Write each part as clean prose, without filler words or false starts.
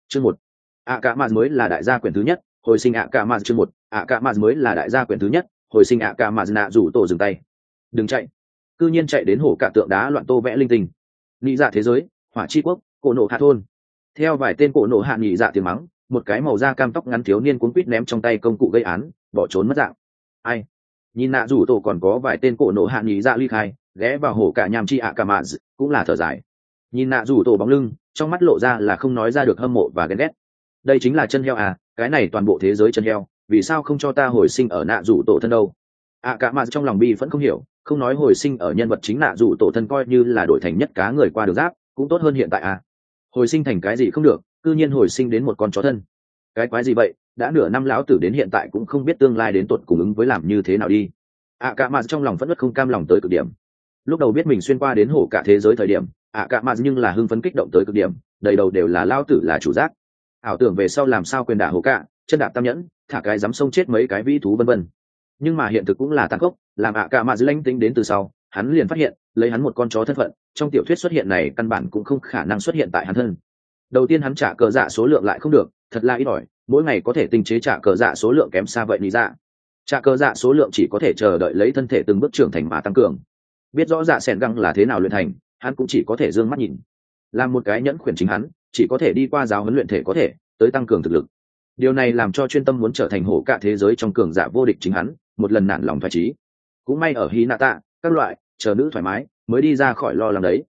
Chương 1. Cả mạt mới là đại gia quyển thứ nhất, hồi sinh cả mạt. Chương 1. Cả mạt mới là đại gia quyển thứ nhất, hồi sinh cả mạt. Nạ rủ tổ dừng tay. Đừng chạy. Cư nhiên chạy đến hổ cả tượng đá loạn tô vẽ linh tinh. Nhị dạ thế giới, hỏa chi quốc, cổ nổ hạ thôn. Theo vài tên cổ nổ hạ nhị dạ tiếng mắng, một cái màu da cam tóc ngắn thiếu niên cuốn quýt ném trong tay công cụ gây án, bỏ trốn mất dạng. Ai? Nhìn nạ rủ tổ còn có vài tên cổ nổ hạ nhị dạ ly khai, ghé vào hổ cả nham chi cả mạt, cũng là thở dài. Nhìn nạ rủ tổ bóng lưng, trong mắt lộ ra là không nói ra được hâm mộ và ghen ghét. Đây chính là chân heo à, cái này toàn bộ thế giới chân heo, vì sao không cho ta hồi sinh ở nạ rủ tổ thân đâu? Cả mạt trong lòng bi vẫn không hiểu, không nói hồi sinh ở nhân vật chính nạ rủ tổ thân coi như là đổi thành nhất cá người qua đường giáp, cũng tốt hơn hiện tại à. Hồi sinh thành cái gì không được, cư nhiên hồi sinh đến một con chó thân. Cái quái gì vậy, đã nửa năm lão tử đến hiện tại cũng không biết tương lai đến tột cùng ứng với làm như thế nào đi. Cả mạt trong lòng vẫn rất không cam lòng tới cực điểm. Lúc đầu biết mình xuyên qua đến hổ cả thế giới thời điểm, cả mạt nhưng là hưng phấn kích động tới cực điểm, đầy đầu đều là lao tử là chủ giác, ảo tưởng về sau làm sao quyền đả hổ cả, chân đạp tam nhẫn, thả cái dám sông chết mấy cái vĩ thú vân vân. Nhưng mà hiện thực cũng là tàn khốc, làm cả mạt lãnh tính đến từ sau, hắn liền phát hiện lấy hắn một con chó thân phận trong tiểu thuyết xuất hiện này căn bản cũng không khả năng xuất hiện tại hắn thân. Đầu tiên hắn trả cờ dạ số lượng lại không được, thật là ít ỏi, mỗi ngày có thể tinh chế trả cờ dạ số lượng kém xa vậy lý dạ. Trả cờ dạ số lượng chỉ có thể chờ đợi lấy thân thể từng bước trưởng thành mà tăng cường. Biết rõ dạ sẻn găng là thế nào luyện thành, hắn cũng chỉ có thể dương mắt nhìn. Làm một cái nhẫn khuyển chính hắn chỉ có thể đi qua giáo huấn luyện thể có thể tới tăng cường thực lực. Điều này làm cho chuyên tâm muốn trở thành hổ cả thế giới trong cường giả vô địch chính hắn một lần nản lòng thoái chí. Cũng may ở Hinata các loại chờ nữ thoải mái mới đi ra khỏi lo lắng đấy.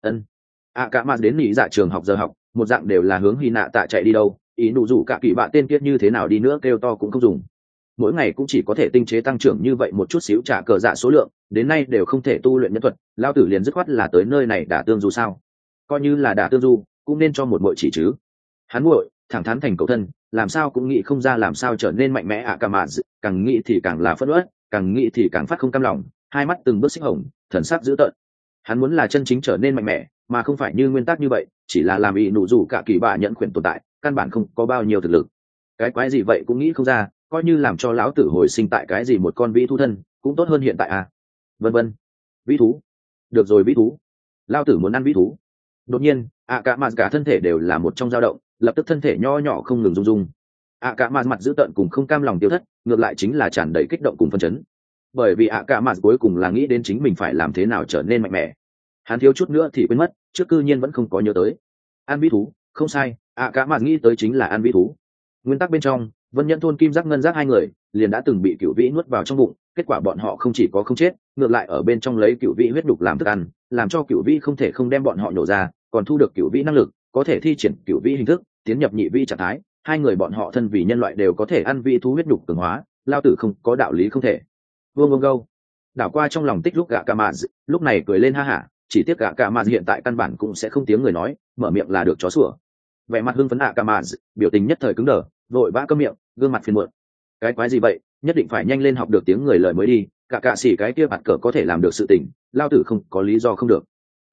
Cả mạt đến nghỉ dạ trường học giờ học, một dạng đều là hướng Hinata chạy đi đâu, ý nụ rủ cả kỳ bạn tên kiết như thế nào đi nữa kêu to cũng không dùng. Mỗi ngày cũng chỉ có thể tinh chế tăng trưởng như vậy một chút xíu trả cờ dạ số lượng, đến nay đều không thể tu luyện nhân thuật, lao tử liền dứt khoát là tới nơi này đả tương du sao? Coi như là đả tương du, cũng nên cho một muội chỉ chứ. Hắn muội thẳng thắn thành cầu thân, làm sao cũng nghĩ không ra làm sao trở nên mạnh mẽ cả mà càng nghĩ thì càng là phẫn uất, càng nghĩ thì càng phát không cam lòng, hai mắt từng bước xích hồng, thần sắc dữ tợn. Hắn muốn là chân chính trở nên mạnh mẽ, mà không phải như nguyên tắc như vậy, chỉ là làm ý nụ rủ cả kỳ bạ nhận quyền tồn tại, căn bản không có bao nhiêu thực lực. Cái quái gì vậy cũng nghĩ không ra, coi như làm cho lão tử hồi sinh tại cái gì một con vĩ thú thân cũng tốt hơn hiện tại à. Vân vân. Vĩ thú. Được rồi vĩ thú. Lão tử muốn ăn vĩ thú. Đột nhiên cả mặt cả thân thể đều là một trong dao động, lập tức thân thể nho nhỏ không ngừng rung rung. Cả mặt dữ tợn cùng không cam lòng tiêu thất, ngược lại chính là tràn đầy kích động cùng phấn chấn. Bởi vì cả mặt cuối cùng là nghĩ đến chính mình phải làm thế nào trở nên mạnh mẽ. Hắn thiếu chút nữa thì quên mất, trước cư nhiên vẫn không có nhớ tới. Ăn vĩ thú, không sai, cả mặt nghĩ tới chính là ăn vĩ thú. Nguyên tắc bên trong, Vân Nhẫn thôn Kim Giác Ngân Giác hai người liền đã từng bị cửu vĩ nuốt vào trong bụng, kết quả bọn họ không chỉ có không chết, ngược lại ở bên trong lấy cửu vĩ huyết đục làm thức ăn, làm cho cửu vĩ không thể không đem bọn họ nhổ ra, còn thu được cửu vĩ năng lực, có thể thi triển cửu vĩ hình thức, tiến nhập nhị vĩ trạng thái. Hai người bọn họ thân vì nhân loại đều có thể ăn vĩ thú huyết đục cường hóa, lao tử không có đạo lý không thể. Vương Gâu đảo qua trong lòng tích lúc gạ cả mà lúc này cười lên ha hả, chỉ tiếc gạ cả mà hiện tại căn bản cũng sẽ không tiếng người nói, mở miệng là được chó sủa. Vẻ mặt hưng phấn cả mà biểu tình nhất thời cứng đờ, vội vã câm miệng, gương mặt phiền muộn. Cái quái gì vậy, nhất định phải nhanh lên học được tiếng người lời mới đi, cả xỉ cái kia bạt cờ có thể làm được sự tình, lao tử không có lý do không được.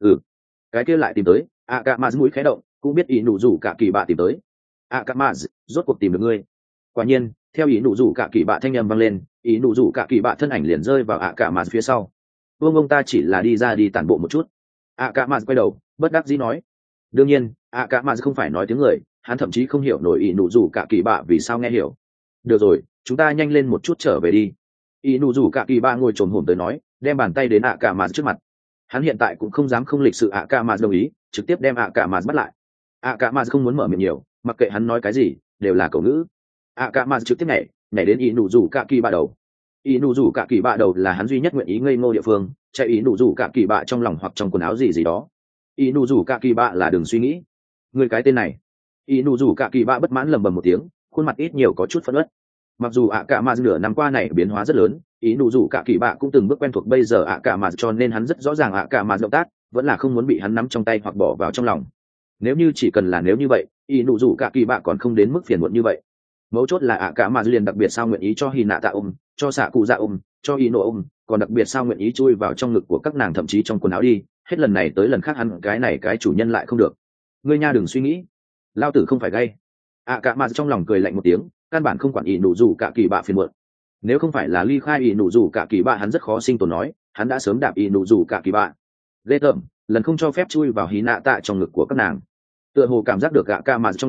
Cái kia lại tìm tới, cả mà mũi khé động, cũng biết ý nụ rủ cả kỳ bạ tìm tới. Cả mà rốt cuộc tìm được ngươi. Quả nhiên, theo ý nụ rủ cả kỳ bạ thanh âm vang lên, ý nụ rủ cả kỳ bạ thân ảnh liền rơi vào cả mà phía sau. Ông ta chỉ là đi ra đi tản bộ một chút. Cả mà quay đầu, bất đắc dĩ nói. Đương nhiên, cả mà không phải nói tiếng người, hắn thậm chí không hiểu nổi ý nụ rủ cả kỳ bạ vì sao nghe hiểu. Được rồi, chúng ta nhanh lên một chút trở về đi. Ý nụ rủ cả kỳ bạ ngồi trồm hổm tới nói, đem bàn tay đến cả mà trước mặt. Hắn hiện tại cũng không dám không lịch sự cả mà đồng ý, trực tiếp đem cả mà bắt lại. Cả mà không muốn mở miệng nhiều, mặc kệ hắn nói cái gì đều là cầu ngữ. Cả mà trực tiếp nhảy đến ý nụ rủ cả kỳ bạ đầu. Ý nụ rủ cả kỳ bạ đầu là hắn duy nhất nguyện ý ngây ngô địa phương, chạy ý nụ rủ cả kỳ bạ trong lòng hoặc trong quần áo gì đó. Ý nụ rủ cả kỳ bạ là đừng suy nghĩ. Người cái tên này. Ý nụ rủ cả kỳ bạ bất mãn lầm bầm một tiếng, khuôn mặt ít nhiều có chút phẫn uất. Mặc dù cả mà nửa năm qua này biến hóa rất lớn, ý nụ rủ cả kỳ bạ cũng từng bước quen thuộc bây giờ cả mà, cho nên hắn rất rõ ràng cả mà động tác vẫn là không muốn bị hắn nắm trong tay hoặc bỏ vào trong lòng. Nếu như chỉ cần là nếu như vậy, ý nụ rủ cả kỳ bạ còn không đến mức phiền muộn như vậy. Mấu chốt là cả mà liền đặc biệt sao nguyện ý cho Hinata ôm, cho xạ cụ dạ ôm, cho Ino ôm, còn đặc biệt sao nguyện ý chui vào trong ngực của các nàng, thậm chí trong quần áo đi, hết lần này tới lần khác hắn cái này cái chủ nhân lại không được. Ngươi nha đừng suy nghĩ, lao tử không phải gay. Cả mà trong lòng cười lạnh một tiếng, căn bản không quản ý nụ rủ cả kỳ bạ phiền muộn. Nếu không phải là ly khai ý nụ rủ cả kỳ bạ hắn rất khó sinh tồn nói, hắn đã sớm đạp ý nụ rủ cả kỳ bạ. Ghê tởm, lần không cho phép chui vào Hinata trong ngực của các nàng. Tựa hồ cảm giác được cả mà trong lòng,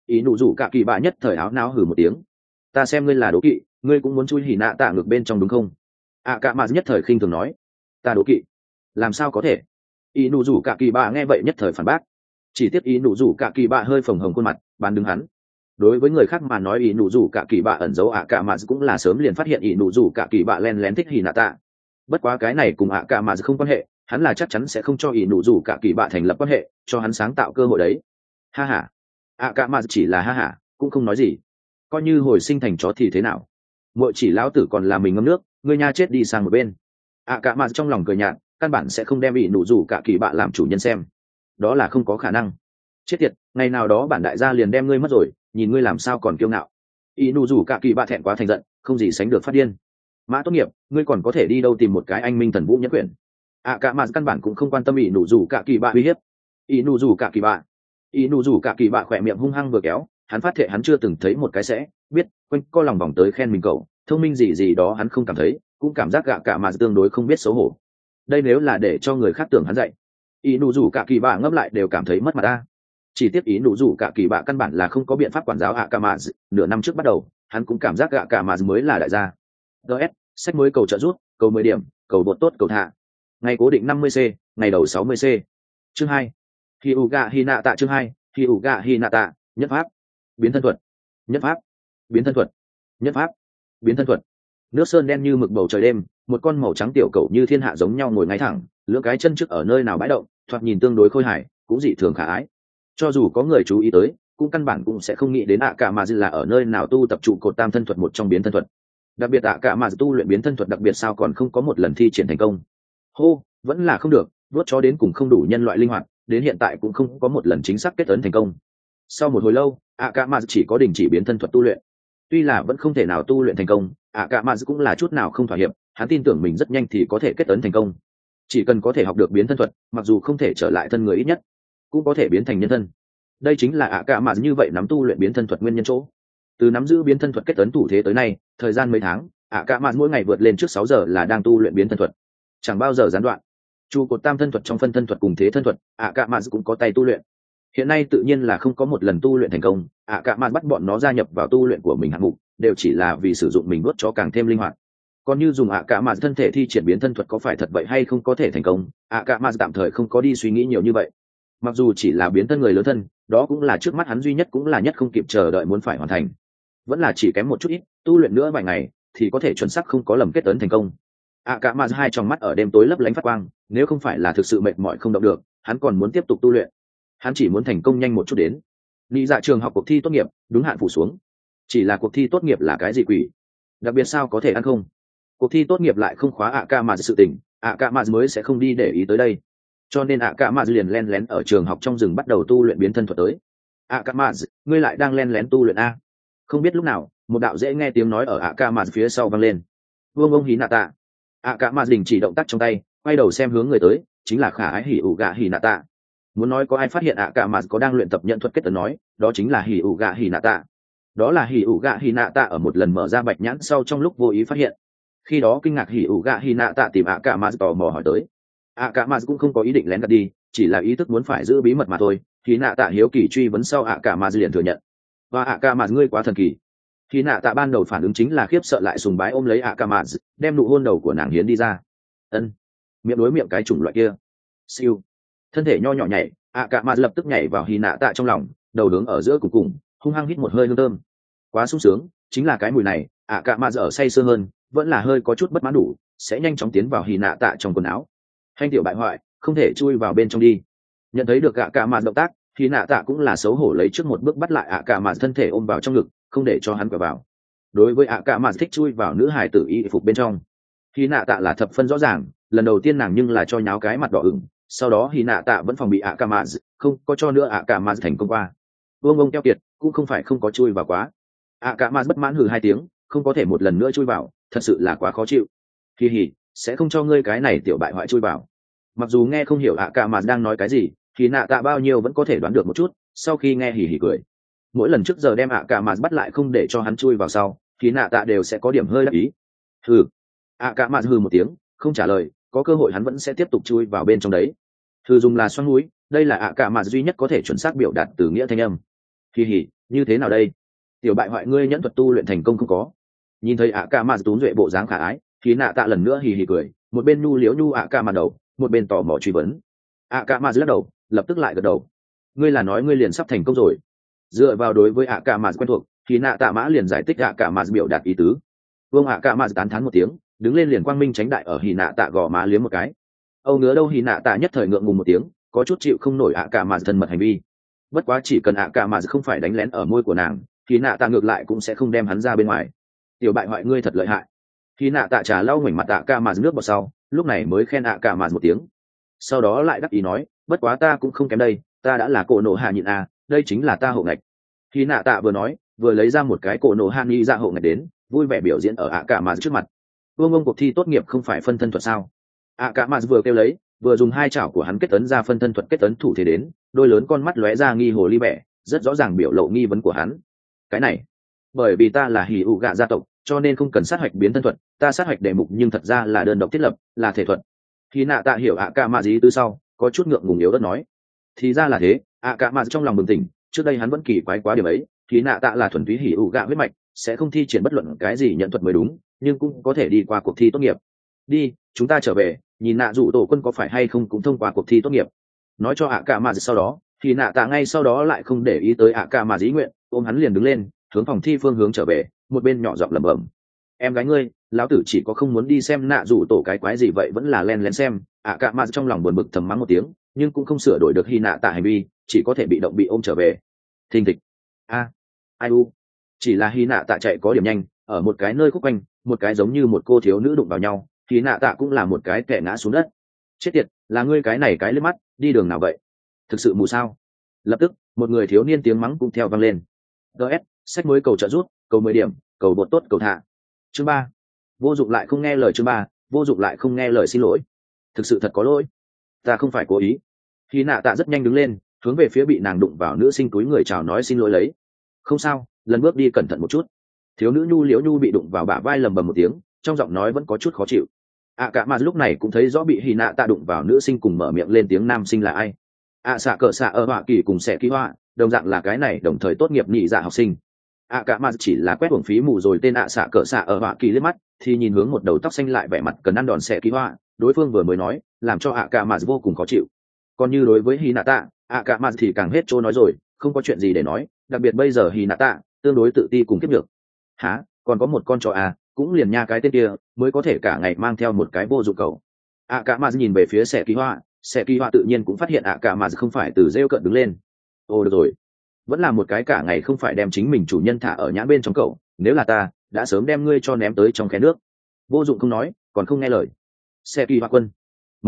ý nụ rủ cả kỳ bạ nhất thời áo náo hừ một tiếng. Ta xem ngươi là đố kỵ, ngươi cũng muốn chui hỉ nạ tạ ngược bên trong đúng không? Cả mà nhất thời khinh thường nói. Ta đố kỵ? Làm sao có thể? Ý nụ rủ cả kỳ bạ nghe vậy nhất thời phản bác. Chỉ tiếc ý nụ rủ cả kỳ bạ hơi phồng hồng khuôn mặt, bán đứng hắn. Đối với người khác mà nói ý nụ rủ cả kỳ bạ ẩn giấu cả mà cũng là sớm liền phát hiện ý nụ rủ cả kỳ bạ len lén thích hỉ nạ tạ. Bất quá cái này cùng cả mà không quan hệ, hắn là chắc chắn sẽ không cho ý nụ rủ cả kỳ bạ thành lập quan hệ, cho hắn sáng tạo cơ hội đấy. Ha ha. Cả mà chỉ là ha ha, cũng không nói gì. Coi như hồi sinh thành chó thì thế nào? Muội chỉ lão tử còn là mình ngâm nước, ngươi nha chết đi sang một bên. Cả mà trong lòng cười nhạt, căn bản sẽ không đem ý nụ rủ cả kỳ bạ làm chủ nhân xem. Đó là không có khả năng. Chết tiệt, ngày nào đó bản đại gia liền đem ngươi mất rồi, nhìn ngươi làm sao còn kiêu ngạo. Ý nụ rủ cả kỳ bạ thẹn quá thành giận, không gì sánh được phát điên. Mã tốt nghiệp, ngươi còn có thể đi đâu tìm một cái anh minh thần vũ nhất quyển. Cả mà căn bản cũng không quan tâm ý nụ rủ cả kỳ bạ uy hiếp. Ý nụ rủ cả kỳ bạ khỏe miệng hung hăng vừa kéo, hắn phát thệ hắn chưa từng thấy một cái sẽ biết quanh co lòng vòng tới khen mình cậu thông minh gì đó hắn không cảm thấy, cũng cảm giác cả mà tương đối không biết xấu hổ. Đây nếu là để cho người khác tưởng hắn dạy, ý nụ rủ cả kỳ bạ ngấp lại đều cảm thấy mất mặt ta. Chỉ tiếc ý nụ rủ cả kỳ bạ căn bản là không có biện pháp quản giáo cả mà. Nửa năm trước bắt đầu hắn cũng cảm giác cả mà mới là đại gia. DS, sách mới cầu trợ rút, cầu 10 điểm, cầu bột tốt cầu thả. Ngày cố định 50 c, ngày đầu 60 c. Chương 2. Hyuga Hinata. Chương 2. Hyuga Hinata. Nhất pháp biến thân thuật, nhất pháp biến thân thuật, nhất pháp biến thân thuật. Nước sơn đen như mực bầu trời đêm, một con màu trắng tiểu cầu như thiên hạ giống nhau ngồi ngay thẳng, lưỡng cái chân trước ở nơi nào bãi động, thoạt nhìn tương đối khôi hài, cũng dị thường khả ái. Cho dù có người chú ý tới, cũng căn bản cũng sẽ không nghĩ đến cả mà là ở nơi nào tu tập trụ cột tam thân thuật một trong biến thân thuật. Đặc biệt cả mà tu luyện biến thân thuật đặc biệt sao còn không có một lần thi triển thành công. Hô, vẫn là không được, vuốt chó đến cùng không đủ nhân loại linh hoạt, đến hiện tại cũng không có một lần chính xác kết ấn thành công. Sau một hồi lâu, Akama chỉ có đình chỉ biến thân thuật tu luyện. Tuy là vẫn không thể nào tu luyện thành công, Akama cũng là chút nào không thỏa hiệp, hắn tin tưởng mình rất nhanh thì có thể kết ấn thành công. Chỉ cần có thể học được biến thân thuật, mặc dù không thể trở lại thân người ít nhất, cũng có thể biến thành nhân thân. Đây chính là Akama như vậy nắm tu luyện biến thân thuật nguyên nhân chỗ. Từ nắm giữ biến thân thuật kết ấn thủ thế tới nay, thời gian mấy tháng, Akama mỗi ngày vượt lên trước 6 giờ là đang tu luyện biến thân thuật, chẳng bao giờ gián đoạn. Chu cột tam thân thuật trong phân thân thuật cùng thế thân thuật, Akama cũng có tay tu luyện. Hiện nay tự nhiên là không có một lần tu luyện thành công, cả màn bắt bọn nó gia nhập vào tu luyện của mình hạng mục, đều chỉ là vì sử dụng mình đuốt cho càng thêm linh hoạt. Còn như dùng cả màn thân thể thi triển biến thân thuật có phải thật vậy hay không có thể thành công, cả màn tạm thời không có đi suy nghĩ nhiều như vậy. Mặc dù chỉ là biến thân người lớn thân, đó cũng là trước mắt hắn duy nhất cũng là nhất không kịp chờ đợi muốn phải hoàn thành. Vẫn là chỉ kém một chút ít, tu luyện nữa vài ngày thì có thể chuẩn xác không có lầm kết ấn thành công. Cả màn hai trong mắt ở đêm tối lấp lánh phát quang, nếu không phải là thực sự mệt mỏi không động được, hắn còn muốn tiếp tục tu luyện. Hắn chỉ muốn thành công nhanh một chút đến. Lý dạ trường học cuộc thi tốt nghiệp đúng hạn phủ xuống. Chỉ là cuộc thi tốt nghiệp là cái gì quỷ? Đặc biệt sao có thể ăn không? Cuộc thi tốt nghiệp lại không khóa Akama sự tình, Akama mới sẽ không đi để ý tới đây. Cho nên Akama liền len lén ở trường học trong rừng bắt đầu tu luyện biến thân thuật tới. Akama, ngươi lại đang len lén tu luyện a? Không biết lúc nào, một đạo dễ nghe tiếng nói ở Akama phía sau vang lên. Vương ông Hinata. Akama đình chỉ động tác trong tay, quay đầu xem hướng người tới, chính là khả ái Hyuga Hinata. Muốn nói có ai phát hiện Akama có đang luyện tập nhận thuật kết tấn nói, đó chính là Hyuga Hinata. Đó là Hyuga Hinata ở một lần mở ra bạch nhãn sau trong lúc vô ý phát hiện. Khi đó kinh ngạc Hyuga Hinata tìm Akama tò mò hỏi tới. Akama cũng không có ý định lén gạt đi, chỉ là ý thức muốn phải giữ bí mật mà thôi. Hinata hiếu kỳ truy vấn sau Akama liền thừa nhận. Và Akama ngươi quá thần kỳ. Hinata ban đầu phản ứng chính là khiếp sợ lại sùng bái ôm lấy Akama, đem nụ hôn đầu của nàng hiến đi ra. Ân, miệng đối miệng cái chủng loại kia. Siêu. Thân thể nho nhỏ nhảy, Akama lập tức nhảy vào Hinata trong lòng, đầu hướng ở giữa cùng, hung hăng hít một hơi hương thơm. Quá sung sướng, chính là cái mùi này, Akama ở say sưa hơn, vẫn là hơi có chút bất mãn đủ, sẽ nhanh chóng tiến vào Hinata trong quần áo. Hành tiểu bại hoại, không thể chui vào bên trong đi. Nhận thấy được Akama động tác, Hinata cũng là xấu hổ lấy trước một bước bắt lại Akama thân thể ôm vào trong ngực, không để cho hắn quẹo vào. Đối với Akama thích chui vào nữ hài tử y phục bên trong, Hinata là thập phân rõ ràng, lần đầu tiên nàng nhưng là cho nháo cái mặt đỏ ửng. Sau đó Hinata vẫn phòng bị Akama, không có cho nữa Akama thành công qua. Vương ông keo kiệt, cũng không phải không có chui vào quá. Akama bất mãn hừ 2 tiếng, không có thể một lần nữa chui vào, thật sự là quá khó chịu. Hi hi, sẽ không cho ngươi cái này tiểu bại hoại chui vào. Mặc dù nghe không hiểu Akama đang nói cái gì, Hinata bao nhiêu vẫn có thể đoán được một chút, sau khi nghe hì hì cười. Mỗi lần trước giờ đem Akama bắt lại không để cho hắn chui vào sau, Hinata đều sẽ có điểm hơi đắc ý. Hừ. Akama hừ một tiếng, không trả lời, có cơ hội hắn vẫn sẽ tiếp tục chui vào bên trong đấy. Thư dùng là xoắn núi, đây là Akama duy nhất có thể chuẩn xác biểu đạt từ nghĩa thanh âm. Hi hi, như thế nào đây? Tiểu bại hoại, ngươi nhẫn thuật tu luyện thành công không có? Nhìn thấy ạ ca mà túm duệ bộ dáng khả ái, thì nạ tạ lần nữa hì hì cười, một bên nu liếu nu ạ ca mà đầu, một bên tò mò truy vấn. ạ ca mà lắc đầu, lập tức lại gật đầu. Ngươi là nói ngươi liền sắp thành công rồi? Dựa vào đối với ạ ca mà quen thuộc, thì nạ tạ mã liền giải thích ạ ca mà biểu đạt ý tứ. Vương ạ ca mà tán thán một tiếng, đứng lên liền quang minh tránh đại ở hì nạ tạ gò má liếm một cái. Âu ngứa đâu, hì nạ tạ nhất thời ngượng ngùng một tiếng, có chút chịu không nổi ạ ca mà thân mật hành vi. Bất quá chỉ cần ạ ca mà không phải đánh lén ở môi của nàng, thì nạ tạ ngược lại cũng sẽ không đem hắn ra bên ngoài. Tiểu bại hoại, ngươi thật lợi hại. Khi nạ tạ trà lau ngoảnh mặt ạ ca mà nước bọt sau, lúc này mới khen ạ ca mà một tiếng, sau đó lại đắc ý nói, bất quá ta cũng không kém đây, ta đã là cổ nộ hạ nhịn à, đây chính là ta hộ ngạch. Khi nạ tạ vừa nói vừa lấy ra một cái cổ nộ hạ nghi ra hộ ngạch đến, vui vẻ biểu diễn ở ạ ca mà trước mặt. Vương ông cuộc thi tốt nghiệp không phải phân thân thuật sao? ạ ca mà vừa kêu lấy, vừa dùng hai chảo của hắn kết tấn ra phân thân thuật kết tấn thủ thế đến, đôi lớn con mắt lóe ra nghi hồ ly bẻ, rất rõ ràng biểu lộ nghi vấn của hắn. Cái này, bởi vì ta là hỉ ụ gạ gia tộc, cho nên không cần sát hạch biến thân thuật, ta sát hạch đề mục nhưng thật ra là đơn độc thiết lập, là thể thuật. Khi nạ tạ hiểu ạ ca mà gì từ sau, có chút ngượng ngùng yếu đất nói, thì ra là thế. ạ ca mà trong lòng bừng tỉnh, trước đây hắn vẫn kỳ quái quá điểm ấy, khi nạ tạ là thuần túy hỉ ụ gạ huyết mạch, sẽ không thi triển bất luận cái gì nhận thuật mới đúng, nhưng cũng có thể đi qua cuộc thi tốt nghiệp. Đi, chúng ta trở về, nhìn nạ dụ tổ quân có phải hay không cũng thông qua cuộc thi tốt nghiệp. Nói cho ạ ca mà sau đó, thì nạ tạ ngay sau đó lại không để ý tới ạ ca mà dĩ nguyện, ôm hắn liền đứng lên, hướng phòng thi phương hướng trở về, một bên nhỏ giọng lẩm bẩm, em gái ngươi, lão tử chỉ có không muốn đi xem nạ rủ tổ cái quái gì vậy vẫn là len lén xem. ạ cạ mà trong lòng buồn bực thầm mắng một tiếng, nhưng cũng không sửa đổi được hy nạ tạ hành vi, chỉ có thể bị động bị ôm trở về. Thình thịch. Ai u. Chỉ là hy nạ tạ chạy có điểm nhanh, ở một cái nơi khúc quanh, một cái giống như một cô thiếu nữ đụng vào nhau, hy nạ tạ cũng là một cái kẻ ngã xuống đất. Chết tiệt, là ngươi cái này cái liếc mắt, đi đường nào vậy? Thực sự mù sao? Lập tức một người thiếu niên tiếng mắng cũng theo vang lên. gs sách mới cầu trợ rút, cầu 10 điểm, cầu bột tốt cầu thả. Chương 3. Vô dụng lại không nghe lời. Chương 3. Vô dụng lại không nghe lời. Xin lỗi, thực sự thật có lỗi, ta không phải cố ý. Khi nạ tạ rất nhanh đứng lên, hướng về phía bị nàng đụng vào nữ sinh túi người chào nói xin lỗi lấy. Không sao, lần bước đi cẩn thận một chút. Thiếu nữ nhu liễu nhu bị đụng vào bả vai lầm bầm một tiếng, trong giọng nói vẫn có chút khó chịu. Cả mà lúc này cũng thấy rõ bị hy nạ tạ đụng vào nữ sinh cùng mở miệng lên tiếng nam sinh là ai. Xạ cờ xạ ở họa kỳ cùng sẽ ký họa, đồng dạng là cái này đồng thời tốt nghiệp nhị dạ học sinh. Cả mà chỉ là quét uổng phí mù rồi tên xạ cờ xạ ở họa kỳ liếc mắt, thì nhìn hướng một đầu tóc xanh lại vẻ mặt cần ăn đòn sẽ ký họa, đối phương vừa mới nói làm cho cả mà vô cùng khó chịu. Còn như đối với Hinata, cả mà thì càng hết chỗ nói rồi, không có chuyện gì để nói, đặc biệt bây giờ Hinata tương đối tự ti cùng kiếp được. Hả, còn có một con chó à, cũng liền nha cái tên kia mới có thể cả ngày mang theo một cái vô dụng cầu. Cả mà nhìn về phía sẽ ký họa tự nhiên cũng phát hiện cả mà không phải từ rêu cận đứng lên. Ồ được rồi, vẫn là một cái cả ngày không phải đem chính mình chủ nhân thả ở nhãn bên trong cậu, nếu là ta đã sớm đem ngươi cho ném tới trong khe nước. Vô dụng không nói, còn không nghe lời. Xe kỳ hoa quân,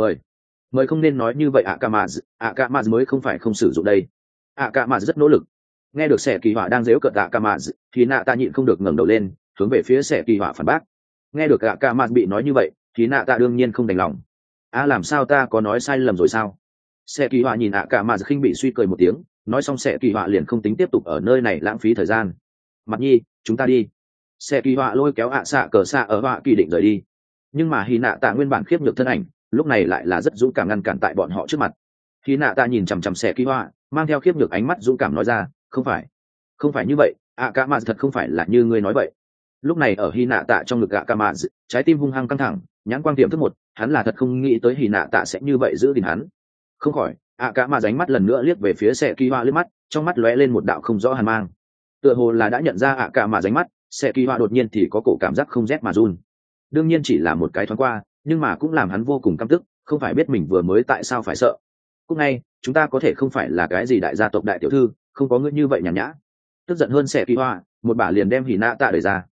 mời không nên nói như vậy. Cả mà mới không phải không sử dụng đây. Cả mà rất nỗ lực. Nghe được xe kỳ họa đang dếu cợt cả mà thì nạ ta nhịn không được ngẩng đầu lên, hướng về phía xe kỳ họa phản bác. Nghe được cả mà bị nói như vậy thì nạ ta đương nhiên không đành lòng. Làm sao, ta có nói sai lầm rồi sao? Xe kỳ họa nhìn cả mà khinh bị suy cười một tiếng, nói xong xe kỳ họa liền không tính tiếp tục ở nơi này lãng phí thời gian. Mặt nhi, chúng ta đi. Xe kỳ họa lôi kéo xạ cờ xạ ở họa kỳ định rời đi, nhưng mà hy nạ tạ nguyên bản khiếp nhược thân ảnh lúc này lại là rất dũng cảm ngăn cản tại bọn họ trước mặt. Hy nạ tạ nhìn chằm chằm xe kỳ họa, mang theo khiếp nhược ánh mắt dũng cảm nói ra, không phải như vậy, cả mà thật không phải là như ngươi nói vậy. Lúc này ở hy nạ tạ trong ngực cả mà trái tim hung hăng căng thẳng, nhãn quang tiệm thức một, hắn là thật không nghĩ tới hy nạ tạ sẽ như vậy giữ gìn hắn. Không khỏi cả mà ánh mắt lần nữa liếc về phía xe kỳ họa liếc mắt, trong mắt lóe lên một đạo không rõ hàn mang, tựa hồ là đã nhận ra cả mà ánh mắt. Xe kỳ họa đột nhiên thì có cổ cảm giác không rét mà run. Đương nhiên chỉ là một cái thoáng qua, nhưng mà cũng làm hắn vô cùng căm tức, không phải biết mình vừa mới tại sao phải sợ. Cúc ngay, chúng ta có thể không phải là cái gì đại gia tộc đại tiểu thư, không có ngươi như vậy nhàn nhã. Tức giận hơn xe kỳ hoa, một bả liền đem hỉ nạ tạ đẩy ra.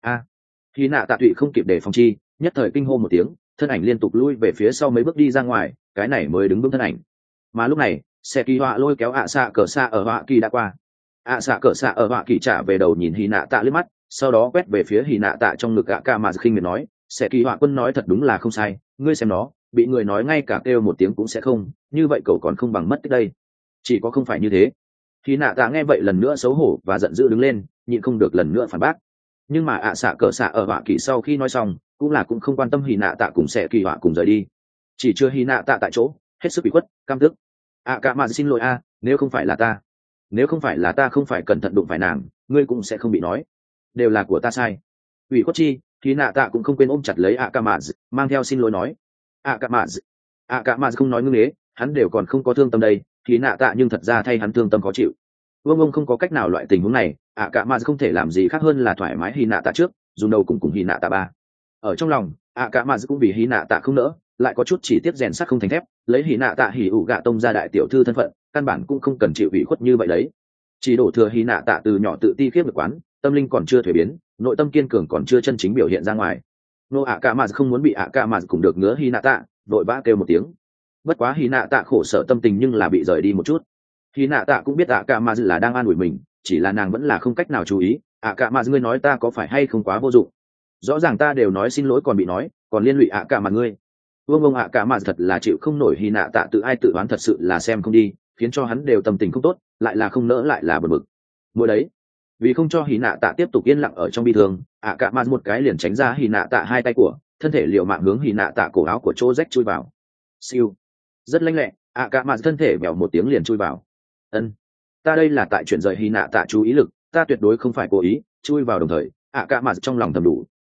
Hỉ nạ tạ tụy không kịp để phòng chi, nhất thời kinh hô một tiếng, thân ảnh liên tục lui về phía sau mấy bước đi ra ngoài, cái này mới đứng vững thân ảnh. Mà lúc này xe kỳ hoa lôi kéo xạ cờ xạ ở họa kỳ đã qua. Xạ cờ xạ ở họa kỳ trả về đầu nhìn hỉ nạ tạ liếc mắt, sau đó quét về phía hỉ nạ tạ trong ngực cả mà khinh miệt nói, sẽ kỳ họa quân nói thật đúng là không sai, ngươi xem nó bị người nói ngay cả kêu một tiếng cũng sẽ không, như vậy cậu còn không bằng mất tích đây. Chỉ có không phải như thế. Hỉ nạ tạ nghe vậy lần nữa xấu hổ và giận dữ đứng lên, nhịn không được lần nữa phản bác. Nhưng mà xạ cờ xạ ở họa kỳ sau khi nói xong cũng không quan tâm hỉ nạ tạ cùng sẽ kỳ họa cùng rời đi, chỉ chưa hỉ nạ tạ tại chỗ hết sức bị khuất căm tức. Cả mà xin lỗi nếu không phải là ta. nếu không phải là ta không phải cẩn thận đụng phải nàng, ngươi cũng sẽ không bị nói, đều là của ta sai. Ủy khuất chi, thì nạ tạ cũng không quên ôm chặt lấy ạ cả mà mang theo xin lỗi nói. ạ cả mà không nói ngưng ế, hắn đều còn không có thương tâm đây, thì nạ tạ nhưng thật ra thay hắn thương tâm khó chịu. Vương ông không có cách nào loại tình huống này, ạ cả mà không thể làm gì khác hơn là thoải mái hy nạ tạ trước, dùng đầu cùng hy nạ tạ ba. Ở trong lòng ạ cả mà cũng vì hy nạ tạ không nỡ, lại có chút chỉ tiếc rèn sắt không thành thép, lấy hy nạ tạ hỉ ủ gạ tông ra đại tiểu thư thân phận, căn bản cũng không cần chịu ủy khuất như vậy đấy. Chỉ đổ thừa hy nạ tạ từ nhỏ tự ti khiếp được quán, tâm linh còn chưa thuế biến, nội tâm kiên cường còn chưa chân chính biểu hiện ra ngoài. Nô ạ cả mà không muốn bị ạ cả mà cũng được ngứa hy nạ tạ, vội vã kêu một tiếng. Bất quá hy nạ tạ khổ sở tâm tình nhưng là bị rời đi một chút. Hy nạ tạ cũng biết ạ cả mà là đang an ủi mình, chỉ là nàng vẫn là không cách nào chú ý. ạ cả mà ngươi nói ta có phải hay không quá vô dụng, rõ ràng ta đều nói xin lỗi còn bị nói, còn liên lụy ạ cả mà ngươi. Vương ông ạ cả mà thật là chịu không nổi hy nạ tạ tự ai tự oán, thật sự là xem không đi, khiến cho hắn đều tâm tình không tốt, lại là không nỡ lại là bực bực. Mỗi đấy vì không cho hy nạ tạ tiếp tục yên lặng ở trong bi thương, ạ cả mà một cái liền tránh ra hy nạ tạ hai tay của thân thể, liệu mạng hướng hy nạ tạ cổ áo của chỗ rách chui vào. Siêu, rất lanh lẹ, ạ cả mà thân thể bèo một tiếng liền chui vào. Ân, ta đây là tại chuyển rời hy nạ tạ chú ý lực, ta tuyệt đối không phải cố ý. Chui vào đồng thời ạ cả mà trong lòng thầm đủ.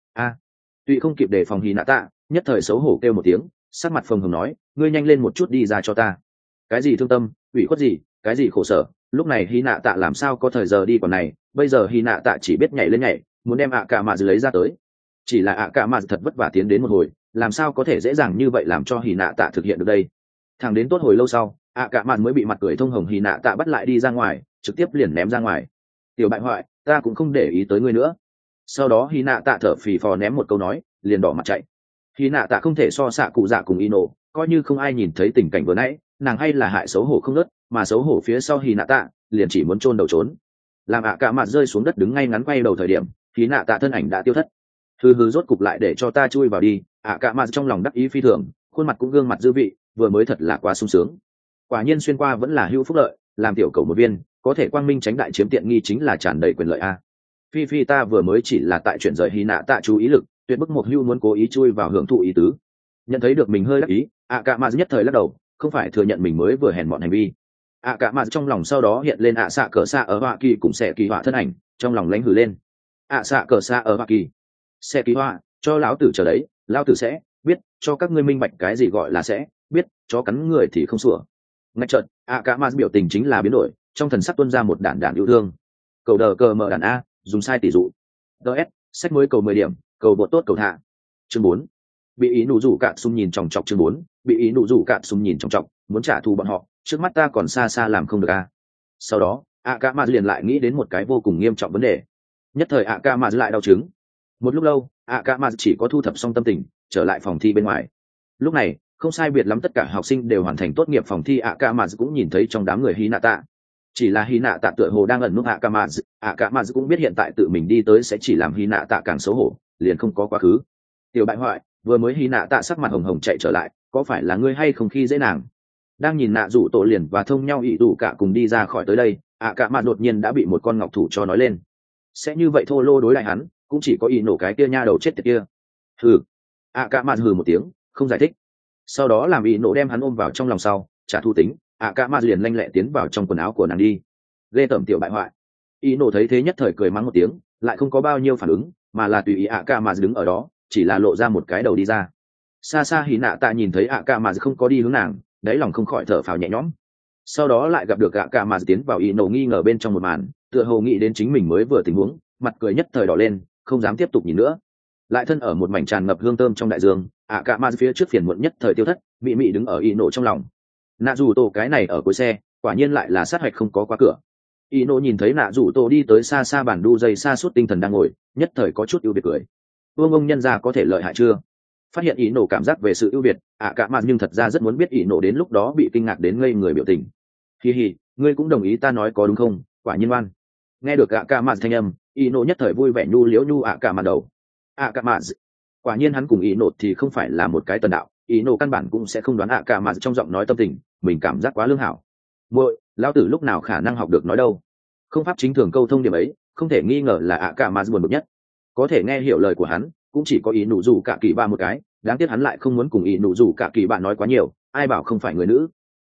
Tụy không kịp đề phòng hy nạ tạ, nhất thời xấu hổ kêu một tiếng, sắc mặt phồng hồng nói, ngươi nhanh lên một chút đi ra cho ta. Cái gì thương tâm, ủy khuất gì, cái gì khổ sở, lúc này hy nạ tạ làm sao có thời giờ đi còn này, bây giờ hy nạ tạ chỉ biết nhảy lên nhảy, muốn đem ạ cả mà lấy ra tới. Chỉ là ạ cả mà thật vất vả tiến đến một hồi, làm sao có thể dễ dàng như vậy làm cho hy nạ tạ thực hiện được đây. Thẳng đến tốt hồi lâu sau, ạ cả mà mới bị mặt cười thông hồng hy nạ tạ bắt lại đi ra ngoài, trực tiếp liền ném ra ngoài. Tiểu bại hoại, ta cũng không để ý tới ngươi nữa. Sau đó hy nạ tạ thở phì phò ném một câu nói, liền đỏ mặt chạy. Hy nạ tạ không thể so xạ cụ dạ cùng Ino, coi như không ai nhìn thấy tình cảnh vừa nãy, nàng hay là hại xấu hổ không nớt, mà xấu hổ phía sau hy nạ tạ liền chỉ muốn chôn đầu trốn. Làm ạ cả mặt rơi xuống đất đứng ngay ngắn quay đầu thời điểm, hy nạ tạ thân ảnh đã tiêu thất. Hừ, rốt cục lại để cho ta chui vào đi. ạ cả mặt trong lòng đắc ý phi thường, khuôn mặt cũng gương mặt dư vị, vừa mới thật là quá sung sướng. Quả nhiên xuyên qua vẫn là hữu phúc lợi, làm tiểu cầu một viên, có thể quang minh tránh đại chiếm tiện nghi chính là tràn đầy quyền lợi a. Phi ta vừa mới chỉ là tại chuyển rời hy nạ tạ chú ý lực, tuyệt bức một hưu muốn cố ý chui vào hưởng thụ ý tứ. Nhận thấy được mình hơi đắc ý, ạ cả mà nhất thời lắc đầu, không phải thừa nhận mình mới vừa hèn mọn hành vi. ạ cả mà trong lòng sau đó hiện lên ạ xạ cờ xạ ở hoa kỳ cùng sẽ kỳ họa thân ảnh, trong lòng lánh hừ lên. ạ xạ cờ xạ ở hoa kỳ, sẽ kỳ họa, cho lão tử chờ đấy, lão tử sẽ biết cho các ngươi minh bạch cái gì gọi là sẽ biết, chó cắn người thì không sủa. Ngay chợt ạ cả mà biểu tình chính là biến đổi, trong thần sắc tuôn ra một đản yêu thương. Cầu đờ cờ mở đàn a, dùng sai tỷ dụ. ds sách mới cầu 10 điểm, cầu bột tốt cầu thả. Chương 4. Bị ý nụ rủ cạn sum nhìn chòng chọc. Chương 4. Bị ý nụ rủ cạn sum nhìn chòng chọc, muốn trả thù bọn họ, trước mắt ta còn xa xa làm không được a. Sau đó ạ cả mà liền lại nghĩ đến một cái vô cùng nghiêm trọng vấn đề. Nhất thời ạ cả mà lại đau chứng. Một lúc lâu ạ cả mà chỉ có thu thập xong tâm tình, trở lại phòng thi bên ngoài. Lúc này không sai biệt lắm tất cả học sinh đều hoàn thành tốt nghiệp phòng thi, ạ cả mà cũng nhìn thấy trong đám người hy nạ tạ. Chỉ là hy nạ tạ tựa hồ đang ẩn núp ạ cả mà cũng biết hiện tại tự mình đi tới sẽ chỉ làm hy nạ tạ càng xấu hổ, liền không có quá khứ. Tiểu bại hoại, vừa mới hy nạ tạ sắc mặt hồng hồng chạy trở lại, có phải là ngươi hay không khi dễ nàng? Đang nhìn nạ rủ tổ liền và thông nhau ỷ rủ cả cùng đi ra khỏi tới đây, ạ cả mà đột nhiên đã bị một con ngọc thủ cho nói lên. Sẽ như vậy thô lô đối lại hắn, cũng chỉ có ỷ nổ cái kia nha đầu chết tiệt kia. Hừ. ạ cả mà hừ một tiếng, không giải thích. Sau đó làm ỷ nổ đem hắn ôm vào trong lòng sau, trả thu tính, ạ cả mà liền lanh lẹ tiến vào trong quần áo của nàng đi. Ghê tởm tiểu bại hoại. Ỷ nổ thấy thế nhất thời cười mắng một tiếng, lại không có bao nhiêu phản ứng, mà là tùy ý ạ cả mà đứng ở đó, chỉ là lộ ra một cái đầu đi ra. Xa xa hí nạ tạ nhìn thấy ạ cả mà không có đi hướng nàng, đáy lòng không khỏi thở phào nhẹ nhõm. Sau đó lại gặp được ạ cả mà tiến vào ỷ nổ nghi ngờ bên trong một màn, tựa hồ nghĩ đến chính mình mới vừa tình huống, mặt cười nhất thời đỏ lên, không dám tiếp tục nhìn nữa. Lại thân ở một mảnh tràn ngập hương thơm trong đại dương, ạ cả mà phía trước phiền muộn nhất thời tiêu thất, mị mị đứng ở ỷ nổ trong lòng. Nạ dù tổ cái này ở cuối xe, quả nhiên lại là sát hạch không có quá cửa. ỷ nổ nhìn thấy nạ dù tổ đi tới xa xa bản đu dây xa suốt tinh thần đang ngồi, nhất thời có chút ưu việt cười. Vương ông nhân gia có thể lợi hại chưa? Phát hiện ỷ nổ cảm giác về sự ưu việt, ạ cả mà nhưng thật ra rất muốn biết ỷ nổ đến lúc đó bị kinh ngạc đến ngây người biểu tình. Hi, ngươi cũng đồng ý ta nói có đúng không? Quả nhiên ngoan. Nghe được ạ cả mà thanh âm, ỷ nổ nhất thời vui vẻ nhu liễu nhu ạ cả mà đầu. ạ cả mà quả nhiên hắn cùng ỷ nổ thì không phải là một cái tần đạo, ỷ nổ căn bản cũng sẽ không đoán ạ cả mà trong giọng nói tâm tình, mình cảm giác quá lương hảo. Muội, lão tử lúc nào khả năng học được nói đâu? Không pháp chính thường câu thông điểm ấy, không thể nghi ngờ là ạ cả mà buồn bực nhất. Có thể nghe hiểu lời của hắn cũng chỉ có ý nụ rủ cả kỳ ba một cái, đáng tiếc hắn lại không muốn cùng ý nụ rủ cả kỳ bạn nói quá nhiều, ai bảo không phải người nữ.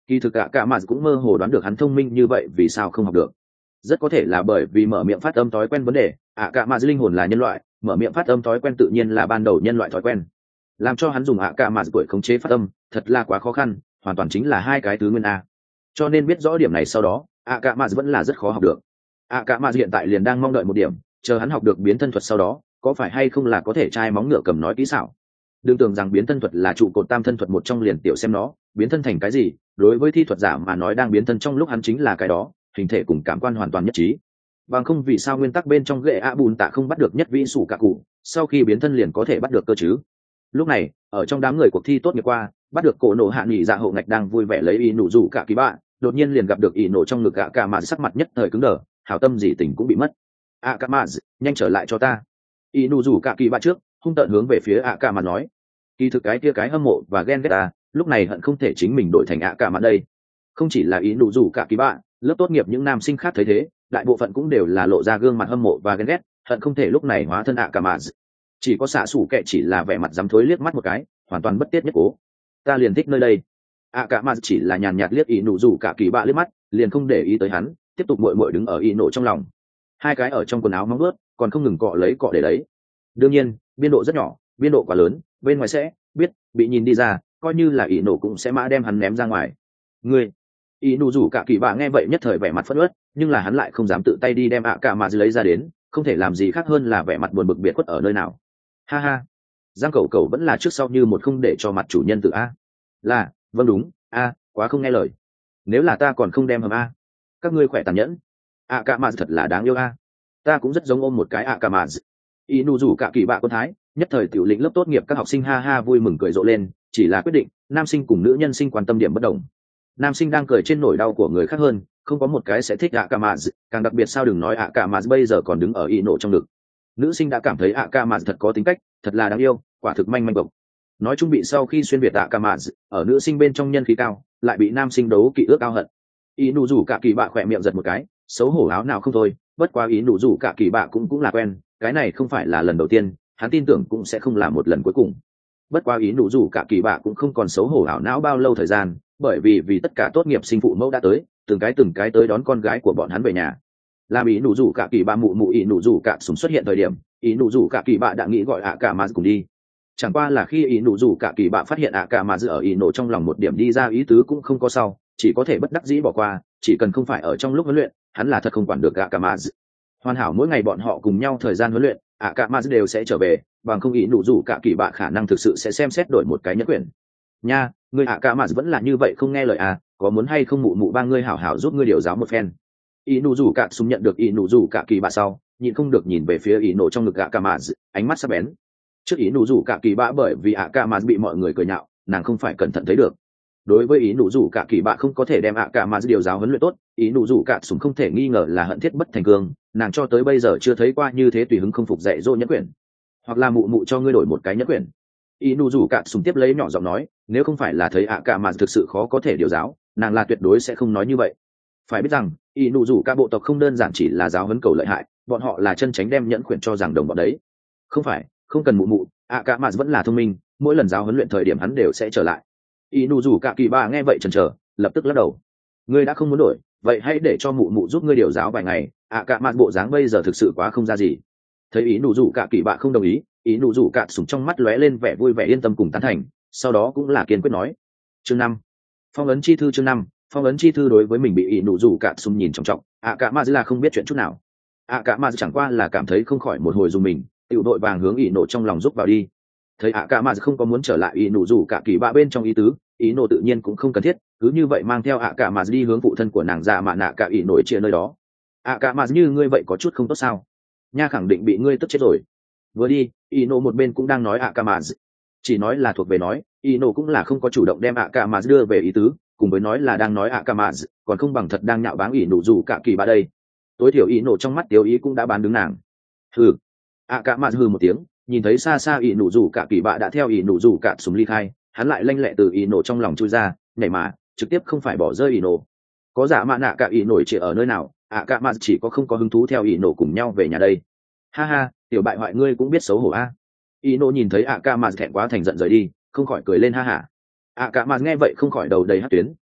Kỳ thực ạ cả mà cũng mơ hồ đoán được hắn thông minh như vậy vì sao không học được. Rất có thể là bởi vì mở miệng phát âm thói quen vấn đề, ạ cả mà linh hồn là nhân loại, mở miệng phát âm thói quen tự nhiên là ban đầu nhân loại thói quen. Làm cho hắn dùng ạ cả mà tuổi khống chế phát âm, thật là quá khó khăn, hoàn toàn chính là hai cái thứ nguyên a. Cho nên biết rõ điểm này sau đó, ạ cả mà vẫn là rất khó học được. ạ cả mà hiện tại liền đang mong đợi một điểm, chờ hắn học được biến thân thuật sau đó, có phải hay không là có thể trai móng ngựa cầm nói kỹ xảo. Đừng tưởng rằng biến thân thuật là trụ cột tam thân thuật một trong liền tiểu xem nó biến thân thành cái gì, đối với thi thuật giả mà nói đang biến thân trong lúc hắn chính là cái đó, hình thể cùng cảm quan hoàn toàn nhất trí. Bằng không vì sao nguyên tắc bên trong ghệ ạ bùn tạ không bắt được nhất vĩ sủ cả cụ, sau khi biến thân liền có thể bắt được cơ chứ. Lúc này ở trong đám người cuộc thi tốt nghiệp qua, bắt được cổ nổ hạ nghỉ dạ hậu ngạch đang vui vẻ lấy y nụ rủ cả kỳ bạ, đột nhiên liền gặp được y nổ trong ngực ạ cả mà sắc mặt nhất thời cứng đờ, hảo tâm gì tình cũng bị mất. ạ cả mà nhanh trở lại cho ta. Y nụ rủ cả kỳ bạ trước hung tợn hướng về phía ạ cả mà nói. Kỳ thực cái kia cái hâm mộ và ghen ghét ta lúc này hận không thể chính mình đổi thành ạ cả mà đây. Không chỉ là ý nụ rủ cả kỳ bạ, lớp tốt nghiệp những nam sinh khác thấy thế, đại bộ phận cũng đều là lộ ra gương mặt hâm mộ và ghen ghét, hận không thể lúc này hóa thân ạ cả mà. Chỉ có xạ xủ kệ chỉ là vẻ mặt dám thối liếc mắt một cái, hoàn toàn bất tiết nhất cố. Ta liền thích nơi đây. ạ cả mà chỉ là nhàn nhạt liếc ý nụ rủ cả kỳ bạ liếc mắt, liền không để ý tới hắn, tiếp tục muội muội đứng ở ý nổ trong lòng. Hai cái ở trong quần áo móng vuốt, còn không ngừng cọ lấy cọ để đấy. Đương nhiên biên độ rất nhỏ, biên độ quá lớn bên ngoài sẽ biết bị nhìn đi ra, coi như là ý nổ cũng sẽ mã đem hắn ném ra ngoài. Ngươi ý nụ rủ cả kỳ bạ nghe vậy nhất thời vẻ mặt phẫn uất, nhưng là hắn lại không dám tự tay đi đem ạ cả mà lấy ra đến, không thể làm gì khác hơn là vẻ mặt buồn bực biệt khuất ở nơi nào. Ha ha, giang cậu cậu vẫn là trước sau như một không để cho mặt chủ nhân tự a. Là vâng đúng a, quá không nghe lời. Nếu là ta còn không đem hầm a. Các ngươi khỏe tàn nhẫn. ạ cả mà thật là đáng yêu a. Ta cũng rất giống ôm một cái ạ cả mà. Ý nụ rủ cả kỳ bạ con thái nhất thời tiểu lĩnh lớp tốt nghiệp các học sinh ha ha vui mừng cười rộ lên, chỉ là quyết định nam sinh cùng nữ nhân sinh quan tâm điểm bất đồng. Nam sinh đang cười trên nỗi đau của người khác hơn, không có một cái sẽ thích ạ cả mà, càng đặc biệt sao đừng nói ạ cả mà bây giờ còn đứng ở y nổ trong ngực. Nữ sinh đã cảm thấy ạ cả mà thật có tính cách, thật là đáng yêu, quả thực manh manh bộc. Nói chung bị sau khi xuyên việt ạ cả mà ở nữ sinh bên trong nhân khí cao, lại bị nam sinh đấu kỵ ước ao hận. Ý nụ rủ cả kỳ bạ khỏe miệng giật một cái, xấu hổ áo nào không thôi, bất quá ý nụ rủ cả kỳ bạ cũng là quen, cái này không phải là lần đầu tiên, hắn tin tưởng cũng sẽ không là một lần cuối cùng. Bất quá ý nụ rủ cả kỳ bạ cũng không còn xấu hổ ảo não bao lâu thời gian, bởi vì tất cả tốt nghiệp sinh phụ mẫu đã tới, từng cái tới đón con gái của bọn hắn về nhà. Làm ý nụ rủ cả kỳ bạ mụ ý nụ rủ cả súng xuất hiện thời điểm, ý nụ rủ cả kỳ bạ đã nghĩ gọi ạ cả mà cùng đi. Chẳng qua là khi ý nụ rủ cả kỳ bạ phát hiện ạ cả mà ở ý nổ trong lòng một điểm đi ra ý tứ cũng không có sau, chỉ có thể bất đắc dĩ bỏ qua, chỉ cần không phải ở trong lúc huấn luyện, hắn là thật không quản được ạ cả mà. Hoàn hảo mỗi ngày bọn họ cùng nhau thời gian huấn luyện, ạ cả mà đều sẽ trở về, bằng không ý nụ rủ cả kỳ bạ khả năng thực sự sẽ xem xét đổi một cái nhẫn quyền. Nha, người ạ cả mà vẫn là như vậy không nghe lời à, có muốn hay không mụ ba ngươi hảo hảo giúp ngươi điều giáo một phen. Ý nụ rủ cả súng nhận được ý nụ rủ cả kỳ bạ sau, nhịn không được nhìn về phía ý nổ trong ngực ạ cả mà, ánh mắt sắc bén. Trước ý nụ rủ cả kỳ bạ bởi vì ạ cả mà bị mọi người cười nhạo, nàng không phải cẩn thận thấy được. Đối với ý nụ rủ cả kỳ bạ không có thể đem ạ cả mà điều giáo huấn luyện tốt, ý nụ rủ cả súng không thể nghi ngờ là hận thiết bất thành cương, nàng cho tới bây giờ chưa thấy qua như thế tùy hứng không phục dạy dỗ nhẫn quyền. Hoặc là mụ cho ngươi đổi một cái nhẫn quyền. Ý nụ rủ cả súng tiếp lấy nhỏ giọng nói, nếu không phải là thấy ạ cả mà thực sự khó có thể điều giáo, nàng là tuyệt đối sẽ không nói như vậy. Phải biết rằng ý nụ rủ cả bộ tộc không đơn giản chỉ là giáo huấn cầu lợi hại, bọn họ là chân tránh đem nhẫn quyền cho rằng đồng bọn đấy. Không phải, không cần mụ ạ cả mà vẫn là thông minh, mỗi lần giáo huấn luyện thời điểm hắn đều sẽ trở lại. Ý nụ rủ cả kỳ ba nghe vậy chần chờ, lập tức lắc đầu. Ngươi đã không muốn đổi, vậy hãy để cho mụ giúp ngươi điều giáo vài ngày, ạ cả mà bộ dáng bây giờ thực sự quá không ra gì. Thấy ý nụ rủ cả kỳ bạ không đồng ý, ý nụ rủ cả súng trong mắt lóe lên vẻ vui vẻ yên tâm cùng tán thành, sau đó cũng là kiên quyết nói. Chương 5. Phong ấn chi thư. Chương 5. Phong ấn chi thư. Đối với mình bị ý nụ rủ cả súng nhìn trọng trọng, ạ cả mà là không biết chuyện chút nào. ạ cả mà chẳng qua là cảm thấy không khỏi một hồi dùng mình, tiểu đội vàng hướng ý nổ trong lòng giúp vào đi. Thấy ạ cả mà không có muốn trở lại ý nụ rủ cả kỳ bạ bên trong ý tứ, ý nổ tự nhiên cũng không cần thiết, cứ như vậy mang theo ạ cả mà đi hướng phụ thân của nàng già mạ nạ cả ý nổi chia nơi đó. ạ cả mà như ngươi vậy có chút không tốt sao? Nha khẳng định bị ngươi tức chết rồi. Vừa đi ý nổ một bên cũng đang nói ạ cả mà, chỉ nói là thuộc về nói, ý nổ cũng là không có chủ động đem ạ cả mà đưa về ý tứ, cùng với nói là đang nói ạ cả mà, còn không bằng thật đang nhạo báng ý nổ rủ cả kỳ bạ đây. Tối thiểu ý nổ trong mắt tiêu ý cũng đã bán đứng nàng. Hừ. ạ cả mà hừ một tiếng, nhìn thấy xa xa ý nổ rủ cả kỳ bạ đã theo ý nổ rủ cả súng ly khai, hắn lại lanh lẹ từ ý nổ trong lòng chui ra, nhảy mà trực tiếp không phải bỏ rơi ý nổ. Có giả mạ nạ cả ý nổi chỉ ở nơi nào, ạ cả mà chỉ có không có hứng thú theo ý nổ cùng nhau về nhà đây. Ha ha, tiểu bại hoại ngươi cũng biết xấu hổ a. Ý nổ nhìn thấy ạ cả mà thẹn quá thành giận rời đi, không khỏi cười lên ha hả. ạ cả mà nghe vậy không khỏi đầu đầy hất tuyến,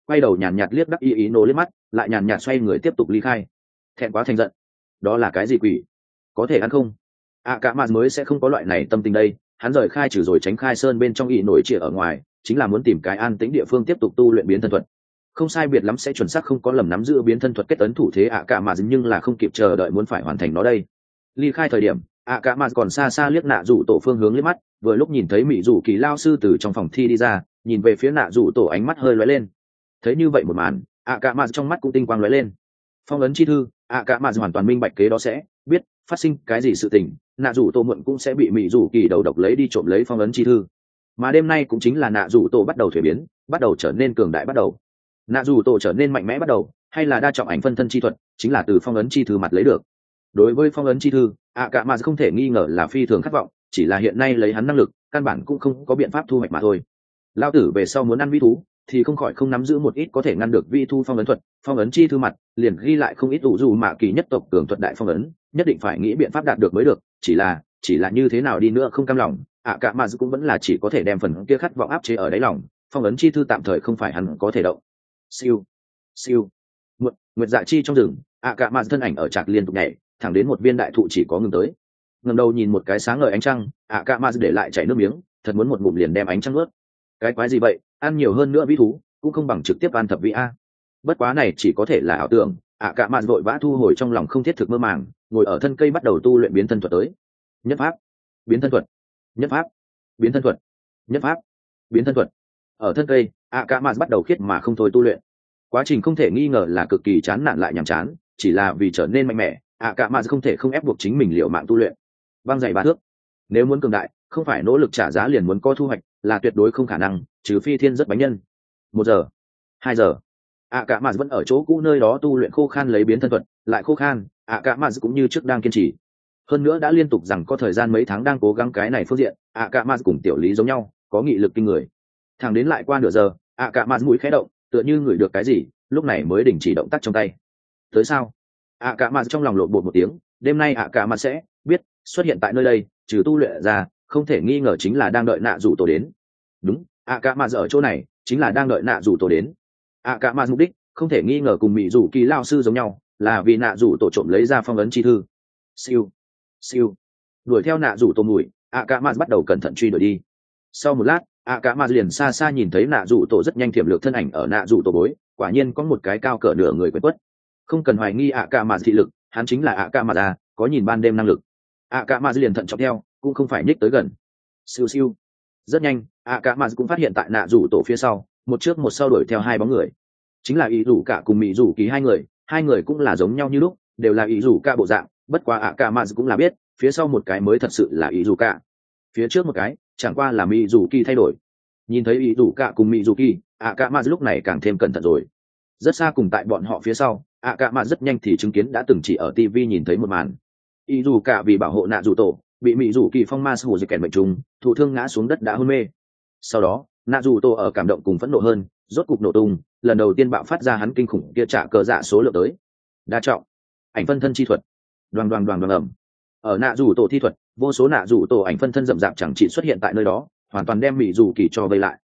quay đầu nhàn nhạt liếc đắc ý nổ liếc mắt, lại nhàn nhạt xoay người tiếp tục ly khai. Thẹn quá thành giận, đó là cái gì quỷ, có thể ăn không? Cả mà mới sẽ không có loại này tâm tình đây. Hắn rời khai trừ rồi tránh khai sơn bên trong ý nổi trịa ở ngoài, chính là muốn tìm cái an tĩnh địa phương tiếp tục tu luyện biến thân thuật. Không sai biệt lắm sẽ chuẩn xác không có lầm nắm giữ biến thân thuật kết ấn thủ thế cả mà nhưng là không kịp chờ đợi muốn phải hoàn thành nó đây. Ly khai thời điểm, cả mà còn xa xa liếc nạ rủ tổ phương hướng liếc mắt, vừa lúc nhìn thấy mỹ rủ kỳ lao sư từ trong phòng thi đi ra, nhìn về phía nạ rủ tổ ánh mắt hơi lóe lên. Thấy như vậy một màn, cả mà trong mắt cũng tinh quang lóe lên. Phong ấn chi thư, cả mà hoàn toàn minh bạch kế đó sẽ biết phát sinh cái gì sự tình, nạ rủ tổ muộn cũng sẽ bị mỹ rủ kỳ đầu độc lấy đi trộm lấy phong ấn chi thư. Mà đêm nay cũng chính là nạ rủ tổ bắt đầu thuế biến, bắt đầu trở nên cường đại bắt đầu. Nạ rủ tổ trở nên mạnh mẽ bắt đầu, hay là đa trọng ảnh phân thân chi thuật, chính là từ phong ấn chi thư mặt lấy được. Đối với phong ấn chi thư, cả mà không thể nghi ngờ là phi thường khát vọng, chỉ là hiện nay lấy hắn năng lực, căn bản cũng không có biện pháp thu hoạch mà thôi. Lao tử về sau muốn ăn vi thú, thì không khỏi không nắm giữ một ít có thể ngăn được vi thu phong ấn thuật, phong ấn chi thư mặt, liền ghi lại không ít ủ dù mạ kỳ nhất tộc cường thuật đại phong ấn, nhất định phải nghĩ biện pháp đạt được mới được, chỉ là như thế nào đi nữa không cam lòng, cả mà cũng vẫn là chỉ có thể đem phần kia khát vọng áp chế ở đáy lòng, phong ấn chi thư tạm thời không phải hắn có thể động. Siêu, siêu, nguyệt dạ chi trong rừng, cả mà thân ảnh ở trạc liên tục nhảy, thẳng đến một viên đại thụ chỉ có ngừng tới. Ngẩng đầu nhìn một cái sáng ngời ánh trăng, cả mà để lại chảy nước miếng, thật muốn một ngụm liền đem ánh trăng nuốt. Cái quái gì vậy, ăn nhiều hơn nữa vĩ thú cũng không bằng trực tiếp ăn thập vị a. Bất quá này chỉ có thể là ảo tưởng, cả mà vội vã thu hồi trong lòng không thiết thực mơ màng, ngồi ở thân cây bắt đầu tu luyện biến thân thuật tới. Nhất pháp, biến thân thuật, nhất pháp, biến thân thuật, nhất pháp, biến thân thuật. Ở thân cây, cả mà bắt đầu khiết mà không thôi tu luyện. Quá trình không thể nghi ngờ là cực kỳ chán nản lại nhàm chán, chỉ là vì trở nên mạnh mẽ, cả mà không thể không ép buộc chính mình liều mạng tu luyện. Băng dày 3 thước, nếu muốn cường đại, không phải nỗ lực trả giá liền muốn có thu hoạch, là tuyệt đối không khả năng, trừ phi thiên rất bánh nhân. 1 giờ, 2 giờ, cả mà vẫn ở chỗ cũ nơi đó tu luyện khô khan lấy biến thân thuật, lại khô khan, cả mà cũng như trước đang kiên trì. Hơn nữa đã liên tục rằng có thời gian mấy tháng đang cố gắng cái này phương diện, cả mà cùng tiểu lý giống nhau, có nghị lực kinh người. Thẳng đến lại qua nửa giờ, cả mà mũi khẽ động, tựa như ngửi được cái gì, lúc này mới đình chỉ động tác trong tay. Tới sao? Cả mà trong lòng lộn bột một tiếng, đêm nay cả mà sẽ biết xuất hiện tại nơi đây, trừ tu luyện ra, không thể nghi ngờ chính là đang đợi nạ rủ tổ đến. Đúng, cả mà ở chỗ này chính là đang đợi nạ rủ tổ đến. Cả mà mục đích không thể nghi ngờ cùng mỹ rủ kỳ lao sư giống nhau, là vì nạ rủ tổ trộm lấy ra phong ấn chi thư. Siêu, siêu, đuổi theo nạ rủ tổ mùi, cả mà bắt đầu cẩn thận truy đuổi đi. Sau một lát, cả mà liền xa xa nhìn thấy nạ rủ tổ rất nhanh thiểm lược thân ảnh ở nạ rủ tổ bối, quả nhiên có một cái cao cỡ nửa người quét quất. Không cần hoài nghi cả mà thị lực, hắn chính là cả mà có nhìn ban đêm năng lực. Cả mà liền thận trọng theo, cũng không phải nhích tới gần. Siêu siêu, rất nhanh, cả mà cũng phát hiện tại nạ rủ tổ phía sau, một trước một sau đuổi theo 2 bóng người, chính là ý rủ cả cùng mỹ rủ kỳ 2 người cũng là giống nhau như lúc, đều là ý rủ cả bộ dạng, bất quá cả mà cũng là biết, phía sau một cái mới thật sự là ý rủ cả, phía trước một cái chẳng qua là mỹ rủ kỳ thay đổi. Nhìn thấy ý rủ cả cùng mỹ rủ kỳ, cả mà lúc này càng thêm cẩn thận rồi. Rất xa cùng tại bọn họ phía sau, cả mà rất nhanh thì chứng kiến đã từng chỉ ở TV nhìn thấy một màn. Ý rủ cả vì bảo hộ nạ rủ tổ, bị mỹ rủ kỳ phong ma hù dịch kèn bệnh trùng, thụ thương ngã xuống đất đã hôn mê. Sau đó nạ rủ tổ ở cảm động cùng phẫn nộ hơn, rốt cục nổ tung, lần đầu tiên bạo phát ra hắn kinh khủng kia trả cờ dạ số lượng tới. Đa trọng ảnh phân thân chi thuật, đoàn ẩm. Ở nạ rủ tổ thi thuật, vô số nạ rủ tổ ảnh phân thân rậm rạp chẳng chỉ xuất hiện tại nơi đó, hoàn toàn đem mỹ rủ kỳ cho vây lại.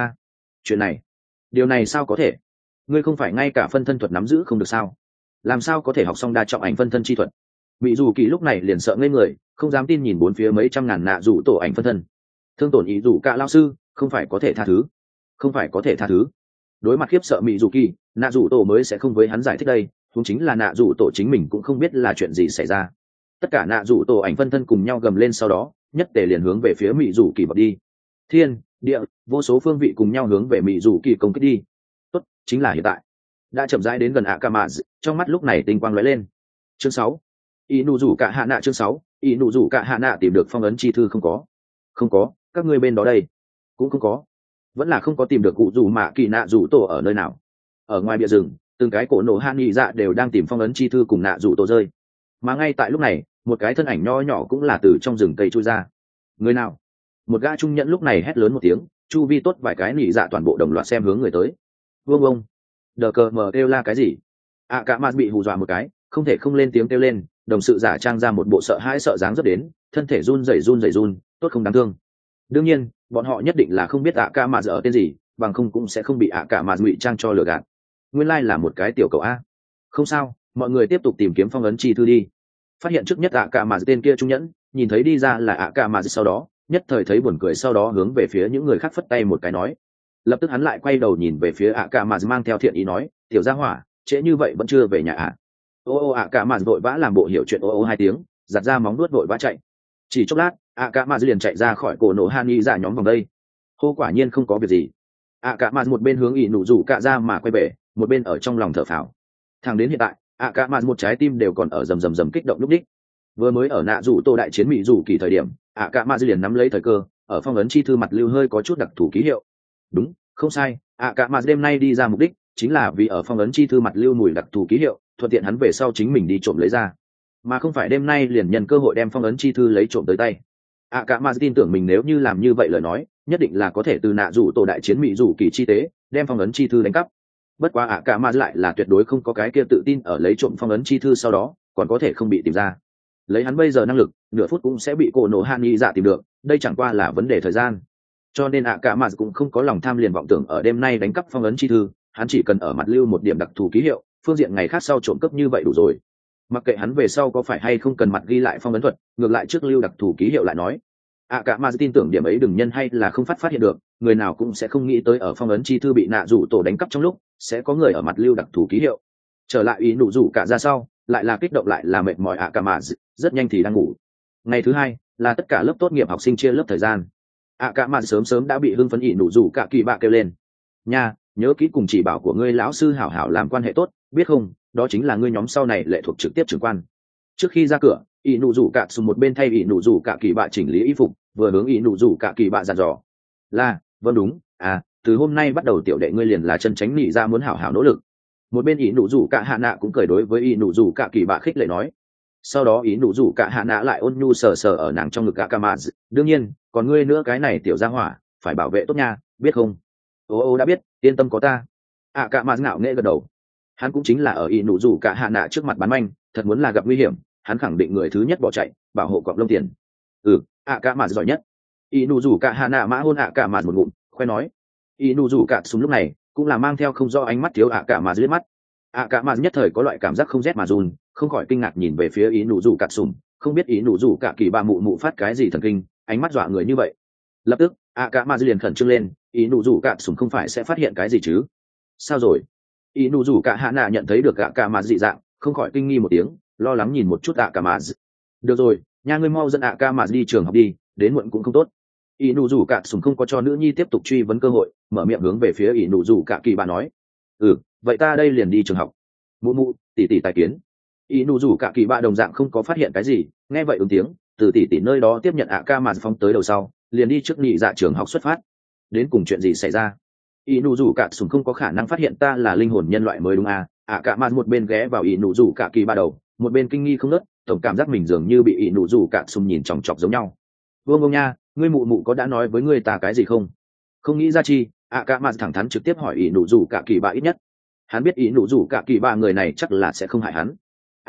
Chuyện này, điều này sao có thể? Ngươi không phải ngay cả phân thân thuật nắm giữ không được sao? Làm sao có thể học xong đa trọng ảnh phân thân chi thuật? Mỹ rủ kỳ lúc này liền sợ ngây người, không dám tin nhìn bốn phía mấy trăm ngàn nạ rủ tổ ảnh phân thân. Thương tổn ý rủ cả lao sư, không phải có thể tha thứ, không phải có thể tha thứ. Đối mặt khiếp sợ Mỹ rủ kỳ, nạ rủ tổ mới sẽ không với hắn giải thích đây, cũng chính là nạ rủ tổ chính mình cũng không biết là chuyện gì xảy ra. Tất cả nạ rủ tổ ảnh phân thân cùng nhau gầm lên, sau đó nhất tề liền hướng về phía Mỹ rủ kỳ vọt đi. Thiên địa vô số phương vị cùng nhau hướng về Mỹ rủ kỳ công kích đi. Tốt, chính là hiện tại. Đã chậm rãi đến gần Akamaz, trong mắt lúc này tinh quang lóe lên. Chương 6. Y nụ rủ cả hạ nạ. Chương 6. Y nụ rủ cả hạ nạ tìm được phong ấn chi thư không có? Không có, các ngươi bên đó đây cũng không có. Vẫn là không có tìm được cụ rủ mạ kỳ nạ rủ tổ ở nơi nào. Ở ngoài bìa rừng, từng cái cổ nổ han nghị dạ đều đang tìm phong ấn chi thư cùng nạ rủ tổ rơi. Mà ngay tại lúc này, một cái thân ảnh nho nhỏ cũng là từ trong rừng cây chui ra. Người nào? Một gã trung nhẫn lúc này hét lớn một tiếng, chu vi tốt vài cái nỉ dạ toàn bộ đồng loạt xem hướng người tới. Vương ông, đờ cờ mờ kêu la cái gì? Cả mặt bị hù dọa một cái, không thể không lên tiếng kêu lên, đồng sự giả trang ra một bộ sợ hãi sợ dáng rất đến, thân thể run rẩy, tốt không đáng thương. Đương nhiên, bọn họ nhất định là không biết cả mặt ở tên gì, bằng không cũng sẽ không bị ạ cả mà ngụy trang cho lừa gạt. Nguyên lai là một cái tiểu cậu a. Không sao, mọi người tiếp tục tìm kiếm phong ấn chi thư đi. Phát hiện trước nhất ạ cả mà tên kia trung nhẫn, nhìn thấy đi ra là ạ cả mà sau đó nhất thời thấy buồn cười, sau đó hướng về phía những người khác phất tay một cái nói. Lập tức hắn lại quay đầu nhìn về phía ạ cả mà mang theo thiện ý nói, tiểu gia hỏa, trễ như vậy vẫn chưa về nhà ạ? Ô ạ cả mà vội vã làm bộ hiểu chuyện ô hai tiếng, giặt ra móng nuốt vội vã chạy. Chỉ chốc lát ạ cả mà liền chạy ra khỏi cổ nổ Hani ra nhóm vòng đây. Hô, quả nhiên không có việc gì. ạ cả mà một bên hướng ỷ nụ rủ cạ ra mà quay về, một bên ở trong lòng thở phào. Thẳng đến hiện tại ạ cả mà một trái tim đều còn ở rầm kích động lúc đích. Vừa mới ở nạ rủ tô đại chiến mỹ rủ kỳ thời điểm, ạ cả mà liền nắm lấy thời cơ, ở phong ấn chi thư mặt lưu hơi có chút đặc thù ký hiệu. Đúng, không sai, ạ cả mà đêm nay đi ra mục đích chính là vì ở phong ấn chi thư mặt lưu mùi đặc thù ký hiệu, thuận tiện hắn về sau chính mình đi trộm lấy ra, mà không phải đêm nay liền nhân cơ hội đem phong ấn chi thư lấy trộm tới tay. ạ cả mà tin tưởng mình nếu như làm như vậy lời nói, nhất định là có thể từ nạ rủ tổ đại chiến mỹ rủ kỳ chi tế đem phong ấn chi thư đánh cắp. Bất quá ạ cả mà lại là tuyệt đối không có cái kia tự tin ở lấy trộm phong ấn chi thư sau đó còn có thể không bị tìm ra. Lấy hắn bây giờ năng lực, nửa phút cũng sẽ bị cổ nổ Hani dạ tìm được, đây chẳng qua là vấn đề thời gian. Cho nên ạ cả mà cũng không có lòng tham liền vọng tưởng ở đêm nay đánh cắp phong ấn chi thư, hắn chỉ cần ở mặt lưu một điểm đặc thù ký hiệu, phương diện ngày khác sau trộm cắp như vậy đủ rồi. Mặc kệ hắn về sau có phải hay không cần mặt ghi lại phong ấn thuật, ngược lại trước lưu đặc thù ký hiệu lại nói. ạ cả mà tin tưởng điểm ấy đừng nhân hay là không phát hiện được, người nào cũng sẽ không nghĩ tới ở phong ấn chi thư bị nạ rủ tổ đánh cắp trong lúc sẽ có người ở mặt lưu đặc thù ký hiệu. Trở lại ý nụ rủ cả ra sau, lại là kích động lại là mệt mỏi ạ cả mà rất nhanh thì đang ngủ. Ngày thứ hai là tất cả lớp tốt nghiệp học sinh chia lớp thời gian. ạ cả mà sớm đã bị hưng phấn ý nụ rủ cả kỳ bạ kêu lên. Nha, nhớ kỹ cùng chỉ bảo của ngươi lão sư hảo hảo làm quan hệ tốt, biết không, đó chính là ngươi nhóm sau này lệ thuộc trực tiếp trưởng quan. Trước khi ra cửa, ý nụ rủ cả sùng một bên thay ý nụ rủ cả kỳ bạ chỉnh lý y phục, vừa hướng ý nụ rủ cả kỳ bạ dặn dò. Là, vâng đúng, từ hôm nay bắt đầu tiểu đệ ngươi liền là chân tránh nhị ra muốn hảo hảo nỗ lực. Một bên ý nụ rủ cả hạ nạ cũng cười đối với ý nụ rủ cả kỳ bạ khích lệ nói. Sau đó ý nụ rủ cả hạ nạ lại ôn nhu sờ sờ ở nàng trong ngực cả mà, đương nhiên còn ngươi nữa cái này tiểu gia hỏa phải bảo vệ tốt nha, biết không? Ô đã biết, yên tâm có ta. Cả mà ngạo nghễ gật đầu. Hắn cũng chính là ở ý nụ rủ cả hạ nạ trước mặt bán manh, thật muốn là gặp nguy hiểm hắn khẳng định người thứ nhất bỏ chạy, bảo hộ cọp lông tiền. Cả mà giỏi nhất. Ý nụ rủ cả hạ nạ mã hôn cả mà một ngụm, khoe nói. Ý nụ rủ cả súng lúc này cũng là mang theo không do ánh mắt thiếu cả mà liếc mắt. Cả mà nhất thời có loại cảm giác không rét mà run, không khỏi kinh ngạc nhìn về phía ý nụ rủ cả sùng, không biết ý nụ rủ cả kỳ bà mụ phát cái gì thần kinh, ánh mắt dọa người như vậy. Lập tức cả mà liền khẩn trương lên, ý nụ rủ cả sùng không phải sẽ phát hiện cái gì chứ? Sao rồi? Ý nụ rủ cả hạ nạ nhận thấy được cả mà dị dạng, không khỏi kinh nghi một tiếng, lo lắng nhìn một chút cả mà. Được rồi, nha, ngươi mau dẫn cả mà đi trường học đi, đến muộn cũng không tốt. Ý nụ rủ cả sùng không có cho nữ nhi tiếp tục truy vấn cơ hội, mở miệng hướng về phía ý nụ rủ cả kỳ bà nói. Vậy ta đây liền đi trường học. Mụ tỷ tài kiến. Ý nụ rủ cả kỳ bạ đồng dạng không có phát hiện cái gì, nghe vậy ứng tiếng, từ tỷ nơi đó tiếp nhận cả mà phóng tới đầu sau, liền đi trước nhị dạ trường học xuất phát. Đến cùng chuyện gì xảy ra? Ý nụ rủ cả sùng không có khả năng phát hiện ta là linh hồn nhân loại mới đúng cả mà một bên ghé vào ý nụ rủ cả kỳ bạ đầu, một bên kinh nghi không ngớt, tổng cảm giác mình dường như bị ý nụ rủ cả sùng nhìn chòng chọc giống nhau. Vương nha, ngươi mụ có đã nói với ngươi ta cái gì không? Không nghĩ ra chi, cả mà thẳng thắn trực tiếp hỏi ý nụ rủ cả kỳ bạ ít nhất. Hắn biết ý nụ rủ cả kỳ bạ người này chắc là sẽ không hại hắn.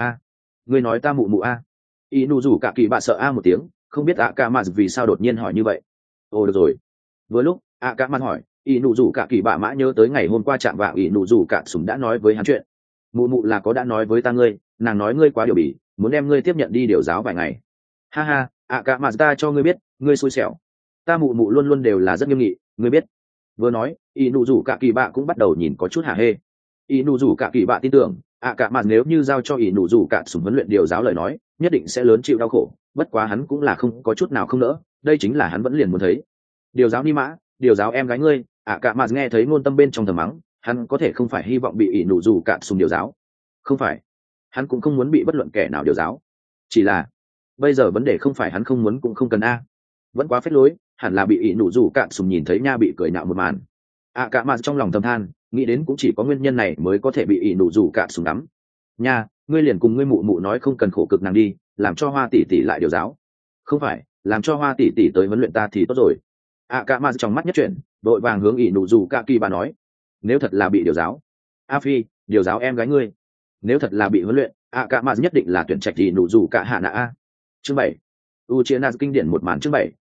Ngươi nói ta mụ ý nụ rủ cả kỳ bạ sợ một tiếng, không biết cả mà vì sao đột nhiên hỏi như vậy. Được rồi. Vừa lúc cả mà hỏi, ý nụ rủ cả kỳ bạ mã nhớ tới ngày hôm qua chạm vào ý nụ rủ cả súng đã nói với hắn chuyện. Mụ là có đã nói với ta ngươi, nàng nói ngươi quá điều bỉ, muốn đem ngươi tiếp nhận đi điều giáo vài ngày. Ha cả mà ta cho ngươi biết, ngươi xui xẻo. Ta mụ luôn luôn đều là rất nghiêm nghị, ngươi biết. Vừa nói ý nụ rủ cả kỳ bạ cũng bắt đầu nhìn có chút hả hê. Ý nụ rủ cả kỳ bạ tin tưởng cả mà nếu như giao cho ý nụ rủ cả súng huấn luyện điều giáo lời nói, nhất định sẽ lớn chịu đau khổ, bất quá hắn cũng là không có chút nào không nỡ, đây chính là hắn vẫn liền muốn thấy. Điều giáo ni mã, điều giáo em gái ngươi. Cả mà nghe thấy ngôn tâm bên trong thầm mắng, hắn có thể không phải hy vọng bị ý nụ rủ cả súng điều giáo, không phải, hắn cũng không muốn bị bất luận kẻ nào điều giáo, chỉ là bây giờ vấn đề không phải hắn không muốn cũng không cần vẫn quá phết lối, hẳn là bị ý nụ rủ cả súng nhìn thấy nha bị cười nhạo một màn. Cả mà trong lòng thầm than, nghĩ đến cũng chỉ có nguyên nhân này mới có thể bị ý nụ rủ cả súng đắm. Nha, ngươi liền cùng ngươi mụ nói không cần khổ cực nàng đi, làm cho Hoa tỷ tỷ lại điều giáo. Không phải, làm cho Hoa tỷ tỷ tới huấn luyện ta thì tốt rồi. Cả mà trong mắt nhất chuyển, đội vàng hướng ý nụ rủ cả kỳ bà nói, nếu thật là bị điều giáo, Phi điều giáo em gái ngươi. Nếu thật là bị huấn luyện, cả mà nhất định là tuyển trạch ý nụ rủ cả hạ nạ. Chương 7. Uchiha kinh điển một màn chương 7.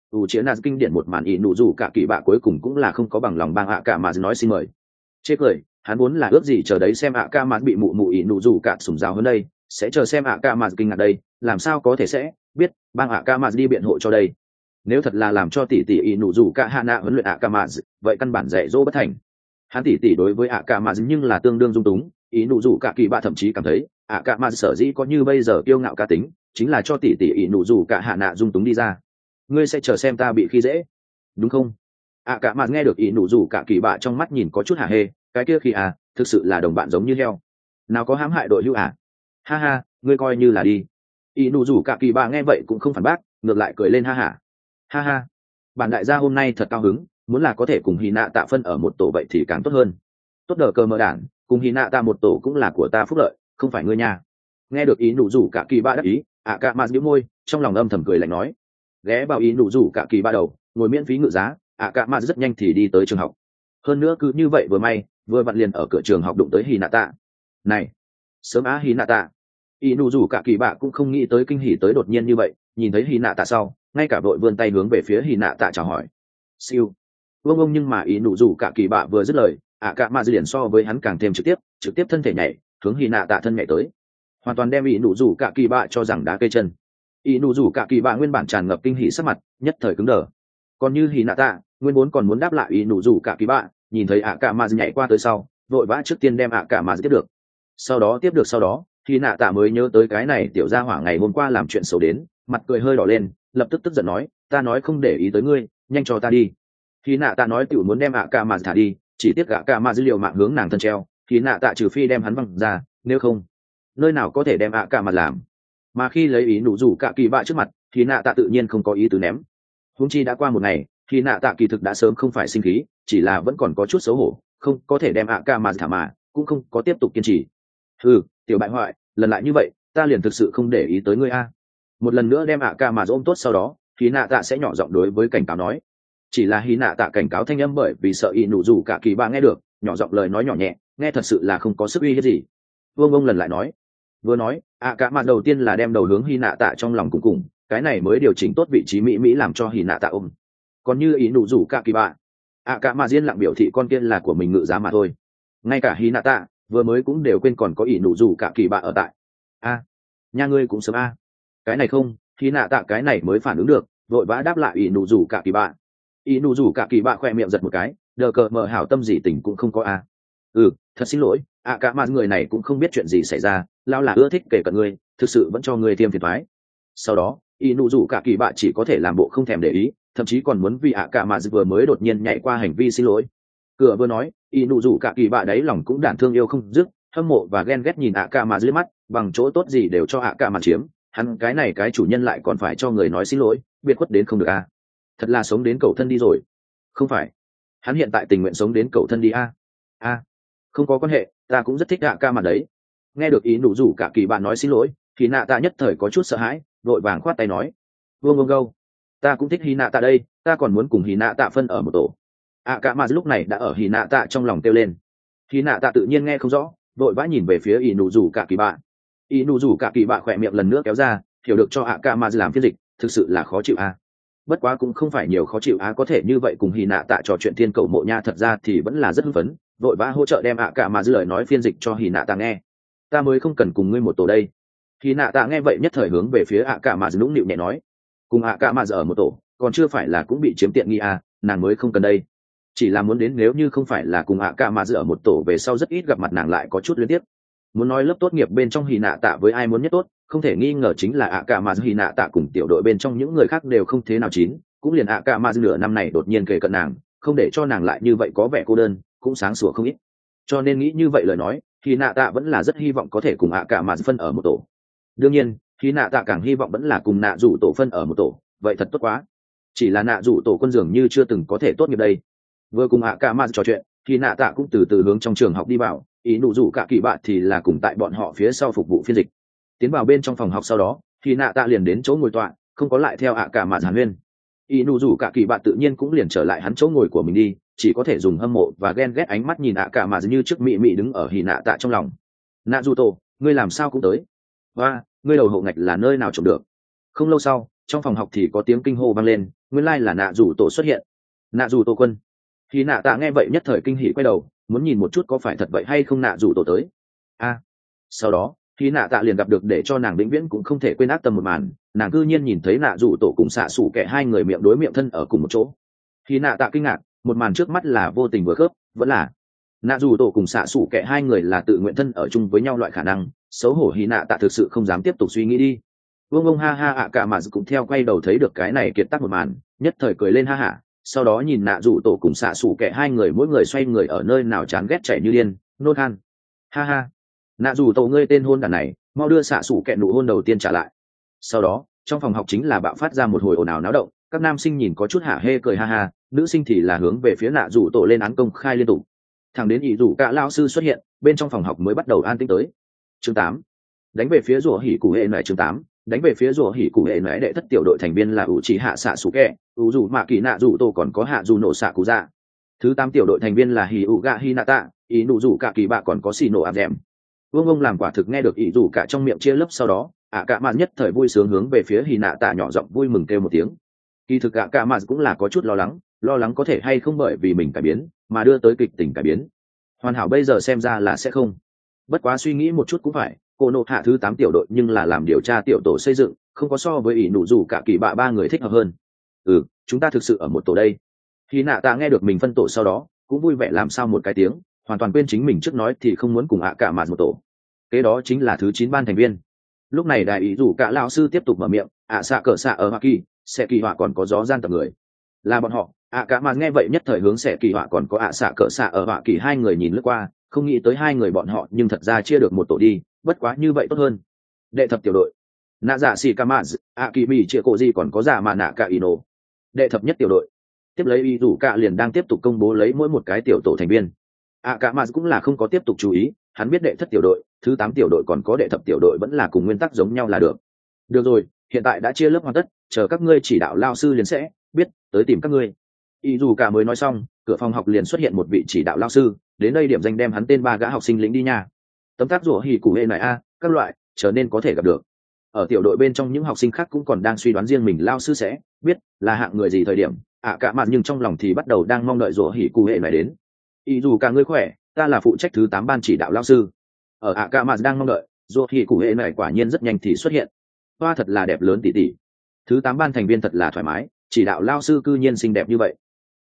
ủ chiến nạt kinh điển một màn ỷ nụ rủ cả kỳ bạ cuối cùng cũng là không có bằng lòng bang ạ cả mà nói xin mời. Chê cười, hắn vốn là ước gì chờ đấy xem ạ cả mà bị mụ mụ ỷ nụ rủ cả sủng giáo hơn đây, sẽ chờ xem ạ cả mà kinh ngạc đây, làm sao có thể sẽ biết bang ạ cả mà đi biện hộ cho đây. Nếu thật là làm cho tỷ tỷ ỷ nụ rủ cả hạ nạ huấn luyện ạ cả mà, vậy căn bản dạy dỗ bất thành. Hắn tỷ tỷ đối với ạ cả mà nhưng là tương đương dung túng, ỷ nụ rủ cả kỳ bạ thậm chí cảm thấy ạ cả mà sở dĩ có như bây giờ kiêu ngạo cá tính, chính là cho tỷ tỷ ỷ nụ rủ cả hạ nạ dung túng đi ra. Ngươi sẽ chờ xem ta bị khi dễ, đúng không? ạ cả mà nghe được ỷ nụ rủ cả kỳ bạ trong mắt nhìn có chút hả hê, cái kia khi thực sự là đồng bạn giống như heo, nào có hãm hại đội hữu ha ha, ngươi coi như là đi. ỷ nụ rủ cả kỳ bạ nghe vậy cũng không phản bác, ngược lại cười lên ha ha, bản đại gia hôm nay thật cao hứng, muốn là có thể cùng hy nạ tạ phân ở một tổ vậy thì càng tốt hơn. Tốt đờ cờ mờ đản, cùng hy nạ tạ một tổ cũng là của ta phúc lợi, không phải ngươi nha. Nghe được ý nụ rủ cả kỳ bạ đắc ý, ạ cả mà nhíu môi, trong lòng âm thầm cười lạnh nói, ghé vào ý nụ rủ cả kỳ bạ đầu, ngồi miễn phí ngự giá, ạ cả mà rất nhanh thì đi tới trường học. Hơn nữa cứ như vậy vừa may vừa vặn liền ở cửa trường học đụng tới hy nạ tạ. Này, sớm hy nạ tạ. Ý nụ rủ cả kỳ bạ cũng không nghĩ tới kinh hỉ tới đột nhiên như vậy, nhìn thấy hy nạ tạ sau, ngay cả vội vươn tay hướng về phía hy nạ tạ chào hỏi. Siêu. Ông nhưng mà ý nụ rủ cả kỳ bạ vừa dứt lời, ạ cả mà liền so với hắn càng thêm trực tiếp thân thể nhảy hướng hy nạ tạ thân nhảy tới, hoàn toàn đem ý nụ rủ cả kỳ bạ cho rằng đá cây chân. Ý nụ rủ cả kỳ bạ nguyên bản tràn ngập kinh hỉ sắc mặt nhất thời cứng đờ, còn như hy nạ tạ nguyên vốn còn muốn đáp lại ý nụ rủ cả kỳ bạ, nhìn thấy ạ cả mà nhảy qua tới sau, vội vã trước tiên đem ạ cả mà tiếp được, sau đó hy nạ tạ mới nhớ tới cái này tiểu gia hỏa ngày hôm qua làm chuyện xấu đến, mặt cười hơi đỏ lên, lập tức tức giận nói, ta nói không để ý tới ngươi, nhanh cho ta đi. Hy nạ tạ nói tiểu muốn đem ạ cả mà thả đi, chỉ tiếc ạ cả mà dữ liệu mạng hướng nàng thân treo, hy nạ tạ trừ phi đem hắn văng ra, nếu không nơi nào có thể đem ạ cả mà làm. Mà khi lấy ý nụ rủ cả kỳ bạ trước mặt, hy nạ tạ tự nhiên không có ý tứ ném. Huống chi đã qua một ngày, hy nạ tạ kỳ thực đã sớm không phải sinh khí, chỉ là vẫn còn có chút xấu hổ, không có thể đem ạ cả mà thả mà cũng không có tiếp tục kiên trì. Tiểu bại hoại, lần lại như vậy ta liền thực sự không để ý tới ngươi một lần nữa đem ạ cả mà ôm tốt, sau đó hy nạ tạ sẽ nhỏ giọng đối với cảnh cáo nói. Chỉ là hy nạ tạ cảnh cáo thanh âm bởi vì sợ ý nụ rủ cả kỳ bạ nghe được, nhỏ giọng lời nói nhỏ nhẹ, nghe thật sự là không có sức uy hiếp gì. Ông lần lại nói, vừa nói ạ cả mà đầu tiên là đem đầu hướng hy nạ tạ trong lòng cùng cái này mới điều chỉnh tốt vị trí mỹ làm cho hy nạ tạ ôm. Còn như ý nụ rủ cả kỳ bạ, ạ cả mà riêng lặng biểu thị con kia là của mình ngự giá mà thôi. Ngay cả hy nạ tạ vừa mới cũng đều quên còn có ý nụ rủ cả kỳ bạ ở tại. Nha ngươi cũng sớm cái này không, hy nạ tạ cái này mới phản ứng được, vội vã đáp lại ý nụ rủ cả kỳ bạ. Ý nụ rủ cả kỳ bạ khoe miệng giật một cái, đờ cờ mờ hảo tâm gì tình cũng không có thật xin lỗi, cả mà người này cũng không biết chuyện gì xảy ra, lao là ưa thích kể cận ngươi, thực sự vẫn cho ngươi tiêm phiền thoái. Sau đó ý nụ rủ cả kỳ bạ chỉ có thể làm bộ không thèm để ý, thậm chí còn muốn vì cả mà vừa mới đột nhiên nhảy qua hành vi xin lỗi. Cửa vừa nói, ý nụ rủ cả kỳ bạ đấy lòng cũng đản thương yêu không dứt, hâm mộ và ghen ghét nhìn cả mà dưới mắt, bằng chỗ tốt gì đều cho cả mà chiếm, hắn cái này cái chủ nhân lại còn phải cho người nói xin lỗi, biệt khuất đến không được thật là sống đến cầu thân đi rồi. Không phải, hắn hiện tại tình nguyện sống đến cầu thân đi không có quan hệ, ta cũng rất thích cả mà đấy. Nghe được ý nụ rủ cả kỳ bạn nói xin lỗi, thì nạ tạ nhất thời có chút sợ hãi, vội vàng khoát tay nói, vương gâu, ta cũng thích hy nạ tạ đây, ta còn muốn cùng hy nạ tạ phân ở một tổ. Cả mà lúc này đã ở hy nạ tạ trong lòng kêu lên. Hy nạ tạ tự nhiên nghe không rõ, vội vã nhìn về phía ý nụ rủ cả kỳ bạn. Ý nụ rủ cả kỳ bạn khỏe miệng lần nữa kéo ra, hiểu được cho cả mà làm phiên dịch, thực sự là khó chịu bất quá cũng không phải nhiều khó chịu có thể như vậy cùng hy nạ tạ trò chuyện thiên cầu mộ nha, thật ra thì vẫn là rất hưng phấn, vội vã hỗ trợ đem cả mà dư lời nói phiên dịch cho hy nạ tạ nghe. Ta mới không cần cùng ngươi một tổ đây. Hy nạ tạ nghe vậy nhất thời hướng về phía cả mà nũng nịu nhẹ nói, cùng cả mà ở một tổ còn chưa phải là cũng bị chiếm tiện nghi nàng mới không cần đây. Chỉ là muốn đến, nếu như không phải là cùng cả mà ở một tổ về sau rất ít gặp mặt, nàng lại có chút liên tiếp. Muốn nói lớp tốt nghiệp bên trong hy nạ tạ với ai muốn nhất tốt, không thể nghi ngờ chính là cả mà hy nạ tạ cùng tiểu đội bên trong những người khác đều không thế nào chín, cũng liền cả mà nửa năm này đột nhiên kề cận nàng, không để cho nàng lại như vậy có vẻ cô đơn, cũng sáng sủa không ít. Cho nên nghĩ như vậy lời nói, hy nạ tạ vẫn là rất hy vọng có thể cùng cả mà phân ở một tổ. Đương nhiên hy nạ tạ càng hy vọng vẫn là cùng nạ rủ tổ phân ở một tổ, vậy thật tốt quá. Chỉ là nạ rủ tổ quân dường như chưa từng có thể tốt nghiệp đây. Vừa cùng cả mà trò chuyện, hy nạ tạ cũng từ từ hướng trong trường học đi vào, ý nụ rủ cả kỳ bạn thì là cùng tại bọn họ phía sau phục vụ phiên dịch. Tiến vào bên trong phòng học sau đó, thì nạ tạ liền đến chỗ ngồi tọa, không có lại theo cả mà hàn huyên. Ý nụ rủ cả kỳ bạn tự nhiên cũng liền trở lại hắn chỗ ngồi của mình đi, chỉ có thể dùng hâm mộ và ghen ghét ánh mắt nhìn cả mà như trước mị mị đứng ở hì nạ tạ trong lòng. Nạ dù tổ, ngươi làm sao cũng tới, và ngươi đầu hộ ngạch là nơi nào trộm được. Không lâu sau, trong phòng học thì có tiếng kinh hô vang lên, nguyên lai là nạ rủ tổ xuất hiện. Nạ rủ tổ quân. Khi nạ tạ nghe vậy nhất thời kinh hỉ quay đầu, muốn nhìn một chút có phải thật vậy hay không nạ rủ tổ tới. Sau đó khi nạ tạ liền gặp được để cho nàng vĩnh viễn cũng không thể quên ác tâm một màn, nàng cư nhiên nhìn thấy nạ rủ tổ cùng xạ xủ kẻ hai người miệng đối miệng thân ở cùng một chỗ. Khi nạ tạ kinh ngạc, một màn trước mắt là vô tình vừa khớp, vẫn là nạ rủ tổ cùng xạ xủ kẻ hai người là tự nguyện thân ở chung với nhau loại khả năng. Xấu hổ hy nạ tạ thực sự không dám tiếp tục suy nghĩ đi. Vương ha ha ạ cả mà cũng theo quay đầu thấy được cái này kiệt tác một màn, nhất thời cười lên ha hả, sau đó nhìn nạ rủ tổ cùng xạ xủ kẻ hai người mỗi người xoay người ở nơi nào chán ghét chảy như điên, nôn khan. Ha ha, nạ rủ tổ ngươi tên hôn đàn này, mau đưa xạ xủ kẻ nụ hôn đầu tiên trả lại. Sau đó trong phòng học chính là bạo phát ra một hồi ồn ào náo động, các nam sinh nhìn có chút hả hê cười ha ha, nữ sinh thì là hướng về phía nạ rủ tổ lên án công khai liên tục. Thằng đến ý rủ cả lao sư xuất hiện, bên trong phòng học mới bắt đầu an tĩnh tới. Chương 8. Đánh về phía rủa hỉ cụ hệ nại. Chương 8. Đánh về phía rủa hỉ cụ hệ nại. Đệ thất tiểu đội thành viên là ủ chỉ hạ xạ sủ kẹ, ủ rủ mạ kỳ nạ rủ tổ còn có hạ rủ nổ xạ cụ dạ. Thứ 8 tiểu đội thành viên là hỉ ủ gạ hi nạ tạ, ý nụ rủ cả kỳ bạ còn có xì nổ áp dẻm. Vương ông làm quả thực nghe được ý rủ cả trong miệng chia lớp, sau đó cả mạn nhất thời vui sướng hướng về phía hi nạ tạ nhỏ giọng vui mừng kêu một tiếng. Kỳ thực cả mạn cũng là có chút lo lắng có thể hay không bởi vì mình cải biến mà đưa tới kịch tình cải biến. Hoàn hảo bây giờ xem ra là sẽ không. Bất quá suy nghĩ một chút cũng phải, cô nộ hạ thứ 8 tiểu đội nhưng là làm điều tra tiểu tổ xây dựng, không có so với ỷ nụ rủ cả kỳ bạ ba người thích hợp hơn. Chúng ta thực sự ở một tổ đây. Khi nạ tạ nghe được mình phân tổ sau đó cũng vui vẻ làm sao một cái tiếng, hoàn toàn quên chính mình trước nói thì không muốn cùng cả mạt một tổ. Kế đó chính là thứ 9 ban thành viên. Lúc này đại ý rủ cả lão sư tiếp tục mở miệng, xạ cờ xạ ở hoa kỳ sẽ kỳ họa còn có gió gian tập người là bọn họ. Cả mạt nghe vậy nhất thời hướng sẽ kỳ họa còn có xạ cờ xạ ở hoa kỳ hai người nhìn lướt qua, không nghĩ tới hai người bọn họ nhưng thật ra chia được một tổ đi, bất quá như vậy tốt hơn. Đệ thập tiểu đội nạ dạ xì kamaz kỳ mỹ chia cổ gì còn có giả mà nạ cả ino. Đệ thập nhất tiểu đội tiếp lấy y rủ cả liền đang tiếp tục công bố lấy mỗi một cái tiểu tổ thành viên. Cả mà cũng là không có tiếp tục chú ý, hắn biết đệ thất tiểu đội, thứ 8 tiểu đội còn có đệ thập tiểu đội vẫn là cùng nguyên tắc giống nhau là được. Được rồi, hiện tại đã chia lớp hoàn tất, chờ các ngươi chỉ đạo lao sư liền sẽ biết tới tìm các ngươi. Y dù cả mới nói xong, cửa phòng học liền xuất hiện một vị chỉ đạo lao sư, đến đây điểm danh đem hắn tên 3 gã học sinh lĩnh đi nha. Tấm tác rủa hỉ cụ hệ này các loại trở nên có thể gặp được. Ở tiểu đội bên trong những học sinh khác cũng còn đang suy đoán riêng mình lao sư sẽ biết là hạng người gì thời điểm, cả mạn nhưng trong lòng thì bắt đầu đang mong đợi rủa hỉ cụ hệ này đến. Y dù cả ngươi khỏe, ta là phụ trách thứ 8 ban chỉ đạo lao sư. Ở cả mạn đang mong đợi, rủa hỉ cụ hệ này quả nhiên rất nhanh thì xuất hiện. Hoa thật là đẹp lớn tỉ tỉ. Thứ 8 ban thành viên thật là thoải mái, chỉ đạo lao sư cư nhiên xinh đẹp như vậy.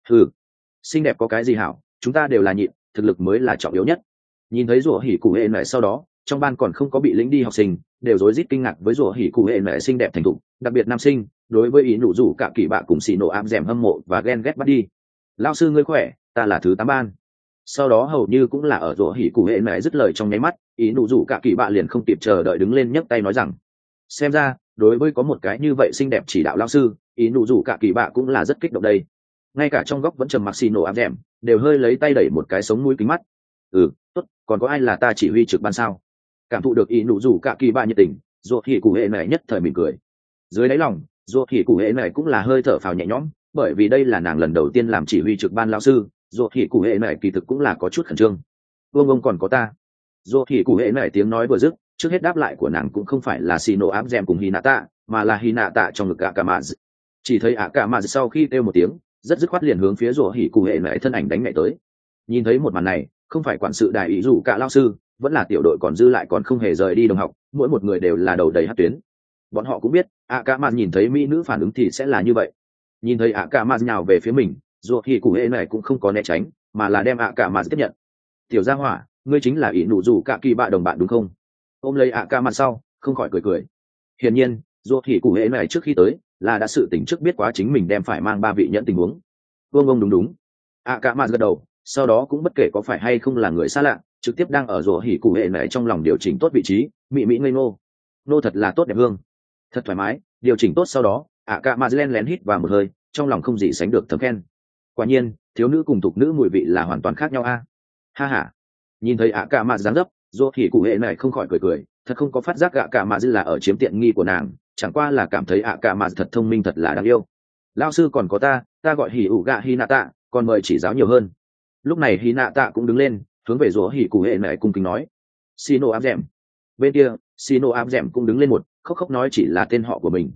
Xinh đẹp có cái gì hảo, chúng ta đều là nhịn, thực lực mới là trọng yếu nhất. Nhìn thấy rủa hỉ cụ hệ này sau đó, trong ban còn không có bị lĩnh đi học sinh đều rối rít kinh ngạc với rủa hỉ cụ hệ này xinh đẹp thành thục, đặc biệt nam sinh đối với ý nụ rủ cả kỳ bạ cùng xì nổ ám dẻm hâm mộ và ghen ghét bắt đi. Lao sư ngươi khỏe, ta là thứ 8 ban. Sau đó hầu như cũng là ở rủa hỉ cụ hệ này dứt lời trong nháy mắt, ý nụ rủ cả kỳ bạ liền không kịp chờ đợi đứng lên nhấc tay nói rằng, xem ra đối với có một cái như vậy xinh đẹp chỉ đạo lao sư, ý nụ rủ cả kỳ bạ cũng là rất kích động đây. Ngay cả trong góc vẫn trầm mặc xì nổ ám dẻm đều hơi lấy tay đẩy một cái sống mũi kính mắt. Tốt, còn có ai là ta chỉ huy trực ban sao? Cảm thụ được ý nụ rủ cả kỳ bạ nhiệt tình, ruột hỉ cụ hệ này nhất thời mỉm cười. Dưới đáy lòng ruột hỉ cụ hệ này cũng là hơi thở phào nhẹ nhõm, bởi vì đây là nàng lần đầu tiên làm chỉ huy trực ban lão sư. Ruột hỉ cụ hệ này kỳ thực cũng là có chút khẩn trương. Ông còn có ta. Ruột hỉ cụ hệ này tiếng nói vừa dứt, trước hết đáp lại của nàng cũng không phải là xì nổ áp dèm cùng Hinata, mà là Hinata trong ngực Akamaz. Chỉ thấy Akamaz sau khi kêu một tiếng, rất dứt khoát liền hướng phía ruột hỉ cụ hệ này thân ảnh đánh nhẹ tới. Nhìn thấy một màn này, không phải quản sự đại ý rủ cả lao sư, vẫn là tiểu đội còn dư lại còn không hề rời đi đồng học, mỗi một người đều là đầu đầy hát tuyến. Bọn họ cũng biết Akamaz nhìn thấy mỹ nữ phản ứng thì sẽ là như vậy. Nhìn thấy Akamaz nhào về phía mình, ruột hỉ cụ hệ này cũng không có né tránh, mà là đem Akamaz tiếp nhận. Tiểu gia hỏa, ngươi chính là ỷ nụ rủ cả kỳ bạ đồng bạn đúng không? Ôm lấy Akamaz sau, không khỏi cười. Hiển nhiên ruột hỉ cụ hệ này trước khi tới là đã sự tỉnh trước biết quá chính mình đem phải mang 3 vị nhận tình huống. Đúng. Akamaz gật đầu, sau đó cũng bất kể có phải hay không là người xa lạ, trực tiếp đang ở rổ hỉ cụ hệ này trong lòng điều chỉnh tốt vị trí, mị ngây nô thật là tốt đẹp hương, thật thoải mái. Điều chỉnh tốt sau đó cả mà lén hít vào một hơi, trong lòng không gì sánh được thầm khen. Quả nhiên thiếu nữ cùng tục nữ mùi vị là hoàn toàn khác nhau ha ha. Nhìn thấy cả mà dáng dấp, rổ hỉ cụ hệ này không khỏi cười, thật không có phát giác cả mà là ở chiếm tiện nghi của nàng, chẳng qua là cảm thấy cả mà thật thông minh, thật là đáng yêu. Lao sư còn có ta gọi hỉ ủ gạ Hinata, còn mời chỉ giáo nhiều hơn. Lúc này Hinata cũng đứng lên, hướng về rủa hỉ cụ hệ này cung kính nói, Sino áp dẻm. Bên kia Sino áp dẻm cũng đứng lên một khóc nói chỉ là tên họ của mình.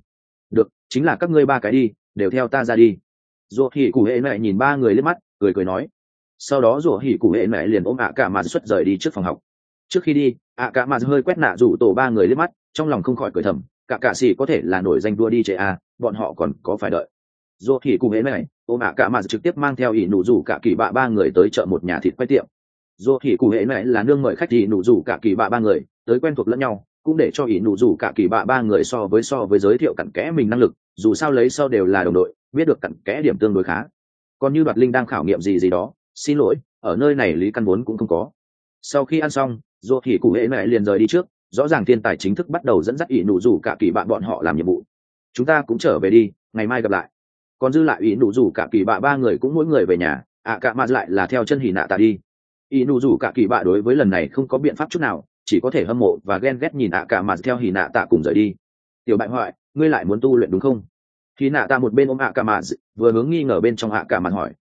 được, chính là các ngươi ba cái đi, đều theo ta ra đi. Rủa hỉ cụ hệ mẹ nhìn ba người liếc mắt, cười nói. Sau đó rủa hỉ cụ hệ mẹ liền ôm ạ cả mà xuất rời đi trước phòng học. Trước khi đi, ạ cả mà hơi quét nạ rủ tổ ba người liếc mắt, trong lòng không khỏi cười thầm, cả sĩ có thể là nổi danh đua đi chạy à, bọn họ còn có phải đợi. Rủa hỉ cụ hệ mẹ ôm ạ cả mà trực tiếp mang theo ỷ nụ rủ cả kỳ bạ ba người tới chợ một nhà thịt quay tiệm. Rủa hỉ cụ hệ mẹ là nương mời khách ỷ nụ rủ cả kỳ bạ ba người tới quen thuộc lẫn nhau, cũng để cho ỷ nụ rủ cả kỳ bạ ba người so với giới thiệu cặn kẽ mình năng lực, dù sao lấy sau đều là đồng đội, biết được cặn kẽ điểm tương đối khá. Còn như Đoạt Linh đang khảo nghiệm gì đó, xin lỗi, ở nơi này lý căn vốn cũng không có. Sau khi ăn xong, Dô thì cụ hệ mẹ liền rời đi trước, rõ ràng thiên tài chính thức bắt đầu dẫn dắt ỷ nụ rủ cả kỳ bạn bọn họ làm nhiệm vụ. Chúng ta cũng trở về đi, ngày mai gặp lại. Còn dư lại ỷ nụ rủ cả kỳ bạn ba người cũng mỗi người về nhà, cả mà lại là theo chân hỉ nạ tạ đi. Ỷ nụ rủ cả kỳ bạn đối với lần này không có biện pháp chút nào, chỉ có thể hâm mộ và ghen ghét nhìn cả mà theo hỉ nạ tạ cùng rời đi. Tiểu bại hoại, ngươi lại muốn tu luyện đúng không? Hỉ nạ tạ một bên ôm cả mà vừa hướng nghi ngờ bên trong cả mà hỏi.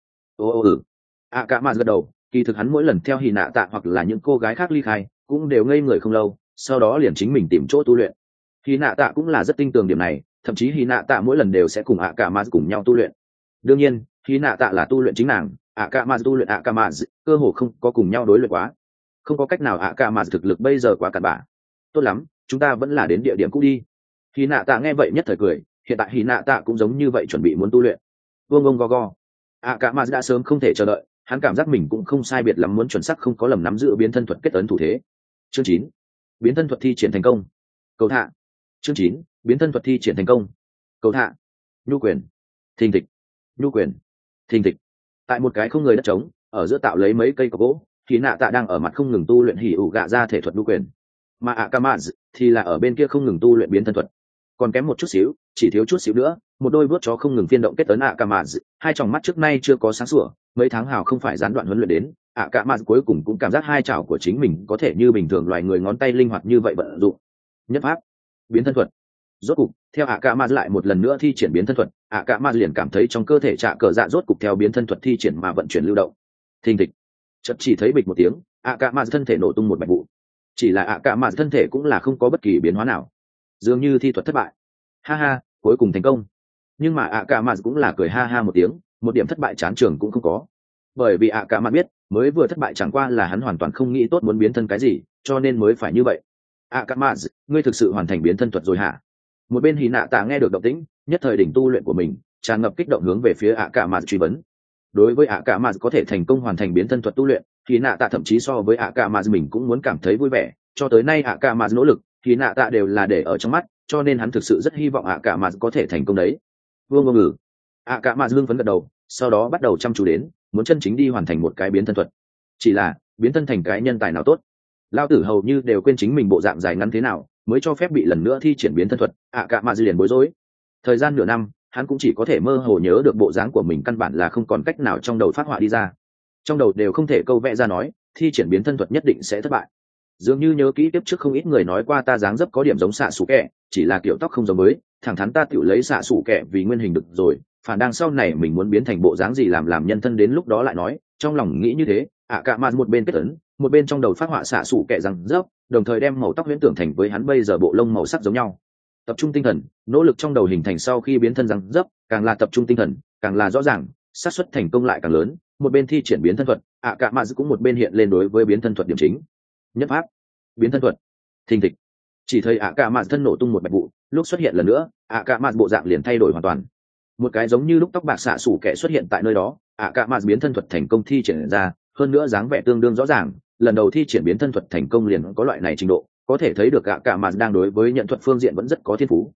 Cả mà gật đầu, kỳ thực hắn mỗi lần theo hỉ nạ tạ hoặc là những cô gái khác ly khai cũng đều ngây người không lâu, sau đó liền chính mình tìm chỗ tu luyện. Hỉ nạ tạ cũng là rất tin tưởng điểm này, thậm chí hỉ nạ tạ mỗi lần đều sẽ cùng cả mà cùng nhau tu luyện. Đương nhiên hỉ nạ tạ là tu luyện chính nàng, cả mà tu luyện cả mà cơ hồ không có cùng nhau đối luyện quá, không có cách nào cả mà thực lực bây giờ quá cặn bã. Tốt lắm, chúng ta vẫn là đến địa điểm cũ đi. Hỉ nạ tạ nghe vậy nhất thời cười, hiện tại hỉ nạ tạ cũng giống như vậy chuẩn bị muốn tu luyện. Vương go go. Cả mà đã sớm không thể chờ đợi, hắn cảm giác mình cũng không sai biệt lắm muốn chuẩn xác không có lầm nắm giữ biến thân thuật kết ấn thủ thế. Chương 9. Biến thân thuật thi triển thành công. Cầu thả. Chương 9. Biến thân thuật thi triển thành công. Cầu thả. Nhu quyền. Thình thịch. Nhu quyền. Thình thịch. Tại một cái không người đất trống, ở giữa tạo lấy mấy cây cọc gỗ, thì nạ tạ đang ở mặt không ngừng tu luyện hỉ ủ gạ ra thể thuật nhu quyền. Mà Akamaz thì là ở bên kia không ngừng tu luyện biến thân thuật. Còn kém một chút xíu, chỉ thiếu chút xíu nữa, một đôi vuốt chó không ngừng phiên động kết tấn Akamaz, hai tròng mắt trước nay chưa có sáng sủa, mấy tháng hào không phải gián đoạn huấn luyện đến, Akamaz cuối cùng cũng cảm giác hai chảo của chính mình có thể như bình thường loài người ngón tay linh hoạt như vậy vận dụng. Nhất pháp, biến thân thuật. Rốt cục, theo Akamaz lại một lần nữa thi triển biến thân thuật, Akamaz liền cảm thấy trong cơ thể trạ cờ dạ rốt cục theo biến thân thuật thi triển mà vận chuyển lưu động. Thình thịch. Chợt chỉ thấy bịch một tiếng, Akamaz thân thể nổ tung một bạch vụ. Chỉ là Akamaz thân thể cũng là không có bất kỳ biến hóa nào, dường như thi thuật thất bại. Ha ha, cuối cùng thành công. Nhưng mà Akamaz cũng là cười ha ha một tiếng, một điểm thất bại chán trường cũng không có. Bởi vì Akamaz biết, mới vừa thất bại chẳng qua là hắn hoàn toàn không nghĩ tốt muốn biến thân cái gì, cho nên mới phải như vậy. Akamaz, ngươi thực sự hoàn thành biến thân thuật rồi hả? Một bên Hỉ nạ tạ nghe được động tĩnh, nhất thời đỉnh tu luyện của mình, tràn ngập kích động hướng về phía Akamaz truy vấn. Đối với Akamaz có thể thành công hoàn thành biến thân thuật tu luyện, Hỉ nạ tạ thậm chí so với Akamaz mình cũng muốn cảm thấy vui vẻ, cho tới nay Akamaz nỗ lực, Hỉ nạ tạ đều là để ở trong mắt, cho nên hắn thực sự rất hy vọng Akamaz có thể thành công đấy. Vương ngôn ngữ. Akamaz hưng phấn gật đầu, sau đó bắt đầu chăm chú đến, muốn chân chính đi hoàn thành một cái biến thân thuật. Chỉ là, biến thân thành cái nhân tài nào tốt? Lao tử hầu như đều quên chính mình bộ dạng dài ngắn thế nào, mới cho phép bị lần nữa thi triển biến thân thuật, Akamaz liền bối rối. Thời gian nửa năm, hắn cũng chỉ có thể mơ hồ nhớ được bộ dáng của mình, căn bản là không còn cách nào trong đầu phát họa đi ra. Trong đầu đều không thể câu vẽ ra nói, thi triển biến thân thuật nhất định sẽ thất bại. Dường như nhớ kỹ tiếp trước không ít người nói qua ta dáng dấp có điểm giống xạ xù kẹ, chỉ là kiểu tóc không giống mới, thẳng thắn ta tự lấy xạ xù kẹ vì nguyên hình được rồi, phản đang sau này mình muốn biến thành bộ dáng gì làm nhân thân đến lúc đó lại nói, trong lòng nghĩ như thế. Akamaz một bên kết ấn, một bên trong đầu phát họa xạ xù kẹ răng dấp, đồng thời đem màu tóc huyễn tưởng thành với hắn bây giờ bộ lông màu sắc giống nhau. Tập trung tinh thần, nỗ lực trong đầu hình thành sau khi biến thân răng dấp, càng là tập trung tinh thần, càng là rõ ràng, xác suất thành công lại càng lớn. Một bên thi triển biến thân thuật, Akamaz cũng một bên hiện lên đối với biến thân thuật điểm chính. Nhất pháp, biến thân thuật. Thình thịch. Chỉ thấy Akamaz thân nổ tung một bạch vụ, lúc xuất hiện lần nữa, Akamaz bộ dạng liền thay đổi hoàn toàn. Một cái giống như lúc tóc bạc xạ xù kẻ xuất hiện tại nơi đó, Akamaz biến thân thuật thành công thi triển ra, hơn nữa dáng vẻ tương đương rõ ràng, lần đầu thi triển biến thân thuật thành công liền có loại này trình độ, có thể thấy được Akamaz đang đối với nhận thuật phương diện vẫn rất có thiên phú.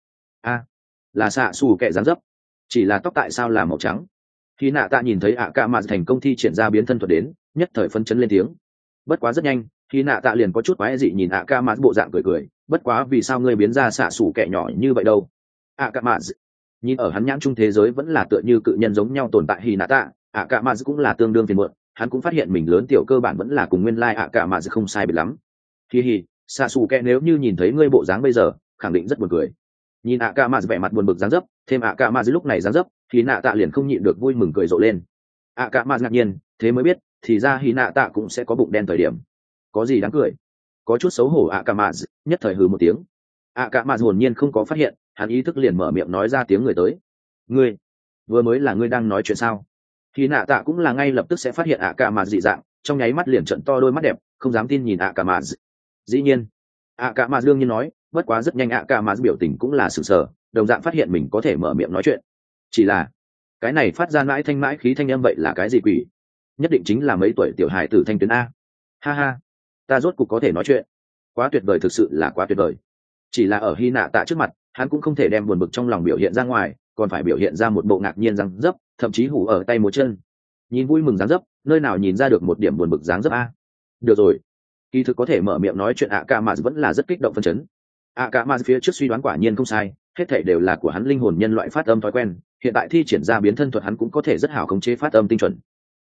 Là xạ xù kẻ dáng dấp, chỉ là tóc tại sao là màu trắng? Khi nạ tạ nhìn thấy Akamaz thành công thi triển ra biến thân thuật đến, nhất thời phấn chấn lên tiếng. Bất quá rất nhanh, khi nạ tạ liền có chút quái dị nhìn Akamaz bộ dạng cười cười, bất quá vì sao ngươi biến ra xạ xù kẻ nhỏ như vậy đâu? Akamaz nhìn ở hắn nhãn trung thế giới vẫn là tựa như cự nhân giống nhau tồn tại. Khi nạ tạ, Akamaz cũng là tương đương phiền muộn, hắn cũng phát hiện mình lớn tiểu cơ bản vẫn là cùng nguyên lai Akamaz không sai biệt lắm. Hi, xạ xù kẻ nếu như nhìn thấy ngươi bộ dáng bây giờ, khẳng định rất buồn cười. Nhìn Akamaz vẻ mặt buồn bực dáng dấp, thêm Akamaz lúc này dáng dấp, khi nạ tạ liền không nhịn được vui mừng cười rộ lên. Akamaz ngạc nhiên, thế mới biết, thì ra Hy nạ tạ cũng sẽ có bụng đen thời điểm. Có gì đáng cười? Có chút xấu hổ Akamaz nhất thời hừ một tiếng. Akamaz hồn nhiên không có phát hiện, hắn ý thức liền mở miệng nói ra tiếng người tới. Ngươi, vừa mới là ngươi đang nói chuyện sao? Khi nạ tạ cũng là ngay lập tức sẽ phát hiện ạ cả mà dị dạng, trong nháy mắt liền trận to đôi mắt đẹp, không dám tin nhìn ạ cả mà. Dĩ nhiên, ạ cả mà đương nhiên nói, bất quá rất nhanh ạ cả mà biểu tình cũng là sửng sờ, đồng dạng phát hiện mình có thể mở miệng nói chuyện. Chỉ là cái này phát ra mãi thanh mãi khí thanh âm vậy là cái gì quỷ? Nhất định chính là mấy tuổi tiểu hài tử thanh tuyến a. Ha ha, ta rốt cục có thể nói chuyện, quá tuyệt vời, thực sự là quá tuyệt vời. Chỉ là ở Hy Nạ Tạ trước mặt, hắn cũng không thể đem buồn bực trong lòng biểu hiện ra ngoài, còn phải biểu hiện ra một bộ ngạc nhiên răng dấp, thậm chí hủ ở tay múa chân, nhìn vui mừng dáng dấp, nơi nào nhìn ra được một điểm buồn bực dáng dấp a. Được rồi, kỳ thực có thể mở miệng nói chuyện ạ cả mà vẫn là rất kích động phân chấn. ạ cả mà phía trước suy đoán quả nhiên không sai, hết thảy đều là của hắn linh hồn nhân loại phát âm thói quen, hiện tại thi triển ra biến thân thuật hắn cũng có thể rất hảo khống chế phát âm tinh chuẩn.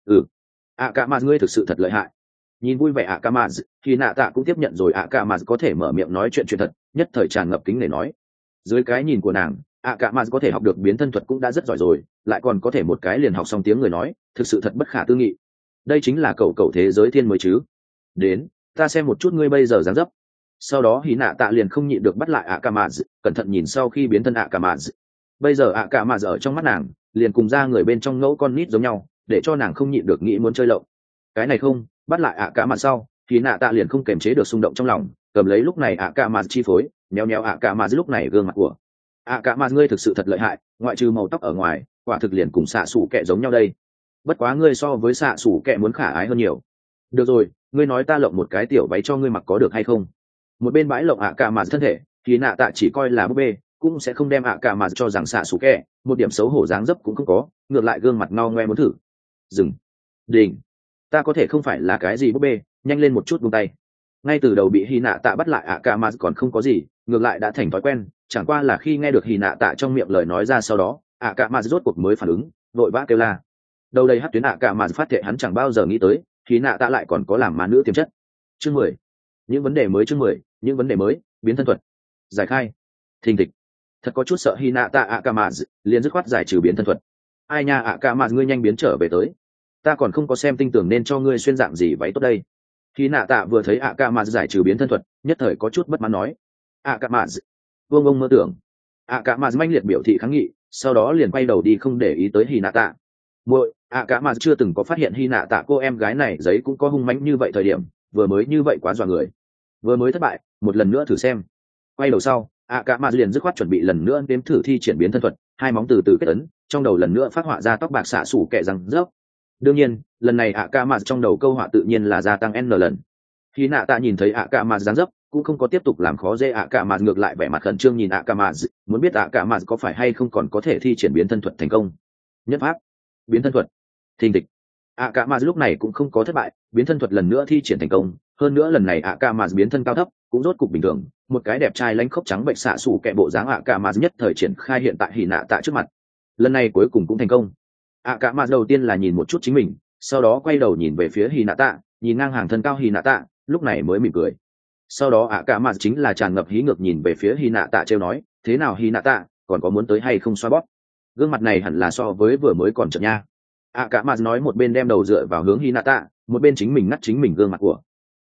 ạ cả mà ngươi thực sự thật lợi hại. Nhìn vui vẻ ạ cả mà thì nạ tạ cũng tiếp nhận rồi ạ cả mà có thể mở miệng nói chuyện thật, nhất thời tràn ngập kính để nói. Dưới cái nhìn của nàng, ạ cả mà có thể học được biến thân thuật cũng đã rất giỏi rồi, lại còn có thể một cái liền học xong tiếng người nói, thực sự thật bất khả tư nghị. Đây chính là cầu thế giới thiên mới chứ. Đến, ta xem một chút ngươi bây giờ dáng dấp. Sau đó hí nạ tạ liền không nhịn được bắt lại ạ cả mà, cẩn thận nhìn sau khi biến thân ạ cả mà. Bây giờ ạ cả mà ở trong mắt nàng liền cùng ra người bên trong ngẫu con nít giống nhau, để cho nàng không nhịn được nghĩ muốn chơi lộng. Cái này không, bắt lại ạ cả mà sau thì nạ tạ liền không kềm chế được xung động trong lòng, cầm lấy lúc này ạ cả mà chi phối, méo méo ạ cả mà lúc này gương mặt của ạ cả mà. Ngươi thực sự thật lợi hại, ngoại trừ màu tóc ở ngoài, quả thực liền cùng xạ xủ kẹ giống nhau đây. Bất quá ngươi so với xạ xủ kẹ muốn khả ái hơn nhiều. Được rồi, ngươi nói ta lộng một cái tiểu váy cho ngươi mặc có được hay không? Một bên bãi lộng ạ cả mà thân thể thì nạ tạ chỉ coi là búp bê, cũng sẽ không đem ạ cả mà cho rằng xạ xủ kẹ, một điểm xấu hổ dáng dấp cũng không có, ngược lại gương mặt ngao ngoe muốn thử. Dừng, đình, ta có thể không phải là cái gì búp bê, nhanh lên một chút buông tay. Ngay từ đầu bị hy nạ tạ bắt lại ạ cả mà còn không có gì, ngược lại đã thành thói quen, chẳng qua là khi nghe được hy nạ tạ trong miệng lời nói ra sau đó, ạ cả mà rốt cuộc mới phản ứng, vội vã kêu la. Đầu đây hát tuyến ạ cả mà phát thệ hắn chẳng bao giờ nghĩ tới hy nạ tạ lại còn có làm má nữ tiềm chất. Chương 10. Những vấn đề mới. Chương 10. Những vấn đề mới, biến thân thuật giải khai. Thình thịch, thật có chút sợ hy nạ tạ ạ cả mà liền dứt khoát giải trừ biến thân thuật. Ai nha, ạ cả mà ngươi nhanh biến trở về tới, ta còn không có xem tinh tưởng nên cho ngươi xuyên dạng gì váy tốt đây. Khi nạ tạ vừa thấy ạ cả mà giải trừ biến thân thuật, nhất thời có chút bất mãn nói. ạ cả mà vương ông mơ tưởng. ạ cả mà manh liệt biểu thị kháng nghị, sau đó liền quay đầu đi không để ý tới hy nạ tạ. Muội, ạ cả mà chưa từng có phát hiện hy nạ tạ cô em gái này giấy cũng có hung mãnh như vậy thời điểm, vừa mới như vậy quá dọa người. Vừa mới thất bại, một lần nữa thử xem. Quay đầu sau, ạ cả mà liền dứt khoát chuẩn bị lần nữa đếm thử thi triển biến thân thuật, hai móng từ từ kết ấn, trong đầu lần nữa phát họa ra tóc bạc xạ xủ kẻ răng rớp. Đương nhiên, lần này ạ cả mà trong đầu câu họa tự nhiên là gia tăng n lần. Khi nạ tạ nhìn thấy ạ cả mà dáng dấp, cũng không có tiếp tục làm khó dễ ạ cả mà, ngược lại vẻ mặt khẩn trương nhìn ạ cả mà, muốn biết ạ cả mà có phải hay không còn có thể thi triển biến thân thuật thành công. Nhất pháp, biến thân thuật. Thình thịch, ạ cả mà lúc này cũng không có thất bại, biến thân thuật lần nữa thi triển thành công, hơn nữa lần này ạ cả mà biến thân cao thấp, cũng rốt cục bình thường, một cái đẹp trai lánh khốc trắng bệnh xạ xù kẹ bộ dáng ạ cả mà nhất thời triển khai hiện tại hỉ nạ tạ trước mặt. Lần này cuối cùng cũng thành công. ạ cả mà đầu tiên là nhìn một chút chính mình, sau đó quay đầu nhìn về phía hỉ nạ tạ, nhìn ngang hàng thân cao hỉ nạ tạ, lúc này mới mỉm cười. Sau đó ạ cả mà chính là tràn ngập hí ngược nhìn về phía hỉ nạ tạ trêu nói, thế nào hỉ nạ tạ, còn có muốn tới hay không xoa bóp? Gương mặt này hẳn là so với vừa mới còn chợt nha. ạ cả mà nói một bên đem đầu dựa vào hướng hỉ nạ tạ, một bên chính mình ngắt chính mình gương mặt của.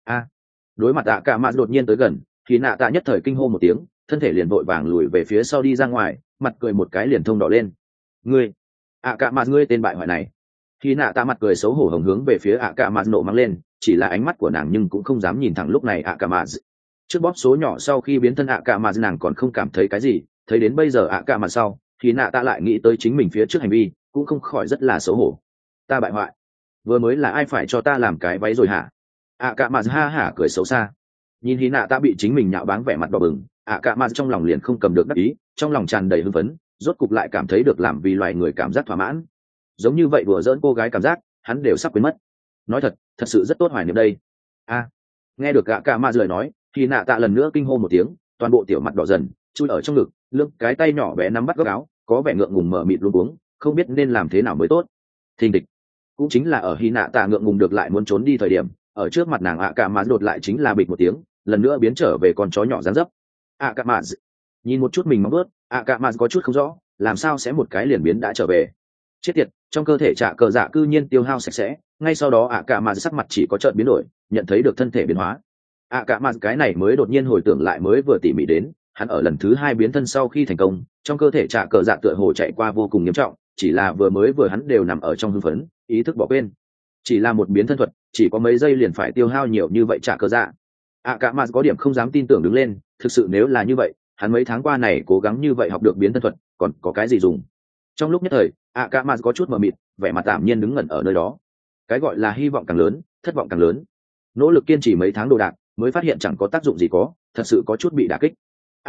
Đối mặt ạ cả mà đột nhiên tới gần, hỉ nạ tạ nhất thời kinh hô một tiếng, thân thể liền vội vàng lùi về phía sau đi ra ngoài, mặt cười một cái liền thông đỏ lên. Ngươi, ạ cả mà ngươi tên bại hoại này. Hỉ nạ tạ mặt cười xấu hổ hồng hướng về phía ạ cả mà nộ mắng lên, chỉ là ánh mắt của nàng nhưng cũng không dám nhìn thẳng lúc này ạ cả mà. Trước bóp số nhỏ sau khi biến thân ạ cả mà nàng còn không cảm thấy cái gì, thấy đến bây giờ ạ cả mà sau, hỉ nạ tạ lại nghĩ tới chính mình phía trước hành vi, cũng không khỏi rất là xấu hổ. Ta bại hoại, vừa mới là ai phải cho ta làm cái váy rồi hả? ạ cả mà ha hả cười xấu xa, nhìn hỉ nạ tạ bị chính mình nhạo báng vẻ mặt đỏ bừng, ạ cả mà trong lòng liền không cầm được đắc ý, trong lòng tràn đầy hưng phấn, rốt cục lại cảm thấy được làm vì loài người cảm giác thỏa mãn. Giống như vậy đùa giỡn cô gái cảm giác hắn đều sắp quên mất. Nói thật, thật sự rất tốt hoài niệm đây. Nghe được ạ cả mà lời nói, hỉ nạ tạ lần nữa kinh hô một tiếng, toàn bộ tiểu mặt đỏ dần, chui ở trong ngực, lưng cái tay nhỏ bé nắm bắt góc áo, có vẻ ngượng ngùng mở mịt luống cuống, không biết nên làm thế nào mới tốt. Thình thịch, cũng chính là ở hỉ nạ tạ ngượng ngùng được lại muốn trốn đi thời điểm, ở trước mặt nàng ạ cả mà đột lại chính là bịch một tiếng, lần nữa biến trở về con chó nhỏ dáng dấp. ạ cả mà nhìn một chút mình móng bớt, ạ cả mà có chút không rõ, làm sao sẽ một cái liền biến đã trở về. Chết tiệt, trong cơ thể trả cờ dạ cư nhiên tiêu hao sạch sẽ, ngay sau đó ạ cả mà sắc mặt chỉ có chợt biến đổi, nhận thấy được thân thể biến hóa. ạ cả mà cái này mới đột nhiên hồi tưởng lại mới vừa tỉ mỉ đến, hắn ở lần thứ 2 biến thân sau khi thành công, trong cơ thể trả cờ dạ tựa hồ chạy qua vô cùng nghiêm trọng, chỉ là vừa hắn đều nằm ở trong hưng phấn, ý thức bỏ quên. Chỉ là một biến thân thuật, chỉ có mấy giây liền phải tiêu hao nhiều như vậy trả cờ dạ. Cả mà có điểm không dám tin tưởng đứng lên, thực sự nếu là như vậy, hắn mấy tháng qua này cố gắng như vậy học được biến thân thuật, còn có cái gì dùng? Trong lúc nhất thời, cả mà có chút mờ mịt, vẻ mặt tạm nhiên đứng ngẩn ở nơi đó. Cái gọi là hy vọng càng lớn, thất vọng càng lớn. Nỗ lực kiên trì mấy tháng đồ đạc, mới phát hiện chẳng có tác dụng gì có, thật sự có chút bị đả kích.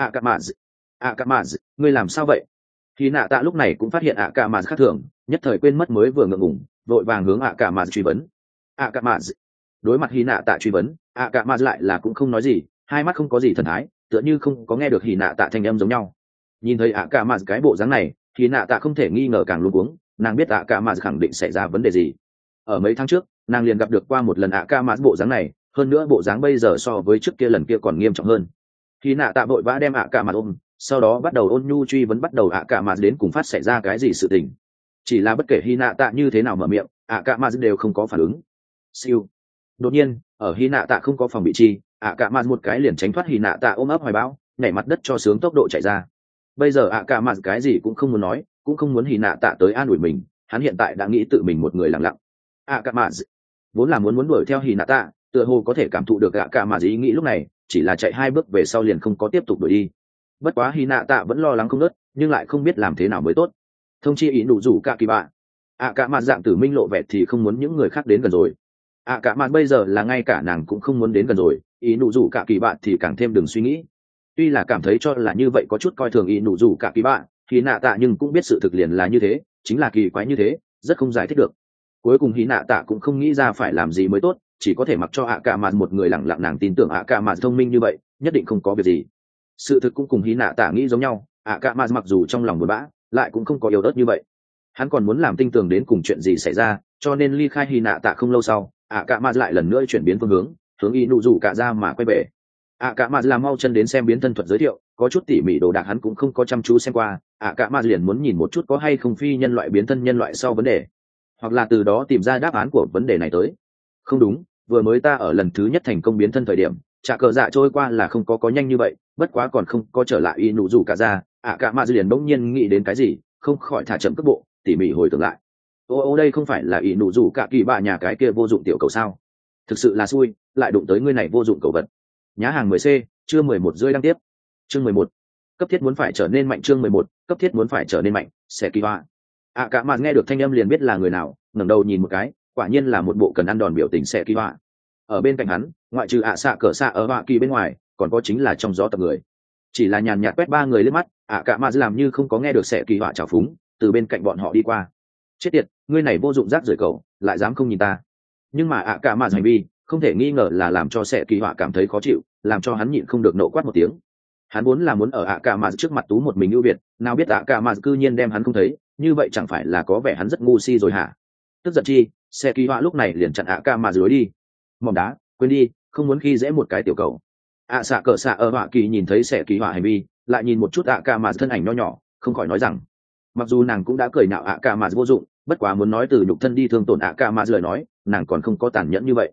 Cả mà, ngươi làm sao vậy? Khi nạ tạ lúc này cũng phát hiện cả mà khác thường, nhất thời quên mất mới vừa ngượng ngùng, vội vàng hướng cả mà truy vấn. Cả mà, đối mặt Hy nạ tạ truy vấn, cả mà lại là cũng không nói gì, hai mắt không có gì thần thái, tựa như không có nghe được Hy nạ tạ thanh âm giống nhau. Nhìn thấy cả mà cái bộ dáng này, Hy nạ tạ không thể nghi ngờ càng luống cuống, nàng biết cả mà khẳng định xảy ra vấn đề gì. Ở mấy tháng trước, nàng liền gặp được qua một lần cả mà bộ dáng này, hơn nữa bộ dáng bây giờ so với trước kia lần kia còn nghiêm trọng hơn. Hy nạ tạ vội vã đem cả mà ôm, sau đó bắt đầu ôn nhu truy vấn bắt đầu cả mà đến cùng phát xảy ra cái gì sự tình. Chỉ là bất kể Hy nạ tạ như thế nào mở miệng, cả mà đều không có phản ứng. Siêu. Đột nhiên, ở Hy nạ tạ không có phòng bị chi, cả mà một cái liền tránh thoát Hy nạ tạ ôm ấp hoài bão, nhảy mặt đất cho sướng tốc độ chạy ra. Bây giờ cả mà cái gì cũng không muốn nói, cũng không muốn Hy nạ tạ tới an ủi mình, hắn hiện tại đã nghĩ tự mình một người lặng lặng. Cả mà vốn là muốn đuổi theo Hy nạ tạ, tựa hồ có thể cảm thụ được cả mà ý nghĩ lúc này, chỉ là chạy 2 bước về sau liền không có tiếp tục đuổi đi. Bất quá Hy nạ tạ vẫn lo lắng không ngớt, nhưng lại không biết làm thế nào mới tốt. Thông chi ý nụ rủ cả kỳ bạ. Cả mà dạng tử minh lộ vẻ thì không muốn những người khác đến gần rồi. Cả mà bây giờ là ngay cả nàng cũng không muốn đến gần rồi, ý nụ rủ cả kỳ bạ thì càng thêm đừng suy nghĩ. Tuy là cảm thấy cho là như vậy có chút coi thường ý nụ rủ cả kỳ bạ, thì nạ tạ nhưng cũng biết sự thực liền là như thế, chính là kỳ quái như thế, rất không giải thích được. Cuối cùng Hy nạ tạ cũng không nghĩ ra phải làm gì mới tốt, chỉ có thể mặc cho cả mà một người lặng lặng, nàng tin tưởng cả mà thông minh như vậy, nhất định không có việc gì. Sự thực cũng cùng Hy nạ tạ nghĩ giống nhau, cả mà mặc dù trong lòng buồn bã, lại cũng không có yếu ớt như vậy. Hắn còn muốn làm tinh tường đến cùng chuyện gì xảy ra, cho nên ly khai Hy nạ tạ không lâu sau, cả mà lại lần nữa chuyển biến phương hướng y nụ rủ cả ra mà quay về. Cả mà làm mau chân đến xem biến thân thuật giới thiệu, có chút tỉ mỉ đồ đạc hắn cũng không có chăm chú xem qua, cả mà liền muốn nhìn một chút có hay không phi nhân loại biến thân nhân loại sau vấn đề, hoặc là từ đó tìm ra đáp án của vấn đề này tới. Không đúng, vừa mới ta ở lần thứ nhất thành công biến thân thời điểm, trả cờ dạ trôi qua là không có nhanh như vậy, bất quá còn không có trở lại y nụ rủ cả ra. Cả mà liền bỗng nhiên nghĩ đến cái gì, không khỏi thả chậm cước bộ, tỉ mỉ hồi tưởng lại. Đây không phải là y nụ rủ cả kỳ bạ nhà cái kia vô dụng tiểu cầu sao? Thực sự là xui, lại đụng tới ngươi này vô dụng cầu vật. Nhá hàng 10C, chưa 11 rưỡi đăng tiếp. Chương 11. Cấp thiết muốn phải trở nên mạnh. Chương 11. Cấp thiết muốn phải trở nên mạnh. Sẽ kỳ hoa. Cả mà nghe được thanh âm liền biết là người nào, ngẩng đầu nhìn một cái, quả nhiên là một bộ cần ăn đòn biểu tình Sẽ kỳ hoa. Ở bên cạnh hắn, ngoại trừ xạ cỡ xạ ở Hoa Kỳ bên ngoài, còn có chính là trong gió tập người. Chỉ là nhàn nhạt quét 3 người lên mắt, cả mà làm như không có nghe được Sẽ kỳ hoa chào phúng, từ bên cạnh bọn họ đi qua. Chết tiệt, ngươi này vô dụng rác rưởi cậu, lại dám không nhìn ta. Nhưng mà cả mà hành vi không thể nghi ngờ là làm cho Sẽ kỳ hoa cảm thấy khó chịu, làm cho hắn nhịn không được nộ quát một tiếng. Hắn vốn là muốn ở cả mà trước mặt tú một mình ưu việt, nào biết cả mà cư nhiên đem hắn không thấy, như vậy chẳng phải là có vẻ hắn rất ngu si rồi hả? Tức giận chi, Sẽ kỳ hoa lúc này liền chặn cả mà dưới đi. Mỏng đá, quên đi, không muốn khi dễ một cái tiểu cầu. Xạ cỡ xạ ở Hoa Kỳ nhìn thấy Sẽ kỳ hoa hành vi, lại nhìn một chút cả mà thân ảnh nho nhỏ, không khỏi nói rằng, mặc dù nàng cũng đã cười nhạo cả mà vô dụng, bất quá muốn nói từ nhục thân đi thương tổn cả mà lời nói, nàng còn không có tàn nhẫn như vậy.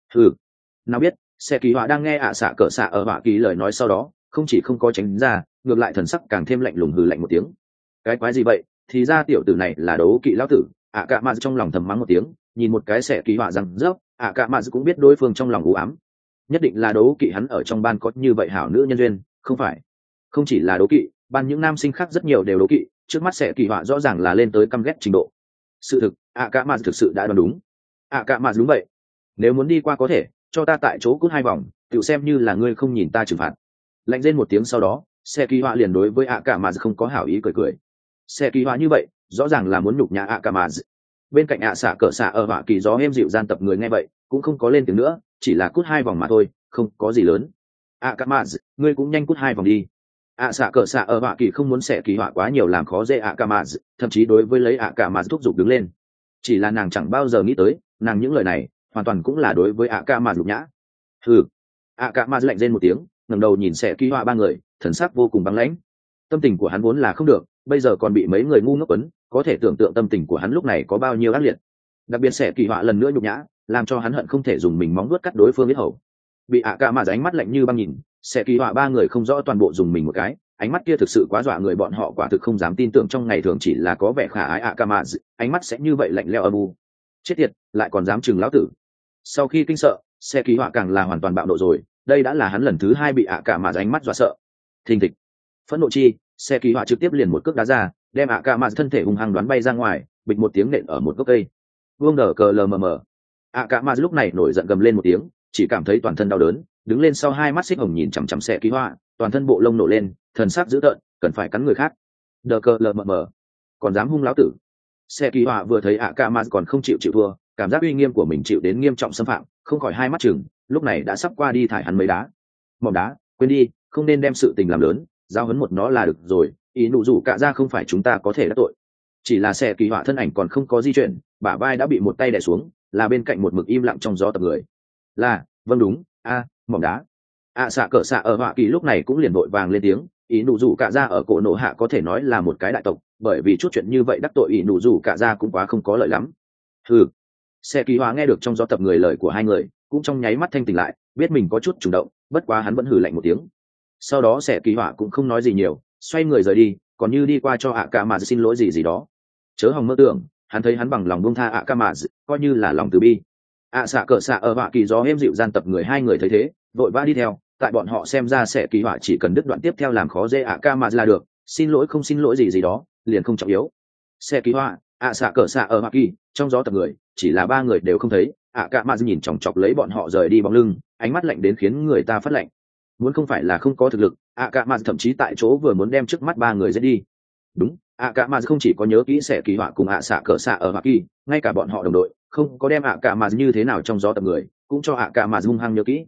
Nào biết Sẽ kỳ hoa đang nghe xạ cỡ xạ ở Hoa Kỳ lời nói sau đó, không chỉ không có tránh ra, ngược lại thần sắc càng thêm lạnh lùng hừ lạnh một tiếng. Cái quái gì vậy? Thì ra tiểu tử này là đấu kỵ lão tử. Cả mà trong lòng thầm mắng một tiếng, nhìn một cái Sẽ kỳ hoa rằng rớp, cả mà cũng biết đối phương trong lòng u ám, nhất định là đấu kỵ hắn ở trong ban có như vậy hảo nữ nhân duyên. Không phải, không chỉ là đấu kỵ, ban những nam sinh khác rất nhiều đều đấu kỵ, trước mắt Sẽ kỳ hoa rõ ràng là lên tới căm ghét trình độ. Sự thực, cả mà thực sự đã đoán đúng. Cả mà đúng vậy, nếu muốn đi qua có thể cho ta tại chỗ cút 2 vòng, tự xem như là ngươi không nhìn ta trừng phạt. Lạnh rên một tiếng sau đó, Sẽ kỳ hoa liền đối với cả mà không có hảo ý cười cười. Sẽ kỳ hoa như vậy rõ ràng là muốn nhục nhã cả mà. Bên cạnh xạ cỡ xạ ở Hoa Kỳ gió êm dịu gian tập người nghe vậy cũng không có lên tiếng nữa, chỉ là cút 2 vòng mà thôi, không có gì lớn. Cả mà ngươi cũng nhanh cút 2 vòng đi. Xạ cỡ xạ ở Hoa Kỳ không muốn Sẽ kỳ hoa quá nhiều làm khó dễ cả mà, thậm chí đối với lấy cả mà thúc giục đứng lên. Chỉ là nàng chẳng bao giờ nghĩ tới, nàng những lời này hoàn toàn cũng là đối với cả mà nhục nhã. Cả mà lạnh rên một tiếng, ngẩng đầu nhìn Sẽ kỳ hoa 3 người, thần sắc vô cùng băng lãnh. Tâm tình của hắn vốn là không được, bây giờ còn bị mấy người ngu ngốc quấn, có thể tưởng tượng tâm tình của hắn lúc này có bao nhiêu ác liệt. Đặc biệt Sẽ kỳ hoa lần nữa nhục nhã, làm cho hắn hận không thể dùng mình móng vuốt cắt đối phương huyết hầu. Bị cả mà ánh mắt lạnh như băng nhìn, Sẽ kỳ họa ba người không rõ toàn bộ dùng mình một cái, ánh mắt kia thực sự quá dọa người, bọn họ quả thực không dám tin tưởng trong ngày thường chỉ là có vẻ khả ái Akamaz, ánh mắt sẽ như vậy lạnh lẽo âm u. Chết tiệt, lại còn dám chừng lão tử. Sau khi kinh sợ, Sẽ kỳ họa càng là hoàn toàn bạo nộ rồi, đây đã là hắn lần thứ 2 bị Akamaz ánh mắt dọa sợ. Thình thịch, phẫn nộ chi, Sẽ kỳ họa trực tiếp liền một cước đá ra, đem Akamaz thân thể hung hăng đoán bay ra ngoài, bịch một tiếng nện ở một gốc cây. Vương đờ cờ lờ mờ mờ. Akamaz lúc này nổi giận gầm lên một tiếng, chỉ cảm thấy toàn thân đau đớn, đứng lên sau hai mắt xích hồng nhìn chằm chằm Sẽ kỳ họa, toàn thân bộ lông nổ lên, thần sắc dữ tợn, cần phải cắn người khác. Đờ cờ lờ mờ mờ, còn dám hung lão tử. Sẽ kỳ họa vừa thấy Akamaz còn không chịu thua, cảm giác uy nghiêm của mình chịu đến nghiêm trọng xâm phạm, không khỏi hai mắt chừng, lúc này đã sắp qua đi thải hắn mấy đá. Mỏng đá, quên đi, không nên đem sự tình làm lớn, giao huấn một nó là được rồi, ý nụ rủ cả ra không phải chúng ta có thể đắc tội. Chỉ là Sẽ kỳ họa thân ảnh còn không có di chuyển, bả vai đã bị một tay đè xuống, là bên cạnh một mực im lặng trong gió tập người. Là, vâng đúng, mỏng đá. Xạ cỡ xạ ở Hoa Kỳ lúc này cũng liền vội vàng lên tiếng, ý nụ rủ cả ra ở cổ nổ hạ có thể nói là một cái đại tộc, bởi vì chút chuyện như vậy đắc tội ý nụ rủ cả ra cũng quá không có lợi lắm. Sẽ kỳ họa nghe được trong gió tập người lời của hai người, cũng trong nháy mắt thanh tỉnh lại, biết mình có chút chủ động, bất quá hắn vẫn hừ lạnh một tiếng. Sau đó Sẽ kỳ họa cũng không nói gì nhiều, xoay người rời đi, còn như đi qua cho Akamaz xin lỗi gì đó. Chớ hòng mơ tưởng, hắn thấy hắn bằng lòng buông tha Akamaz, coi như là lòng từ bi. Xạ cỡ xạ ở Hoa Kỳ gió êm dịu gian tập người hai người thấy thế, vội vã đi theo, tại bọn họ xem ra Sẽ kỳ họa chỉ cần đứt đoạn tiếp theo làm khó dễ Akamaz là được, xin lỗi không xin lỗi gì đó, liền không trọng yếu. Sẽ kỳ họa, xạ cỡ xạ ở Hoa Kỳ, trong gió tập người, chỉ là ba người đều không thấy, Akamaz nhìn chòng chọc lấy bọn họ rời đi bóng lưng, ánh mắt lạnh đến khiến người ta phát lạnh. Muốn không phải là không có thực lực, Akamaz thậm chí tại chỗ vừa muốn đem trước mắt ba người giết đi. Đúng, Akamaz không chỉ có nhớ kỹ Sẽ kỳ họa cùng xạ cỡ xạ ở Hoa Kỳ, ngay cả bọn họ đồng đội, không có đem Akamaz như thế nào trong gió tập người, cũng cho Akamaz hung hăng nhớ kỹ.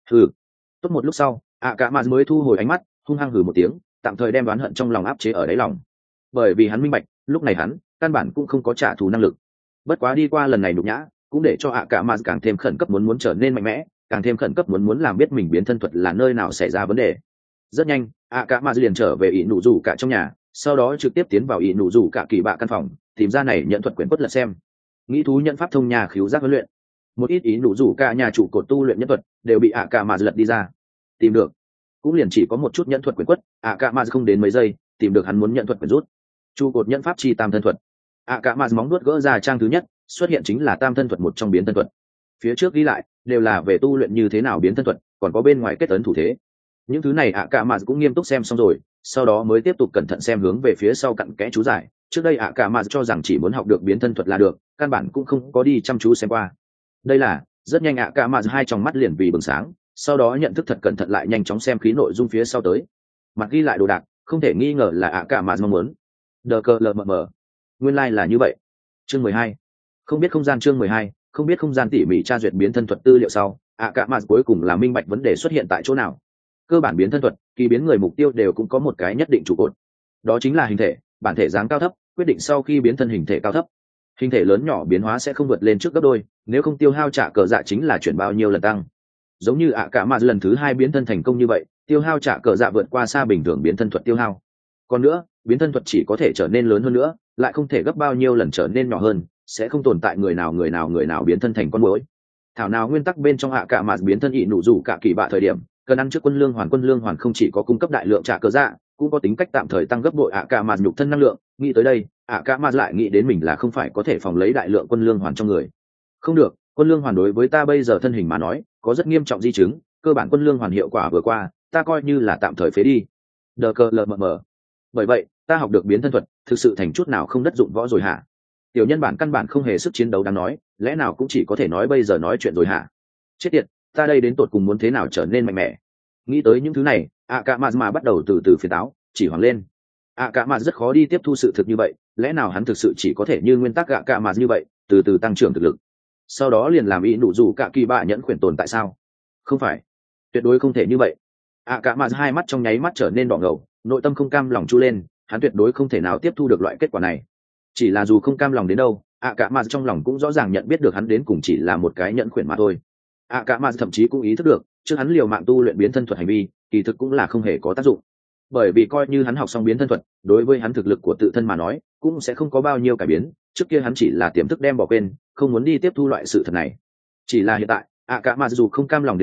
Tốt một lúc sau, Akamaz mới thu hồi ánh mắt, hung hăng hừ một tiếng, tạm thời đem đoán hận trong lòng áp chế ở đáy lòng. Bởi vì hắn minh bạch, lúc này hắn căn bản cũng không có trả thù năng lực. Bất quá đi qua lần này nhục nhã, cũng để cho Akamaz càng thêm khẩn cấp muốn trở nên mạnh mẽ, càng thêm khẩn cấp muốn làm biết mình biến thân thuật là nơi nào xảy ra vấn đề. Rất nhanh, Akamaz liền trở về ỷ nụ rủ cả trong nhà, sau đó trực tiếp tiến vào ỷ nụ rủ cả kỳ bạ căn phòng, tìm ra này nhận thuật quyển quất lật xem. Nghĩ thú nhận pháp thông nhà khiếu giác huấn luyện, một ít ỷ nụ rủ cả nhà chủ cột tu luyện nhân thuật đều bị Akamaz lật đi ra. Tìm được, cũng liền chỉ có một chút nhận thuật quyển quất, Akamaz không đến mấy giây, tìm được hắn muốn nhận thuật quyển rút. Trụ cột nhận pháp chi tam thân thuật. Akamaz móng nuốt gỡ ra trang thứ nhất, xuất hiện chính là tam thân thuật một trong biến thân thuật. Phía trước ghi lại đều là về tu luyện như thế nào biến thân thuật, còn có bên ngoài kết ấn thủ thế. Những thứ này Akamaz cũng nghiêm túc xem xong rồi, sau đó mới tiếp tục cẩn thận xem hướng về phía sau cặn kẽ chú giải. Trước đây Akamaz cho rằng chỉ muốn học được biến thân thuật là được, căn bản cũng không có đi chăm chú xem qua. Đây là, rất nhanh Akamaz hai tròng mắt liền vì bừng sáng, sau đó nhận thức thật cẩn thận lại nhanh chóng xem khí nội dung phía sau tới. Mặt ghi lại đồ đạc, không thể nghi ngờ là Akamaz mong muốn. Đờ cờ lờ mờ mờ. Nguyên lai là như vậy. Chương 12. Không biết không gian chương 12, không biết không gian tỉ mỉ tra duyệt biến thân thuật tư liệu sau, Akamaz cuối cùng là minh bạch vấn đề xuất hiện tại chỗ nào. Cơ bản biến thân thuật, kỳ biến người mục tiêu đều cũng có một cái nhất định trụ cột. Đó chính là hình thể, bản thể dáng cao thấp, quyết định sau khi biến thân hình thể cao thấp. Hình thể lớn nhỏ biến hóa sẽ không vượt lên trước gấp đôi, nếu không tiêu hao trả cờ dạ chính là chuyển bao nhiêu lần tăng. Giống như Akamaz lần thứ 2 biến thân thành công như vậy, tiêu hao trả cờ dạ vượt qua xa bình thường biến thân thuật tiêu hao. Còn nữa, biến thân thuật chỉ có thể trở nên lớn hơn nữa, lại không thể gấp bao nhiêu lần trở nên nhỏ hơn, sẽ không tồn tại người nào biến thân thành con muỗi. Thảo nào nguyên tắc bên trong Akamaz biến thân ỷ nụ rủ cả kỳ bạ thời điểm, cần ăn trước quân lương hoàn không chỉ có cung cấp đại lượng trả cờ dạ, cũng có tính cách tạm thời tăng gấp bội Akamaz nhục thân năng lượng. Nghĩ tới đây, Akamaz lại nghĩ đến mình là không phải có thể phòng lấy đại lượng quân lương hoàn trong người. Không được, quân lương hoàn đối với ta bây giờ thân hình mà nói, có rất nghiêm trọng di chứng, cơ bản quân lương hoàn hiệu quả vừa qua, ta coi như là tạm thời phế đi. Đờ cờ lờ mờ mờ. Bởi vậy, ta học được biến thân thuật, thực sự thành chút nào không đất dụng võ rồi hả? Tiểu nhân bản căn bản không hề sức chiến đấu đáng nói, lẽ nào cũng chỉ có thể nói bây giờ nói chuyện rồi hả? Chết tiệt, ta đây đến tột cùng muốn thế nào trở nên mạnh mẽ? Nghĩ tới những thứ này, Akamaz mà bắt đầu từ từ phiền táo, chỉ hoảng lên. Akamaz rất khó đi tiếp thu sự thực như vậy, lẽ nào hắn thực sự chỉ có thể như nguyên tắc Akamaz như vậy, từ từ tăng trưởng thực lực. Sau đó liền làm ý nụ rủ cả kỳ bạ nhẫn khuyển tồn tại sao? Không phải, tuyệt đối không thể như vậy. Akamaz hai mắt trong nháy mắt trở nên đỏ ngầu, nội tâm không cam lòng chu lên, hắn tuyệt đối không thể nào tiếp thu được loại kết quả này. Chỉ là dù không cam lòng đến đâu, Akamaz trong lòng cũng rõ ràng nhận biết được hắn đến cùng chỉ là một cái nhẫn khuyển mà thôi. Akamaz thậm chí cũng ý thức được, trước hắn liều mạng tu luyện biến thân thuật hành vi, kỳ thực cũng là không hề có tác dụng. Bởi vì coi như hắn học xong biến thân thuật, đối với hắn thực lực của tự thân mà nói, cũng sẽ không có bao nhiêu cải biến, trước kia hắn chỉ là tiềm thức đem bỏ quên, không muốn đi tiếp thu loại sự thật này. Chỉ là hiện tại, Akamaz dù không cam lòng đến đâu,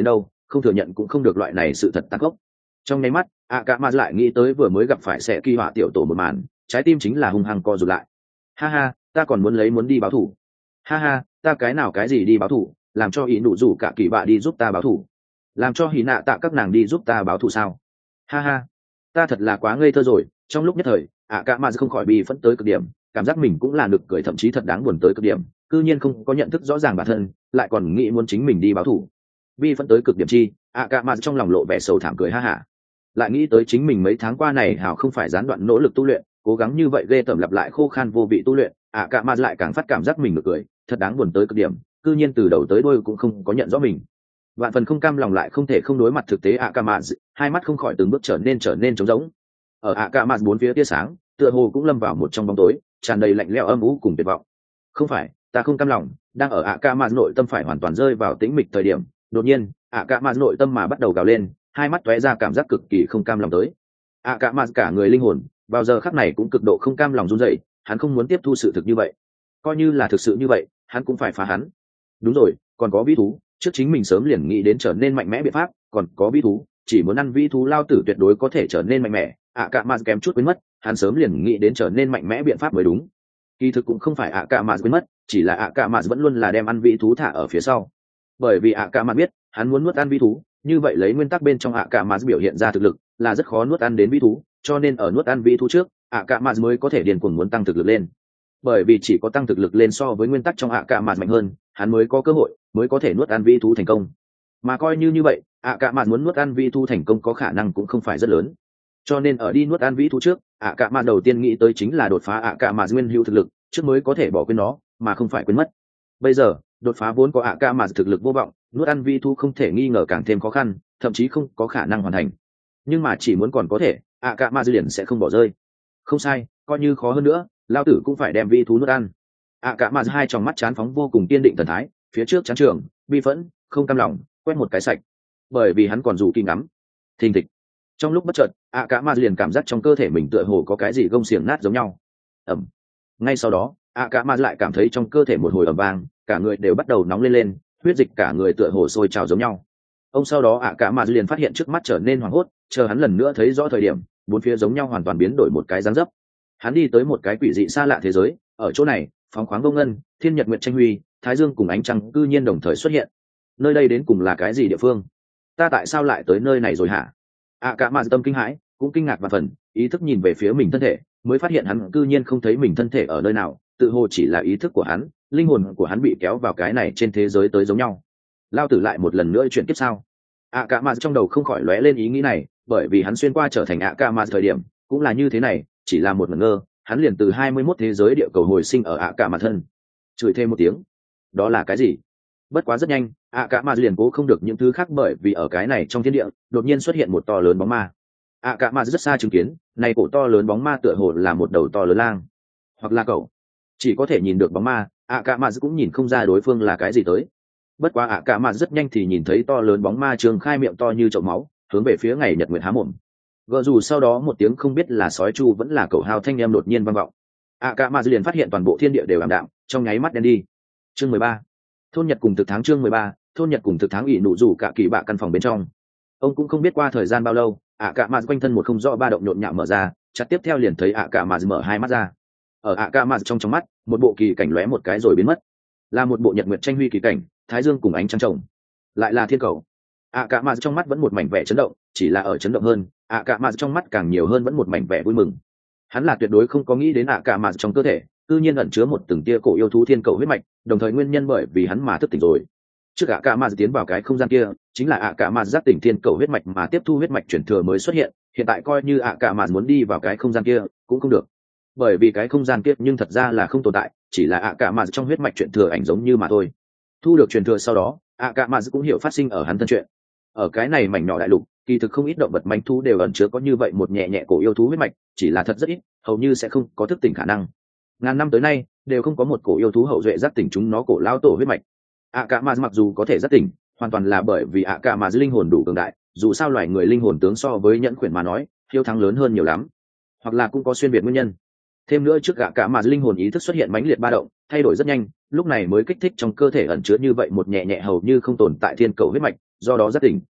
không thừa nhận cũng không được loại này sự thật tàn khốc. Trong nháy mắt ạ cả mà lại nghĩ tới vừa mới gặp phải sẽ kỳ họa tiểu tổ một màn, trái tim chính là hung hăng co rụt lại. Ha ha, ta còn muốn đi báo thủ. Ha ha, ta cái nào cái gì đi báo thủ, làm cho ý nụ rủ cả kỳ bạ đi giúp ta báo thủ, làm cho hỉ nạ tạ các nàng đi giúp ta báo thù sao? Ha ha, ta thật là quá ngây thơ rồi. Trong lúc nhất thời ạ cả mà không khỏi bi phẫn tới cực điểm, cảm giác mình cũng là nực cười, thậm chí thật đáng buồn tới cực điểm. Cư nhiên không có nhận thức rõ ràng bản thân, lại còn nghĩ muốn chính mình đi báo thù. Bi phẫn tới cực điểm chi, ạ cả mà trong lòng lộ vẻ sầu thảm cười ha hả. Lại nghĩ tới chính mình mấy tháng qua này hảo không phải gián đoạn nỗ lực tu luyện, cố gắng như vậy ghê tởm lặp lại khô khan vô vị tu luyện, ạ cả mà lại càng phát cảm giác mình nực cười, thật đáng buồn tới cực điểm. Cư nhiên từ đầu tới đuôi cũng không có nhận rõ mình. Vạn phần không cam lòng lại không thể không đối mặt thực tế ạ cả mà hai mắt không khỏi từng bước trở nên trống rỗng. Ở ạ cả mà bốn phía tia sáng tựa hồ cũng lâm vào một trong bóng tối tràn đầy lạnh lẽo âm u cùng tuyệt vọng. Không phải, ta không cam lòng. Đang ở ạ cả mà nội tâm phải hoàn toàn rơi vào tĩnh mịch thời điểm, đột nhiên ạ cả mà nội tâm mà bắt đầu gào lên, hai mắt tóe ra cảm giác cực kỳ không cam lòng tới. ạ cả mà cả người linh hồn vào giờ khắc này cũng cực độ không cam lòng run rẩy, hắn không muốn tiếp thu sự thực như vậy. Coi như là thực sự như vậy, hắn cũng phải phá hắn. Đúng rồi, còn có vĩ thú, trước chính mình sớm liền nghĩ đến trở nên mạnh mẽ biện pháp, còn có vĩ thú, chỉ muốn ăn vĩ thú lao tử tuyệt đối có thể trở nên mạnh mẽ. ạ cả mà kém chút quên mất, hắn sớm liền nghĩ đến trở nên mạnh mẽ biện pháp mới đúng. Kỳ thực cũng không phải ạ cả mà quên mất, chỉ là ạ cả mà vẫn luôn là đem ăn vĩ thú thả ở phía sau. Bởi vì ạ cả mà biết, hắn muốn nuốt ăn vĩ thú, như vậy lấy nguyên tắc bên trong ạ cả mà biểu hiện ra thực lực là rất khó nuốt ăn đến vĩ thú, cho nên ở nuốt ăn vĩ thú trước, ạ cả mà mới có thể điên cuồng muốn tăng thực lực lên. Bởi vì chỉ có tăng thực lực lên so với nguyên tắc trong ạ cả mà mạnh hơn, hắn mới có cơ hội mới có thể nuốt ăn vĩ thú thành công. Mà coi như vậy, ạ cả mà muốn nuốt ăn vĩ thú thành công có khả năng cũng không phải rất lớn. Cho nên ở đi nuốt ăn vĩ thú trước, ạ cả mà đầu tiên nghĩ tới chính là đột phá ạ cả mà nguyên hữu thực lực, trước mới có thể bỏ quên nó, mà không phải quên mất. Bây giờ đột phá vốn có ạ cả mà thực lực vô vọng, nuốt ăn vĩ thú không thể nghi ngờ càng thêm khó khăn, thậm chí không có khả năng hoàn thành. Nhưng mà chỉ muốn còn có thể, ạ cả mà liền sẽ không bỏ rơi. Không sai, coi như khó hơn nữa, lao tử cũng phải đem vĩ thú nuốt ăn. ạ cả mà hai trong mắt chán phóng vô cùng kiên định thần thái, phía trước chán trường bi phẫn không cam lòng quét một cái sạch. Bởi vì hắn còn dù kỳ ngắm thình thịch. Trong lúc bất chợt ạ cả mà liền cảm giác trong cơ thể mình tựa hồ có cái gì gông xiềng nát giống nhau. Ẩm. Ngay sau đó ạ cả mà lại cảm thấy trong cơ thể một hồi ầm vang, cả người đều bắt đầu nóng lên, huyết dịch cả người tựa hồ sôi trào giống nhau. Ông sau đó ạ cả mà liền phát hiện trước mắt trở nên hoảng hốt, chờ hắn lần nữa thấy rõ thời điểm, bốn phía giống nhau hoàn toàn biến đổi một cái dáng dấp. Hắn đi tới một cái quỷ dị xa lạ thế giới, ở chỗ này phóng khoáng vô ngân, thiên nhật nguyệt tranh huy, thái dương cùng ánh trăng cư nhiên đồng thời xuất hiện. Nơi đây đến cùng là cái gì địa phương? Ta tại sao lại tới nơi này rồi hả? ạ cả mà tâm kinh hãi, cũng kinh ngạc và phần ý thức nhìn về phía mình thân thể, mới phát hiện hắn cư nhiên không thấy mình thân thể ở nơi nào, tự hồ chỉ là ý thức của hắn, linh hồn của hắn bị kéo vào cái này trên thế giới tới giống nhau. Lao tử lại một lần nữa chuyển kiếp sao? ạ cả mà trong đầu không khỏi lóe lên ý nghĩ này, bởi vì hắn xuyên qua trở thành ạ cả mà thời điểm cũng là như thế này, chỉ là một ngẩn ngơ, hắn liền từ 21 thế giới địa cầu hồi sinh ở ạ cả mà thân. Chửi thêm một tiếng, đó là cái gì? Bất quá rất nhanh ạ cả mà liền cố không được những thứ khác, bởi vì ở cái này trong thiên địa đột nhiên xuất hiện một to lớn bóng ma. ạ cả mà rất xa chứng kiến này cổ to lớn bóng ma tựa hồ là một đầu to lớn lang hoặc là cậu, chỉ có thể nhìn được bóng ma, ạ cả mà cũng nhìn không ra đối phương là cái gì tới. Bất quá ạ cả mà rất nhanh thì nhìn thấy to lớn bóng ma trường khai miệng to như chậu máu, hướng về phía ngày nhật nguyệt há mồm. Gờ dù sau đó một tiếng không biết là sói chu vẫn là cậu hào thanh em đột nhiên vang vọng. ạ cả mà liền phát hiện toàn bộ thiên địa đều ảm đạm, trong nháy mắt đen đi. Chương 13. Thôn nhật cùng thực tháng. Chương 13. Thôn nhật cùng thực tháng. ỷ nụ rủ cả kỳ bạ căn phòng bên trong, ông cũng không biết qua thời gian bao lâu, ạ cả mà quanh thân một không rõ ba động nhộn nhạo mở ra, chặt tiếp theo liền thấy ạ cả mà mở hai mắt ra. Ở ạ cả mà trong mắt một bộ kỳ cảnh lóe một cái rồi biến mất, là một bộ nhật nguyệt tranh huy kỳ cảnh, thái dương cùng ánh trăng chồng, lại là thiên cầu. ạ cả mà trong mắt vẫn một mảnh vẻ chấn động, chỉ là ở chấn động hơn, ạ cả mà trong mắt càng nhiều hơn vẫn một mảnh vẻ vui mừng. Hắn là tuyệt đối không có nghĩ đến ạ cả mà trong cơ thể tự nhiên ẩn chứa một từng tia cổ yêu thú thiên cầu huyết mạch, đồng thời nguyên nhân bởi vì hắn mà thức tỉnh rồi. Trước ạ cả mà tiến vào cái không gian kia, chính là ạ cả mà giác tỉnh thiên cầu huyết mạch mà tiếp thu huyết mạch chuyển thừa mới xuất hiện. Hiện tại coi như ạ cả mà muốn đi vào cái không gian kia cũng không được, bởi vì cái không gian kia nhưng thật ra là không tồn tại, chỉ là ạ cả mà trong huyết mạch chuyển thừa ảnh giống như mà thôi. Thu được truyền thừa sau đó, ạ cả mà cũng hiểu phát sinh ở hắn thân chuyện. Ở cái này mảnh nhỏ đại lục, kỳ thực không ít động vật manh thú đều ẩn chứa có như vậy một nhẹ nhẹ cổ yêu thú huyết mạch, chỉ là thật rất ít, hầu như sẽ không có thức tỉnh khả năng. Ngàn năm tới nay đều không có một cổ yêu thú hậu duệ giác tỉnh chúng nó cổ lao tổ huyết mạch. ạ cả mà mặc dù có thể giác tỉnh, hoàn toàn là bởi vì ạ cả mà linh hồn đủ cường đại, dù sao loài người linh hồn tướng so với nhẫn khuyển mà nói hiếu thắng lớn hơn nhiều lắm, hoặc là cũng có xuyên việt nguyên nhân. Thêm nữa trước ạ cả mà linh hồn ý thức xuất hiện mãnh liệt ba động, thay đổi rất nhanh, lúc này mới kích thích trong cơ thể ẩn chứa như vậy một nhẹ nhẹ hầu như không tồn tại thiên cầu huyết mạch, do đó giác tỉnh,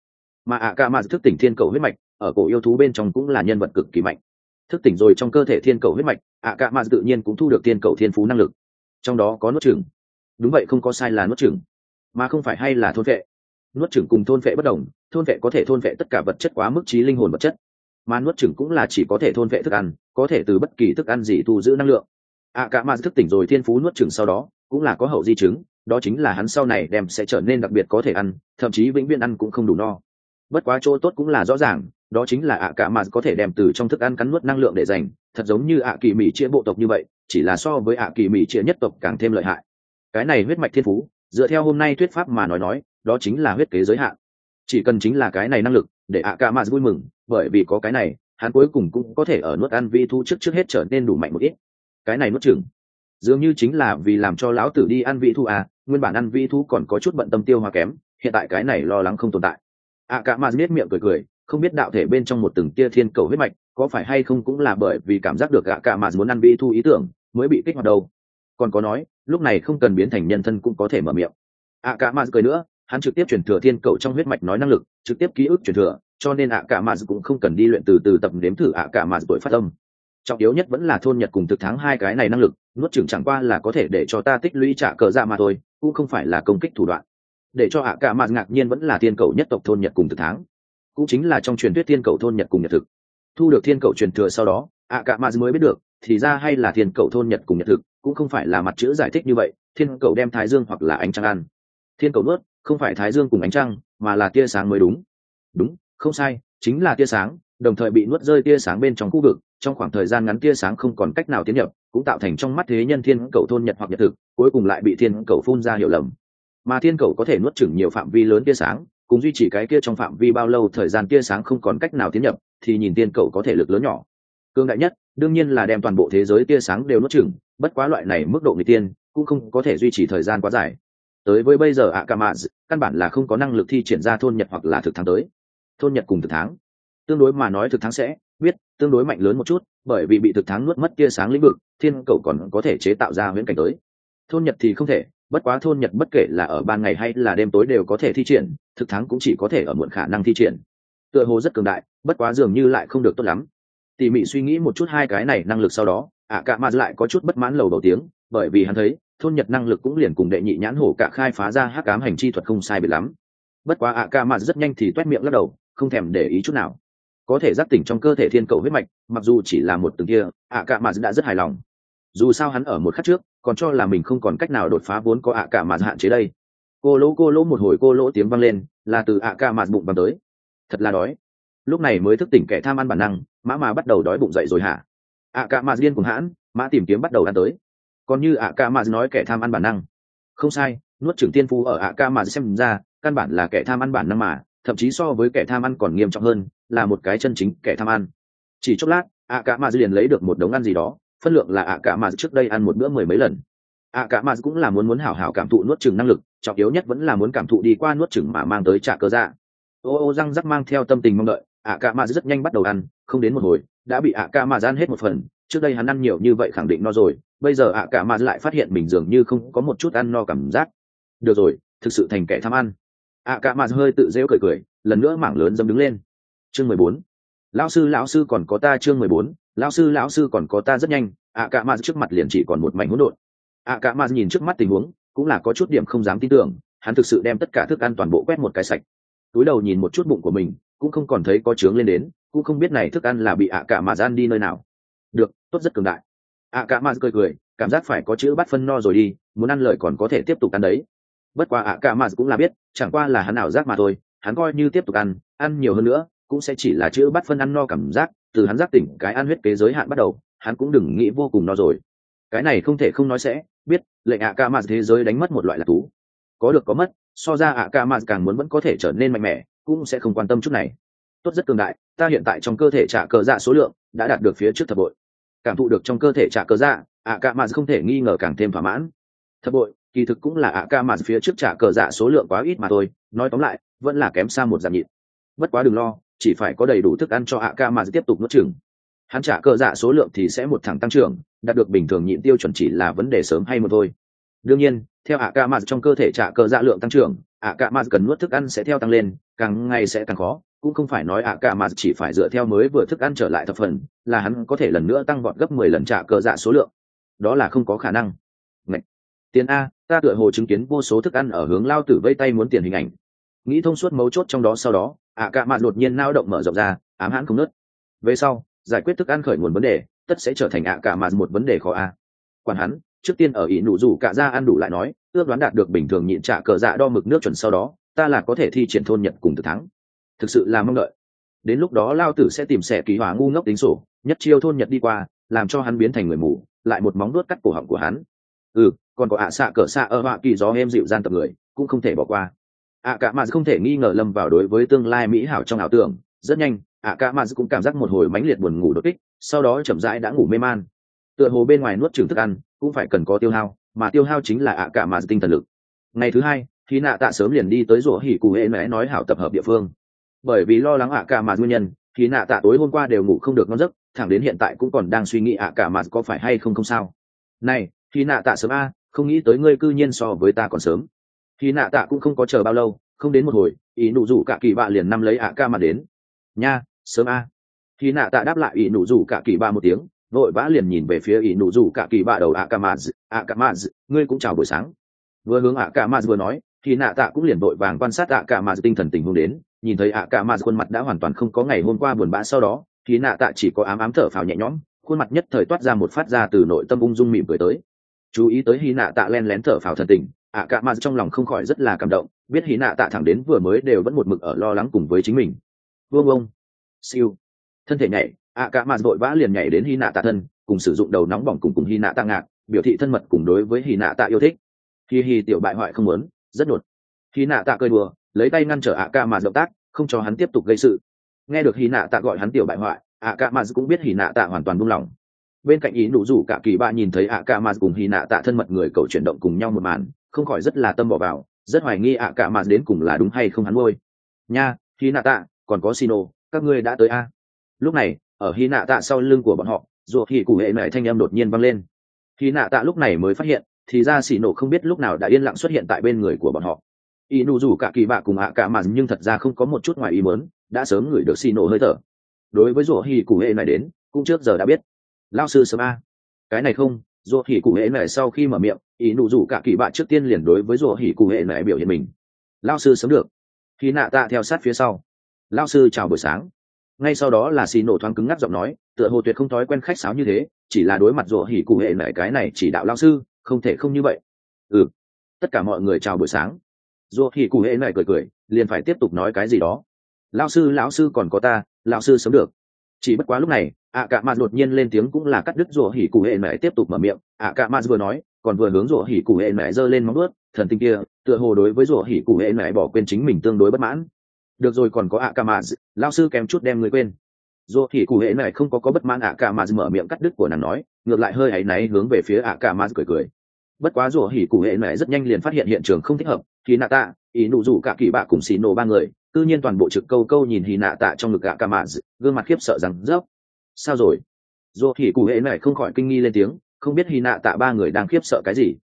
mà ạ cả mà thức tỉnh thiên cầu huyết mạch ở cổ yêu thú bên trong cũng là nhân vật cực kỳ mạnh. Thức tỉnh rồi trong cơ thể thiên cầu huyết mạch, ạ cả mà tự nhiên cũng thu được thiên cầu thiên phú năng lực, trong đó có nuốt chửng. Đúng vậy, không có sai là nuốt chửng, mà không phải hay là thôn vệ. Nuốt chửng cùng thôn vệ bất đồng, thôn vệ có thể thôn vệ tất cả vật chất quá mức trí linh hồn vật chất, mà nuốt chửng cũng là chỉ có thể thôn vệ thức ăn, có thể từ bất kỳ thức ăn gì thu giữ năng lượng. ạ cả mà thức tỉnh rồi thiên phú nuốt chửng sau đó cũng là có hậu di chứng, đó chính là hắn sau này đem sẽ trở nên đặc biệt có thể ăn, thậm chí vĩnh viễn ăn cũng không đủ no. Bất quá chỗ tốt cũng là rõ ràng, đó chính là ạ cả mà có thể đem từ trong thức ăn cắn nuốt năng lượng để dành, thật giống như ạ kỳ mỹ chia bộ tộc như vậy, chỉ là so với ạ kỳ mỹ chia nhất tộc càng thêm lợi hại. Cái này huyết mạch thiên phú, dựa theo hôm nay thuyết pháp mà nói, đó chính là huyết kế giới hạn. Chỉ cần chính là cái này năng lực để ạ cả mà vui mừng, bởi vì có cái này, hắn cuối cùng cũng có thể ở nuốt ăn vi thu trước hết trở nên đủ mạnh một ít. Cái này nuốt chửng dường như chính là vì làm cho lão tử đi ăn vị thu à, nguyên bản ăn vị thu còn có chút bận tâm tiêu hóa kém, hiện tại cái này lo lắng không tồn tại. ạ cả mà biết miệng cười, không biết đạo thể bên trong một từng tia thiên cầu huyết mạch có phải hay không cũng là bởi vì cảm giác được ạ cả mà muốn ăn vị thu ý tưởng mới bị kích hoạt đầu. Còn có nói lúc này không cần biến thành nhân thân cũng có thể mở miệng. ạ cả mà cười nữa, hắn trực tiếp truyền thừa thiên cầu trong huyết mạch nói năng lực, trực tiếp ký ức truyền thừa, cho nên ạ cả mà cũng không cần đi luyện từ từ tập nếm thử ạ cả mà tuổi phát âm. Trọng yếu nhất vẫn là thôn nhật cùng thực thắng hai cái này năng lực, nuốt chửng chẳng qua là có thể để cho ta tích lũy trả cờ dạ mà thôi, cũng không phải là công kích thủ đoạn. Để cho ạ cả mà ngạc nhiên vẫn là thiên cầu nhất tộc thôn nhật cùng thực thắng, cũng chính là trong truyền thuyết thiên cầu thôn nhật cùng nhật thực. Thu được thiên cầu truyền thừa sau đó, ạ cả mà mới biết được thì ra hay là thiên cầu thôn nhật cùng nhật thực, cũng không phải là mặt chữ giải thích như vậy, thiên cầu đem thái dương hoặc là ánh trăng ăn. Thiên cầu nuốt không phải thái dương cùng ánh trăng, mà là tia sáng mới đúng. Đúng, không sai, chính là tia sáng, đồng thời bị nuốt rơi tia sáng bên trong khu vực, trong khoảng thời gian ngắn tia sáng không còn cách nào tiến nhập, cũng tạo thành trong mắt thế nhân thiên cầu thôn nhật hoặc nhật thực, cuối cùng lại bị thiên cầu phun ra hiểu lầm. Mà thiên cầu có thể nuốt chửng nhiều phạm vi lớn tia sáng, cùng duy trì cái kia trong phạm vi bao lâu thời gian tia sáng không còn cách nào tiến nhập, thì nhìn thiên cầu có thể lực lớn nhỏ. Cương đại nhất đương nhiên là đem toàn bộ thế giới tia sáng đều nuốt chửng, bất quá loại này mức độ nghịch tiên cũng không có thể duy trì thời gian quá dài. Tới với bây giờ Akamaz căn bản là không có năng lực thi triển ra thôn nhật hoặc là thực thắng tới. Thôn nhật cùng thực thắng tương đối mà nói, thực thắng sẽ biết tương đối mạnh lớn một chút, bởi vì bị thực thắng nuốt mất tia sáng lĩnh vực, thiên cầu còn có thể chế tạo ra huyễn cảnh tới. Thôn nhật thì không thể, bất quá thôn nhật bất kể là ở ban ngày hay là đêm tối đều có thể thi triển, thực thắng cũng chỉ có thể ở muộn khả năng thi triển. Tựa hồ rất cường đại, bất quá dường như lại không được tốt lắm. Tỉ mỉ suy nghĩ một chút hai cái này năng lực sau đó, Akamaz lại có chút bất mãn lầu đầu tiếng, bởi vì hắn thấy thôn nhật năng lực cũng liền cùng đệ nhị nhãn hổ cả khai phá ra hắc ám hành chi thuật không sai biệt lắm. Bất quá Akamaz rất nhanh thì toét miệng lắc đầu, không thèm để ý chút nào. Có thể giác tỉnh trong cơ thể thiên cầu huyết mạch, mặc dù chỉ là một từng kia, Akamaz đã rất hài lòng. Dù sao hắn ở một khắc trước còn cho là mình không còn cách nào đột phá vốn có Akamaz hạn chế đây. Cô lỗ một hồi cô lỗ tiếng vang lên, là từ Akamaz bụng bắn tới. Thật là đói. Lúc này mới thức tỉnh kẻ tham ăn bản năng, mã mà bắt đầu đói bụng dậy rồi hả? Akamaz điên cuồng hãn, mã tìm kiếm bắt đầu ăn tới. Còn như Akamaz nói kẻ tham ăn bản năng, không sai, nuốt chửng tiên phu ở Akamaz xem ra căn bản là kẻ tham ăn bản năng mà, thậm chí so với kẻ tham ăn còn nghiêm trọng hơn, là một cái chân chính kẻ tham ăn. Chỉ chốc lát, Akamaz liền lấy được một đống ăn gì đó, phân lượng là Akamaz trước đây ăn một bữa mười mấy lần. Akamaz cũng là muốn hảo hảo cảm thụ nuốt chửng năng lực, trọng yếu nhất vẫn là muốn cảm thụ đi qua nuốt chửng mà mang tới trả cơ dạ. Ô răng rắc mang theo tâm tình mong đợi, Akamaz rất nhanh bắt đầu ăn, không đến một hồi đã bị Akamaz ăn hết một phần. Trước đây hắn ăn nhiều như vậy khẳng định no rồi, bây giờ Akamaz lại phát hiện mình dường như không có một chút ăn no cảm giác. Được rồi, thực sự thành kẻ tham ăn. Akamaz hơi tự giễu cười, lần nữa mảng lớn dâm đứng lên. Chương 14. Lão sư còn có ta. Chương 14. Lão sư còn có ta. Rất nhanh, Akamaz trước mặt liền chỉ còn một mảnh hỗn độn. Akamaz nhìn trước mắt tình huống, cũng là có chút điểm không dám tin tưởng, hắn thực sự đem tất cả thức ăn toàn bộ quét một cái sạch. Túi đầu nhìn một chút bụng của mình, cũng không còn thấy có trướng lên đến, cũng không biết này thức ăn là bị Akamaz ăn đi nơi nào. Được, tốt, rất cường đại. Akamaz cười, cảm giác phải có chữ bắt phân no rồi đi, muốn ăn lời còn có thể tiếp tục ăn đấy. Bất quá Akamaz cũng là biết, chẳng qua là hắn ảo giác mà thôi, hắn coi như tiếp tục ăn nhiều hơn nữa, cũng sẽ chỉ là chữ bắt phân ăn no cảm giác, từ hắn giác tỉnh cái ăn huyết kế giới hạn bắt đầu, hắn cũng đừng nghĩ vô cùng no rồi. Cái này không thể không nói sẽ biết, lệnh Akamaz thế giới đánh mất một loại lạc thú. Có được có mất, so ra Akamaz càng muốn vẫn có thể trở nên mạnh mẽ, cũng sẽ không quan tâm chút này. Tốt, rất cường đại, ta hiện tại trong cơ thể trả cờ dạ số lượng đã đạt được phía trước thập bội. Cảm thụ được trong cơ thể trả cờ dạ, Akamaz không thể nghi ngờ càng thêm thỏa mãn. Thập bội kỳ thực cũng là Akamaz phía trước trả cờ dạ số lượng quá ít mà thôi, nói tóm lại vẫn là kém xa một giảm nhịn. Bất quá đừng lo, chỉ phải có đầy đủ thức ăn cho Akamaz tiếp tục nuốt chửng, hắn trả cờ dạ số lượng thì sẽ một thẳng tăng trưởng, đạt được bình thường nhịn tiêu chuẩn chỉ là vấn đề sớm hay muộn thôi. Đương nhiên theo Akamaz trong cơ thể trả cờ dạ lượng tăng trưởng, Akamaz cần nuốt thức ăn sẽ theo tăng lên, càng ngày sẽ càng khó, cũng không phải nói ạ cả mà chỉ phải dựa theo mới vừa thức ăn trở lại thập phần là hắn có thể lần nữa tăng vọt gấp 10 lần trả cờ dạ số lượng, đó là không có khả năng. Ngậy! Tiền a, ta tựa hồ chứng kiến vô số thức ăn ở hướng lao tử vây tay muốn tiền hình ảnh. Nghĩ thông suốt mấu chốt trong đó sau đó, ạ cả mà đột nhiên nao động mở rộng ra, ám hãn không nớt. Về sau, giải quyết thức ăn khởi nguồn vấn đề, tất sẽ trở thành ạ cả mà một vấn đề khó a. Quản hắn, trước tiên ở ý nụ rủ cả ra ăn đủ lại nói, ước đoán đạt được bình thường nhịn trả cờ dạ đo mực nước chuẩn sau đó, ta là có thể thi triển thôn nhật cùng thực thắng. Thực sự là mong đợi. Đến lúc đó lao tử sẽ tìm xẻ kỳ hỏa ngu ngốc tính sổ, nhất chiêu thôn nhật đi qua, làm cho hắn biến thành người mù, lại một móng đuốt cắt cổ họng của hắn. Còn có ạ xạ cỡ xạ ở họa kỳ gió êm dịu gian tập người, cũng không thể bỏ qua. ạ cả mà không thể nghi ngờ lâm vào đối với tương lai mỹ hảo trong ảo tưởng. Rất nhanh, ạ cả mà cũng cảm giác một hồi mãnh liệt buồn ngủ đột kích, sau đó chậm rãi đã ngủ mê man. Tựa hồ bên ngoài nuốt chửng thức ăn cũng phải cần có tiêu hao, mà tiêu hao chính là ạ cả mà tinh thần lực. Ngày thứ hai, khi nạ tạ sớm liền đi tới rủa hỉ cụ hệ mẹ nói hảo tập hợp địa phương. Bởi vì lo lắng ạ cả mà nguyên nhân, khi nạ tạ tối hôm qua đều ngủ không được ngon giấc, thẳng đến hiện tại cũng còn đang suy nghĩ ạ cả mà có phải hay không sao. Này, khi nạ tạ sớm a, không nghĩ tới ngươi cư nhiên so với ta còn sớm. Khi nạ tạ cũng không có chờ bao lâu, không đến một hồi, ý nụ rủ cả kỳ bạ liền nắm lấy ạ cả mà đến. Nha, sớm a. Khi nạ tạ đáp lại ý nụ rủ cả kỳ bạ một tiếng, vội vã liền nhìn về phía ý nụ rủ cả kỳ bạ đầu ạ cả mà, ngươi cũng chào buổi sáng. Vừa hướng ạ cả mà vừa nói, khi nạ tạ cũng liền vội vàng quan sát ạ cả mà tinh thần tình huống đến, nhìn thấy ạ cả mà khuôn mặt đã hoàn toàn không có ngày hôm qua buồn bã sau đó, khi nạ tạ chỉ có ám ám thở phào nhẹ nhõm, khuôn mặt nhất thời toát ra một phát ra từ nội tâm ung dung mỉm cười tới. Chú ý tới hy nạ tạ len lén thở phào thần tình, ạ cả mà trong lòng không khỏi rất là cảm động, biết hy nạ tạ thẳng đến vừa mới đều vẫn một mực ở lo lắng cùng với chính mình. Vương ông, siêu, thân thể nhảy, ạ cả mà vội vã liền nhảy đến hy nạ tạ thân, cùng sử dụng đầu nóng bỏng cùng hy nạ tạ ngạc, biểu thị thân mật cùng đối với hy nạ tạ yêu thích. Hi tiểu bại hoại không muốn, rất nột. Hy nạ tạ cười đùa, lấy tay ngăn trở ạ cả mà động tác, không cho hắn tiếp tục gây sự. Nghe được hy nạ tạ gọi hắn tiểu bại hoại, ạ cả mà cũng biết hy nạ tạ hoàn toàn buông lỏng. Bên cạnh ý nụ rủ cả kỳ bạ nhìn thấy ạ cả mà cùng hy nạ tạ thân mật người cầu chuyển động cùng nhau một màn, không khỏi rất là tâm bỏ vào, rất hoài nghi ạ cả mà đến cùng là đúng hay không hắn ngôi. Nha, hy nạ tạ, còn có Sino, các ngươi đã tới a. Lúc này, ở hy nạ tạ sau lưng của bọn họ, ruột hỉ cụ hệ mẹ thanh âm đột nhiên vang lên. Hy nạ tạ lúc này mới phát hiện, thì ra Sino không biết lúc nào đã yên lặng xuất hiện tại bên người của bọn họ. Ý nụ rủ cả kỳ bạ cùng ạ cả mà nhưng thật ra không có một chút ngoài ý muốn, đã sớm ngửi được Sino hơi thở. Đối với ruột hỉ cụ hệ này đến, cũng trước giờ đã biết. Lao sư sớm a. Cái này không, ruột hỉ cụ hệ này sau khi mở miệng, ý nụ rủ cả kỳ bạ trước tiên liền đối với ruột hỉ cụ hệ này biểu hiện mình. Lao sư sớm được. Khi nạ tạ theo sát phía sau. Lao sư chào buổi sáng. Ngay sau đó là Sino thoáng cứng ngắc giọng nói, tựa hồ tuyệt không thói quen khách sáo như thế, chỉ là đối mặt ruột hỉ cụ hệ này cái này chỉ đạo lao sư, không thể không như vậy. Tất cả mọi người chào buổi sáng. Ruột hỉ cụ hệ này cười, liền phải tiếp tục nói cái gì đó. Lão sư còn có ta, lão sư sớm được. Chỉ bất quá lúc này, ạ cả mà đột nhiên lên tiếng cũng là cắt đứt ruột hỉ cụ hệ này tiếp tục mở miệng. ạ cả mà vừa nói, còn vừa hướng ruột hỉ cụ hệ này giơ lên móng vuốt, thần tinh kia, tựa hồ đối với ruột hỉ cụ hệ này bỏ quên chính mình tương đối bất mãn. Được rồi, còn có ạ cả mà, lão sư kém chút đem người quên. Ruột hỉ cụ hệ này không có bất mãn, ạ cả mà mở miệng cắt đứt của nàng nói, ngược lại hơi áy náy hướng về phía ạ cả mà cười. Bất quá ruột hỉ cụ hệ này rất nhanh liền phát hiện hiện trường không thích hợp, khi nạ tạ, ý nụ rủ cả kỳ bạ cùng Sino ba người, tự nhiên toàn bộ trực câu nhìn hì nạ tạ trong ngực ạ cả mà, gương mặt khiếp sợ rằng dốc. Sao rồi? Ruột hỉ cụ hệ này không khỏi kinh nghi lên tiếng, không biết hì nạ tạ ba người đang khiếp sợ cái gì.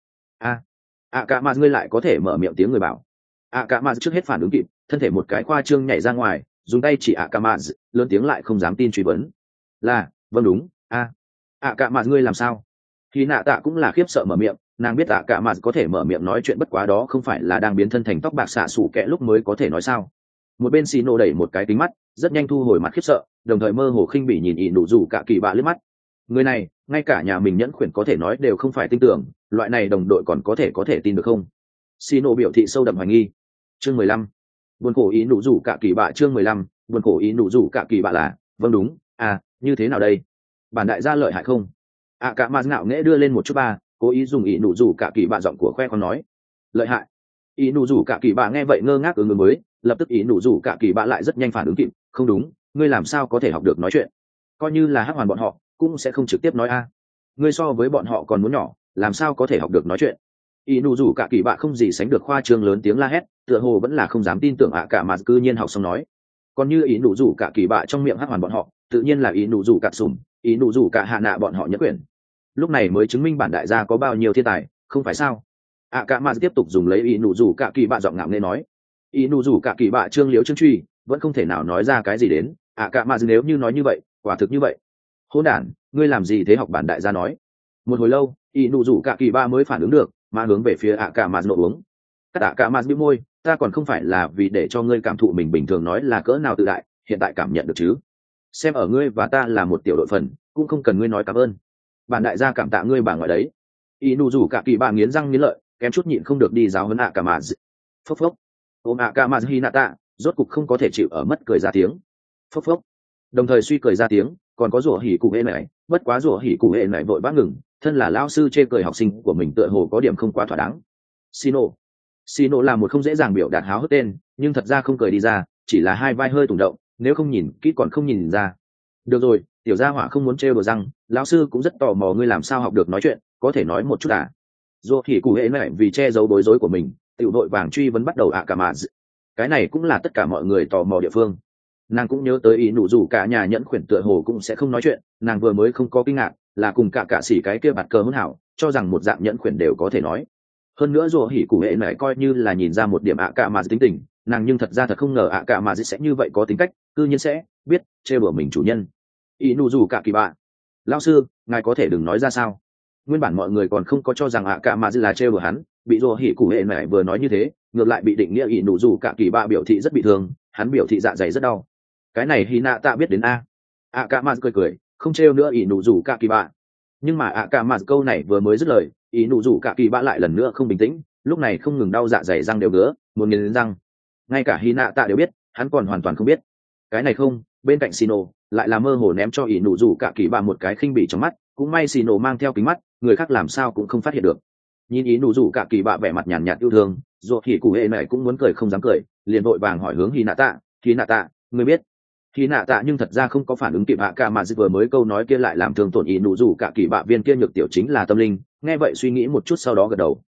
ạ cả mà ngươi lại có thể mở miệng tiếng người bảo. ạ cả mà trước hết phản ứng kịp, thân thể một cái khoa trương nhảy ra ngoài, dùng tay chỉ ạ cả mà, lớn tiếng lại không dám tin truy vấn. Vâng đúng, ạ cả mà ngươi làm sao? Hì nạ tạ cũng là khiếp sợ mở miệng, nàng biết ạ cả mà có thể mở miệng nói chuyện, bất quá đó không phải là đang biến thân thành tóc bạc xạ xủ kẽ lúc mới có thể nói sao. Một bên Sino đẩy một cái kính mắt, rất nhanh thu hồi mặt khiếp sợ, đồng thời mơ hồ khinh bỉ nhìn ỷ nụ rủ cả kỳ bạ liếc mắt. Người này, ngay cả nhà mình nhẫn khuyển có thể nói đều không phải tin tưởng, loại này đồng đội còn có thể tin được không? Sino biểu thị sâu đậm hoài nghi. Chương 15. Buồn khổ ỷ nụ rủ cả kỳ bạ. Chương 15. Buồn khổ ỷ nụ rủ cả kỳ bạ là, vâng đúng, như thế nào đây? Bản đại gia lợi hại không? Cả mà ngạo nghễ đưa lên một chút ba, cố ý dùng ỷ nụ rủ cả kỳ bạ giọng của khoe con nói. Lợi hại. Ỷ nụ rủ cả kỳ bạ nghe vậy ngơ ngác ứng mới, lập tức ỷ nụ rủ cả kỳ bạ lại rất nhanh phản ứng kịp, không đúng, ngươi làm sao có thể học được nói chuyện? Coi như là hắc hoàn bọn họ cũng sẽ không trực tiếp nói ngươi so với bọn họ còn muốn nhỏ, làm sao có thể học được nói chuyện? Ỷ nụ rủ cả kỳ bạ không gì sánh được khoa trương lớn tiếng la hét, tựa hồ vẫn là không dám tin tưởng cả mà cư nhiên học xong nói. Còn như ỷ nụ rủ cả kỳ bạ trong miệng hắc hoàn bọn họ, tự nhiên là ỷ nụ rủ cả sủng, ỷ nụ rủ cả hạ nạ bọn họ nhất quyền. Lúc này mới chứng minh bản đại gia có bao nhiêu thiên tài, không phải sao? Cả mà tiếp tục dùng lấy ỷ nụ rủ cả kỳ bạ giọng ngạo nghễ nói. ý nụ rủ cả kỳ bạ trương liếu trương truy vẫn không thể nào nói ra cái gì đến. Cả mà nếu như nói như vậy quả thực như vậy. Hỗn đản, ngươi làm gì thế? Học bản đại gia nói. Một hồi lâu ý nụ rủ cả kỳ bạ mới phản ứng được, mà hướng về phía cả mà nộ uống. Các cả mà bĩu môi, ta còn không phải là vì để cho ngươi cảm thụ mình bình thường nói là cỡ nào tự đại, hiện tại cảm nhận được chứ? Xem ở ngươi và ta là một tiểu đội phần, cũng không cần ngươi nói cảm ơn. Bản đại gia cảm tạ ngươi bà ngoại đấy. Y nụ rủ cả kỳ bà nghiến răng nghiến lợi, kém chút nhịn không được đi giáo huấn cả mà. Phốc phốc. Ôm cả mà Hinata, rốt cục không có thể chịu ở mất cười ra tiếng. Phốc phốc. Đồng thời suy cười ra tiếng, còn có rủa hỉ cụ hệ này, bất quá rủa hỉ cụ hệ này vội vã ngừng, thân là lão sư chê cười học sinh của mình tựa hồ có điểm không quá thỏa đáng. Sino là một không dễ dàng biểu đạt háo hức tên, nhưng thật ra không cười đi ra, chỉ là hai vai hơi tùng động, nếu không nhìn kỹ còn không nhìn ra. Được rồi, tiểu gia hỏa không muốn trêu đùa răng, lão sư cũng rất tò mò ngươi làm sao học được nói chuyện, có thể nói một chút à? Dù thì cụ hệ này vì che giấu bối rối của mình, tiểu đội vàng truy vấn bắt đầu cả mà. Cái này cũng là tất cả mọi người tò mò địa phương. Nàng cũng nhớ tới ý nụ rủ cả nhà nhẫn khuyển tựa hồ cũng sẽ không nói chuyện, nàng vừa mới không có kinh ngạc, là cùng cả xỉ cái kia bạt cờ hỗn hảo, cho rằng một dạng nhẫn khuyển đều có thể nói. Hơn nữa dù hỉ cụ hệ này coi như là nhìn ra một điểm cả mà tính tình, nàng nhưng thật ra thật không ngờ cả mà sẽ như vậy có tính cách, cư nhiên sẽ biết trêu đùa mình chủ nhân. Ý nụ rủ cả kỳ bạ, lão sư ngài có thể đừng nói ra sao? Nguyên bản mọi người còn không có cho rằng cả mà là trêu đùa hắn, bị dù hỉ cụ hệ này vừa nói như thế, ngược lại bị định nghĩa ý nụ rủ cả kỳ bạ biểu thị rất bị thương, hắn biểu thị dạ dày rất đau. Cái này Hinata biết đến a. Cả mà cười, không trêu nữa ý nụ rủ cả kỳ bạ. Nhưng mà cả mà câu này vừa mới dứt lời, ý nụ rủ cả kỳ bạ lại lần nữa không bình tĩnh, lúc này không ngừng đau dạ dày răng đều ngứa, muốn nghiến răng. Ngay cả Hinata đều biết, hắn còn hoàn toàn không biết. Cái này không, bên cạnh Sino lại là mơ hồ ném cho ý nụ rủ cả kỳ bạ một cái khinh bỉ trong mắt, cũng may Sino mang theo kính mắt, người khác làm sao cũng không phát hiện được. Nhìn ý nụ rủ cả kỳ bạ vẻ mặt nhàn nhạt yêu thương, dù thì cụ hệ này cũng muốn cười không dám cười, liền vội vàng hỏi hướng Hinata, ngươi biết? Hinata nhưng thật ra không có phản ứng kịp cả mà vừa mới câu nói kia lại làm thương tổn ý nụ rủ cả kỳ bạ viên kia nhược tiểu chính là tâm linh, nghe vậy suy nghĩ một chút sau đó gật đầu.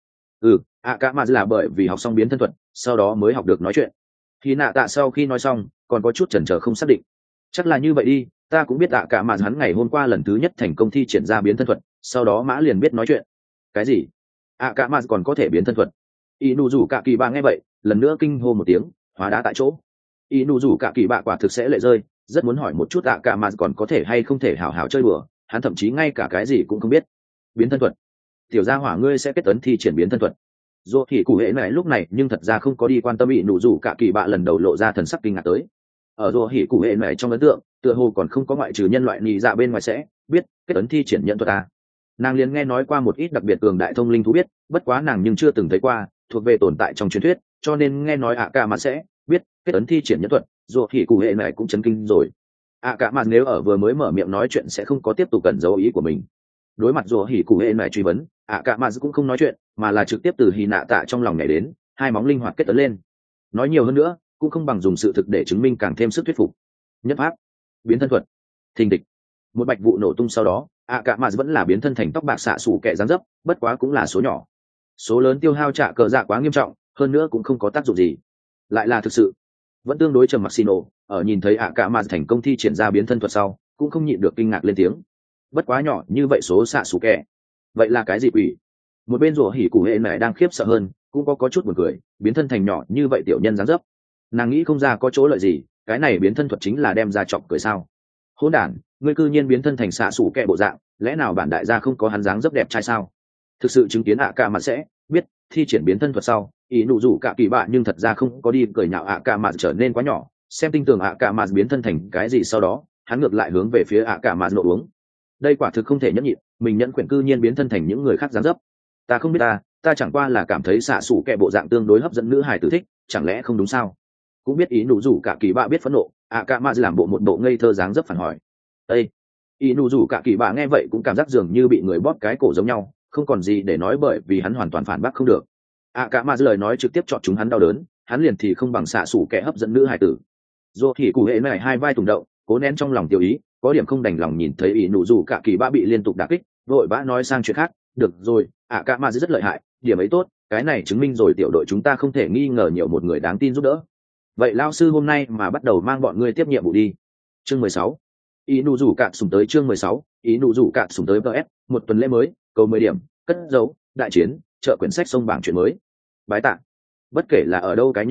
Cả mà là bởi vì học xong biến thân thuật, sau đó mới học được nói chuyện. Hinata sau khi nói xong, còn có chút chần chờ không xác định. Chắc là như vậy đi, ta cũng biết cả mà hắn ngày hôm qua lần thứ nhất thành công thi triển ra biến thân thuật, sau đó mã liền biết nói chuyện. Cái gì? Cả mà còn có thể biến thân thuật? Inu rủ cả kỳ bạ nghe vậy, lần nữa kinh hô một tiếng, hóa đá tại chỗ. Inu rủ cả kỳ bạ quả thực sẽ lệ rơi, rất muốn hỏi một chút cả mà còn có thể hay không thể hảo hảo chơi đùa, hắn thậm chí ngay cả cái gì cũng không biết. Biến thân thuật? Tiểu gia hỏa ngươi sẽ kết tấn thi triển biến thân thuật? Dù thì cụ hệ này lúc này nhưng thật ra không có đi quan tâm Inu rủ cả kỳ bạ lần đầu lộ ra thần sắc kinh ngạc tới. Ở dù hỉ cụ hệ này trong ấn tượng, tựa hồ còn không có ngoại trừ nhân loại nhị dạ bên ngoài sẽ biết kết tấn thi triển nhận thuật Nàng liền nghe nói qua một ít đặc biệt cường đại thông linh thú biết, bất quá nàng nhưng chưa từng thấy qua, thuộc về tồn tại trong truyền thuyết, cho nên nghe nói cả mà sẽ biết kết ấn thi triển nhân thuật, dù thì cụ hệ này cũng chấn kinh rồi. Cả mà nếu ở vừa mới mở miệng nói chuyện sẽ không có tiếp tục cẩn giấu ý của mình. Đối mặt dù hỉ cụ hệ này truy vấn, cả mà cũng không nói chuyện, mà là trực tiếp từ Hinata trong lòng nhảy đến, hai móng linh hoạt kết ấn lên. Nói nhiều hơn nữa, cũng không bằng dùng sự thực để chứng minh càng thêm sức thuyết phục. Nhất pháp, biến thân thuật, thình địch, một bạch vụ nổ tung sau đó, cả mà vẫn là biến thân thành tóc bạc xạ xù kẻ dáng dấp, bất quá cũng là số nhỏ. Số lớn tiêu hao trả cờ dạ quá nghiêm trọng, hơn nữa cũng không có tác dụng gì. Lại là thực sự, vẫn tương đối trầm mặc Sino, ở nhìn thấy cả mà thành công thi triển ra biến thân thuật sau, cũng không nhịn được kinh ngạc lên tiếng. Bất quá nhỏ như vậy số xạ xù kẻ, vậy là cái gì quỷ? Một bên rủa hỉ cụ hệ này đang khiếp sợ hơn, cũng có chút buồn cười, biến thân thành nhỏ như vậy tiểu nhân dáng dấp. Nàng nghĩ không ra có chỗ lợi gì, cái này biến thân thuật chính là đem ra chọc cười sao? Hỗn đản, ngươi cư nhiên biến thân thành xạ xù kẻ bộ dạng, lẽ nào bản đại gia không có hắn dáng dấp đẹp trai sao? Thực sự chứng kiến cả mà sẽ biết thi triển biến thân thuật sau, ý nụ rủ cả kỳ bạ nhưng thật ra không có đi cười nhạo cả mà trở nên quá nhỏ, xem tinh tường cả mà biến thân thành cái gì sau đó, hắn ngược lại hướng về phía cả mà nộ uống. Đây quả thực không thể nhẫn nhịn, mình nhẫn quyển cư nhiên biến thân thành những người khác dáng dấp. Ta không biết ta chẳng qua là cảm thấy xạ xù kẻ bộ dạng tương đối hấp dẫn nữ hài tử thích, chẳng lẽ không đúng sao? Cũng biết ý nụ rủ cả kỳ bạ biết phẫn nộ, cả mà làm một bộ ngây thơ dáng dấp phản hỏi. Ê! Ý nụ rủ cả kỳ bạ nghe vậy cũng cảm giác dường như bị người bóp cái cổ giống nhau, không còn gì để nói bởi vì hắn hoàn toàn phản bác không được. Cả mà lời nói trực tiếp chọn chúng hắn đau đớn, hắn liền thì không bằng xạ xù kẻ hấp dẫn nữ hài tử. Dù thì cụ hệ này hai vai tùng đậu, cố nén trong lòng tiêu ý, có điểm không đành lòng nhìn thấy ý nụ rủ cả kỳ bạ bị liên tục đả kích, vội vã nói sang chuyện khác. Được rồi, cả mà rất lợi hại, điểm ấy tốt, cái này chứng minh rồi tiểu đội chúng ta không thể nghi ngờ nhiều một người đáng tin giúp đỡ. Vậy lao sư hôm nay mà bắt đầu mang bọn ngươi tiếp nhiệm vụ đi. Chương 16. Ý nụ rủ cạn sùng tới chương 16, ý nụ rủ cạn sùng tới VS, một tuần lễ mới, cầu 10 điểm, cất dấu, đại chiến, chợ quyển sách sông bảng chuyện mới. Bái tạ. Bất kể là ở đâu cái nhất thôn,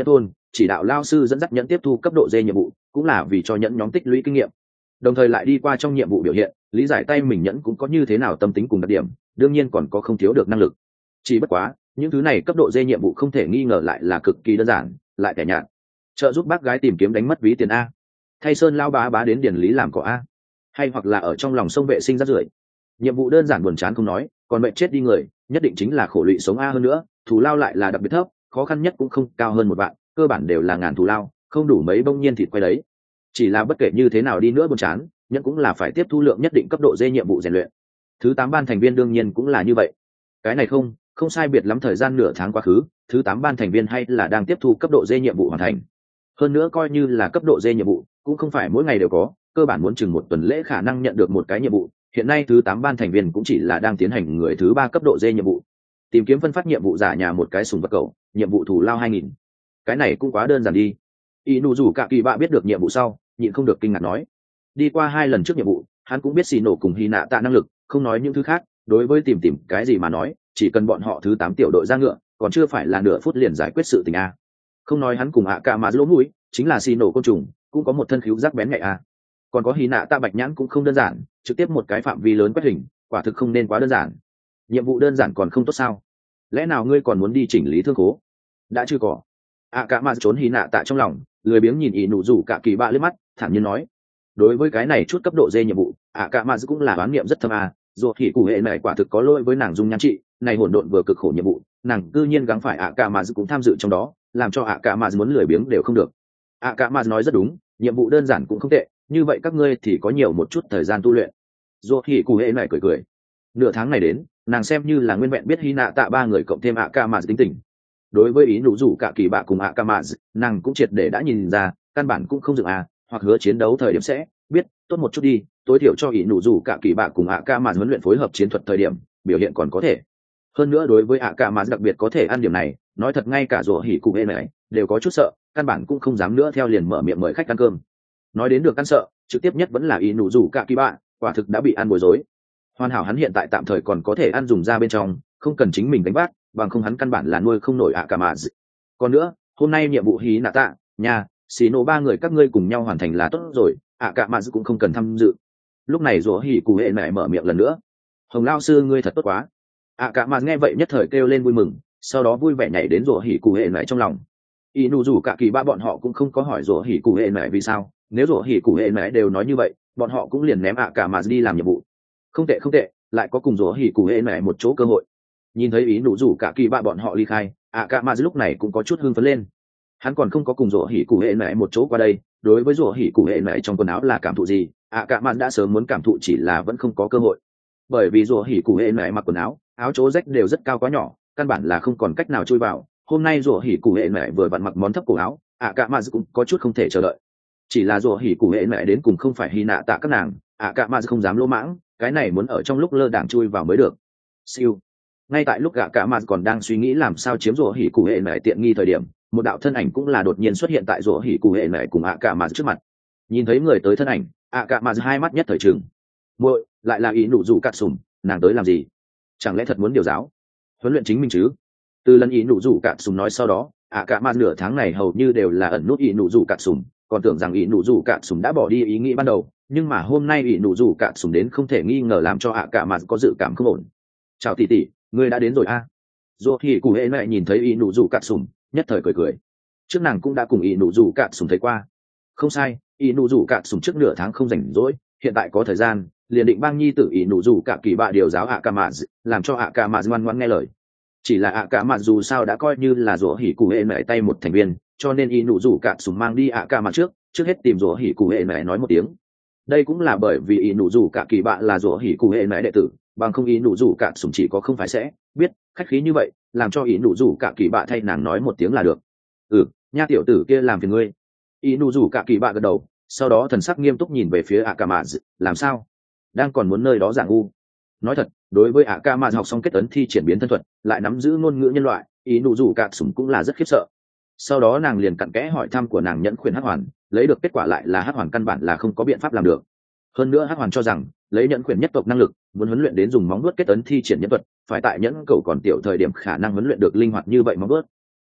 chỉ đạo lao sư dẫn dắt nhẫn tiếp thu cấp độ D nhiệm vụ cũng là vì cho nhẫn nhóm tích lũy kinh nghiệm, đồng thời lại đi qua trong nhiệm vụ biểu hiện lý giải tay mình nhẫn cũng có như thế nào tâm tính cùng đặc điểm, đương nhiên còn có không thiếu được năng lực. Chỉ bất quá những thứ này cấp độ D nhiệm vụ không thể nghi ngờ lại là cực kỳ đơn giản lại tẻ nhạt. Trợ giúp bác gái tìm kiếm đánh mất ví tiền a, thay sơn lao bá bá đến điển lý làm cỏ a, hay hoặc là ở trong lòng sông vệ sinh rác rưởi. Nhiệm vụ đơn giản buồn chán không nói, còn mệnh chết đi người nhất định chính là khổ lụy sống a. Hơn nữa thù lao lại là đặc biệt thấp, khó khăn nhất cũng không cao hơn 1 vạn, cơ bản đều là ngàn thù lao, không đủ mấy bông nhiên thịt quay đấy. Chỉ là bất kể như thế nào đi nữa buồn chán, nhưng cũng là phải tiếp thu lượng nhất định cấp độ D nhiệm vụ rèn luyện. Thứ 8 ban thành viên đương nhiên cũng là như vậy. Cái này không sai biệt lắm thời gian nửa tháng quá khứ, thứ 8 ban thành viên hay là đang tiếp thu cấp độ D nhiệm vụ hoàn thành. Hơn nữa coi như là cấp độ D nhiệm vụ cũng không phải mỗi ngày đều có, cơ bản muốn chừng 1 tuần lễ khả năng nhận được một cái nhiệm vụ. Hiện nay thứ 8 ban thành viên cũng chỉ là đang tiến hành người thứ 3 cấp độ D nhiệm vụ, tìm kiếm phân phát nhiệm vụ giả nhà một cái sùng vật cầu, nhiệm vụ thù lao 2000. Cái này cũng quá đơn giản đi. Inu rủ cả kỳ bạ biết được nhiệm vụ sau nhịn không được kinh ngạc nói, đi qua 2 lần trước nhiệm vụ hắn cũng biết xì nổ cùng hy nạ tạ năng lực, không nói những thứ khác, đối với tìm cái gì mà nói, chỉ cần bọn họ thứ 8 tiểu đội ra ngựa còn chưa phải là nửa phút liền giải quyết sự tình a. Không nói hắn cùng ạ cả mà lỗ mũi chính là xì nổ côn trùng cũng có một thân khíu giác bén nhạy a, còn có hy nạ tạ bạch nhãn cũng không đơn giản, trực tiếp một cái phạm vi lớn quét hình, quả thực không nên quá đơn giản. Nhiệm vụ đơn giản còn không tốt sao? Lẽ nào ngươi còn muốn đi chỉnh lý thương khố? Đã chưa có. ạ cả mà trốn hy nạ tạ trong lòng, lười biếng nhìn ỷ nụ rủ cả kỳ bạ liếc mắt, thản nhiên nói, đối với cái này chút cấp độ D nhiệm vụ ạ cả mà cũng là đoán niệm rất thâm a. Dù thì cụ hệ này quả thực có lỗi với nàng dung nhan trị, này hỗn độn vừa cực khổ nhiệm vụ nàng cư nhiên gắng phải ạ cả mà cũng tham dự trong đó, làm cho ạ cả mà muốn lười biếng đều không được. ạ cả mà nói rất đúng, nhiệm vụ đơn giản cũng không tệ, như vậy các ngươi thì có nhiều một chút thời gian tu luyện. Dù thì cụ hệ này cười, nửa tháng này đến nàng xem như là nguyên vẹn biết hy nạ tạ 3 người cộng thêm ạ cả mà tính tình. Đối với ý nụ rủ cả kỳ bạ cùng ạ cả mà nàng cũng triệt để đã nhìn ra, căn bản cũng không dựng hoặc hứa chiến đấu thời điểm sẽ biết tốt một chút đi, tối thiểu cho ý nụ rủ cả kỳ bạ cùng ạ cả mà huấn luyện phối hợp chiến thuật thời điểm biểu hiện còn có thể. Hơn nữa đối với ạ cả mà đặc biệt có thể ăn điểm này, nói thật ngay cả rủa hỉ cụ hệ này đều có chút sợ, căn bản cũng không dám nữa theo liền mở miệng mời khách ăn cơm. Nói đến được ăn sợ, trực tiếp nhất vẫn là ý nụ rủ cả kỳ bạ, quả thực đã bị ăn bối rối. Hoàn hảo hắn hiện tại tạm thời còn có thể ăn dùng ra bên trong, không cần chính mình đánh vác, bằng không hắn căn bản là nuôi không nổi ạ cả mà. Còn nữa hôm nay nhiệm vụ hí nạ tạ nhà xì nổ 3 người các ngươi cùng nhau hoàn thành là tốt rồi, ạ cả mà cũng không cần tham dự. Lúc này rủa hỉ cụ hệ này mở miệng lần nữa, hồng lao sư ngươi thật tốt quá. ạ cả mà nghe vậy nhất thời kêu lên vui mừng, sau đó vui vẻ nhảy đến rủa hỉ cụ hệ này trong lòng. Y nụ rủ cả kỳ ba bọn họ cũng không có hỏi rủa hỉ cụ hệ này vì sao, nếu rủa hỉ cụ hệ này đều nói như vậy bọn họ cũng liền ném ạ cả mà đi làm nhiệm vụ. Không tệ, lại có cùng rủa hỉ cụ hệ này một chỗ cơ hội. Nhìn thấy ý nụ rủ cả kỳ ba bọn họ ly khai, ạ cả mà lúc này cũng có chút hưng phấn lên. Hắn còn không có cùng rủa hỉ cụ hệ này một chỗ qua đây, đối với rủa hỉ cụ hệ này trong quần áo là cảm thụ gì, ạ cả mà đã sớm muốn cảm thụ, chỉ là vẫn không có cơ hội. Bởi vì rủa hỉ cụ hệ này mặc quần áo chỗ rách đều rất cao quá nhỏ, căn bản là không còn cách nào chui vào. Hôm nay rủa hỉ cụ hệ này vừa vặn mặc món thấp cổ áo, ạ cả mà cũng có chút không thể chờ đợi. Chỉ là rủa hỉ cụ hệ này đến cùng không phải hy nạ tạ các nàng, ạ cả mà không dám lỗ mãng, cái này muốn ở trong lúc lơ đảng chui vào mới được. Siêu. Ngay tại lúc ạ cả mà còn đang suy nghĩ làm sao chiếm rủa hỉ cụ hệ này tiện nghi thời điểm, một đạo thân ảnh cũng là đột nhiên xuất hiện tại rủa hỉ cụ hệ này cùng ạ cả mà trước mặt. Nhìn thấy người tới thân ảnh, ạ cả mà hai mắt nhất thời trừng. Muội, lại là ý nụ rủ cắt sùm, nàng tới làm gì? Chẳng lẽ thật muốn điều giáo huấn luyện chính mình chứ? Từ lần ý nụ rủ cắt sùm nói sau đó, ạ cả mà nửa tháng này hầu như đều là ẩn nút ý nụ rủ cắt sùm, còn tưởng rằng ý nụ rủ cắt sùm đã bỏ đi ý nghĩ ban đầu, nhưng mà hôm nay ý nụ rủ cắt sùm đến không thể nghi ngờ làm cho ạ cả mà có dự cảm không ổn. Chào tỷ tỷ, ngươi đã đến rồi a. Dù thì cụ hệ mẹ nhìn thấy ý nụ rủ cắt sùm nhất thời cười. Trước nàng cũng đã cùng ý nụ rủ cắt sùm thấy qua. Không sai, ý nụ rủ cắt sùm trước nửa tháng không rảnh rỗi, hiện tại có thời gian liền định bang nhi tử ý nụ rủ cả kỳ bạ điều giáo ạ cả mà, làm cho ạ cả mà ngoan ngoãn nghe lời. Chỉ là ạ cả mà dù sao đã coi như là rủa hỉ cụ hệ mẹ tay một thành viên, cho nên ý nụ rủ cắt sùm mang đi ạ cả mà trước hết tìm rủa hỉ cụ hệ mẹ nói một tiếng. Đây cũng là bởi vì ý nụ rủ cả kỳ bạ là rủa hỉ cụ hệ mẹ đệ tử, bằng không ý nụ rủ cạn sùng chỉ có không phải sẽ biết khách khí như vậy, làm cho ý nụ rủ cả kỳ bạ thay nàng nói một tiếng là được. Nha tiểu tử kia làm phiền ngươi. Ý nụ rủ cả kỳ bạ gật đầu, sau đó thần sắc nghiêm túc nhìn về phía ạ cả mà, làm sao đang còn muốn nơi đó giảng u? Nói thật, đối với ạ cả mà học xong kết ấn thi triển biến thân thuật lại nắm giữ ngôn ngữ nhân loại, ý nụ rủ cạn sùng cũng là rất khiếp sợ. Sau đó nàng liền cặn kẽ hỏi thăm của nàng nhẫn khuyển hắc hoàn, lấy được kết quả lại là hắc hoàn căn bản là không có biện pháp làm được. Hơn nữa hắc hoàn cho rằng lấy nhẫn khuyển nhất tộc năng lực, muốn huấn luyện đến dùng móng vuốt kết ấn thi triển nhẫn thuật, phải tại nhẫn cầu còn tiểu thời điểm khả năng huấn luyện được linh hoạt như vậy móng vuốt.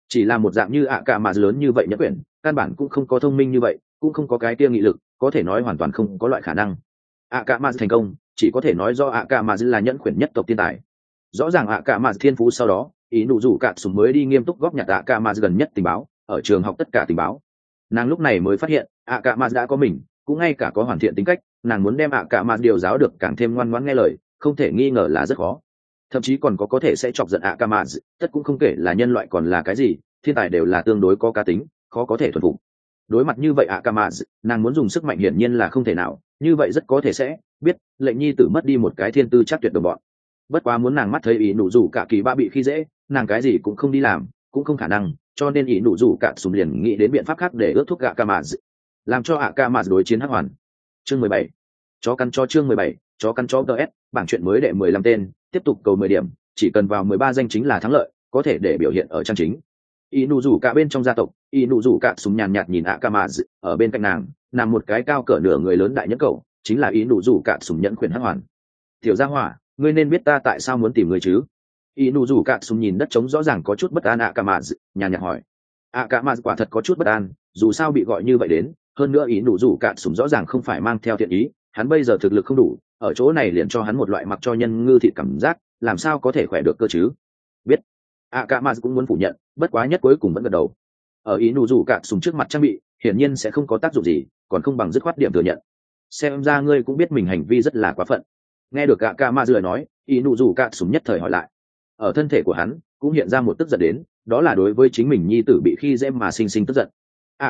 chỉ là một dạng như ạ cả mà lớn như vậy nhẫn quyển căn bản cũng không có thông minh như vậy, cũng không có cái kia nghị lực, có thể nói hoàn toàn không có loại khả năng. ạ cả mà thành công chỉ có thể nói do ạ cả mà là nhẫn quyển nhất tộc thiên tài. Rõ ràng ạ cả mà thiên phú sau đó ý nụ rủ cạn súng mới đi nghiêm túc góp nhặt ạ cả mà gần nhất tình báo, ở trường học tất cả tình báo. Nàng lúc này mới phát hiện ạ cả mà đã có mình, cũng ngay cả có hoàn thiện tính cách. Nàng muốn đem ạ cả mà điều giáo được càng thêm ngoan ngoãn nghe lời, không thể nghi ngờ là rất khó, thậm chí còn có thể sẽ chọc giận ạ cả mà. Tất cũng không kể là nhân loại còn là cái gì, thiên tài đều là tương đối có cá tính, khó có thể thuần phục. Đối mặt như vậy ạ cả mà, nàng muốn dùng sức mạnh hiển nhiên là không thể nào, như vậy rất có thể sẽ biết lệnh nhi tử mất đi một cái thiên tư chắc tuyệt đồng bọn. Bất quá muốn nàng mắt thấy ý nụ rủ cả kỳ ba bị khi dễ, nàng cái gì cũng không đi làm, cũng không khả năng, cho nên ý nụ rủ cả sùng liền nghĩ đến biện pháp khác để ước thúc ạ cả mà, làm cho ạ cả mà đối chiến hắc hoàn. Chương 17. Chó căn cho chương 17, chó căn chó DS, bảng chuyện mới đệ 15 tên, tiếp tục cầu 10 điểm, chỉ cần vào 13 danh chính là thắng lợi, có thể để biểu hiện ở trang chính. Y nụ rủ cả bên trong gia tộc, y nụ rủ cả súng nhàn nhạt nhìn Akamaz, ở bên cạnh nàng nằm một cái cao cỡ nửa người lớn đại nhẫn cẩu, chính là y nụ rủ cả súng nhẫn khuyển hắc hoàn. Tiểu gia hỏa, ngươi nên biết ta tại sao muốn tìm ngươi chứ? Y nụ rủ cả súng nhìn đất trống rõ ràng có chút bất an Akamaz, nhàn nhạt hỏi. Akamaz quả thật có chút bất an, dù sao bị gọi như vậy đến, hơn nữa y nụ rủ cả súng rõ ràng không phải mang theo thiện ý, hắn bây giờ thực lực không đủ, ở chỗ này liền cho hắn một loại mặc cho nhân ngư thị cảm giác, làm sao có thể khỏe được cơ chứ? Biết. Akamaz cũng muốn phủ nhận, bất quá nhất cuối cùng vẫn gật đầu. Ở ý nụ rủ cả súng trước mặt trang bị, hiển nhiên sẽ không có tác dụng gì, còn không bằng dứt khoát điểm thừa nhận. Xem ra ngươi cũng biết mình hành vi rất là quá phận. Nghe được Akamaz lời nói, ý nụ rủ cả súng nhất thời hỏi lại. Ở thân thể của hắn cũng hiện ra một tức giận đến, đó là đối với chính mình nhi tử bị khi dễ mà sinh tức giận.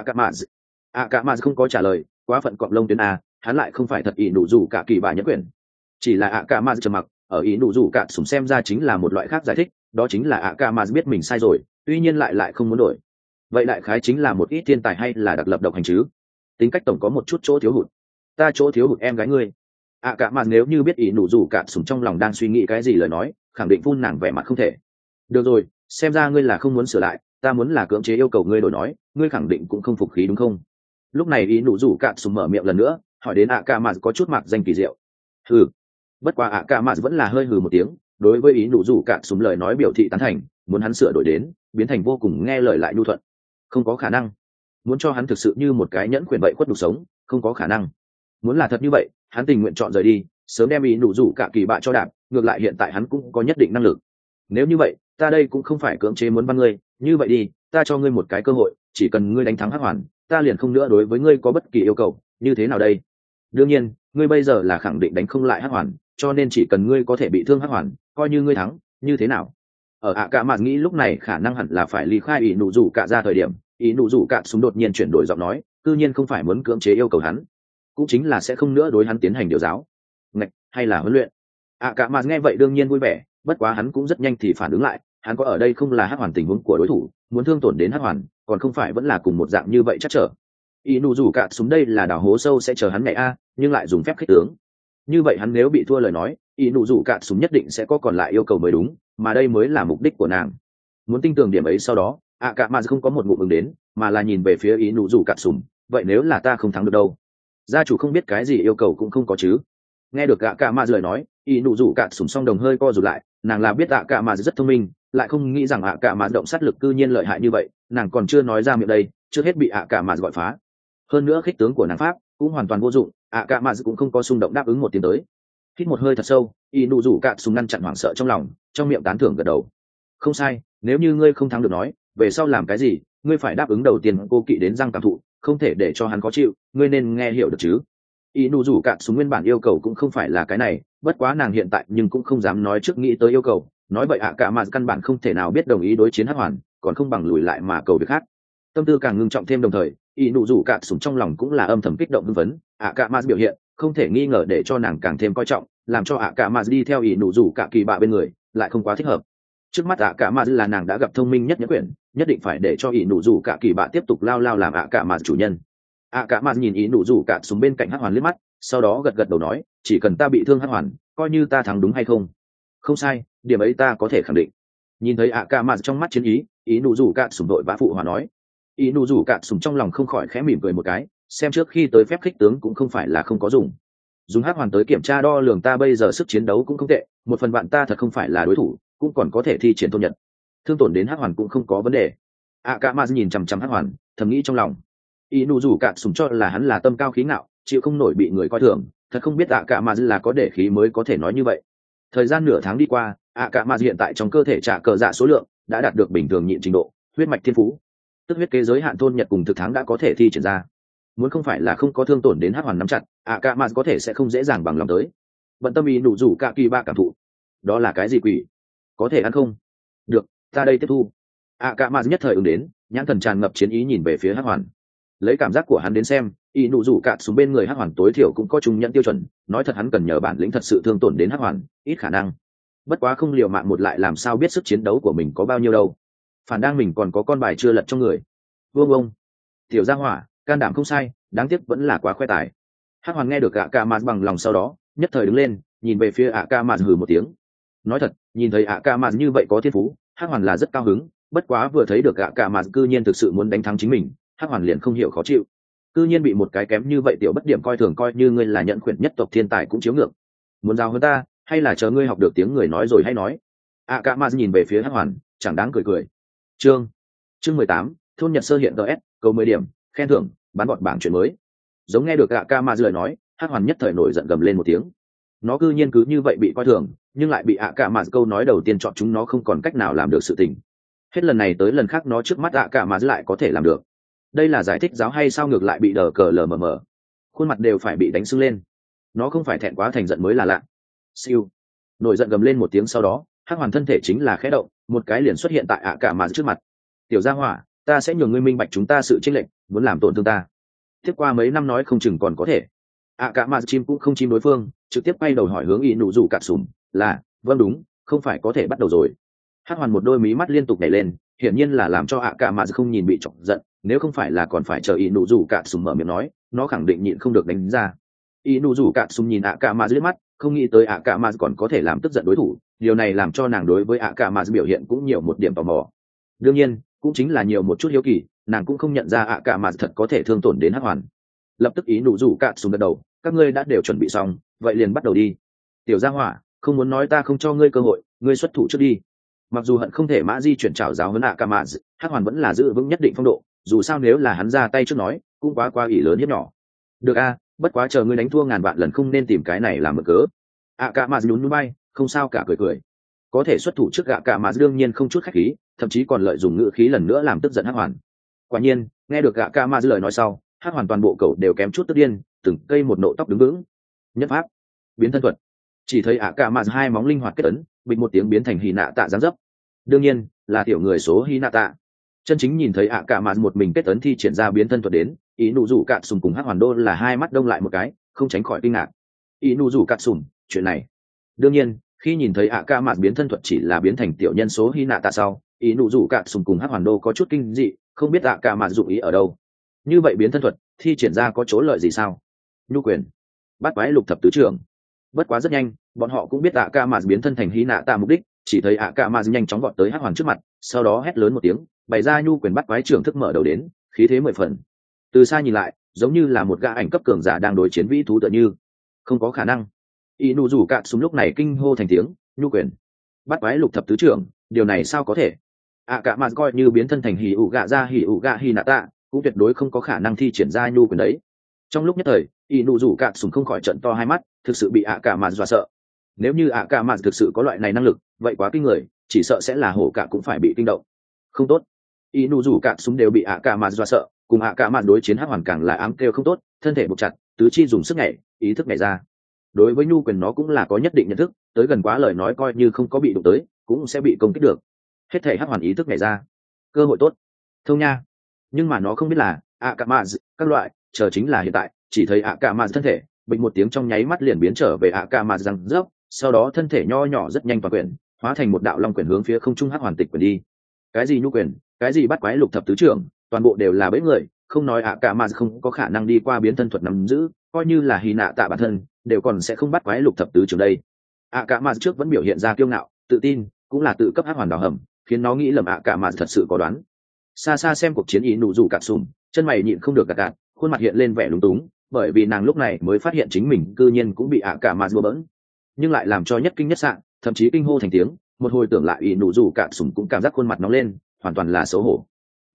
Akamaz không có trả lời, quá phận cọp lông tuyến a, hắn lại không phải thật ý nụ rủ cả kỳ bà nhẫn quyền. Chỉ là Akamaz trầm mặc, ở ý nụ rủ cả súng xem ra chính là một loại khác giải thích, đó chính là Akamaz biết mình sai rồi, tuy nhiên lại không muốn đổi. Vậy đại khái chính là một ít thiên tài hay là đặc lập độc hành chứ? Tính cách tổng có một chút chỗ thiếu hụt. Ta chỗ thiếu hụt em gái ngươi. Akamaz nếu như biết ý nụ rủ cả súng trong lòng đang suy nghĩ cái gì lời nói, khẳng định phun nàng vẻ mặt không thể. Được rồi, xem ra ngươi là không muốn sửa lại, ta muốn là cưỡng chế yêu cầu ngươi đổi nói, ngươi khẳng định cũng không phục khí đúng không? Lúc này ý nụ rủ cả súng mở miệng lần nữa, hỏi đến Akamaz có chút mặc danh kỳ diệu. Hừ. Bất quá Akamaz vẫn là hơi hừ một tiếng, đối với ý nụ rủ cả súng lời nói biểu thị tán thành, muốn hắn sửa đổi đến biến thành vô cùng nghe lời lại nhu thuận. Không có khả năng. Muốn cho hắn thực sự như một cái nhẫn quyền vậy khuất đục sống, không có khả năng. Muốn là thật như vậy, hắn tình nguyện chọn rời đi, sớm đem ý nụ rủ cả kỳ bạ cho đạp, ngược lại hiện tại hắn cũng có nhất định năng lực. Nếu như vậy, ta đây cũng không phải cưỡng chế muốn văn ngươi, như vậy đi, ta cho ngươi một cái cơ hội, chỉ cần ngươi đánh thắng hắc hoàn, ta liền không nữa đối với ngươi có bất kỳ yêu cầu, như thế nào đây? Đương nhiên, ngươi bây giờ là khẳng định đánh không lại hắc hoàn, cho nên chỉ cần ngươi có thể bị thương hắc hoàn, coi như ngươi thắng, như thế nào? Ở Akamaz nghĩ lúc này khả năng hẳn là phải ly khai ý nụ rủ cả ra thời điểm, ý nụ rủ cả súng đột nhiên chuyển đổi giọng nói, tự nhiên không phải muốn cưỡng chế yêu cầu hắn, cũng chính là sẽ không nữa đối hắn tiến hành điều giáo, ngạch, hay là huấn luyện. Akamaz nghe vậy đương nhiên vui vẻ, bất quá hắn cũng rất nhanh thì phản ứng lại, hắn có ở đây không là hắc hoàn tình huống của đối thủ, muốn thương tổn đến hắc hoàn, còn không phải vẫn là cùng một dạng như vậy chắc trở. Ý nụ rủ cả súng đây là đào hố sâu sẽ chờ hắn nhảy a, nhưng lại dùng phép khích tướng. Như vậy hắn nếu bị thua lời nói, ý nụ rủ cả súng nhất định sẽ có còn lại yêu cầu mới đúng, mà đây mới là mục đích của nàng. Muốn tin tưởng điểm ấy sau đó, Akamaz không có một ngụm ứng đến, mà là nhìn về phía ý nụ rủ cả súng, vậy nếu là ta không thắng được đâu? Gia chủ không biết cái gì yêu cầu cũng không có chứ? Nghe được Akamaz lời nói, ý nụ rủ cả súng song đồng hơi co rụt lại, nàng là biết Akamaz rất thông minh, lại không nghĩ rằng Akamaz động sát lực cư nhiên lợi hại như vậy, nàng còn chưa nói ra miệng đây, trước hết bị Akamaz gọi phá. Hơn nữa khích tướng của nàng pháp cũng hoàn toàn vô dụng, Akamaz cũng không có xung động đáp ứng một tiếng tới. Hít một hơi thật sâu, y nụ rủ cạn súng ngăn chặn hoảng sợ trong lòng, trong miệng tán thưởng gật đầu. Không sai, nếu như ngươi không thắng được nói, về sau làm cái gì, ngươi phải đáp ứng đầu tiên cô kỵ đến răng cảm thụ, không thể để cho hắn khó chịu, ngươi nên nghe hiểu được chứ. Y nụ rủ cạn súng nguyên bản yêu cầu cũng không phải là cái này, bất quá nàng hiện tại nhưng cũng không dám nói trước nghĩ tới yêu cầu, nói vậy Akamaz căn bản không thể nào biết đồng ý đối chiến hắc hoàn, còn không bằng lùi lại mà cầu việc khác. Tâm tư càng ngưng trọng thêm đồng thời, y nụ rủ cạn súng trong lòng cũng là âm thầm kích động hưng phấn. Akamaz biểu hiện không thể nghi ngờ để cho nàng càng thêm coi trọng, làm cho Akamaz đi theo y nụ rủ cả kỳ bạ bên người lại không quá thích hợp. Trước mắt Akamaz là nàng đã gặp thông minh nhất nhẫn quyển, nhất định phải để cho y nụ rủ cả kỳ bạ tiếp tục lao làm Akamaz chủ nhân. Akamaz nhìn y nụ rủ cạn súng bên cạnh hắc hoàn liếc mắt, sau đó gật đầu nói, chỉ cần ta bị thương hắc hoàn, coi như ta thắng đúng hay không? Không sai, điểm ấy ta có thể khẳng định. Nhìn thấy Akamaz trong mắt chiến ý, y nụ rủ cạn súng đội vã phụ hòa nói. Y nụ rủ cạn súng trong lòng không khỏi khẽ mỉm cười một cái, xem trước khi tới phép khích tướng cũng không phải là không có dùng hắc hoàn tới kiểm tra đo lường ta bây giờ sức chiến đấu cũng không tệ, một phần bạn ta thật không phải là đối thủ, cũng còn có thể thi triển thôn nhật, thương tổn đến hắc hoàn cũng không có vấn đề. ạ cả mà nhìn chằm chằm hắc hoàn thầm nghĩ trong lòng. Y nụ rủ cạn sùng cho là hắn là tâm cao khí ngạo, chịu không nổi bị người coi thường, thật không biết ạ cả mà là có để khí mới có thể nói như vậy. Thời gian nửa tháng đi qua, ạ cả mà hiện tại trong cơ thể trả cờ dạ số lượng đã đạt được bình thường nhịn trình độ, huyết mạch thiên phú, tức huyết kế giới hạn thôn nhật cùng thực tháng đã có thể thi triển ra. Muốn không phải là không có thương tổn đến hắc hoàn nắm chặt, ạ cả mà có thể sẽ không dễ dàng bằng lòng tới. Bận tâm ý nụ rủ cả kỳ ba cảm thụ. Đó là cái gì quỷ? Có thể ăn không? Được, ta đây tiếp thu. ạ cả mà nhất thời ứng đến, nhãn thần tràn ngập chiến ý nhìn về phía hắc hoàn. Lấy cảm giác của hắn đến xem, y nụ rủ cạn xuống bên người hắc hoàn tối thiểu cũng có chung nhận tiêu chuẩn, nói thật hắn cần nhờ bản lĩnh thật sự thương tổn đến hắc hoàn ít khả năng. Bất quá không liều mạng một lại làm sao biết sức chiến đấu của mình có bao nhiêu đâu. Phản đang mình còn có con bài chưa lật trong người. Vương ông tiểu gia hỏa, can đảm không sai, đáng tiếc vẫn là quá khoe tài. Hắc hoàn nghe được ạ ca mạt bằng lòng sau đó nhất thời đứng lên, nhìn về phía ạ ca mạt hừ một tiếng. Nói thật, nhìn thấy ạ ca mạt như vậy có thiên phú, hắc hoàn là rất cao hứng, bất quá vừa thấy được ạ ca mạt cư nhiên thực sự muốn đánh thắng chính mình, hắc hoàn liền không hiểu khó chịu. Cư nhiên bị một cái kém như vậy tiểu bất điểm coi thường, coi như ngươi là nhận khuyển nhất tộc thiên tài cũng chiếu ngược. Muốn giao hơn ta, hay là chờ ngươi học được tiếng người nói rồi hay nói. ạ ca mạt nhìn về phía hắc hoàn, chẳng đáng cười cười. Chương 18, thôn Nhật Sơ hiện DS, cầu 10 điểm, khen thưởng, bán bọt bảng chuyện mới. Giống nghe được ạ ca mạt lời nói, hắc hoàn nhất thời nổi giận gầm lên một tiếng. Nó cư nhiên cứ như vậy bị coi thường, nhưng lại bị ạ ca mạt câu nói đầu tiên chọn chúng nó không còn cách nào làm được sự tình. Hết lần này tới lần khác nó trước mắt ạ ca mạt lại có thể làm được. Đây là giải thích giáo hay sao ngược lại bị đờ cờ lờ mờ mờ, khuôn mặt đều phải bị đánh sưng lên. Nó không phải thẹn quá thành giận mới là lạ. Siêu, nổi giận gầm lên một tiếng sau đó hắc hoàn thân thể chính là khẽ động, một cái liền xuất hiện tại ạ cả mà trước mặt. Tiểu gia hỏa, ta sẽ nhường ngươi minh bạch chúng ta sự chênh lệch, muốn làm tổn thương ta tiếp qua mấy năm nói không chừng còn có thể. ạ cả mà chim cũng không chim đối phương, trực tiếp quay đầu hỏi hướng y nụ rủ cạn sùm là vâng đúng, không phải có thể bắt đầu rồi. Hắc hoàn một đôi mí mắt liên tục nhảy lên, hiển nhiên là làm cho ạ cả mà không nhìn bị chọc giận, nếu không phải là còn phải chờ y nụ rủ cạn sùm mở miệng nói, nó khẳng định nhịn không được đánh ra. Y nụ rủ cạn sùm nhìn ạ cả mà liếc mắt, không nghĩ tới ạ cả mà còn có thể làm tức giận đối thủ, điều này làm cho nàng đối với ạ cả mà biểu hiện cũng nhiều một điểm tò mò. Đương nhiên cũng chính là nhiều một chút hiếu kỳ, nàng cũng không nhận ra ạ cả mà thật có thể thương tổn đến hắc hoàn. Lập tức ý nụ rủ cạn sùm gật đầu, các ngươi đã đều chuẩn bị xong, vậy liền bắt đầu đi. Tiểu gia hỏa, không muốn nói ta không cho ngươi cơ hội, ngươi xuất thủ trước đi. Mặc dù hận không thể mã di chuyển trảo giáo huấn ạ cả mà, hắc hoàn vẫn là giữ vững nhất định phong độ, dù sao nếu là hắn ra tay trước nói cũng quá ỷ lớn hiếp nhỏ. Được a, bất quá chờ ngươi đánh thua ngàn vạn lần không nên tìm cái này làm mực cớ. ạ cả mà nhún nhún bay, không sao cả, cười cười. Có thể xuất thủ trước ạ cả mà đương nhiên không chút khách khí, thậm chí còn lợi dụng ngữ khí lần nữa làm tức giận hắc hoàn. Quả nhiên nghe được ạ cả mà lời nói sau, hắc hoàn toàn bộ cậu đều kém chút tức điên, từng cây một nộ tóc đứng vững. Nhất pháp biến thân thuật, chỉ thấy ạ cả mà hai móng linh hoạt kết ấn, bịch một tiếng biến thành hì nạ tạ giáng dấp. Đương nhiên là tiểu người số hì nạ tạ. Chân chính nhìn thấy ạ cả mà một mình kết ấn thi triển ra biến thân thuật đến, ý nụ rủ cạn sùm cùng hắc hoàn đô là hai mắt đông lại một cái, không tránh khỏi kinh ngạc. Ý nụ rủ cạn sùm, chuyện này. Đương nhiên khi nhìn thấy ạ cả mà biến thân thuật chỉ là biến thành tiểu nhân số hy nạ tạ sau, ý nụ rủ cạn sùm cùng hắc hoàn đô có chút kinh dị, không biết ạ cả mà dụng ý ở đâu. Như vậy biến thân thuật thi triển ra có chỗ lợi gì sao? Nhu quyền, bắt quái lục thập tứ trưởng. Bất quá rất nhanh bọn họ cũng biết ạ cả mà biến thân thành hy nạ tạ mục đích, chỉ thấy ạ cả mà nhanh chóng vọt tới hắc hoàn trước mặt, sau đó hét lớn một tiếng, bày ra nhu quyền bắt quái trưởng thức mở đầu đến, khí thế 10 phần. Từ xa nhìn lại giống như là một gã ảnh cấp cường giả đang đối chiến vĩ thú tựa như. Không có khả năng. Y nụ rủ cạn súng lúc này kinh hô thành tiếng, nhu quyền bắt quái lục thập tứ trưởng, điều này sao có thể? ạ cả mà coi như biến thân thành hỉ ủ gạ ra hỉ ủ gạ hỉ nạ tạ cũng tuyệt đối không có khả năng thi triển ra nhu quyền đấy. Trong lúc nhất thời y nụ rủ cạn súng không khỏi trận to hai mắt, thực sự bị ạ cả mà dọa sợ. Nếu như ạ cả mà thực sự có loại này năng lực, vậy quá kinh người, chỉ sợ sẽ là hổ cả cũng phải bị kinh động. Không tốt, y nụ rủ cạn súng đều bị ạ cả mà dọa sợ, cùng ạ cả mà đối chiến hắc hoàn càng là ám kêu không tốt, thân thể buộc chặt, tứ chi dùng sức nhảy, ý thức nhảy ra. Đối với nhu quyền nó cũng là có nhất định nhận thức, tới gần quá lời nói coi như không có bị đụng tới cũng sẽ bị công kích được. Hết thể hắc hoàn ý thức nhảy ra, cơ hội tốt, thông nha. Nhưng mà nó không biết là Akamaz các loại chờ chính là hiện tại, chỉ thấy Akamaz thân thể bình một tiếng trong nháy mắt liền biến trở về Akamaz răng rớp, sau đó thân thể nho nhỏ rất nhanh và quyển hóa thành một đạo long quyển hướng phía không trung hắc hoàn tịch quyển đi. Cái gì nhu quyền, cái gì bắt quái lục thập tứ trưởng, toàn bộ đều là bẫy người, không nói Akamaz không có khả năng đi qua biến thân thuật nắm giữ, coi như là hy nạ tạ bản thân đều còn sẽ không bắt quái lục thập tứ trưởng đây. Akamaz trước vẫn biểu hiện ra kiêu ngạo tự tin, cũng là tự cấp hắc hoàn đào hầm, khiến nó nghĩ lầm Akamaz thật sự có đoán. Xa xa xem cuộc chiến ý nụ rủ cạn sùm, chân mày nhịn không được gạt, khuôn mặt hiện lên vẻ lúng túng, bởi vì nàng lúc này mới phát hiện chính mình cư nhiên cũng bị Akamaz đùa bỡn, nhưng lại làm cho nhất kinh nhất sạn, thậm chí kinh hô thành tiếng. Một hồi tưởng lại ý nụ rủ cạn sùm cũng cảm giác khuôn mặt nóng lên, hoàn toàn là xấu hổ.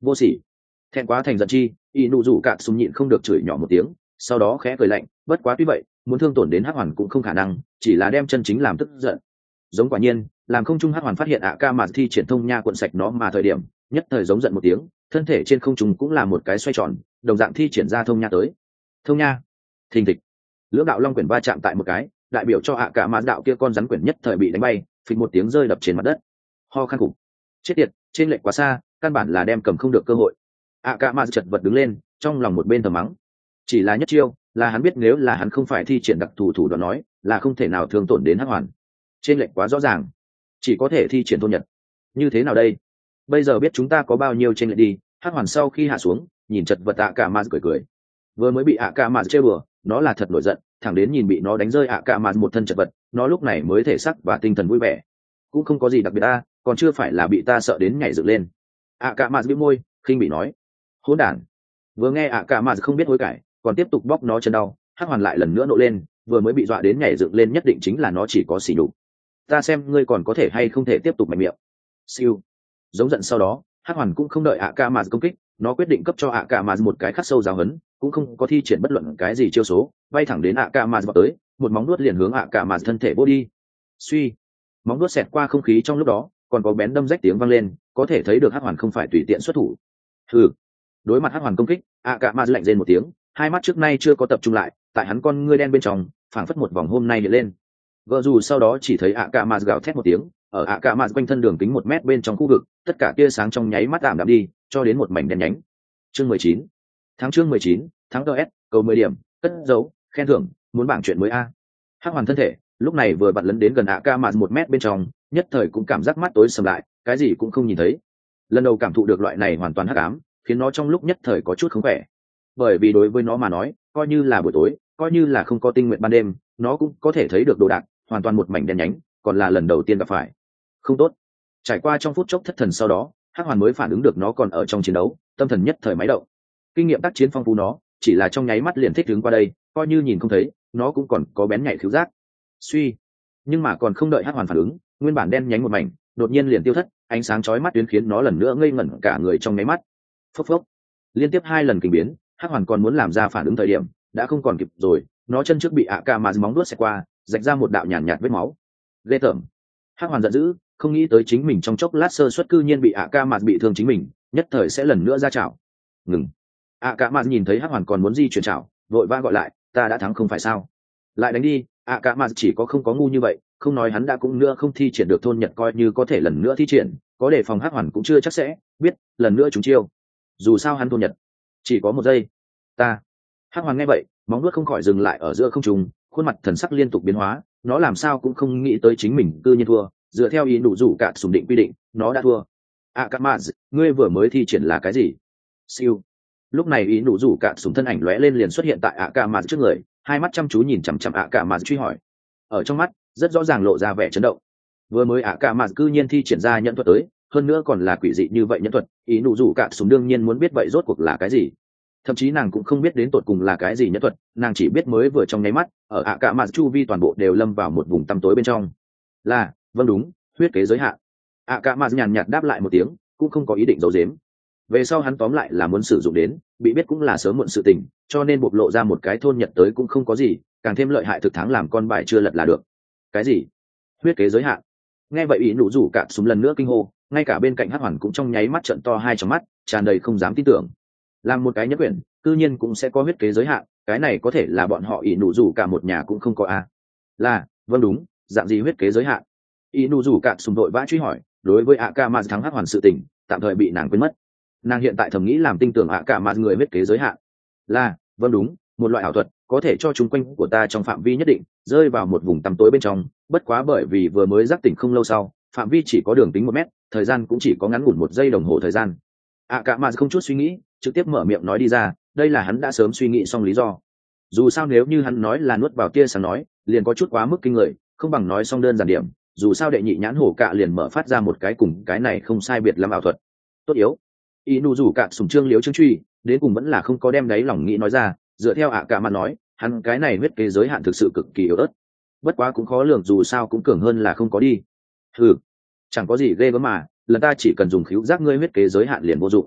vô sỉ. Thẹn quá thành giận chi, y nụ rủ cạn súng nhịn không được chửi nhỏ một tiếng, sau đó khẽ cười lạnh, bất quá tuy vậy muốn thương tổn đến hắc hoàn cũng không khả năng, chỉ là đem chân chính làm tức giận. Giống quả nhiên làm không trung hắc hoàn phát hiện ạ ca mà thi triển thông nha cuộn sạch nó mà thời điểm nhất thời giống giận một tiếng, thân thể trên không trung cũng là một cái xoay tròn, đồng dạng thi triển ra thông nha tới. Thông nha, thình thịch, lưỡng đạo long quyển va chạm tại một cái, đại biểu cho ạ cả mà đạo kia con rắn quyển nhất thời bị đánh bay, phịch một tiếng rơi đập trên mặt đất. Ho khan cục, chết tiệt, trên lệch quá xa, căn bản là đem cầm không được cơ hội. ạ cả mà chật vật đứng lên, trong lòng một bên thầm mắng. Chỉ là nhất chiêu, là hắn biết nếu là hắn không phải thi triển đặc thù thủ đoạn nói, là không thể nào thương tổn đến hắc hoàn. Trên lệch quá rõ ràng, chỉ có thể thi triển thôn nhật. Như thế nào đây? Bây giờ biết chúng ta có bao nhiêu trên lệch đi. Hắc hoàn sau khi hạ xuống, nhìn chật vật ạ cả mà cười cười. Vừa mới bị ạ cả mà trêu đùa, nó là thật nổi giận, thẳng đến nhìn bị nó đánh rơi ạ cả mà một thân chật vật, nó lúc này mới thể sắc và tinh thần vui vẻ. Cũng không có gì đặc biệt ta, còn chưa phải là bị ta sợ đến nhảy dựng lên. ạ cả mà bĩu môi, khinh bị nói. Hỗn đản. Vừa nghe ạ cả mà không biết hối cải, còn tiếp tục bóc nó chân đau, hắc hoàn lại lần nữa nộ lên, vừa mới bị dọa đến nhảy dựng lên nhất định chính là nó chỉ có xỉ đục. Ta xem ngươi còn có thể hay không thể tiếp tục mạnh miệng. Siêu. Giống giận sau đó, hắc hoàn cũng không đợi ạ cả mà công kích, nó quyết định cấp cho ạ cả mà một cái khắc sâu giáo hấn, cũng không có thi triển bất luận cái gì chiêu số, bay thẳng đến ạ cả mà vào tới, một móng vuốt liền hướng ạ cả mà thân thể vô đi. Suy. Móng vuốt xẹt qua không khí trong lúc đó, còn có bén đâm rách tiếng vang lên, có thể thấy được hắc hoàn không phải tùy tiện xuất thủ. Hừ. Đối mặt hắc hoàn công kích, ạ cả mà lạnh rên một tiếng, hai mắt trước nay chưa có tập trung lại, tại hắn con ngươi đen bên trong phảng phất một vòng hôm nay hiện lên. Vợ dù sau đó chỉ thấy ạ cả mà gào thét một tiếng, ở ạ cả mà quanh thân đường kính 1 mét bên trong khu vực, tất cả tia sáng trong nháy mắt ảm đạm đi, cho đến một mảnh đen nhánh. Chương 19. Chương 19, tháng DS, cầu 10 điểm, cất dấu, khen thưởng, muốn bảng chuyện mới a. Hắc hoàn thân thể, lúc này vừa vặn lấn đến gần ạ cả mà 1 mét bên trong, nhất thời cũng cảm giác mắt tối sầm lại, cái gì cũng không nhìn thấy. Lần đầu cảm thụ được loại này hoàn toàn hắc ám, khiến nó trong lúc nhất thời có chút không khỏe. Bởi vì đối với nó mà nói, coi như là buổi tối, coi như là không có tinh nguyện ban đêm, nó cũng có thể thấy được đồ đạc, hoàn toàn một mảnh đen nhánh, còn là lần đầu tiên gặp phải. Không tốt. Trải qua trong phút chốc thất thần sau đó, hắc hoàn mới phản ứng được nó còn ở trong chiến đấu, tâm thần nhất thời máy động. Kinh nghiệm tác chiến phong phú nó, chỉ là trong nháy mắt liền thích đứng qua đây, coi như nhìn không thấy, nó cũng còn có bén nhạy khứu giác. Suy. Nhưng mà còn không đợi hắc hoàn phản ứng, nguyên bản đen nhánh một mảnh, đột nhiên liền tiêu thất, ánh sáng chói mắt tuyến khiến nó lần nữa ngây ngẩn cả người trong nháy mắt. Phốc phốc. Liên tiếp 2 lần kinh biến, hắc hoàn còn muốn làm ra phản ứng thời điểm, đã không còn kịp rồi, nó chân trước bị ạ ca mà móng đuốt xẹt qua, rạch ra một đạo nhàn nhạt vết máu. Ghê tởm. Hắc hoàn giận dữ, không nghĩ tới chính mình trong chốc lát sơ suất cư nhiên bị ạ ca mà bị thương chính mình, nhất thời sẽ lần nữa ra chảo. Ngừng. ạ ca mà nhìn thấy hắc hoàn còn muốn di chuyển chảo, vội vã gọi lại, ta đã thắng không phải sao? Lại đánh đi. ạ ca mà chỉ có không có ngu như vậy, không nói hắn đã cũng nữa không thi triển được thôn nhật, coi như có thể lần nữa thi triển, có đề phòng hắc hoàn cũng chưa chắc sẽ biết lần nữa chúng chiêu. Dù sao hắn thôn nhật chỉ có 1 giây. Ta. Hắc hoàn nghe vậy, móng vuốt không khỏi dừng lại ở giữa không trung, khuôn mặt thần sắc liên tục biến hóa, nó làm sao cũng không nghĩ tới chính mình cư nhiên thua, dựa theo ý đủ rủ cả sùng định quy định, nó đã thua. Akamaz, ngươi vừa mới thi triển là cái gì? Siêu. Lúc này ý đủ rủ cả sùng thân ảnh lóe lên liền xuất hiện tại Akamaz trước người, hai mắt chăm chú nhìn chằm chằm Akamaz truy hỏi. Ở trong mắt, rất rõ ràng lộ ra vẻ chấn động. Vừa mới Akamaz cư nhiên thi triển ra nhẫn thuật tới, hơn nữa còn là quỷ dị như vậy nhẫn thuật, ý đủ rủ cả sùng đương nhiên muốn biết vậy rốt cuộc là cái gì. Thậm chí nàng cũng không biết đến tột cùng là cái gì nhẫn thuật, nàng chỉ biết mới vừa trong nháy mắt ở ạ cả mà chu vi toàn bộ đều lâm vào một vùng tăm tối bên trong. Là, vâng đúng, huyết kế giới hạn. ạ cả mà nhàn nhạt đáp lại một tiếng, cũng không có ý định giấu giếm. Về sau hắn tóm lại là muốn sử dụng đến, bị biết cũng là sớm muộn sự tình, cho nên bộc lộ ra một cái thôn nhật tới cũng không có gì, càng thêm lợi hại thực thắng làm con bài chưa lật là được. Cái gì? Huyết kế giới hạn? Nghe vậy ý nụ rủ cả súng lần nữa kinh hô, ngay cả bên cạnh hắc hoàn cũng trong nháy mắt trợn to hai tròng mắt, tràn đầy không dám tin tưởng. Làm một cái nhất quyển, cư nhiên cũng sẽ có huyết kế giới hạn, cái này có thể là bọn họ ỷ nụ rủ cả một nhà cũng không có a. Là, vâng đúng, dạng gì huyết kế giới hạn? Ỷ nụ rủ cả sùng đội vã truy hỏi, đối với ạ ca mà thắng hắc hoàn sự tình, tạm thời bị nàng quên mất. Nàng hiện tại thầm nghĩ làm tin tưởng ạ ca mà người huyết kế giới hạn. Là, vâng đúng, một loại ảo thuật, có thể cho chúng quanh của ta trong phạm vi nhất định rơi vào một vùng tăm tối bên trong, bất quá bởi vì vừa mới giác tỉnh không lâu sau, phạm vi chỉ có đường tính 1 mét, thời gian cũng chỉ có ngắn ngủn 1 giây đồng hồ thời gian. ạ ca mà không chút suy nghĩ, trực tiếp mở miệng nói đi ra, đây là hắn đã sớm suy nghĩ xong lý do. Dù sao nếu như hắn nói là nuốt vào tia sáng nói, liền có chút quá mức kinh người, không bằng nói xong đơn giản điểm, dù sao đệ nhị nhãn hổ cạ liền mở phát ra một cái cùng cái này không sai biệt lắm ảo thuật. Tốt yếu. Inu rủ cạ sùng trương liếu trương truy, đến cùng vẫn là không có đem đáy lòng nghĩ nói ra, dựa theo ạ cạ mà nói, hắn cái này huyết kế giới hạn thực sự cực kỳ yếu ớt. Bất quá cũng khó lường, dù sao cũng cường hơn là không có đi. Chẳng có gì ghê gớm mà, lần ta chỉ cần dùng khíu giác ngươi huyết kế giới hạn liền vô dụng.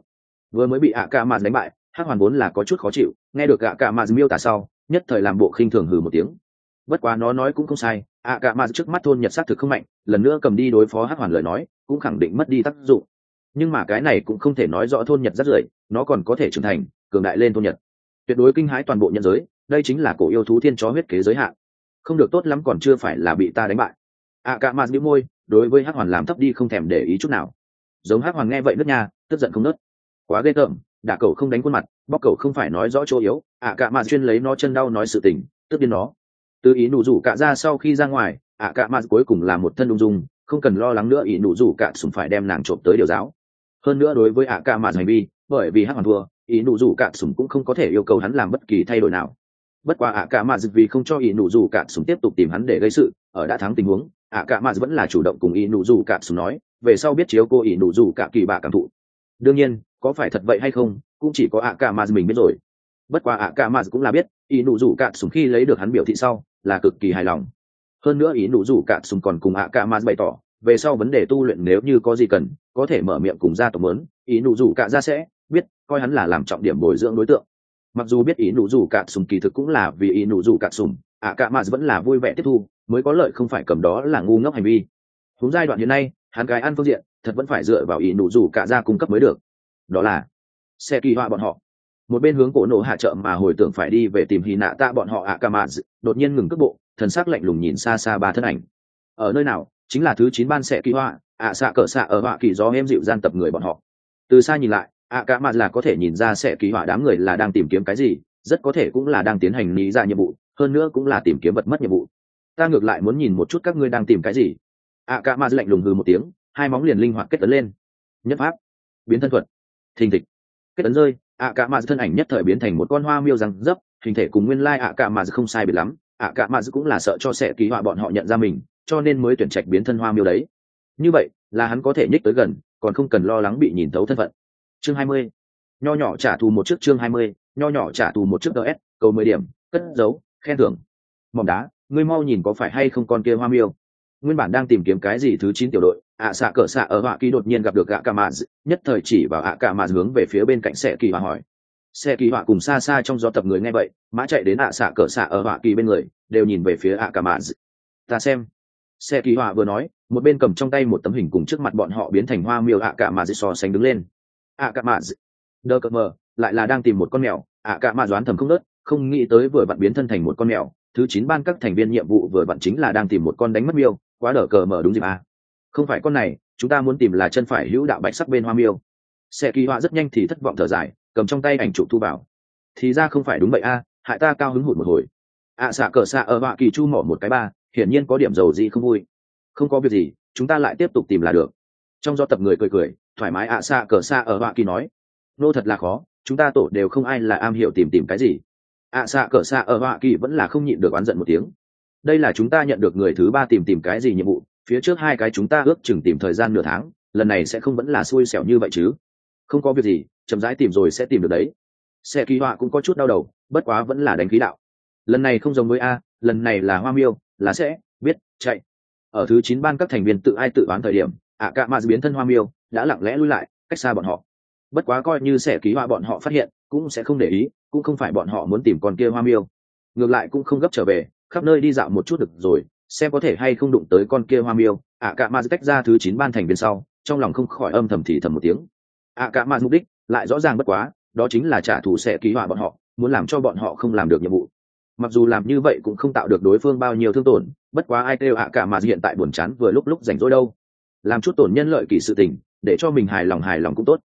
Vừa mới bị ạ cả mạt đánh bại, hắc hoàn vốn là có chút khó chịu, nghe được ạ cả mạt miêu tả sau, nhất thời làm bộ khinh thường hừ một tiếng. Bất quá nó nói cũng không sai, ạ cả mạt trước mắt thôn nhật xác thực không mạnh, lần nữa cầm đi đối phó hắc hoàn lời nói cũng khẳng định mất đi tác dụng. Nhưng mà cái này cũng không thể nói rõ thôn nhật rất rưởi, nó còn có thể trưởng thành cường đại lên thôn nhật, tuyệt đối kinh hãi toàn bộ nhân giới. Đây chính là cổ yêu thú thiên chó huyết kế giới hạn, không được tốt lắm, còn chưa phải là bị ta đánh bại. ạ cả mạt nhíu môi, đối với hắc hoàn làm thấp đi không thèm để ý chút nào. Giống hắc hoàn nghe vậy nước nha, tức giận không nớt. Quá ghê tởm, đả cậu không đánh khuôn mặt, bóc cậu không phải nói rõ chỗ yếu, ạ cả mạt chuyên lấy nó chân đau nói sự tình, tức điên nó. Từ ý nụ rủ cả ra sau khi ra ngoài, ạ cả mạt cuối cùng là một thân ung dung, không cần lo lắng nữa ý nụ rủ cả sủng phải đem nàng trộm tới điều giáo. Hơn nữa đối với ạ cả mạt hành vi, bởi vì hắc hoàn thua, ý nụ rủ cả sủng cũng không có thể yêu cầu hắn làm bất kỳ thay đổi nào. Bất quá ạ cả mạt vì không cho ý nụ rủ cả sủng tiếp tục tìm hắn để gây sự, ở đã thắng tình huống, ạ cả mạt vẫn là chủ động cùng ý nụ rủ cả sủng nói, về sau biết chiếu cô ý nụ rủ cả kỳ bạ cảm thụ. Đương nhiên, có phải thật vậy hay không cũng chỉ có ạ cả mạt mình biết rồi. Bất quá ạ cả mạt cũng là biết ý nụ rủ cả sủng khi lấy được hắn biểu thị sau là cực kỳ hài lòng. Hơn nữa ý nụ rủ cả sủng còn cùng ạ cả mạt bày tỏ về sau vấn đề tu luyện nếu như có gì cần có thể mở miệng cùng gia tộc lớn, ý nụ rủ cả ra sẽ biết coi hắn là làm trọng điểm bồi dưỡng đối tượng. Mặc dù biết ý nụ rủ cả sủng kỳ thực cũng là vì ý nụ rủ cả sủng, ạ cả mạt vẫn là vui vẻ tiếp thu, mới có lợi không phải cầm đó là ngu ngốc hành vi. Đúng giai đoạn hiện nay hắn cái ăn phương diện thật vẫn phải dựa vào ý nụ rủ cả ra cung cấp mới được, đó là xe kỳ họa bọn họ. Một bên hướng cổ nổ hạ trợ mà hồi tưởng phải đi về tìm hy nạ tạ bọn họ ạ cả mạt đột nhiên ngừng cước bộ, thần sắc lạnh lùng nhìn xa xa ba thân ảnh. Ở nơi nào? Chính là thứ 9 ban xe kỳ họa, ạ xạ cỡ xạ ở họa kỳ gió em dịu gian tập người bọn họ. Từ xa nhìn lại, ạ cả mạt là có thể nhìn ra xe kỳ họa đám người là đang tìm kiếm cái gì, rất có thể cũng là đang tiến hành lý ra nhiệm vụ, hơn nữa cũng là tìm kiếm vật mất nhiệm vụ. Ta ngược lại muốn nhìn một chút các ngươi đang tìm cái gì. ạ cả mạt lạnh lùng hừ một tiếng, hai móng liền linh hoạt kết ấn lên. Nhất pháp, biến thân thuật, thình thịch, kết ấn rơi, ạ cả mạt thân ảnh nhất thời biến thành một con hoa miêu răng dấp, hình thể cùng nguyên lai ạ cả mạt không sai biệt lắm. ạ cả mạt cũng là sợ cho sẽ ký họa bọn họ nhận ra mình, cho nên mới tuyển trạch biến thân hoa miêu đấy. Như vậy là hắn có thể nhích tới gần, còn không cần lo lắng bị nhìn thấu thân phận. Chương 20, nho nhỏ trả thù một trước. Chương 20, nho nhỏ trả thù một trước. DS cầu 10 điểm, cất dấu khen thưởng. Mỏng đá, ngươi mau nhìn có phải hay không con kia hoa miêu. Nguyên bản đang tìm kiếm cái gì thứ 9 tiểu đội, ạ xạ cỡ xạ ở họa kỳ đột nhiên gặp được ạ cả mạt, nhất thời chỉ vào ạ cả mạt hướng về phía bên cạnh xe kỳ họa hỏi. Xe kỳ họa cùng xa xa trong gió tập người nghe vậy, mã chạy đến ạ xạ cỡ xạ ở họa kỳ bên người, đều nhìn về phía ạ cả mạt. Ta xem. Xe kỳ họa vừa nói, một bên cầm trong tay một tấm hình cùng trước mặt bọn họ biến thành hoa miêu ạ cả mạt so sánh đứng lên. ạ cả mạt, đơ cờ mờ, lại là đang tìm một con mèo. ạ cả mạt đoán thầm không nớt, không nghĩ tới vừa vặn biến thân thành một con mèo. Thứ 9 ban các thành viên nhiệm vụ vừa vặn chính là đang tìm một con đánh mất miêu, quá đỡ cờ mở đúng dịp à. Không phải con này, chúng ta muốn tìm là chân phải hữu đạo bạch sắc bên hoa miêu. Xe kỳ họa rất nhanh thì thất vọng thở dài, cầm trong tay ảnh chụp thu vào. Thì ra không phải đúng vậy a, hại ta cao hứng hụt một hồi. ạ xạ cỡ xạ ở họa kỳ chu mỏ một cái ba, hiển nhiên có điểm dầu gì không vui. Không có việc gì, chúng ta lại tiếp tục tìm là được. Trong do tập người cười cười, thoải mái ạ xạ cỡ xạ ở họa kỳ nói. Nô thật là khó, chúng ta tổ đều không ai là am hiểu tìm cái gì. ạ xạ cỡ xạ ở họa kỳ vẫn là không nhịn được oán giận một tiếng. Đây là chúng ta nhận được người thứ 3 tìm cái gì nhiệm vụ, phía trước 2 cái chúng ta ước chừng tìm thời gian nửa tháng, lần này sẽ không vẫn là xui xẻo như vậy chứ. Không có việc gì, chậm rãi tìm rồi sẽ tìm được đấy. Xe kỳ họa cũng có chút đau đầu, bất quá vẫn là đánh khí đạo. Lần này không giống với a, lần này là hoa miêu, là sẽ biết chạy. Ở thứ 9 ban các thành viên tự ai tự oán thời điểm, ạ cả mạt biến thân hoa miêu đã lặng lẽ lui lại, cách xa bọn họ. Bất quá coi như xe kỳ họa bọn họ phát hiện cũng sẽ không để ý, cũng không phải bọn họ muốn tìm con kia hoa miêu. Ngược lại cũng không gấp trở về, khắp nơi đi dạo một chút được rồi, xem có thể hay không đụng tới con kia hoa miêu. ạ cả mạt tách ra thứ 9 ban thành viên sau, trong lòng không khỏi âm thầm thì thầm một tiếng. ạ cả mạt mục đích lại rõ ràng bất quá, đó chính là trả thù sẽ ký họa bọn họ, muốn làm cho bọn họ không làm được nhiệm vụ. Mặc dù làm như vậy cũng không tạo được đối phương bao nhiêu thương tổn, bất quá ai kêu ạ cả mạt hiện tại buồn chán vừa lúc rảnh rỗi đâu, làm chút tổn nhân lợi kỳ sự tình, để cho mình hài lòng cũng tốt.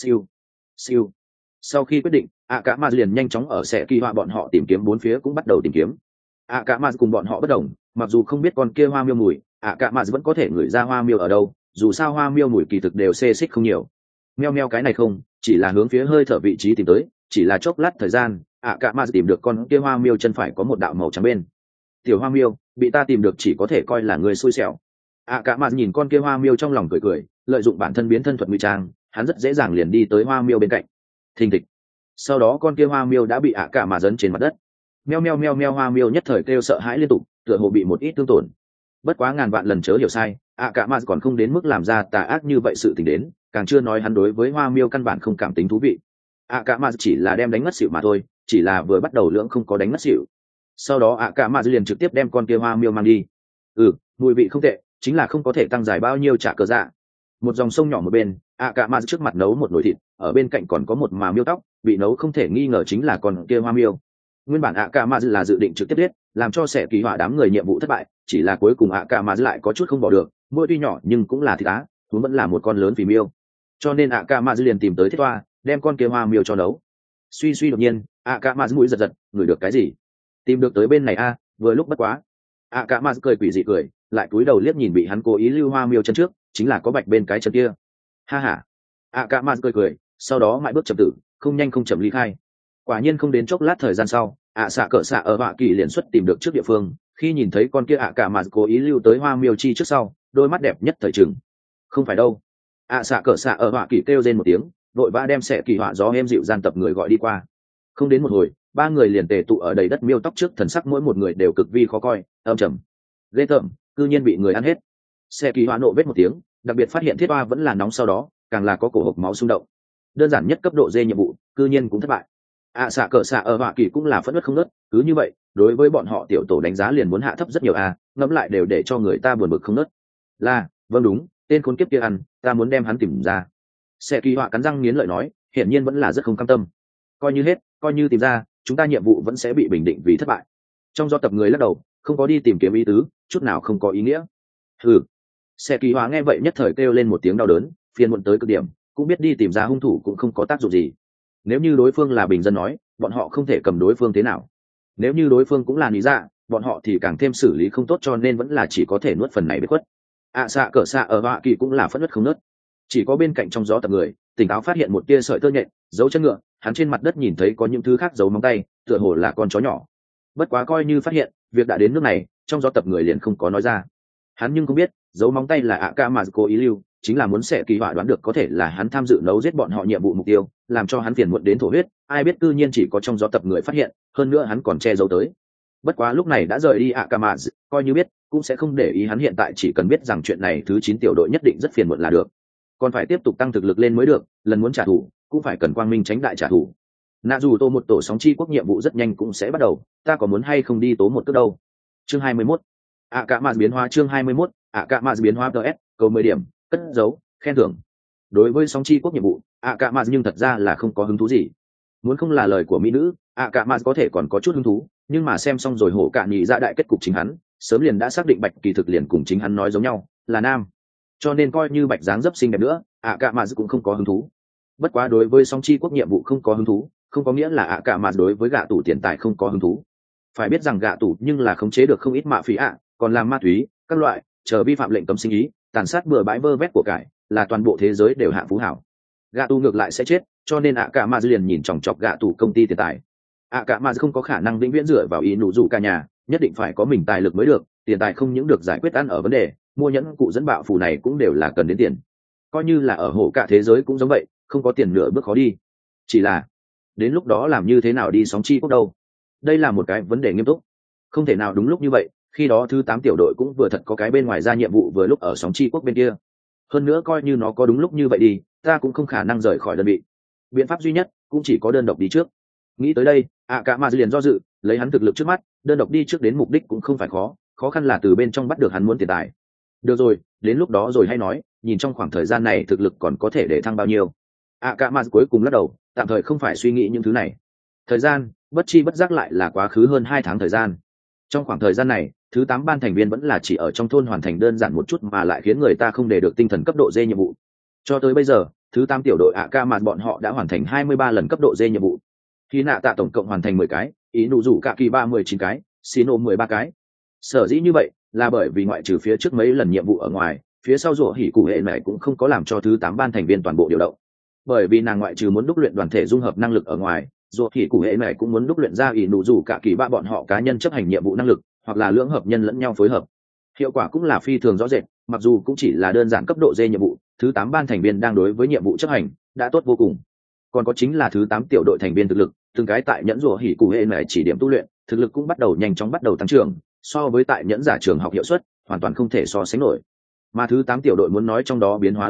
Siêu. Sau khi quyết định, ạ cả mạt liền nhanh chóng ở sẽ kỳ họa bọn họ tìm kiếm bốn phía cũng bắt đầu tìm kiếm. ạ cả mạt cùng bọn họ bất đồng, mặc dù không biết con kia hoa miêu mùi, ạ cả mạt vẫn có thể ngửi ra hoa miêu ở đâu, dù sao hoa miêu mùi kỳ thực đều xê xích không nhiều. Meo meo cái này không, chỉ là hướng phía hơi thở vị trí tìm tới, chỉ là chốc lát thời gian, ạ cả mạt tìm được con kia hoa miêu chân phải có một đạo màu trắng bên. Tiểu hoa miêu, bị ta tìm được chỉ có thể coi là người xui xẻo. ạ cả mạt nhìn con kia hoa miêu trong lòng cười, lợi dụng bản thân biến thân thuật ngụy trang, hắn rất dễ dàng liền đi tới hoa miêu bên cạnh. Thình thịch. Sau đó con kia hoa miêu đã bị ạ cả mạt dấn trên mặt đất. Meo meo meo meo, hoa miêu nhất thời kêu sợ hãi liên tục, tựa hồ bị một ít thương tổn. Bất quá ngàn vạn lần chớ hiểu sai, ạ cả mạt còn không đến mức làm ra tà ác như vậy sự tình đến, càng chưa nói hắn đối với hoa miêu căn bản không cảm tính thú vị. ạ cả mà chỉ là đem đánh ngất xỉu mà thôi, chỉ là vừa bắt đầu lưỡng không có đánh ngất xỉu. Sau đó ạ cả mà liền trực tiếp đem con kia hoa miêu mang đi. Mùi vị không tệ, chính là không có thể tăng dài bao nhiêu trả cờ dạ. Một dòng sông nhỏ một bên, ạ cả mà trước mặt nấu một nồi thịt, ở bên cạnh còn có một mà miêu tóc bị nấu, không thể nghi ngờ chính là con kia hoa miêu. Nguyên bản ạ cả mà là dự định trực tiếp giết, làm cho sẽ kỳ họa đám người nhiệm vụ thất bại, chỉ là cuối cùng ạ cả mà lại có chút không bỏ được, mỗi tuy nhỏ nhưng cũng là thịt á, chúng vẫn là một con lớn vì miêu, cho nên ạ cả mà liền tìm tới thiết toa, đem con kia hoa miêu cho nấu. Suy đột nhiên ạ cả mà mũi giật ngửi được cái gì, tìm được tới bên này a, vừa lúc bất quá. ạ cả mà cười quỷ dị cười, lại cúi đầu liếc nhìn bị hắn cố ý lưu hoa miêu chân trước, chính là có bạch bên cái chân kia. Ha ha. ạ cả mà cười, sau đó mãi bước chậm tử, không nhanh không chậm ly khai. Quả nhiên không đến chốc lát thời gian sau, xạ cỡ xạ ở Hoa Kỳ liền xuất tìm được trước địa phương, khi nhìn thấy con kia ạ cả mà cố ý lưu tới hoa miêu chi trước sau, đôi mắt đẹp nhất thời trừng. Không phải đâu. Xạ cỡ xạ ở Hoa Kỳ kêu lên một tiếng, vội vã đem sẽ kỳ họa gió êm dịu gian tập người gọi đi qua. Không đến một hồi, ba người liền tề tụ ở đầy đất miêu tóc trước, thần sắc mỗi một người đều cực vi khó coi, âm trầm, ghê tởm, cư nhiên bị người ăn hết. Sẽ kỳ họa nộ vết một tiếng, đặc biệt phát hiện thiết oa vẫn là nóng, sau đó càng là có cổ hộc máu xung động. Đơn giản nhất cấp độ D nhiệm vụ, cư nhiên cũng thất bại. Xạ cỡ xạ ở Hoa Kỳ cũng là phẫn nộ không nớt, cứ như vậy, đối với bọn họ tiểu tổ đánh giá liền muốn hạ thấp rất nhiều ngẫm lại đều để cho người ta buồn bực không nớt. Vâng đúng, tên khốn kiếp kia ăn, ta muốn đem hắn tìm ra. Sẽ kỳ họa cắn răng nghiến lợi nói, hiển nhiên vẫn là rất không cam tâm. Coi như hết, coi như tìm ra, chúng ta nhiệm vụ vẫn sẽ bị bình định vì thất bại. Trong do tập người lắc đầu, không có đi tìm kiếm ý tứ, chút nào không có ý nghĩa. Sẽ kỳ họa nghe vậy nhất thời kêu lên một tiếng đau đớn, phiền muộn tới cực điểm, cũng biết đi tìm ra hung thủ cũng không có tác dụng gì. Nếu như đối phương là bình dân nói, bọn họ không thể cầm đối phương thế nào. Nếu như đối phương cũng là lý dạ, bọn họ thì càng thêm xử lý không tốt, cho nên vẫn là chỉ có thể nuốt phần này biết khuất. Xạ cỡ xạ ở Hoa Kỳ cũng là phẫn nộ không nớt. Chỉ có bên cạnh trong gió tập người tỉnh táo phát hiện một tia sợi tơ nhện, dấu chân ngựa, hắn trên mặt đất nhìn thấy có những thứ khác dấu móng tay, tựa hồ là con chó nhỏ. Bất quá coi như phát hiện, việc đã đến nước này, trong gió tập người liền không có nói ra. Hắn nhưng không biết, dấu móng tay là ạ ca mà cố ý lưu, chính là muốn sẽ kỳ họa đoán được có thể là hắn tham dự nấu giết bọn họ nhiệm vụ mục tiêu, làm cho hắn phiền muộn đến thổ huyết. Ai biết tự nhiên chỉ có trong gió tập người phát hiện, hơn nữa hắn còn che giấu tới. Bất quá lúc này đã rời đi ạ ca mà, coi như biết cũng sẽ không để ý hắn, hiện tại chỉ cần biết rằng chuyện này thứ 9 tiểu đội nhất định rất phiền muộn là được. Còn phải tiếp tục tăng thực lực lên mới được, lần muốn trả thù cũng phải cần quang minh tránh đại trả thù. Nạ dù tô một tổ sóng chi quốc nhiệm vụ rất nhanh cũng sẽ bắt đầu, ta có muốn hay không đi tố một cước đâu. Chương 21. Cả mà biến hóa. Chương 21. Cả mà biến hóa. DS cầu 10 điểm, cất dấu khen thưởng. Đối với sóng chi quốc nhiệm vụ, cả mà nhưng thật ra là không có hứng thú gì. Muốn không là lời của mỹ nữ, cả mà có thể còn có chút hứng thú, nhưng mà xem xong rồi hổ cạn nhị ra đại kết cục chính hắn, sớm liền đã xác định bạch kỳ thực liền cùng chính hắn nói giống nhau, là nam. Cho nên coi như bạch dáng dấp xinh đẹp nữa, cả mà cũng không có hứng thú. Bất quá đối với song chi quốc nhiệm vụ không có hứng thú, không có nghĩa là cả mà đối với gạ tủ tiền tài không có hứng thú. Phải biết rằng gạ tủ nhưng là khống chế được không ít mạ phí còn làm ma túy các loại, chờ vi phạm lệnh cấm sinh ý, tàn sát bừa bãi vơ vét của cải, là toàn bộ thế giới đều hạ phú hảo. Gạ tủ ngược lại sẽ chết, cho nên cả mà liền nhìn chòng chọc gạ tủ công ty tiền tài. Cả mà không có khả năng vĩnh viễn dựa vào ý nụ rủ cả nhà, nhất định phải có mình tài lực mới được, tiền tài không những được giải quyết ăn ở vấn đề, mua nhẫn cụ dẫn bạo phù này cũng đều là cần đến tiền. Coi như là ở hổ cả thế giới cũng giống vậy, không có tiền nửa bước khó đi. Chỉ là đến lúc đó làm như thế nào đi sóng chi quốc đâu, đây là một cái vấn đề nghiêm túc. Không thể nào đúng lúc như vậy, khi đó thứ 8 tiểu đội cũng vừa thật có cái bên ngoài ra nhiệm vụ vừa lúc ở sóng chi quốc bên kia. Hơn nữa coi như nó có đúng lúc như vậy đi, ta cũng không khả năng rời khỏi đơn vị. Biện pháp duy nhất cũng chỉ có đơn độc đi trước. Nghĩ tới đây, cả mà liền do dự, lấy hắn thực lực trước mắt, đơn độc đi trước đến mục đích cũng không phải khó khăn là từ bên trong bắt được hắn muốn tiền tài. Được rồi, đến lúc đó rồi hay nói, nhìn trong khoảng thời gian này thực lực còn có thể để thăng bao nhiêu. Cả mà cuối cùng lắc đầu, tạm thời không phải suy nghĩ những thứ này. Thời gian bất chi bất giác lại là quá khứ hơn 2 tháng thời gian. Trong khoảng thời gian này, thứ 8 ban thành viên vẫn là chỉ ở trong thôn hoàn thành đơn giản một chút mà lại khiến người ta không để được tinh thần cấp độ D nhiệm vụ. Cho tới bây giờ, thứ 8 tiểu đội cả mà bọn họ đã hoàn thành 23 lần cấp độ D nhiệm vụ. Khi nạ tạ tổng cộng hoàn thành 10 cái, ý nụ rủ cả kỳ 19 cái, Sino 13 cái. Sở dĩ như vậy là bởi vì ngoại trừ phía trước mấy lần nhiệm vụ ở ngoài, phía sau rủa hỉ cụ hệ này cũng không có làm cho thứ 8 ban thành viên toàn bộ điều động. Bởi vì nàng ngoại trừ muốn đúc luyện đoàn thể dung hợp năng lực ở ngoài, rủa hỉ cụ hệ này cũng muốn đúc luyện ra ý nụ rủ cả kỳ bọn họ cá nhân chấp hành nhiệm vụ năng lực, hoặc là lưỡng hợp nhân lẫn nhau phối hợp. Hiệu quả cũng là phi thường rõ rệt, mặc dù cũng chỉ là đơn giản cấp độ D nhiệm vụ, thứ 8 ban thành viên đang đối với nhiệm vụ chấp hành đã tốt vô cùng. Còn có chính là thứ 8 tiểu đội thành viên thực lực, từng cái tại nhẫn rủa hỉ cụ hệ này chỉ điểm tu luyện, thực lực cũng bắt đầu nhanh chóng bắt đầu tăng trưởng, so với tại nhẫn giả trường học hiệu suất hoàn toàn không thể so sánh nổi. Mà thứ 8 tiểu đội muốn nói trong đó biến hóa lớn nhất,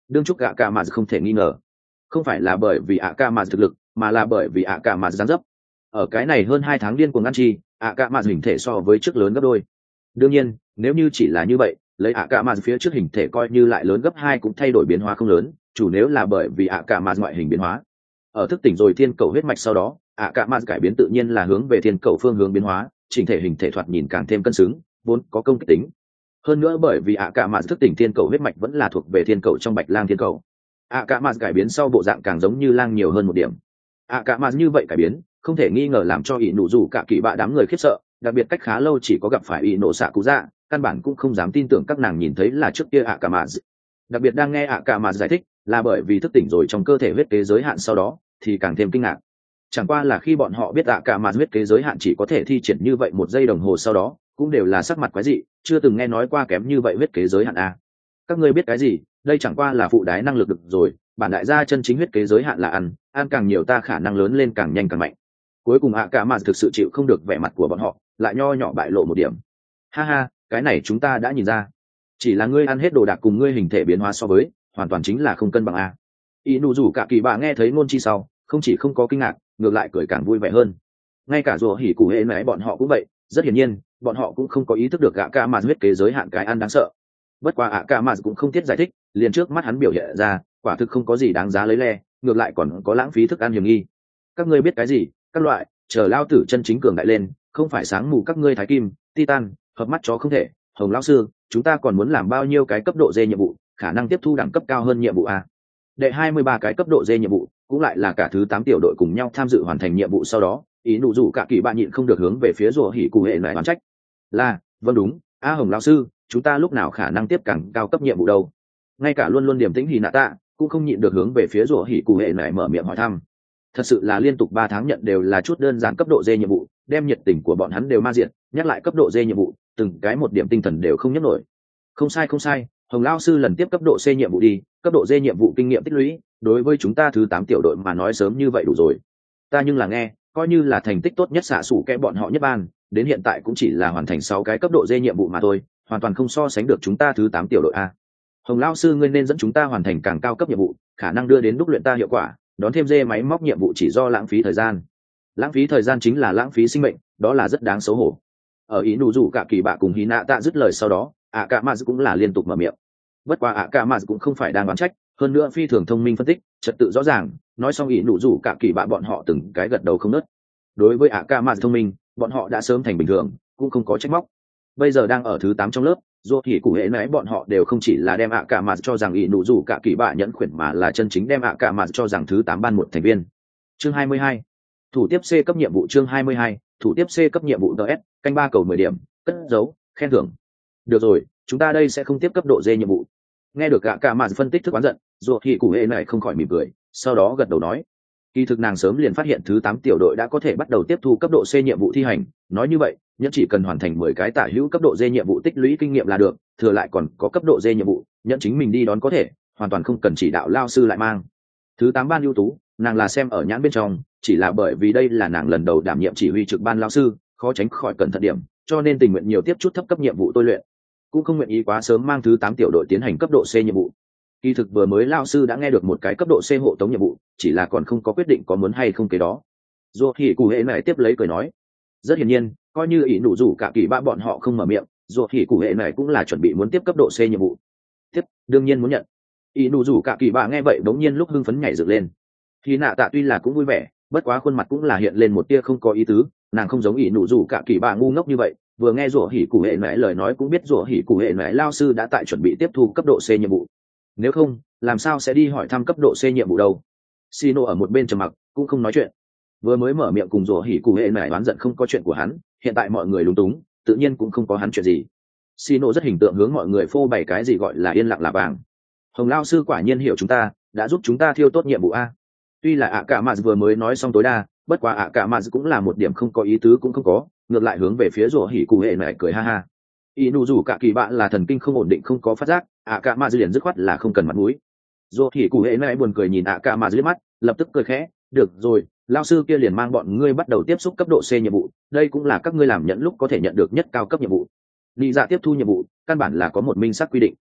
đương chúc ạ cả mà không thể nghi ngờ. Không phải là bởi vì ạ cả mà thực lực, mà là bởi vì ạ cả mà dáng dấp. Ở cái này hơn 2 tháng điên cuồng ăn chi, ạ cả mà hình thể so với trước lớn gấp đôi. Đương nhiên, nếu như chỉ là như vậy, lấy ạ cả mà phía trước hình thể coi như lại lớn gấp 2 cũng thay đổi biến hóa không lớn, chủ nếu là bởi vì ạ cả mà ngoại hình biến hóa. Ở thức tỉnh rồi thiên cầu huyết mạch sau đó, ạ cả mà cải biến tự nhiên là hướng về thiên cầu phương hướng biến hóa, chỉnh thể hình thể thoạt nhìn càng thêm cân xứng, vốn có công kích tính. Hơn nữa bởi vì ạ cả mà thức tỉnh thiên cầu huyết mạch vẫn là thuộc về thiên cầu trong bạch lang thiên cầu, ạ cả mà cải biến sau bộ dạng càng giống như lang nhiều hơn một điểm. ạ cả mà như vậy cải biến không thể nghi ngờ làm cho ỷ nụ rủ cả kỳ bạ đám người khiếp sợ, đặc biệt cách khá lâu chỉ có gặp phải ỷ nổ xạ cụ dạ, căn bản cũng không dám tin tưởng các nàng nhìn thấy là trước kia ạ cả mà. Đặc biệt đang nghe ạ cả mà giải thích là bởi vì thức tỉnh rồi trong cơ thể huyết kế giới hạn sau đó thì càng thêm kinh ngạc. Chẳng qua là khi bọn họ biết ạ cả mà huyết kế giới hạn chỉ có thể thi triển như vậy 1 giây đồng hồ sau đó cũng đều là sắc mặt quái dị, chưa từng nghe nói qua kém như vậy huyết kế giới hạn a. Các ngươi biết cái gì, đây chẳng qua là phụ đái năng lực được rồi, bản đại gia chân chính huyết kế giới hạn là ăn càng nhiều ta khả năng lớn lên càng nhanh càng mạnh. Cuối cùng ạ cả mà thực sự chịu không được vẻ mặt của bọn họ, lại nho nhỏ bại lộ một điểm. Ha ha, cái này chúng ta đã nhìn ra, chỉ là ngươi ăn hết đồ đạc cùng ngươi hình thể biến hóa so với hoàn toàn chính là không cân bằng a. Y nụ rủ cả kỳ bạ nghe thấy ngôn chi sau không chỉ không có kinh ngạc, ngược lại cười càng vui vẻ hơn. Ngay cả rùa hỉ cụ hệ mẹ bọn họ cũng vậy, rất hiển nhiên bọn họ cũng không có ý thức được ạ cả mà huyết kế giới hạn cái ăn đáng sợ. Bất quá ạ cả mà cũng không thiết giải thích, liền trước mắt hắn biểu hiện ra quả thực không có gì đáng giá lấy le, ngược lại còn có lãng phí thức ăn hiểm nghi. Các ngươi biết cái gì, các loại chờ lao tử chân chính cường đại lên, không phải sáng mù các ngươi thái kim titan hợp mắt chó không thể. Hồng lão sư, chúng ta còn muốn làm bao nhiêu cái cấp độ D nhiệm vụ, khả năng tiếp thu đẳng cấp cao hơn nhiệm vụ a? Đệ 23 cái cấp độ D nhiệm vụ, cũng lại là cả thứ 8 tiểu đội cùng nhau tham dự hoàn thành nhiệm vụ sau đó, ý nụ rủ cả kỳ bạn nhịn không được hướng về phía rùa hỉ cụ hệ này oán trách. Là, vâng đúng, Hồng lão sư, chúng ta lúc nào khả năng tiếp càng cao cấp nhiệm vụ đâu? Ngay cả luôn luôn điềm tĩnh hỉ nạ tạ cũng không nhịn được hướng về phía rùa hỉ cụ hệ này mở miệng hỏi thăm. Thật sự là liên tục 3 tháng nhận đều là chút đơn giản cấp độ D nhiệm vụ, đem nhiệt tình của bọn hắn đều ma diệt, nhắc lại cấp độ D nhiệm vụ, từng cái một điểm tinh thần đều không nhấc nổi. Không sai, Hồng lão sư lần tiếp cấp độ C nhiệm vụ đi, cấp độ D nhiệm vụ kinh nghiệm tích lũy, đối với chúng ta thứ 8 tiểu đội mà nói sớm như vậy đủ rồi. Ta nhưng là nghe, coi như là thành tích tốt nhất xạ sủ kẽ bọn họ nhất ban, đến hiện tại cũng chỉ là hoàn thành 6 cái cấp độ D nhiệm vụ mà thôi, hoàn toàn không so sánh được chúng ta thứ 8 tiểu đội a. Hồng lão sư ngươi nên dẫn chúng ta hoàn thành càng cao cấp nhiệm vụ, khả năng đưa đến đúc luyện ta hiệu quả, đón thêm dê máy móc nhiệm vụ chỉ do lãng phí thời gian. Lãng phí thời gian chính là lãng phí sinh mệnh, đó là rất đáng xấu hổ. Ở ý nụ rủ cả kỳ bạ cùng hí nạ tạ dứt lời sau đó, ạ cả mà cũng là liên tục mở miệng. Bất quá ạ cả mà cũng không phải đang đoán trách, hơn nữa phi thường thông minh phân tích, trật tự rõ ràng, nói xong ý nụ rủ cả kỳ bạ bọn họ từng cái gật đầu không nớt. Đối với ạ cả mà thông minh, bọn họ đã sớm thành bình thường, cũng không có trách móc. Bây giờ đang ở thứ 8 trong lớp, dù thì cụ hệ nãy bọn họ đều không chỉ là đem ạ cả mà cho rằng ý nụ rủ cả kỳ bạ nhẫn khuyển, mà là chân chính đem ạ cả mà cho rằng thứ 8 ban một thành viên. Chương 22. Thủ tiếp C cấp nhiệm vụ. Chương 22. Thủ tiếp C cấp nhiệm vụ DS, canh 3 cầu 10 điểm, cất dấu, khen thưởng. Được rồi, chúng ta đây sẽ không tiếp cấp độ D nhiệm vụ. Nghe được ạ cả mà phân tích thức oán giận, dù thì cụ hệ này không khỏi mỉm cười, sau đó gật đầu nói. Kỳ thực nàng sớm liền phát hiện thứ 8 tiểu đội đã có thể bắt đầu tiếp thu cấp độ C nhiệm vụ thi hành, nói như vậy, nhất chỉ cần hoàn thành 10 cái tả hữu cấp độ D nhiệm vụ tích lũy kinh nghiệm là được, thừa lại còn có cấp độ D nhiệm vụ, nhận chính mình đi đón có thể, hoàn toàn không cần chỉ đạo lao sư lại mang. Thứ 8 ban ưu tú, nàng là xem ở nhãn bên trong, chỉ là bởi vì đây là nàng lần đầu đảm nhiệm chỉ huy trực ban lao sư, khó tránh khỏi cẩn thận điểm, cho nên tình nguyện nhiều tiếp chút thấp cấp nhiệm vụ tôi luyện, cũng không nguyện ý quá sớm mang thứ 8 tiểu đội tiến hành cấp độ C nhiệm vụ. Kỳ thực vừa mới lao sư đã nghe được một cái cấp độ C hộ tống nhiệm vụ, chỉ là còn không có quyết định có muốn hay không cái đó. Dù thì cụ hệ này tiếp lấy cười nói, rất hiển nhiên, coi như ý nụ rủ cả kỳ bạ bọn họ không mở miệng, dù thì cụ hệ này cũng là chuẩn bị muốn tiếp cấp độ C nhiệm vụ. Tiếp, đương nhiên muốn nhận. Ý nụ rủ cả kỳ bạ nghe vậy đống nhiên lúc hưng phấn nhảy dựng lên. Thì nạ tạ tuy là cũng vui vẻ, bất quá khuôn mặt cũng là hiện lên một tia không có ý tứ, nàng không giống ý nụ rủ cả kỳ bạ ngu ngốc như vậy, vừa nghe rủa hỉ cụ hệ nãy lời nói cũng biết rủa hỉ cụ hệ nãy lao sư đã tại chuẩn bị tiếp thu cấp độ C nhiệm vụ. Nếu không, làm sao sẽ đi hỏi thăm cấp độ C nhiệm vụ đâu? Sino ở một bên trầm mặc, cũng không nói chuyện. Vừa mới mở miệng cùng rủa hỉ cụ hệ nãy đoán giận không có chuyện của hắn, hiện tại mọi người lúng túng, tự nhiên cũng không có hắn chuyện gì. Sino rất hình tượng hướng mọi người phô bày cái gì gọi là yên lặng là vàng. Hồng lao sư quả nhiên hiểu chúng ta, đã giúp chúng ta thiêu tốt nhiệm vụ a. Tuy là ạ cả mà vừa mới nói xong tối đa, bất quá ạ cả mà cũng là một điểm không có ý tứ cũng không có, ngược lại hướng về phía rủa hỉ cụ hệ này cười ha ha. Y nụ rủ cả kỳ bạn là thần kinh không ổn định không có phát giác, ạ cả mà liền dứt khoát là không cần mặt mũi. Rủa hỉ cụ hệ này buồn cười nhìn ạ cả mà dưới mắt, lập tức cười khẽ, được rồi, lao sư kia liền mang bọn ngươi bắt đầu tiếp xúc cấp độ C nhiệm vụ, đây cũng là các ngươi làm nhận lúc có thể nhận được nhất cao cấp nhiệm vụ. Lý dạ tiếp thu nhiệm vụ, căn bản là có một minh xác quy định.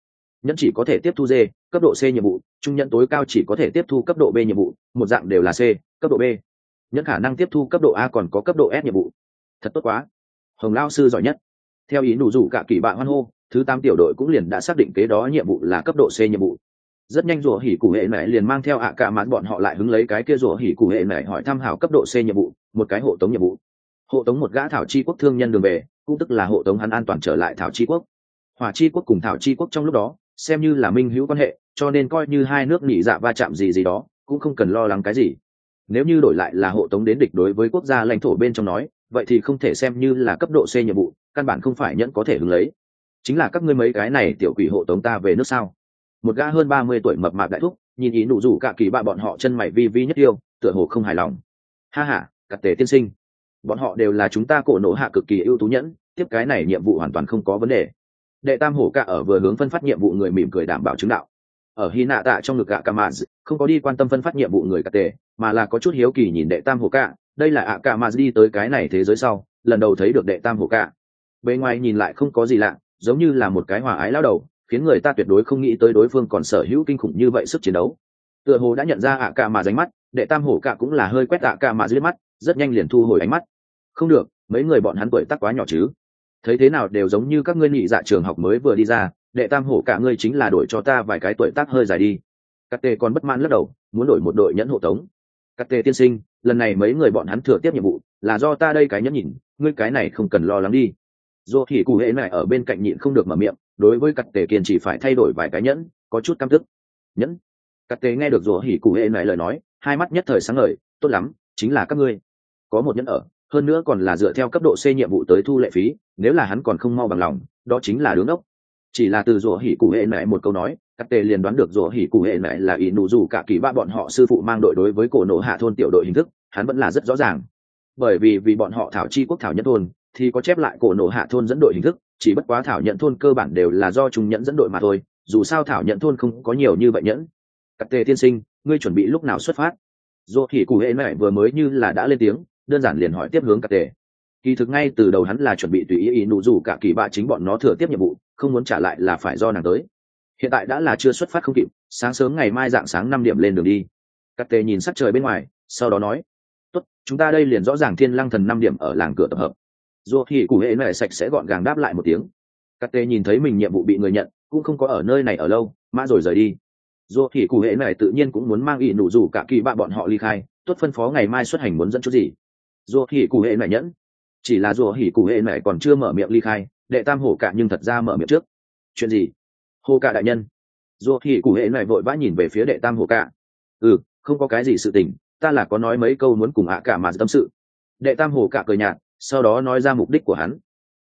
nhẫn chỉ có thể tiếp thu D cấp độ C nhiệm vụ, trung nhẫn tối cao chỉ có thể tiếp thu cấp độ B nhiệm vụ, một dạng đều là C cấp độ B. Nhẫn khả năng tiếp thu cấp độ A còn có cấp độ S nhiệm vụ. Thật tốt quá, Hồng lao sư giỏi nhất. Theo ý nụ rủ cả kỳ bạn hoan hô, thứ 8 tiểu đội cũng liền đã xác định kế đó nhiệm vụ là cấp độ C nhiệm vụ. Rất nhanh rủa hỉ cụ hệ này liền mang theo cả mát bọn họ lại hứng lấy cái kia rủa hỉ cụ hệ này hỏi thăm hảo cấp độ C nhiệm vụ, một cái hộ tống nhiệm vụ. Hộ tống một gã thảo chi quốc thương nhân đường về, cũng tức là hộ tống hắn an toàn trở lại thảo chi quốc. Hỏa chi quốc cùng thảo chi quốc trong lúc đó xem như là minh hữu quan hệ, cho nên coi như hai nước nhị dạ va chạm gì đó cũng không cần lo lắng cái gì. Nếu như đổi lại là hộ tống đến địch đối với quốc gia lãnh thổ bên trong nói, vậy thì không thể xem như là cấp độ C nhiệm vụ, căn bản không phải nhẫn có thể hứng lấy. Chính là các ngươi mấy cái này tiểu quỷ hộ tống ta về nước sao? Một gã hơn 30 tuổi mập mạp đại thúc nhìn ý nụ rủ cả kỳ bạ bọn họ chân mày vi vi nhất yêu, tựa hồ không hài lòng. Ha ha, cắt tề tiên sinh, bọn họ đều là chúng ta cổ nổ hạ cực kỳ ưu tú nhẫn, tiếp cái này nhiệm vụ hoàn toàn không có vấn đề. Đệ tam hổ cạ ở vừa hướng phân phát nhiệm vụ người mỉm cười đảm bảo chứng đạo. Ở hy nạ tạ trong ngực gạ Kamaz không có đi quan tâm phân phát nhiệm vụ người cắt tề, mà là có chút hiếu kỳ nhìn đệ tam hổ cạ. Đây là Kamaz đi tới cái này thế giới sau lần đầu thấy được đệ tam hổ cạ. Bề ngoài nhìn lại không có gì lạ, giống như là một cái hòa ái lão đầu, khiến người ta tuyệt đối không nghĩ tới đối phương còn sở hữu kinh khủng như vậy sức chiến đấu. Tựa hồ đã nhận ra Kamaz ánh mắt, đệ tam hổ cạ cũng là hơi quét Kamaz liếc mắt, rất nhanh liền thu hồi ánh mắt. Không được, mấy người bọn hắn tuổi tác quá nhỏ chứ. Thấy thế nào đều giống như các ngươi nhị dạ trường học mới vừa đi ra, đệ tam hổ cả ngươi chính là đổi cho ta vài cái tuổi tác hơi dài đi. Cát tê còn bất mãn lắc đầu, muốn đổi một đội nhẫn hộ tống. Cát tê tiên sinh, lần này mấy người bọn hắn thừa tiếp nhiệm vụ là do ta đây cái nhẫn nhìn, ngươi cái này không cần lo lắng đi. Dô thì cụ hệ này ở bên cạnh nhịn không được mở miệng, đối với Cát tê kiên chỉ phải thay đổi vài cái nhẫn, có chút căm tức. Nhẫn? Cát tê nghe được Dô thì cụ hệ này lời nói, hai mắt nhất thời sáng ngời, tốt lắm, chính là các ngươi. Có một nhẫn ở, hơn nữa còn là dựa theo cấp độ C nhiệm vụ tới thu lệ phí, nếu là hắn còn không mau bằng lòng, đó chính là đứng ốc. Chỉ là từ rủa hỉ cụ hệ mẹ một câu nói, các tề liền đoán được rủa hỉ cụ hệ mẹ là ý nụ dù cả kỳ ba bọn họ sư phụ mang đội đối với cổ nổ hạ thôn tiểu đội hình thức, hắn vẫn là rất rõ ràng. Bởi vì bọn họ thảo chi quốc thảo nhẫn thôn thì có chép lại cổ nổ hạ thôn dẫn đội hình thức, chỉ bất quá thảo nhẫn thôn cơ bản đều là do chúng nhẫn dẫn đội mà thôi, dù sao thảo nhẫn thôn không có nhiều như vậy nhẫn. Các tề tiên sinh, ngươi chuẩn bị lúc nào xuất phát? Rủa hỉ cụ hệ mẹ vừa mới như là đã lên tiếng, đơn giản liền hỏi tiếp hướng các tề. Kỳ thực ngay từ đầu hắn là chuẩn bị tùy ý nụ rủ cả kỳ bạ chính bọn nó thừa tiếp nhiệm vụ, không muốn trả lại là phải do nàng tới. Hiện tại đã là chưa xuất phát không kịp, sáng sớm ngày mai dạng sáng 5 điểm lên đường đi. Cát tề nhìn sắc trời bên ngoài, sau đó nói: tốt, chúng ta đây liền rõ ràng thiên lăng thần 5 điểm ở làng cửa tập hợp. Dù thì cụ hệ này sạch sẽ gọn gàng đáp lại một tiếng. Cát tề nhìn thấy mình nhiệm vụ bị người nhận, cũng không có ở nơi này ở lâu, mã rồi rời đi. Dù thì cụ hệ này tự nhiên cũng muốn mang ý nụ rủ cả kỳ bạ bọn họ ly khai, tốt phân phó ngày mai xuất hành muốn dẫn chút gì. Dù thì cụ hệ này nhẫn, chỉ là rùa hỉ cụ hệ mẹ còn chưa mở miệng ly khai, đệ tam hổ cả nhưng thật ra mở miệng trước. Chuyện gì? Hổ cả đại nhân. Rùa hỉ cụ hệ mẹ vội vã nhìn về phía đệ tam hổ cả. Không có cái gì sự tình, ta là có nói mấy câu muốn cùng cả mà tâm sự. Đệ tam hổ cả cười nhạt, sau đó nói ra mục đích của hắn.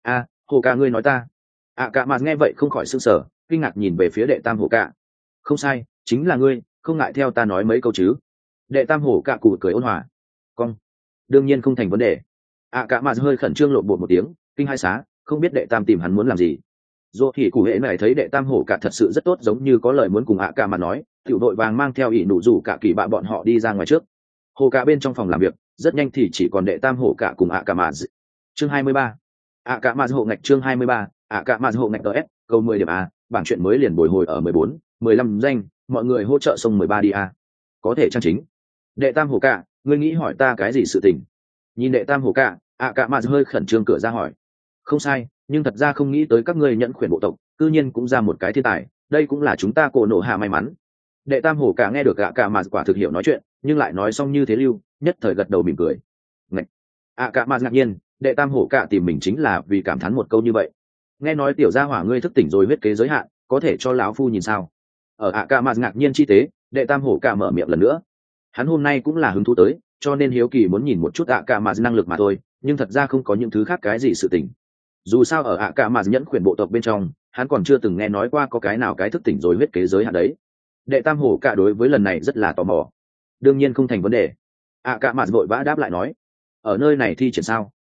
Hổ cả ngươi nói ta. Cả mà nghe vậy không khỏi sửng sở, kinh ngạc nhìn về phía đệ tam hổ cả. Không sai, chính là ngươi, không ngại theo ta nói mấy câu chứ? Đệ tam hổ cả cụ cười ôn hòa. Con, đương nhiên không thành vấn đề. Cả mà hơi khẩn trương lộn bột một tiếng, kinh hai xá, không biết đệ tam tìm hắn muốn làm gì. Dù thì cụ hệ này thấy đệ tam hổ cả thật sự rất tốt, giống như có lời muốn cùng cả mà nói, tiểu đội vàng mang theo ỷ nụ rủ cả kỳ bạ bọn họ đi ra ngoài trước. Hồ cả bên trong phòng làm việc, rất nhanh thì chỉ còn đệ tam hổ cả cùng cả mà. Chương 23. Cả mà hộ ngạch chương 23. Cả mà hộ ngạch S, câu 10 điểm A, bảng chuyện mới liền bồi hồi ở 14, 15 danh, mọi người hỗ trợ sông 13 đi A. Có thể trang chính. Đệ tam hổ cả, ngươi nghĩ hỏi ta cái gì sự tình? Nhìn đệ tam hổ cả, cả mà hơi khẩn trương cửa ra hỏi. Không sai, nhưng thật ra không nghĩ tới các ngươi nhận khuyển bộ tộc cư nhiên cũng ra một cái thiên tài, đây cũng là chúng ta cổ nổ hạ may mắn. Đệ tam hổ cả nghe được cả mà quả thực hiểu nói chuyện, nhưng lại nói xong như thế lưu, nhất thời gật đầu mỉm cười. Ngạch. Cả mà ngạc nhiên, đệ tam hổ cả tìm mình chính là vì cảm thán một câu như vậy. Nghe nói tiểu gia hỏa ngươi thức tỉnh rồi huyết kế giới hạn, có thể cho lão phu nhìn sao? Ở cả mà ngạc nhiên chi tế, đệ tam hổ cả mở miệng lần nữa. Hắn hôm nay cũng là hứng thú tới, cho nên hiếu kỳ muốn nhìn một chút cả mà năng lực mà thôi, nhưng thật ra không có những thứ khác cái gì sự tình. Dù sao ở cả mà nhẫn khuyển bộ tộc bên trong, hắn còn chưa từng nghe nói qua có cái nào cái thức tỉnh rồi huyết kế giới hạn đấy. Đệ tam hổ cả đối với lần này rất là tò mò. Đương nhiên không thành vấn đề. Cả mà vội vã đáp lại nói, ở nơi này thi triển sao?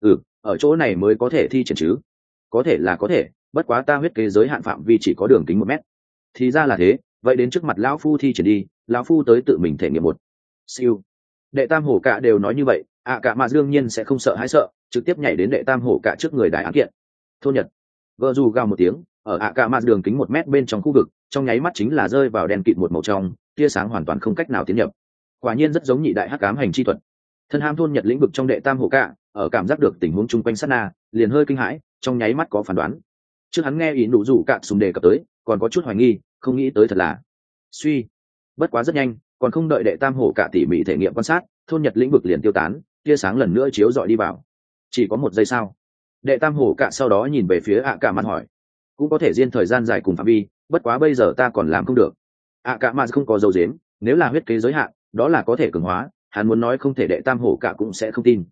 Ở chỗ này mới có thể thi triển chứ? Có thể là có thể, bất quá ta huyết kế giới hạn phạm vi chỉ có đường kính 1 mét. Thì ra là thế, vậy đến trước mặt lão phu thi triển đi, lão phu tới tự mình thể nghiệm một. Siêu. Đệ tam hổ cả đều nói như vậy, cả mà đương nhiên sẽ không sợ hãi sợ, trực tiếp nhảy đến đệ tam hổ cả trước người đại án kiện. Thôn Nhật. Vợ dù gào một tiếng, ở ạ cả mặt đường kính 1 mét bên trong khu vực, trong nháy mắt chính là rơi vào đèn kịt một màu trong, tia sáng hoàn toàn không cách nào tiến nhập. Quả nhiên rất giống nhị đại hắc ám hành chi thuật. Thân ham thôn Nhật lĩnh vực trong đệ tam hổ cạ, ở cảm giác được tình huống chung quanh sát na, liền hơi kinh hãi, trong nháy mắt có phán đoán. Trước hắn nghe ý nụ rủ cạn sùng đề cập tới, còn có chút hoài nghi, không nghĩ tới thật là suy. Bất quá rất nhanh, còn không đợi đệ tam hổ cạ tỉ mỉ thể nghiệm quan sát, thôn Nhật lĩnh vực liền tiêu tán, tia sáng lần nữa chiếu rọi đi vào. Chỉ có 1 giây sao? Đệ tam hổ cạ sau đó nhìn về phía ạ cả mặt hỏi, cũng có thể diên thời gian dài cùng phạm vi, bất quá bây giờ ta còn làm không được. ạ cả mặt không có dấu dếm, nếu là huyết kế giới hạn, đó là có thể cường hóa, hắn muốn nói không thể đệ tam hổ cạ cũng sẽ không tin.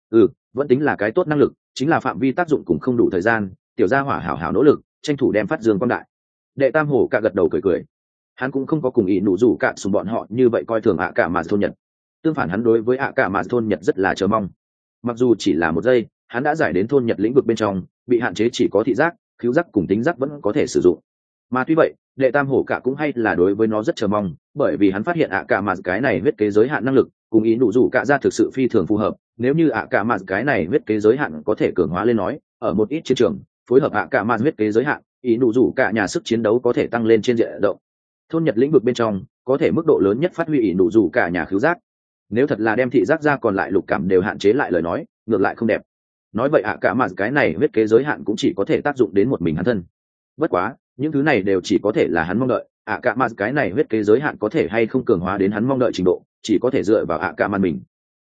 Vẫn tính là cái tốt năng lực, chính là phạm vi tác dụng cũng không đủ thời gian, tiểu gia hỏa hảo hảo nỗ lực, tranh thủ đem phát dương quang đại. Đệ tam hổ cạ gật đầu cười cười, hắn cũng không có cùng ý nụ rủ cạn sùng bọn họ như vậy coi thường ạ cả mà thôn Nhật. Tương phản hắn đối với ạ cả mà thôn Nhật rất là chờ mong. Mặc dù chỉ là 1 giây, hắn đã giải đến thôn Nhật lĩnh vực bên trong, bị hạn chế chỉ có thị giác, khứu giác cùng tính giác vẫn có thể sử dụng. Mà tuy vậy, đệ tam hổ cạ cũng hay là đối với nó rất chờ mong, bởi vì hắn phát hiện ạ cả mà cái này huyết kế giới hạn năng lực cùng ý nụ rủ cạ ra thực sự phi thường phù hợp. Nếu như ạ cả mà cái này huyết kế giới hạn có thể cường hóa lên nói, ở một ít chiến trường phối hợp ạ cả mà huyết kế giới hạn, ý nụ rủ cạ nhà sức chiến đấu có thể tăng lên trên diện rộng. Thôn Nhật lĩnh vực bên trong có thể mức độ lớn nhất phát huy ý nụ rủ cạ nhà khứu giác. Nếu thật là đem thị giác ra còn lại lục cảm đều hạn chế lại lời nói, ngược lại không đẹp. Nói vậy ạ cả mà cái này huyết kế giới hạn cũng chỉ có thể tác dụng đến một mình hắn thân. Bất quá những thứ này đều chỉ có thể là hắn mong đợi, ạ cả mà cái này huyết kế giới hạn có thể hay không cường hóa đến hắn mong đợi trình độ, chỉ có thể dựa vào ạ cả mà mình.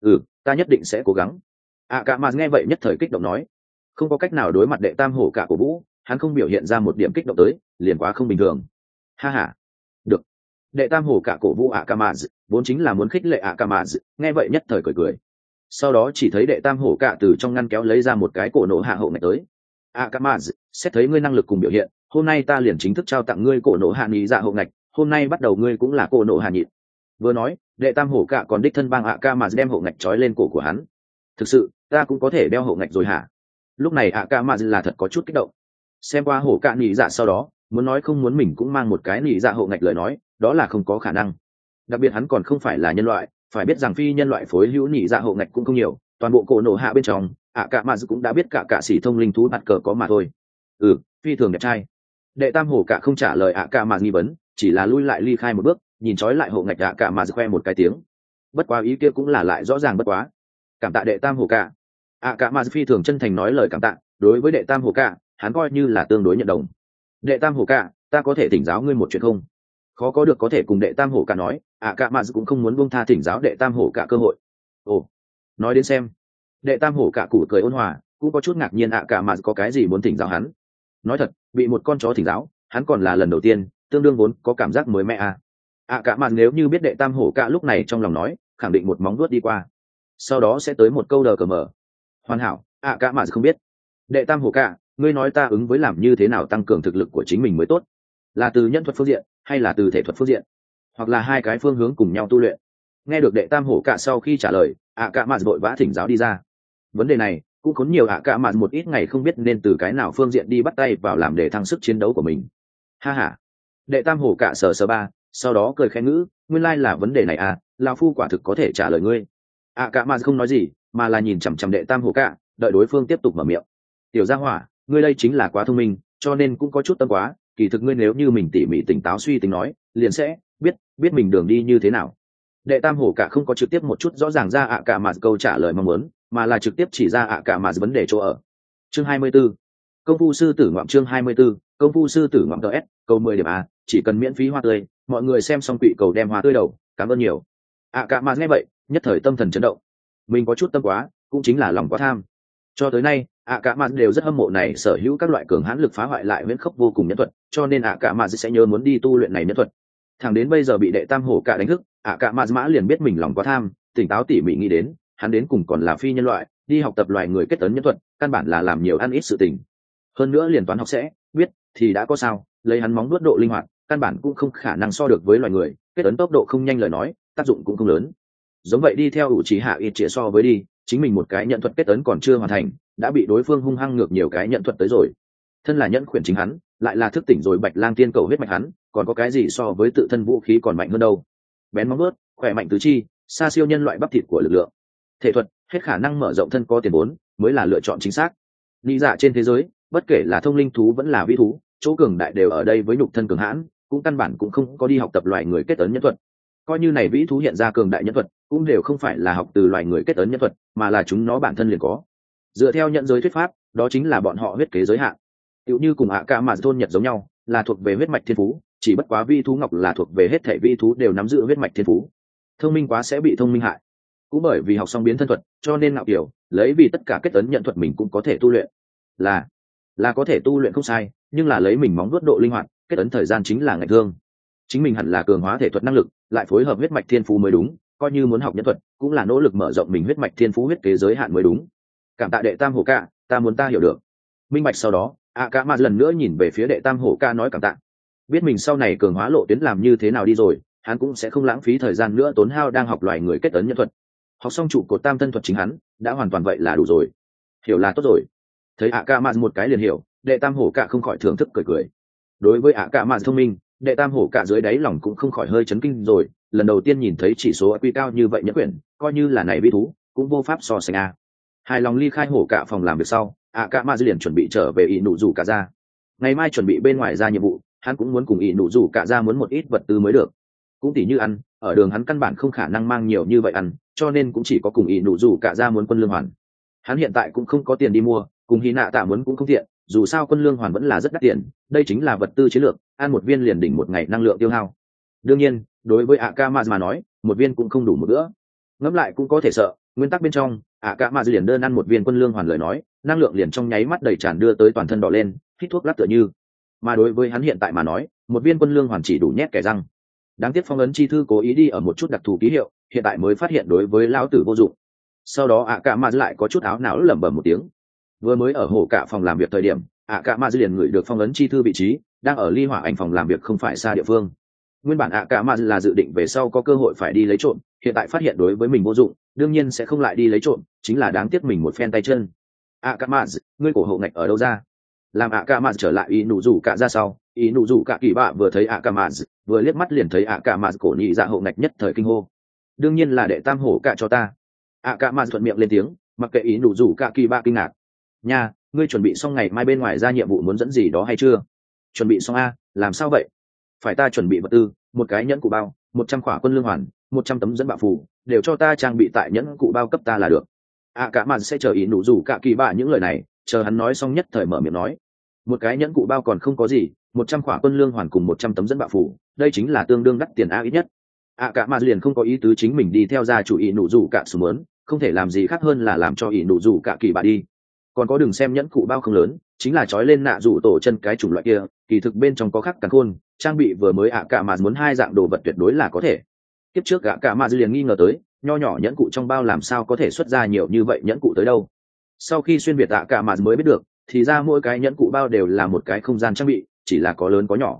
Ta nhất định sẽ cố gắng. ạ cả mà nghe vậy nhất thời kích động nói, không có cách nào đối mặt đệ tam hổ cạ của vũ, hắn không biểu hiện ra một điểm kích động tới, liền quá không bình thường. Ha ha, được. Đệ tam hổ cạ cổ vũ ạ cả mà vốn chính là muốn khích lệ ạ cả mà, nghe vậy nhất thời cười cười. Sau đó chỉ thấy đệ tam hổ cạ từ trong ngăn kéo lấy ra một cái cổ nổ hạ hậu ngạch tới. ạ cả mà, xét thấy ngươi năng lực cùng biểu hiện, hôm nay ta liền chính thức trao tặng ngươi cổ nổ hạ nhị dạ hậu ngạch, hôm nay bắt đầu ngươi cũng là cổ nổ hạ nhị. Vừa nói, đệ tam hổ cạ còn đích thân bang ạ cả mà đem hậu ngạch trói lên cổ của hắn. Thực sự, ta cũng có thể đeo hậu ngạch rồi hả? Lúc này ạ cả mà là thật có chút kích động. Xem qua hổ cạ nhị dạ sau đó, muốn nói không muốn mình cũng mang một cái nhị dạ hậu ngạch lời nói, đó là không có khả năng. Đặc biệt hắn còn không phải là nhân loại, phải biết rằng phi nhân loại phối hữu nhị dạ hậu ngạch cũng không nhiều, toàn bộ cổ nổ hạ bên trong, ạ cả mà cũng đã biết cả sĩ thông linh thú bạt cờ có mà thôi. Phi thường đẹp trai. Đệ tam hổ cạ không trả lời ạ cả mà nghi vấn, chỉ là lui lại ly khai một bước, nhìn trói lại hậu ngạch ạ cả mà khoe một cái tiếng. Bất quá ý kia cũng là lại rõ ràng bất quá. Cảm tạ đệ tam hổ cạ. ạ cả mà phi thường chân thành nói lời cảm tạ, đối với đệ tam hổ cạ, hắn coi như là tương đối nhận đồng. Đệ tam hổ cạ, ta có thể thỉnh giáo ngươi một chuyện không? Khó có được có thể cùng đệ tam hổ cạ nói, ạ cả mà cũng không muốn buông tha thỉnh giáo đệ tam hổ cạ cơ hội. Nói đến xem. Đệ tam hổ cạ củ cười ôn hòa, cũng có chút ngạc nhiên ạ cả mà có cái gì muốn thỉnh giáo hắn. Nói thật, bị một con chó thỉnh giáo, hắn còn là lần đầu tiên, tương đương vốn có cảm giác mới mẻ à. ạ cả mà nếu như biết đệ tam hổ cạ lúc này trong lòng nói, khẳng định một móng vuốt đi qua, sau đó sẽ tới một câu đờ cờ mờ. Hoàn hảo, ạ cả mà không biết. Đệ tam hổ cạ, ngươi nói ta ứng với làm như thế nào tăng cường thực lực của chính mình mới tốt, là từ nhân thuật phương diện hay là từ thể thuật phương diện, hoặc là hai cái phương hướng cùng nhau tu luyện? Nghe được đệ tam hổ cạ sau khi trả lời, ạ cả mà vội vã thỉnh giáo đi ra. Vấn đề này cũng khốn nhiều ạ cả mà một ít ngày không biết nên từ cái nào phương diện đi bắt tay vào làm để thăng sức chiến đấu của mình. Ha ha. Đệ tam hổ cạ sờ ba, sau đó cười khẽ ngữ, nguyên lai là vấn đề này à, lão phu quả thực có thể trả lời ngươi. ạ cả mà không nói gì, mà là nhìn chằm chằm đệ tam hổ cạ, đợi đối phương tiếp tục mở miệng. Tiểu gia hỏa, ngươi đây chính là quá thông minh, cho nên cũng có chút tâm quá, kỳ thực ngươi nếu như mình tỉ mỉ tỉnh táo suy tính nói, liền sẽ biết mình đường đi như thế nào. Đệ tam hổ cạ không có trực tiếp một chút rõ ràng ra ạ cả mà câu trả lời mong muốn, mà là trực tiếp chỉ ra ạ cả mà vấn đề chỗ ở. Chương 24. Công phu sư tử ngoạm. Chương 24. Công phu sư tử ngoạm TS, câu 10 điểm a, chỉ cần miễn phí hoa tươi, mọi người xem xong quỵ cầu đem hoa tươi đầu, cảm ơn nhiều. ạ cả mà nghe vậy, nhất thời tâm thần chấn động. Mình có chút tâm quá, cũng chính là lòng quá tham. Cho tới nay, ạ cả mà đều rất hâm mộ này sở hữu các loại cường hãn lực phá hoại lại huyễn khốc vô cùng nhân thuật, cho nên ạ cả mà sẽ nhớ muốn đi tu luyện này nhân thuật. Thằng đến bây giờ bị đệ tam hổ cạ đánh thức, ạ cả mà mã liền biết mình lòng quá tham, tỉnh táo tỉ mỉ nghĩ đến, hắn đến cùng còn là phi nhân loại, đi học tập loài người kết ấn nhân thuật, căn bản là làm nhiều ăn ít sự tình. Hơn nữa liền toán học sẽ biết thì đã có sao, lấy hắn móng vuốt độ linh hoạt, căn bản cũng không khả năng so được với loài người, kết ấn tốc độ không nhanh lời nói, tác dụng cũng không lớn. Giống vậy đi theo ủ trí hạ ít trịa so với đi, chính mình một cái nhận thuật kết ấn còn chưa hoàn thành, đã bị đối phương hung hăng ngược nhiều cái nhận thuật tới rồi. Thân là nhẫn khuyển chính hắn, lại là thức tỉnh rồi bạch lang tiên cầu huyết mạch hắn, còn có cái gì so với tự thân vũ khí còn mạnh hơn đâu. Bén móng vuốt, khỏe mạnh tứ chi, xa siêu nhân loại bắp thịt của lực lượng. Thể thuật, hết khả năng mở rộng thân có tiền vốn, mới là lựa chọn chính xác. Lý dạ trên thế giới, bất kể là thông linh thú vẫn là vĩ thú, chỗ cường đại đều ở đây với nhục thân cường hãn, cũng căn bản cũng không có đi học tập loài người kết ấn nhân thuật. Coi như này vĩ thú hiện ra cường đại nhân thuật, cũng đều không phải là học từ loài người kết ấn nhân thuật, mà là chúng nó bản thân liền có. Dựa theo nhận giới thuyết pháp, đó chính là bọn họ huyết kế giới hạn. Tựu như cùng ạ cả mà thôn Nhật giống nhau, là thuộc về huyết mạch thiên phú, chỉ bất quá vi thú ngọc là thuộc về hết thảy vi thú đều nắm giữ huyết mạch thiên phú. Thông minh quá sẽ bị thông minh hại. Cũng bởi vì học xong biến thân thuật, cho nên ngạo kiểu, lấy vì tất cả kết ấn nhận thuật mình cũng có thể tu luyện. Là có thể tu luyện không sai, nhưng là lấy mình móng vuốt độ linh hoạt, kết ấn thời gian chính là ngạch thương. Chính mình hẳn là cường hóa thể thuật năng lực, lại phối hợp huyết mạch thiên phú mới đúng, coi như muốn học nhân thuật, cũng là nỗ lực mở rộng mình huyết mạch thiên phú huyết kế giới hạn mới đúng. Cảm tạ đệ tam hổ ca, ta muốn ta hiểu được. Minh bạch sau đó, cả mà lần nữa nhìn về phía đệ tam hổ ca nói cảm tạ. Biết mình sau này cường hóa lộ tuyến làm như thế nào đi rồi, hắn cũng sẽ không lãng phí thời gian nữa tốn hao đang học loài người kết ấn nhân thuật. Học xong trụ cột tam thân thuật chính hắn đã hoàn toàn vậy là đủ rồi. Hiểu là tốt rồi. Thấy cả mà một cái liền hiểu, đệ tam hổ ca không khỏi thưởng thức cười cười. Đối với cả mà thông minh, đệ tam hổ cả dưới đáy lòng cũng không khỏi hơi chấn kinh rồi, lần đầu tiên nhìn thấy chỉ số IQ cao như vậy nhất quyển, coi như là này vi thú cũng vô pháp so sánh a. Hài lòng ly khai hổ cả phòng làm việc sau, cả mà liền chuẩn bị trở về ỷ nụ rủ cả ra. Ngày mai chuẩn bị bên ngoài ra nhiệm vụ, hắn cũng muốn cùng ỷ nụ rủ cả ra muốn một ít vật tư mới được. Cũng tỉ như ăn, ở đường hắn căn bản không khả năng mang nhiều như vậy ăn, cho nên cũng chỉ có cùng ỷ nụ rủ cả ra muốn quân lương hoàn. Hắn hiện tại cũng không có tiền đi mua, cùng hy nạ tạ muốn cũng không tiện, dù sao quân lương hoàn vẫn là rất đắt tiền, đây chính là vật tư chiến lược, ăn một viên liền đỉnh một ngày năng lượng tiêu hao. Đương nhiên, đối với Akama mà nói, một viên cũng không đủ một bữa. Ngẫm lại cũng có thể sợ, nguyên tắc bên trong, Akama liền đơn ăn một viên quân lương hoàn lời nói, năng lượng liền trong nháy mắt đầy tràn đưa tới toàn thân đỏ lên, hít thuốc lắc tựa như. Mà đối với hắn hiện tại mà nói, một viên quân lương hoàn chỉ đủ nhét kẻ răng. Đáng tiếc phong ấn chi thư cố ý đi ở một chút đặc thù ký hiệu, hiện tại mới phát hiện đối với lão tử vô dụng. Sau đó Akama lại có chút áo não lẩm bẩm một tiếng. Vừa mới ở hổ cả phòng làm việc thời điểm, cả liền ngửi được phong ấn chi thư vị trí đang ở ly hỏa ảnh phòng làm việc không phải xa địa phương. Nguyên bản cả là dự định về sau có cơ hội phải đi lấy trộm, hiện tại phát hiện đối với mình vô dụng, đương nhiên sẽ không lại đi lấy trộm, chính là đáng tiếc mình một phen tay chân. Ngươi cổ hộ ngạch ở đâu ra? Làm trở lại ý nụ rủ cả ra sau, ý nụ rủ cả kỳ bạ vừa thấy vừa liếc mắt liền thấy cổ nhị dạ hộ ngạch nhất thời kinh hô. Đương nhiên là đệ tam hổ cả cho ta. Thuận miệng lên tiếng, mặc kệ ý nụ rủ cả kỳ bạ kinh ngạc. Nha, ngươi chuẩn bị xong ngày mai bên ngoài ra nhiệm vụ muốn dẫn gì đó hay chưa? Chuẩn bị xong a, làm sao vậy? Phải ta chuẩn bị vật tư, một cái nhẫn cụ bao, 100 khỏa quân lương hoàn, 100 tấm dẫn bạo phù, đều cho ta trang bị tại nhẫn cụ bao cấp ta là được. Cả mà sẽ chờ ý nụ rủ cả kỳ bạ những lời này, chờ hắn nói xong nhất thời mở miệng nói. Một cái nhẫn cụ bao còn không có gì, 100 khỏa quân lương hoàn cùng 100 tấm dẫn bạo phù, đây chính là tương đương đắt tiền ít nhất. Cả mà liền không có ý tứ chính mình đi theo gia chủ ý nụ rủ cả sủng muốn, không thể làm gì khác hơn là làm cho ý nụ rủ cả kỳ bạ đi. Còn có đừng xem nhẫn cụ bao không lớn, chính là trói lên nạ rủ tổ chân cái chủng loại kia, kỳ thực bên trong có khắc càn khôn, trang bị vừa mới cả mà muốn hai dạng đồ vật tuyệt đối là có thể. Kiếp trước cả mà liền nghi ngờ tới, nho nhỏ nhẫn cụ trong bao làm sao có thể xuất ra nhiều như vậy nhẫn cụ tới đâu. Sau khi xuyên việt cả mà mới biết được, thì ra mỗi cái nhẫn cụ bao đều là một cái không gian trang bị, chỉ là có lớn có nhỏ.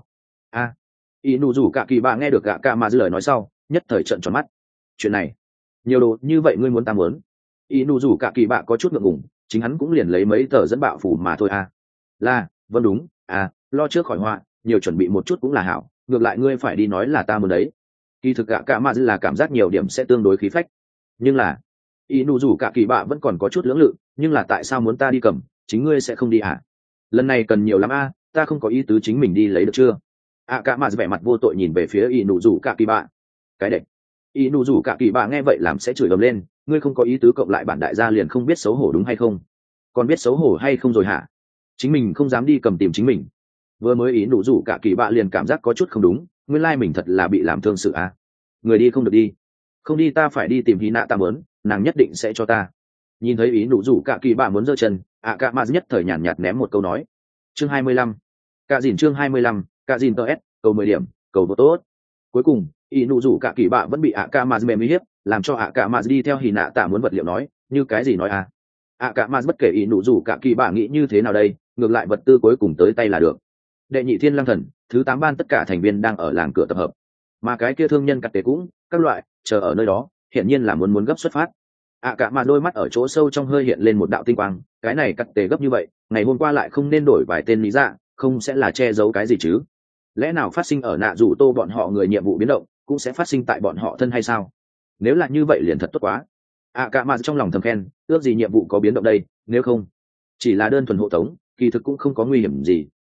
Inu rủ cả kỳ bạ nghe được cả mà lời nói sau, nhất thời trợn tròn mắt. Chuyện này, nhiều đồ như vậy ngươi muốn ta muốn? Inu rủ cả kỳ bạ có chút ngượng ngùng, chính hắn cũng liền lấy mấy tờ dẫn bạo phủ mà thôi vâng đúng, lo trước khỏi họa, nhiều chuẩn bị một chút cũng là hảo, ngược lại ngươi phải đi nói là ta muốn đấy. Kỳ thực cả mà là cảm giác nhiều điểm sẽ tương đối khí phách, nhưng là Inu rủ cả kỳ bạ vẫn còn có chút lưỡng lự, nhưng là tại sao muốn ta đi cầm, chính ngươi sẽ không đi lần này cần nhiều lắm ta không có ý tứ chính mình đi lấy được chưa? Cả mà vẻ mặt vô tội nhìn về phía Inu rủ cả kỳ bạ. Cái đệch. Inu rủ cả kỳ bạ nghe vậy làm sẽ chửi ầm lên, ngươi không có ý tứ cộng lại bản đại gia liền không biết xấu hổ đúng hay không? Còn biết xấu hổ hay không rồi hả? Chính mình không dám đi cầm tìm chính mình. Vừa mới ý nụ rủ cả kỳ bạ liền cảm giác có chút không đúng, nguyên lai mình thật là bị làm thương sự Người đi không được đi. Không đi ta phải đi tìm Hy nạ ta muốn, nàng nhất định sẽ cho ta. Nhìn thấy ý nụ rủ cả kỳ bạ muốn giơ chân, cả mà nhất thời nhàn nhạt ném một câu nói. Chương 25. Cả dìn chương 25, cả dìn tờ S, cầu 10 điểm, cầu vô tốt. Cuối cùng, ý nụ rủ cả kỳ bạ vẫn bị cả mà mềm uy hiếp, làm cho cả mà đi theo Hy nạ ta muốn vật liệu nói, như cái gì nói cả mà bất kể ý nụ rủ cả kỳ bạ nghĩ như thế nào đây, ngược lại vật tư cuối cùng tới tay là được. Đệ nhị thiên lang thần, thứ 8 ban tất cả thành viên đang ở làng cửa tập hợp, mà cái kia thương nhân cắt tế cũng các loại chờ ở nơi đó, hiển nhiên là muốn gấp xuất phát. Cả mà đôi mắt ở chỗ sâu trong hơi hiện lên một đạo tinh quang, cái này cắt tế gấp như vậy, ngày hôm qua lại không nên đổi vài tên lý dạ, không sẽ là che giấu cái gì chứ? Lẽ nào phát sinh ở nạ rủ tô bọn họ người nhiệm vụ biến động, cũng sẽ phát sinh tại bọn họ thân hay sao? Nếu là như vậy liền thật tốt quá. Cả mà trong lòng thầm khen, ước gì nhiệm vụ có biến động đây, nếu không chỉ là đơn thuần hộ tống, kỳ thực cũng không có nguy hiểm gì,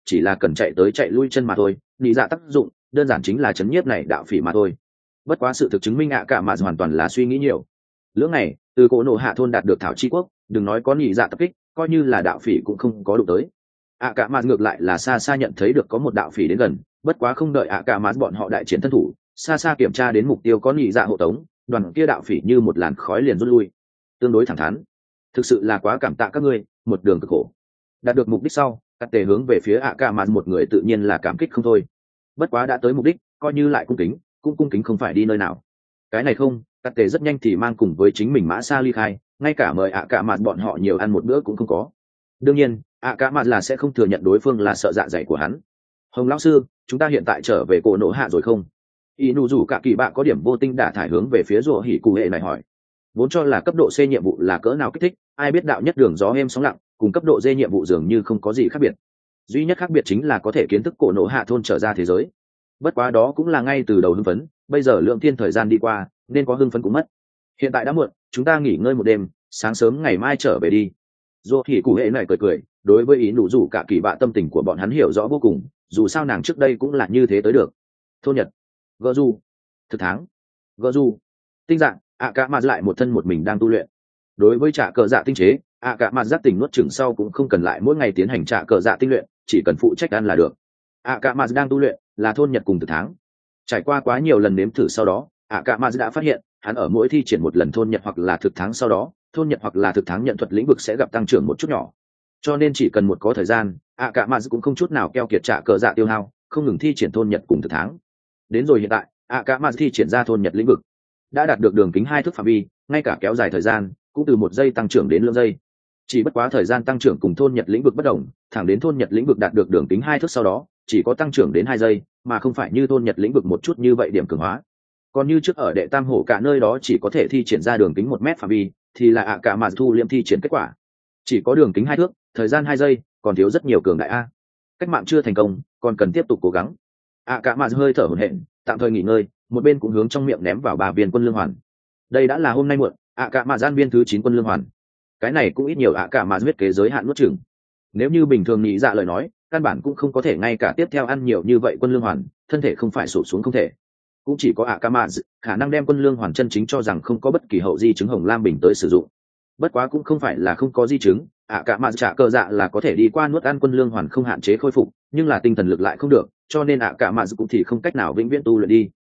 chỉ là cần chạy tới chạy lui chân mà thôi, nhị dạ tác dụng đơn giản chính là chấn nhiếp này đạo phỉ mà thôi. Bất quá sự thực chứng minh ạ cả mà hoàn toàn là suy nghĩ nhiều. Lưỡng này từ cổ nổ hạ thôn đạt được thảo chi quốc, đừng nói có nhị dạ tập kích, coi như là đạo phỉ cũng không có đụng tới. ạ cả mà ngược lại là xa xa nhận thấy được có một đạo phỉ đến gần, bất quá không đợi ạ cả mà bọn họ đại chiến thân thủ, xa xa kiểm tra đến mục tiêu có nhị dạ hộ tống, đoàn kia đạo phỉ như một làn khói liền rút lui, tương đối thẳng thắn. Thực sự là quá cảm tạ các ngươi, một đường cực khổ. Đạt được mục đích sau, các tề hướng về phía ạ cả mà một người tự nhiên là cảm kích không thôi. Bất quá đã tới mục đích, coi như lại cung kính, cũng cung kính không phải đi nơi nào. Cái này không, các tề rất nhanh thì mang cùng với chính mình mã xa ly khai, ngay cả mời ạ cả mà bọn họ nhiều ăn một bữa cũng không có. Đương nhiên ạ cả mà là sẽ không thừa nhận đối phương là sợ dạ dày của hắn. Hồng lão sư, chúng ta hiện tại trở về cổ nổ hạ rồi không? Y nụ rủ cả kỳ bạ có điểm vô tinh đả thải hướng về phía rùa hỉ cụ hệ này hỏi. Vốn cho là cấp độ C nhiệm vụ là cỡ nào kích thích, ai biết đạo nhất đường gió êm sóng lặng, cùng cấp độ D nhiệm vụ dường như không có gì khác biệt. Duy nhất khác biệt chính là có thể kiến thức cổ nổ hạ thôn trở ra thế giới. Bất quá đó cũng là ngay từ đầu hưng phấn, bây giờ lượng thiên thời gian đi qua, nên có hưng phấn cũng mất. Hiện tại đã muộn, chúng ta nghỉ ngơi một đêm, sáng sớm ngày mai trở về đi. Rùa hỉ cụ hệ này cười cười, đối với ý nụ rủ cả kỳ bạ tâm tình của bọn hắn hiểu rõ vô cùng, dù sao nàng trước đây cũng là như thế tới được. Thôn nhật, gỡ du, thực tháng, gỡ du, tinh dạng, ạ cả mà lại một thân một mình đang tu luyện. Đối với trả cờ dạ tinh chế, ạ cả mà giác tỉnh nuốt chửng sau cũng không cần lại mỗi ngày tiến hành trả cờ dạ tinh luyện, chỉ cần phụ trách ăn là được. ạ cả mà đang tu luyện là thôn nhật cùng thực tháng. Trải qua quá nhiều lần nếm thử sau đó, ạ cả mà đã phát hiện hắn ở mỗi thi triển một lần thôn nhật hoặc là thực tháng sau đó, thôn nhật hoặc là thực tháng nhận thuật lĩnh vực sẽ gặp tăng trưởng một chút nhỏ. Cho nên chỉ cần một có thời gian, ạ cả mà cũng không chút nào keo kiệt trả cờ dạ tiêu hao, không ngừng thi triển thôn nhật cùng thực tháng. Đến rồi hiện tại, ạ cả mà thi triển ra thôn nhật lĩnh vực đã đạt được đường kính 2 thước phạm vi, ngay cả kéo dài thời gian cũng từ 1 giây tăng trưởng đến lượng giây. Chỉ bất quá thời gian tăng trưởng cùng thôn nhật lĩnh vực bất đồng, thẳng đến thôn nhật lĩnh vực đạt được đường kính 2 thước sau đó chỉ có tăng trưởng đến 2 giây, mà không phải như thôn nhật lĩnh vực một chút như vậy điểm cường hóa. Còn như trước ở đệ tam hổ cả nơi đó chỉ có thể thi triển ra đường kính 1 mét phạm vi, thì là ạ cả mà thu liệm thi triển kết quả chỉ có đường kính 2 thước, thời gian 2 giây, còn thiếu rất nhiều cường đại a. Cách mạng chưa thành công, còn cần tiếp tục cố gắng. ạ cả mà hơi thở hổn hển, tạm thời nghỉ ngơi, một bên cũng hướng trong miệng ném vào 3 viên quân lương hoàn. Đây đã là hôm nay muộn, ạ cả mà gian viên thứ 9 quân lương hoàn. Cái này cũng ít nhiều ạ cả mà huyết kế giới hạn nuốt chửng. Nếu như bình thường nghĩ dạ lời nói, căn bản cũng không có thể ngay cả tiếp theo ăn nhiều như vậy quân lương hoàn, thân thể không phải sụp xuống không thể. Cũng chỉ có ạ cả mà khả năng đem quân lương hoàn chân chính cho rằng không có bất kỳ hậu di chứng hồng lam bình tới sử dụng. Bất quá cũng không phải là không có di chứng, ạ cả mà trả cờ dạ là có thể đi qua nuốt ăn quân lương hoàn không hạn chế khôi phục, nhưng là tinh thần lực lại không được, cho nên ạ cả mà cũng thì không cách nào vĩnh viễn tu luyện đi.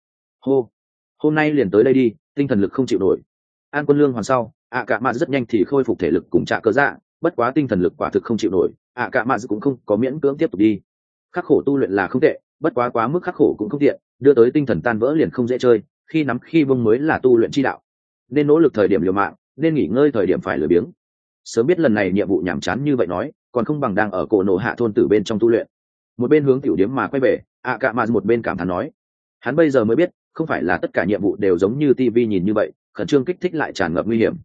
Hôm nay liền tới đây đi, tinh thần lực không chịu nổi. Ăn quân lương hoàn sau, ạ cả mà rất nhanh thì khôi phục thể lực cùng trả cờ dạ, bất quá tinh thần lực quả thực không chịu nổi, ạ cả mà cũng không có miễn cưỡng tiếp tục đi. Khắc khổ tu luyện là không tệ, bất quá quá mức khắc khổ cũng không tiện, đưa tới tinh thần tan vỡ liền không dễ chơi, khi nắm khi bông mới là tu luyện chi đạo. Nên nỗ lực thời điểm liều mạng, nên nghỉ ngơi thời điểm phải lười biếng. Sớm biết lần này nhiệm vụ nhàm chán như vậy nói, còn không bằng đang ở cổ nổ hạ thôn tử bên trong tu luyện. Một bên hướng tiểu điếm mà quay về, ạ cả mà một bên cảm thán nói, hắn bây giờ mới biết, không phải là tất cả nhiệm vụ đều giống như tivi nhìn như vậy, khẩn trương kích thích lại tràn ngập nguy hiểm.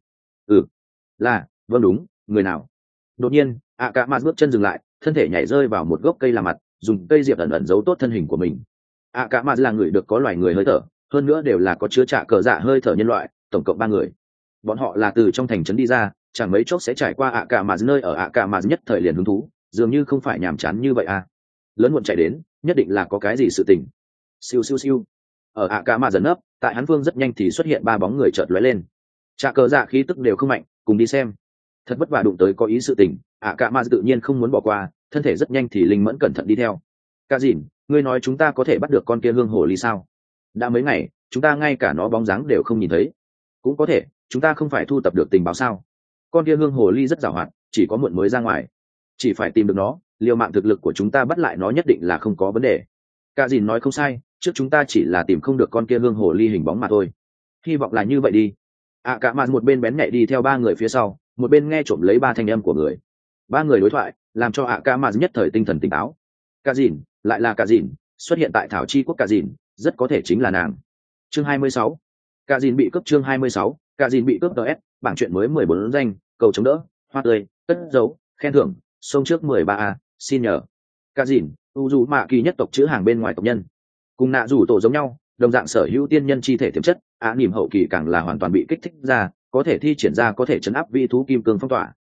Vâng đúng, người nào? Đột nhiên, ạ cả mà bước chân dừng lại, thân thể nhảy rơi vào một gốc cây làm mặt, dùng cây diệp ẩn ẩn giấu tốt thân hình của mình. ạ cả mà là người được có loài người hơi thở, hơn nữa đều là có chứa trả cờ dạ hơi thở nhân loại, tổng cộng 3 người. Bọn họ là từ trong thành trấn đi ra, chẳng mấy chốc sẽ trải qua ạ cả mà nơi ở ạ cả mà nhất thời liền hứng thú, dường như không phải nhàm chán như vậy à. Lớn muộn chạy đến, nhất định là có cái gì sự tình. Siêu siêu siêu. Ở ạ cả mà dần nấp, tại hắn phương rất nhanh thì xuất hiện 3 bóng người chợt lóe lên. Trả cờ dạ khí tức đều không mạnh, cùng đi xem. Thật vất vả đụng tới có ý sự tình, ạ cả mà tự nhiên không muốn bỏ qua, thân thể rất nhanh thì linh mẫn cẩn thận đi theo. Cả dìn, ngươi nói chúng ta có thể bắt được con kia hương hồ ly sao? Đã mấy ngày, chúng ta ngay cả nó bóng dáng đều không nhìn thấy. Cũng có thể, chúng ta không phải thu tập được tình báo sao? Con kia hương hồ ly rất giàu hoạt, chỉ có muộn mới ra ngoài. Chỉ phải tìm được nó, liều mạng thực lực của chúng ta bắt lại nó nhất định là không có vấn đề. Cả dìn nói không sai, trước chúng ta chỉ là tìm không được con kia hương hồ ly hình bóng mà thôi. Hy vọng là như vậy đi. ạ cả mà một bên bén nhạy đi theo 3 người phía sau, một bên nghe trộm lấy 3 thanh âm của người. 3 người đối thoại làm cho ạ cả mà nhất thời tinh thần tỉnh táo. Cả dìn, lại là cả dìn, xuất hiện tại thảo chi quốc cả dìn, rất có thể chính là nàng. Chương 26. Cả dìn bị cướp. Chương 26. Cả dìn bị cướp. DS, bảng truyện mới 14 danh, cầu chống đỡ, hoa tươi, cất dấu, khen thưởng, sông trước 13A, xin nhờ. Cả dìn, u dù mạ kỳ nhất tộc chữ hàng bên ngoài tộc nhân, cùng nạ rủ tổ giống nhau, đồng dạng sở hữu tiên nhân chi thể tiềm chất, niềm hậu kỳ càng là hoàn toàn bị kích thích ra, có thể thi triển ra có thể chấn áp vi thú kim cương phong tỏa.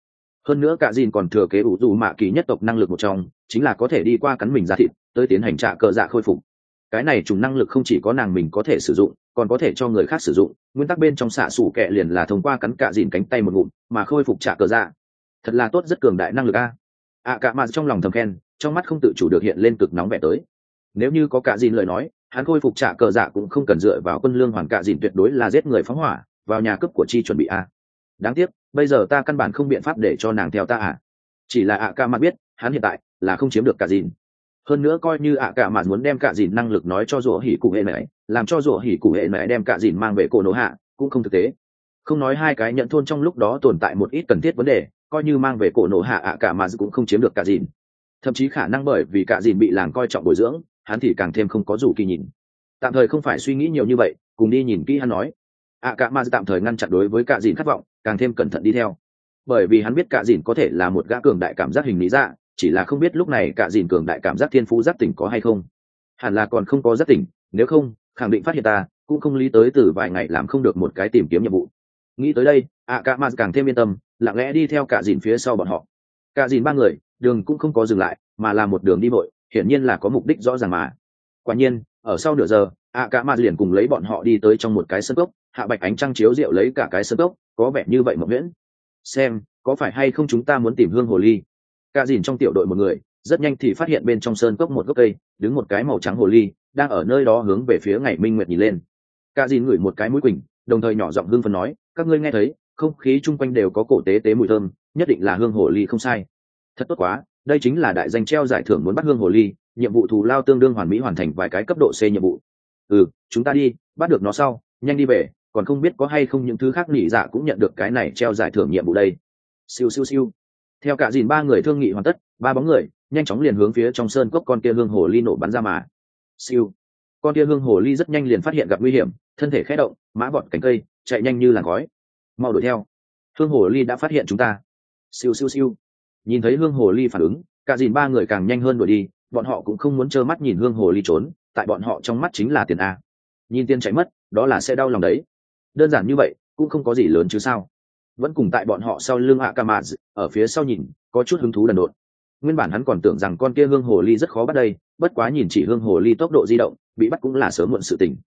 Hơn nữa cả dìn còn thừa kế ủ dù mạ kỳ nhất tộc năng lực một trong, chính là có thể đi qua cắn mình ra thịt tới tiến hành trả cờ dạ khôi phục. Cái này trùng năng lực không chỉ có nàng mình có thể sử dụng, còn có thể cho người khác sử dụng. Nguyên tắc bên trong xạ xủ kẹ liền là thông qua cắn cả dìn cánh tay một ngụm mà khôi phục trả cờ dạ. Thật là tốt, rất cường đại năng lực a. Cả mà trong lòng thầm khen, trong mắt không tự chủ được hiện lên cực nóng vẻ tới. Nếu như có cả dìn lời nói, hắn khôi phục trả cờ dạ cũng không cần dựa vào quân lương hoàn, cả dìn tuyệt đối là giết người phóng hỏa vào nhà cướp của chi chuẩn bị đáng tiếc bây giờ ta căn bản không biện pháp để cho nàng theo ta chỉ là cả mà biết hắn hiện tại là không chiếm được cả dìn. Hơn nữa coi như cả mà muốn đem cả dìn năng lực nói cho rủa hỉ cụ hệ này, làm cho rủa hỉ cụ hệ này đem cả dìn mang về cổ nổ hạ cũng không thực tế. Không nói hai cái nhận thôn trong lúc đó tồn tại một ít cần thiết vấn đề, coi như mang về cổ nổ hạ cả mà cũng không chiếm được cả dìn. Thậm chí khả năng bởi vì cả dìn bị làng coi trọng bồi dưỡng, hắn thì càng thêm không có dù kỳ nhìn. Tạm thời không phải suy nghĩ nhiều như vậy, cùng đi nhìn kỹ hắn nói. Cả mà tạm thời ngăn chặn đối với cả dìn khát vọng, càng thêm cẩn thận đi theo, bởi vì hắn biết cả dìn có thể là một gã cường đại cảm giác hình lý dạ, chỉ là không biết lúc này cả dìn cường đại cảm giác thiên phú giác tỉnh có hay không. Hẳn là còn không có giác tỉnh, nếu không khẳng định phát hiện ta cũng không lý tới từ vài ngày làm không được một cái tìm kiếm nhiệm vụ. Nghĩ tới đây cả mà càng thêm yên tâm, lặng lẽ đi theo cả dìn phía sau bọn họ. Cả dìn ba người đường cũng không có dừng lại, mà là một đường đi vội, hiển nhiên là có mục đích rõ ràng mà. Quả nhiên ở sau nửa giờ cả mà liền cùng lấy bọn họ đi tới trong một cái sân cốc. Hạ bạch ánh trăng chiếu rượu lấy cả cái sân cốc, có vẻ như vậy mộng nguyễn. Xem có phải hay không chúng ta muốn tìm hương hồ ly. Cả dìn trong tiểu đội một người rất nhanh thì phát hiện bên trong sơn cốc một gốc cây đứng một cái màu trắng hồ ly đang ở nơi đó hướng về phía ngày minh nguyệt nhìn lên. Cả dìn ngửi một cái mũi quỳnh, đồng thời nhỏ giọng hương phấn nói, các ngươi nghe thấy không khí chung quanh đều có cổ tế tế mùi thơm, nhất định là hương hồ ly không sai. Thật tốt quá, đây chính là đại danh treo giải thưởng muốn bắt hương hồ ly, nhiệm vụ thù lao tương đương hoàn mỹ, hoàn thành vài cái cấp độ C nhiệm vụ. Chúng ta đi, bắt được nó sau nhanh đi về, còn không biết có hay không những thứ khác nỉ dạ cũng nhận được cái này treo giải thưởng nhiệm vụ đây. Siêu siêu siêu. Theo cả dìn ba người thương nghị hoàn tất, ba bóng người nhanh chóng liền hướng phía trong sơn cốc con kia hương hồ ly nổ bắn ra mà. Siêu. Con kia hương hồ ly rất nhanh liền phát hiện gặp nguy hiểm, thân thể khẽ động, mã vọt cánh cây, chạy nhanh như làn khói. Mau đuổi theo. Hương hồ ly đã phát hiện chúng ta. Siêu siêu siêu. Nhìn thấy hương hồ ly phản ứng, cả dìn ba người càng nhanh hơn đuổi đi, bọn họ cũng không muốn trơ mắt nhìn hương hồ ly trốn, tại bọn họ trong mắt chính là tiền a. Nhìn tiền chạy mất, đó là sẽ đau lòng đấy. Đơn giản như vậy cũng không có gì lớn chứ sao. Vẫn cùng tại bọn họ sau lưng Akama ở phía sau nhìn, có chút hứng thú đần độn. Nguyên bản hắn còn tưởng rằng con kia hương hồ ly rất khó bắt đây, bất quá nhìn chỉ hương hồ ly tốc độ di động, bị bắt cũng là sớm muộn sự tình.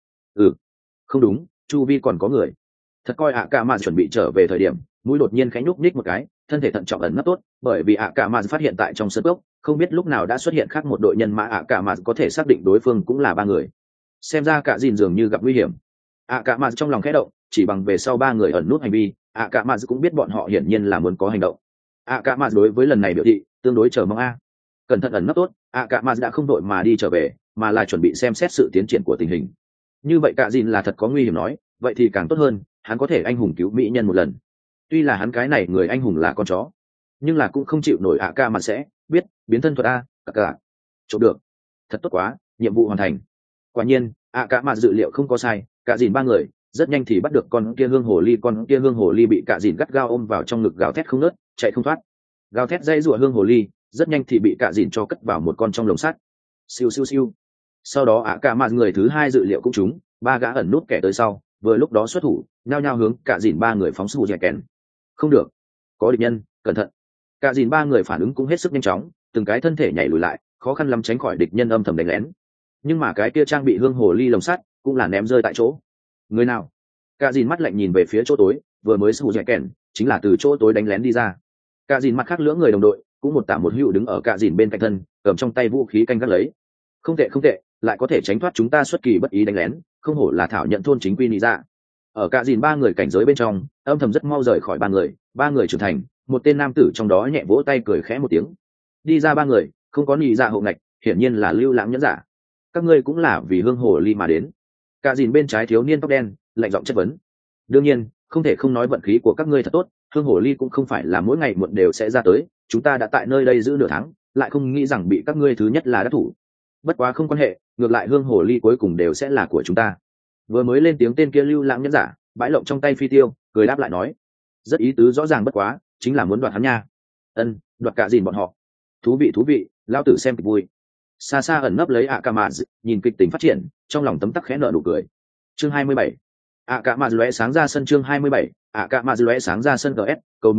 Không đúng, chu vi còn có người. Thật coi Akama chuẩn bị trở về thời điểm, mũi đột nhiên khẽ nhúc nhích một cái, thân thể thận trọng ẩn nấp tốt, bởi vì Akama phát hiện tại trong sân cốc, không biết lúc nào đã xuất hiện khác một đội nhân mã. Akama có thể xác định đối phương cũng là ba người. Xem ra cả dìn dường như gặp nguy hiểm. Akama trong lòng khẽ động, chỉ bằng về sau ba người ẩn nút hành vi, Akama cũng biết bọn họ hiển nhiên là muốn có hành động. Akama đối với lần này biểu thị tương đối chờ mong cẩn thận ẩn nấp tốt. Akama đã không đội mà đi trở về, mà là chuẩn bị xem xét sự tiến triển của tình hình. Như vậy cả dìn là thật có nguy hiểm nói, vậy thì càng tốt hơn, hắn có thể anh hùng cứu mỹ nhân một lần. Tuy là hắn cái này người anh hùng là con chó, nhưng là cũng không chịu nổi Akama sẽ biết biến thân thuật cả chụp được. Thật tốt quá, nhiệm vụ hoàn thành. Quả nhiên Akama dự liệu không có sai, cả dìn ba người rất nhanh thì bắt được con kia hương hồ ly. Con kia hương hồ ly bị cả dìn gắt gao ôm vào trong ngực, gào thét không ngớt, chạy không thoát. Gào thét dây rủa hương hồ ly rất nhanh thì bị cả dìn cho cất vào một con trong lồng sắt. Siêu siêu siêu. Sau đó Akama người thứ hai dự liệu cũng trúng, ba gã ẩn nút kẻ tới sau vừa lúc đó xuất thủ, nhao nhao hướng cả dìn ba người phóng sù dẻ kèn. Không được, có địch nhân, cẩn thận. Cả dìn ba người phản ứng cũng hết sức nhanh chóng, từng cái thân thể nhảy lùi lại, khó khăn lắm tránh khỏi địch nhân âm thầm đánh lén. Nhưng mà cái kia trang bị hương hồ ly lồng sắt cũng là ném rơi tại chỗ. Người nào? Cả dìn mắt lạnh nhìn về phía chỗ tối, vừa mới sù dẻ kèn chính là từ chỗ tối đánh lén đi ra. Cả dìn mặt khác lưỡng người đồng đội cũng một tả một hữu đứng ở cả dìn bên cạnh thân, cầm trong tay vũ khí canh gác lấy. Không tệ không tệ, lại có thể tránh thoát chúng ta xuất kỳ bất ý đánh lén, không hổ là thảo nhận thôn chính quy lý ra. Ở cả dìn ba người cảnh giới bên trong, âm thầm rất mau rời khỏi ba người trưởng thành. Một tên nam tử trong đó nhẹ vỗ tay cười khẽ một tiếng. Đi ra ba người, không có nhị dạ hộ ngạch, hiển nhiên là lưu lãng nhẫn giả. Các ngươi cũng là vì hương hồ ly mà đến. Cả dìn bên trái thiếu niên tóc đen lạnh giọng chất vấn. Đương nhiên, không thể không nói vận khí của các ngươi thật tốt, hương hồ ly cũng không phải là mỗi ngày muộn đều sẽ ra tới, chúng ta đã tại nơi đây giữ nửa tháng, lại không nghĩ rằng bị các ngươi thứ nhất là đắc thủ. Bất quá không quan hệ, ngược lại hương hồ ly cuối cùng đều sẽ là của chúng ta. Vừa mới lên tiếng tên kia lưu lãng nhẫn giả bãi lộng trong tay phi tiêu, cười đáp lại nói, rất ý tứ rõ ràng bất quá, chính là muốn đoạt hắn nha. Đoạt cả dìn bọn họ. Thú vị, lão tử xem kịch vui. Xa xa ẩn nấp lấy Akama nhìn kịch tính phát triển, trong lòng tấm tắc khẽ nở nụ cười. Chương 27. Akama lóe sáng ra sân. Chương 27. Akama lóe sáng ra sân. GS cầu 10 điểm,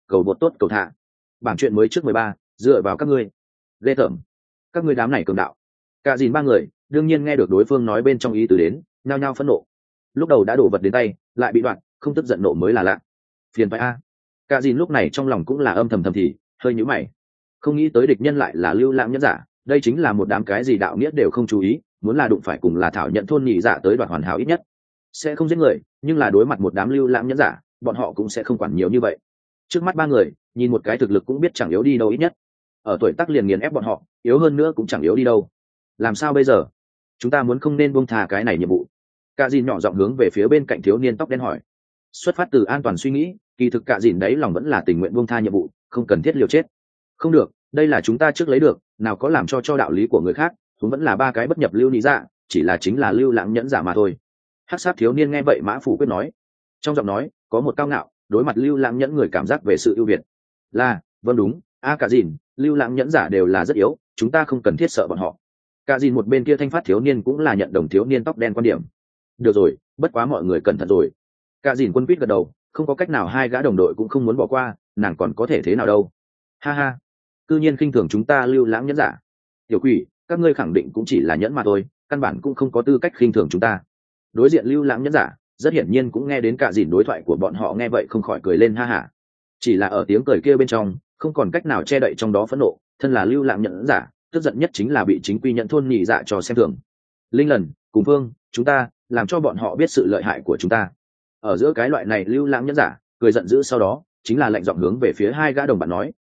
cầu vượt tốt cầu thả. Bảng chuyện mới trước 13, dựa vào các ngươi. Ghê tởm. Các ngươi đám này cường đạo. Cả dìn ba người, đương nhiên nghe được đối phương nói bên trong ý tứ đến, nhao nhao phẫn nộ. Lúc đầu đã đổ vật đến tay, lại bị đoạn, không tức giận nộ mới là lạ. Phiền phải a. Cả dìn lúc này trong lòng cũng là âm thầm thầm thì, hơi nhíu mày. Không nghĩ tới địch nhân lại là lưu lãng nhẫn giả, đây chính là một đám cái gì đạo nghĩa đều không chú ý, muốn là đụng phải cùng là thảo nhận thôn nhị giả tới đoạt hoàn hảo ít nhất. Sẽ không giết người, nhưng là đối mặt một đám lưu lãng nhẫn giả, bọn họ cũng sẽ không quản nhiều như vậy. Trước mắt ba người, nhìn một cái thực lực cũng biết chẳng yếu đi đâu ít nhất. Ở tuổi tác liền nghiền ép bọn họ, yếu hơn nữa cũng chẳng yếu đi đâu. Làm sao bây giờ? Chúng ta muốn không nên buông thà cái này nhiệm vụ. Cả dìn nhỏ giọng hướng về phía bên cạnh thiếu niên tóc đen hỏi. Xuất phát từ an toàn suy nghĩ, kỳ thực cả dìn đấy lòng vẫn là tình nguyện buông tha nhiệm vụ, không cần thiết liều chết. Không được, đây là chúng ta trước lấy được, nào có làm cho đạo lý của người khác, chúng vẫn là ba cái bất nhập lưu lý dạ, chỉ là chính là lưu lãng nhẫn giả mà thôi. Hắc sát thiếu niên nghe vậy mã phủ quyết nói, trong giọng nói có một cao ngạo, đối mặt lưu lãng nhẫn người cảm giác về sự ưu việt. Là, vâng đúng, cả dìn, lưu lãng nhẫn giả đều là rất yếu, chúng ta không cần thiết sợ bọn họ. Cả dìn một bên kia thanh phát thiếu niên cũng là nhận đồng thiếu niên tóc đen quan điểm. Được rồi, bất quá mọi người cẩn thận rồi. Cả dìn quân quýt gật đầu, không có cách nào, hai gã đồng đội cũng không muốn bỏ qua, nàng còn có thể thế nào đâu. Ha ha, cư nhiên khinh thường chúng ta lưu lãng nhẫn giả. Tiểu quỷ, các ngươi khẳng định cũng chỉ là nhẫn mà thôi, căn bản cũng không có tư cách khinh thường chúng ta. Đối diện lưu lãng nhẫn giả, rất hiển nhiên cũng nghe đến cả dìn đối thoại của bọn họ, nghe vậy không khỏi cười lên ha hả. Chỉ là ở tiếng cười kia bên trong, không còn cách nào che đậy trong đó phẫn nộ, thân là lưu lãng nhẫn giả, tức giận nhất chính là bị chính quy nhận thôn nhị dạ cho xem thường. Linh lần, cùng phương, chúng ta làm cho bọn họ biết sự lợi hại của chúng ta. Ở giữa cái loại này lưu lãng nhẫn giả cười giận dữ, sau đó chính là lệnh giọng hướng về phía hai gã đồng bạn nói,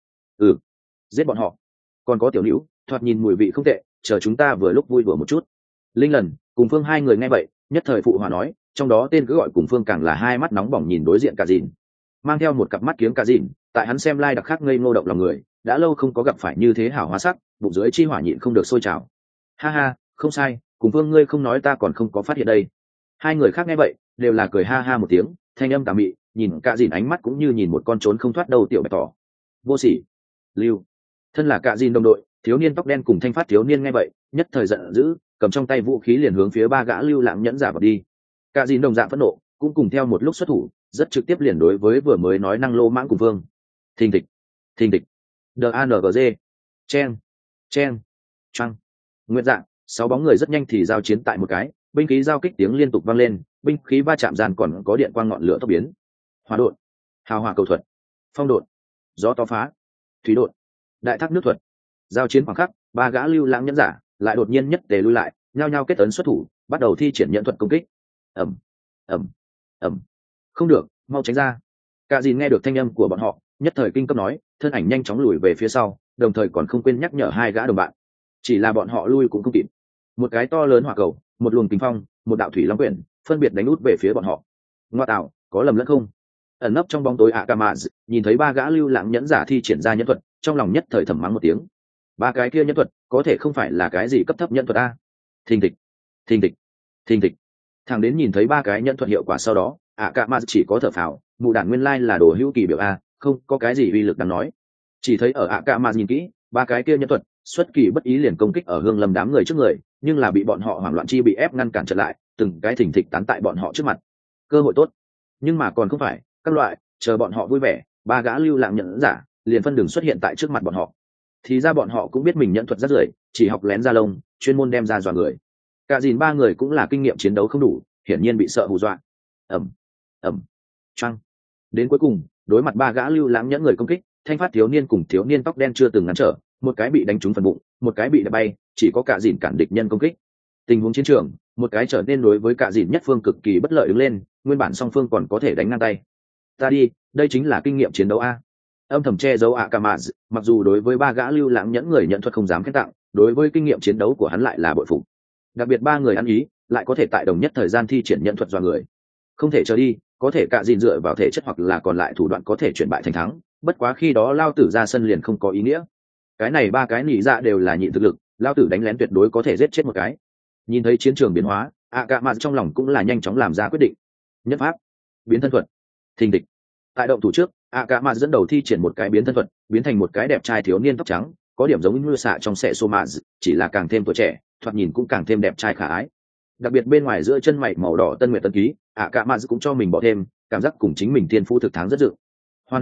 giết bọn họ. Còn có tiểu nữ, thoạt nhìn mùi vị không tệ, chờ chúng ta vừa lúc vui đùa một chút. Linh lần, cùng phương hai người nghe vậy, nhất thời phụ hòa nói, trong đó tên cứ gọi cùng phương càng là hai mắt nóng bỏng nhìn đối diện cả dìn, mang theo một cặp mắt kiếng cả dìn, tại hắn xem lai đặc khác ngây ngô động lòng người, đã lâu không có gặp phải như thế hảo hóa sắc, bụng dưới chi hỏa nhịn không được sôi trào. Ha ha, không sai, cùng phương ngươi không nói ta còn không có phát hiện đây. Hai người khác nghe vậy đều là cười ha ha một tiếng, thanh âm tà mị, nhìn cả dìn ánh mắt cũng như nhìn một con trốn không thoát đâu tiểu bạch thỏ. Vô sỉ. Lưu. Thân là cả dìn đồng đội, thiếu niên tóc đen cùng thanh phát thiếu niên nghe vậy nhất thời giận dữ, cầm trong tay vũ khí liền hướng phía ba gã lưu lãng nhẫn giả vào đi. Cả dìn đồng dạng phẫn nộ, cũng cùng theo một lúc xuất thủ, rất trực tiếp liền đối với vừa mới nói năng lô mãng cùng phương. Thình thịch, thình thịch, DANGG, chen, chen, trăng. Nguyện dạng, 6 bóng người rất nhanh thì giao chiến tại một cái, binh khí giao kích tiếng liên tục vang lên, binh khí va chạm gian còn có điện quang ngọn lửa tốc biến. Hỏa độn, hào hỏa cầu thuật, phong độn, gió to phá, thủy độn, đại thác nước thuật. Giao chiến khoảng khắc, ba gã lưu lãng nhẫn giả lại đột nhiên nhất tề lui lại, nhao nhao kết ấn xuất thủ, bắt đầu thi triển nhận thuật công kích. ầm ầm ầm, không được, mau tránh ra. Cả dìn nghe được thanh âm của bọn họ, nhất thời kinh cấp nói, thân ảnh nhanh chóng lùi về phía sau, đồng thời còn không quên nhắc nhở hai gã đồng bạn. Chỉ là bọn họ lui cũng không kịp, một cái to lớn hỏa cầu, một luồng kinh phong, một đạo thủy long quyển phân biệt đánh út về phía bọn họ. Ngoa tạo, có lầm lẫn không? Ẩn nấp trong bóng tối Akamaz nhìn thấy ba gã lưu lãng nhẫn giả thi triển ra nhẫn thuật, trong lòng nhất thời thầm mắng một tiếng. Ba cái kia nhẫn thuật có thể không phải là cái gì cấp thấp nhẫn thuật a? Thình thịch, thình thịch, thình thịch. Thằng đến nhìn thấy ba cái nhẫn thuật hiệu quả sau đó, Akamaz chỉ có thở phào, mụ đản nguyên lai là đồ hữu kỳ biểu a, không có cái gì uy lực đáng nói. Chỉ thấy ở Akamaz nhìn kỹ, ba cái kia nhẫn thuật xuất kỳ bất ý liền công kích ở Hương Lâm đám người trước người, nhưng là bị bọn họ hoảng loạn chi bị ép ngăn cản trở lại, từng cái thình thịch tán tại bọn họ trước mặt. Cơ hội tốt, nhưng mà còn không phải, các loại, chờ bọn họ vui vẻ, ba gã lưu lãng nhẫn giả liền phân đường xuất hiện tại trước mặt bọn họ. Thì ra bọn họ cũng biết mình nhẫn thuật rất rưởi, chỉ học lén ra lông, chuyên môn đem ra dọa người. Cả dìn ba người cũng là kinh nghiệm chiến đấu không đủ, hiển nhiên bị sợ hù dọa. ầm ầm, choang. Đến cuối cùng, đối mặt ba gã lưu lãng nhẫn người công kích, thanh phát thiếu niên cùng thiếu niên tóc đen chưa từng ngăn trở, một cái bị đánh trúng phần bụng, một cái bị đập bay, chỉ có cả dìn cản địch nhân công kích. Tình huống chiến trường, một cái trở nên đối với cả dìn nhất phương cực kỳ bất lợi đứng lên, nguyên bản song phương còn có thể đánh ngang tay. Ta đi, đây chính là kinh nghiệm chiến đấu a. Âm thầm che giấu Akamaz, mặc dù đối với ba gã lưu lãng nhẫn người nhận thuật không dám khen tặng, đối với kinh nghiệm chiến đấu của hắn lại là bội phục. Đặc biệt ba người ăn ý, lại có thể tại đồng nhất thời gian thi triển nhận thuật dọa người. Không thể chờ đi, có thể cả dìn dựa vào thể chất hoặc là còn lại thủ đoạn có thể chuyển bại thành thắng, bất quá khi đó lao tử ra sân liền không có ý nghĩa. Cái này ba cái nỉ dạ đều là nhịn thực lực, lao tử đánh lén tuyệt đối có thể giết chết một cái. Nhìn thấy chiến trường biến hóa, Akamaz trong lòng cũng là nhanh chóng làm ra quyết định. Nhất pháp, biến thân thuật, thình địch. Tại động thủ trước, Akamaz dẫn đầu thi triển một cái biến thân thuật, biến thành một cái đẹp trai thiếu niên tóc trắng, có điểm giống như xạ trong xẻ Somaz, chỉ là càng thêm tuổi trẻ, thoạt nhìn cũng càng thêm đẹp trai khả ái. Đặc biệt bên ngoài giữa chân mày màu đỏ tân nguyệt tân ký, Akamaz cũng cho mình bỏ thêm, cảm giác cùng chính mình thiên phú thực thắng rất dự. Hoàn hảo,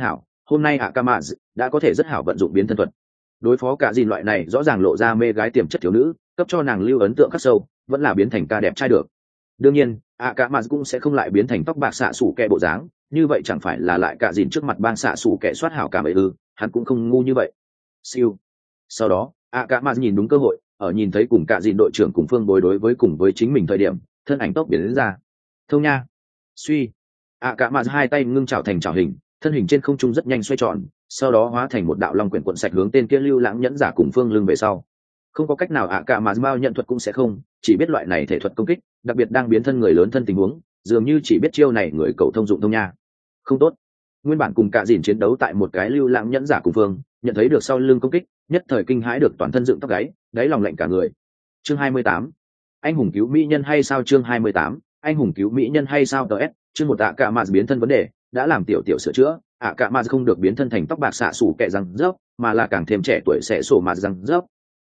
hôm nay ạ ca mạ đã có thể rất hảo vận dụng biến thân thuật đối phó cả dìn loại này rõ ràng lộ ra mê gái tiềm chất thiếu nữ, cấp cho nàng lưu ấn tượng khắc sâu, vẫn là biến thành ca đẹp trai được. Đương nhiên ạ cả mà cũng sẽ không lại biến thành tóc bạc xạ xủ kẹ bộ dáng, như vậy chẳng phải là lại cả dìn trước mặt bang xạ xủ kẹ soát hảo cảm ấy ư? Hắn cũng không ngu như vậy. Siêu. Sau đó ạ cả mà nhìn đúng cơ hội, ở nhìn thấy cùng cả dìn đội trưởng cùng phương bối đối với cùng với chính mình thời điểm, thân ảnh tốc biến đến ra. Thông nha. Suy. ạ cả mà hai tay ngưng chảo thành chảo hình, thân hình trên không trung rất nhanh xoay tròn, sau đó hóa thành một đạo long quyển cuộn sạch hướng tên kia lưu lãng nhẫn giả cùng phương lưng về sau. Không có cách nào ạ cả mà bao nhận thuật cũng sẽ không, chỉ biết loại này thể thuật công kích, đặc biệt đang biến thân người lớn thân tình huống, dường như chỉ biết chiêu này người cầu thông dụng thông nha. Không tốt. Nguyên bản cùng cả dìn chiến đấu tại một cái lưu lãng nhẫn giả cùng phương, nhận thấy được sau lưng công kích, nhất thời kinh hãi được toàn thân dựng tóc gáy, đáy lòng lạnh cả người. Chương 28. Anh hùng cứu mỹ nhân hay sao? Chương 28. Anh hùng cứu mỹ nhân hay sao? DS, chương một ạ cả mà biến thân vấn đề, đã làm tiểu tiểu sửa chữa. ạ cả mà không được biến thân thành tóc bạc xạ xủ kẹ răng rớp, mà là càng thêm trẻ tuổi sẽ sổ mà răng rớp.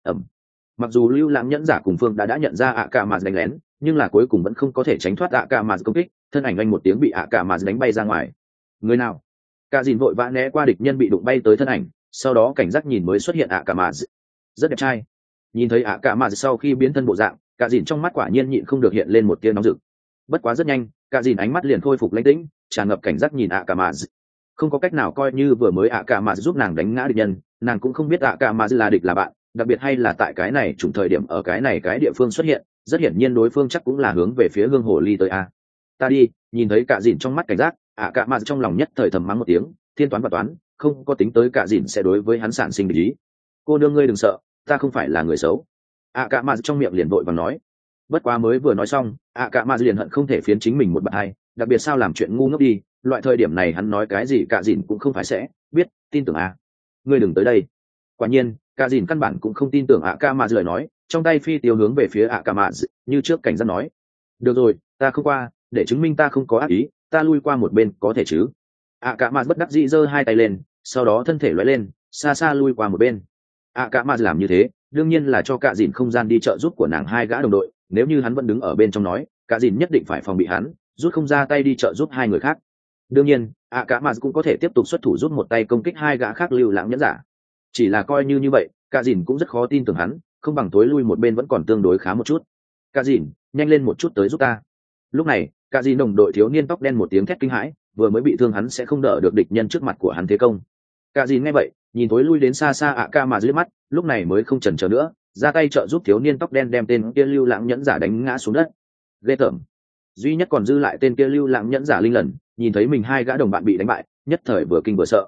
Mặc dù lưu lãng nhẫn giả cùng phương đã nhận ra ạ cả mà đánh lén, nhưng là cuối cùng vẫn không có thể tránh thoát ạ cả mà công kích, thân ảnh anh một tiếng bị ạ cả mà đánh bay ra ngoài. Người nào? Cả dìn vội vã né qua địch nhân bị đụng bay tới thân ảnh, sau đó cảnh giác nhìn mới xuất hiện ạ cả mà. Rất đẹp trai. Nhìn thấy ạ cả mà sau khi biến thân bộ dạng, cả dìn trong mắt quả nhiên nhịn không được hiện lên một tia nóng rực. Bất quá rất nhanh, cả dìn ánh mắt liền khôi phục lãnh tĩnh, tràn ngập cảnh giác nhìn ạ cả mà. Không có cách nào, coi như vừa mới ạ cả mà giúp nàng đánh ngã địch nhân, nàng cũng không biết ạ cả mà là địch là bạn, đặc biệt hay là tại cái này trùng thời điểm ở cái này cái địa phương xuất hiện, rất hiển nhiên đối phương chắc cũng là hướng về phía hương hồ ly tới a. Ta đi. Nhìn thấy cả dìn trong mắt cảnh giác, ạ cả mà trong lòng nhất thời thầm mắng một tiếng, thiên toán và toán, không có tính tới cả dìn sẽ đối với hắn sản sinh địch ý. Cô nương ngươi đừng sợ, ta không phải là người xấu. ạ cả mà trong miệng liền vội vàng nói. Bất quá mới vừa nói xong, ạ cả mà liền hận không thể phiến chính mình một bạt hai, đặc biệt sao làm chuyện ngu ngốc đi, loại thời điểm này hắn nói cái gì cả dìn cũng không phải sẽ biết, tin tưởng a. Ngươi đừng tới đây. Quả nhiên cả dìn căn bản cũng không tin tưởng ạ cả mà lời nói, trong tay phi tiêu hướng về phía ạ cả mà như trước cảnh giác nói. Được rồi, ta không qua, để chứng minh ta không có ác ý, ta lui qua một bên có thể chứ? ạ cả mà bất đắc dĩ giơ hai tay lên, sau đó thân thể lóe lên, xa xa lui qua một bên. ạ cả mà làm như thế đương nhiên là cho cả dìn không gian đi trợ giúp của nàng hai gã đồng đội, nếu như hắn vẫn đứng ở bên trong nói, cả dìn nhất định phải phòng bị hắn, rút không ra tay đi trợ giúp hai người khác. Đương nhiên ạ cả mà cũng có thể tiếp tục xuất thủ giúp một tay công kích hai gã khác lưu lãng nhẫn giả, chỉ là coi như vậy cả dìn cũng rất khó tin tưởng hắn, không bằng tối lui một bên vẫn còn tương đối khá một chút. Cả dìn, nhanh lên một chút tới giúp ta. Lúc này cả dìn đồng đội thiếu niên tóc đen một tiếng thét kinh hãi, vừa mới bị thương hắn sẽ không đỡ được địch nhân trước mặt của hắn thế công. Cả dìn nghe vậy nhìn tối lui đến xa xa ạ cả mà dưới mắt, lúc này mới không chần chờ nữa, ra tay trợ giúp thiếu niên tóc đen đem tên kia lưu lãng nhẫn giả đánh ngã xuống đất. Ghê tởm. Duy nhất còn dư lại tên kia lưu lãng nhẫn giả linh lần, nhìn thấy mình hai gã đồng bạn bị đánh bại, nhất thời vừa kinh vừa sợ.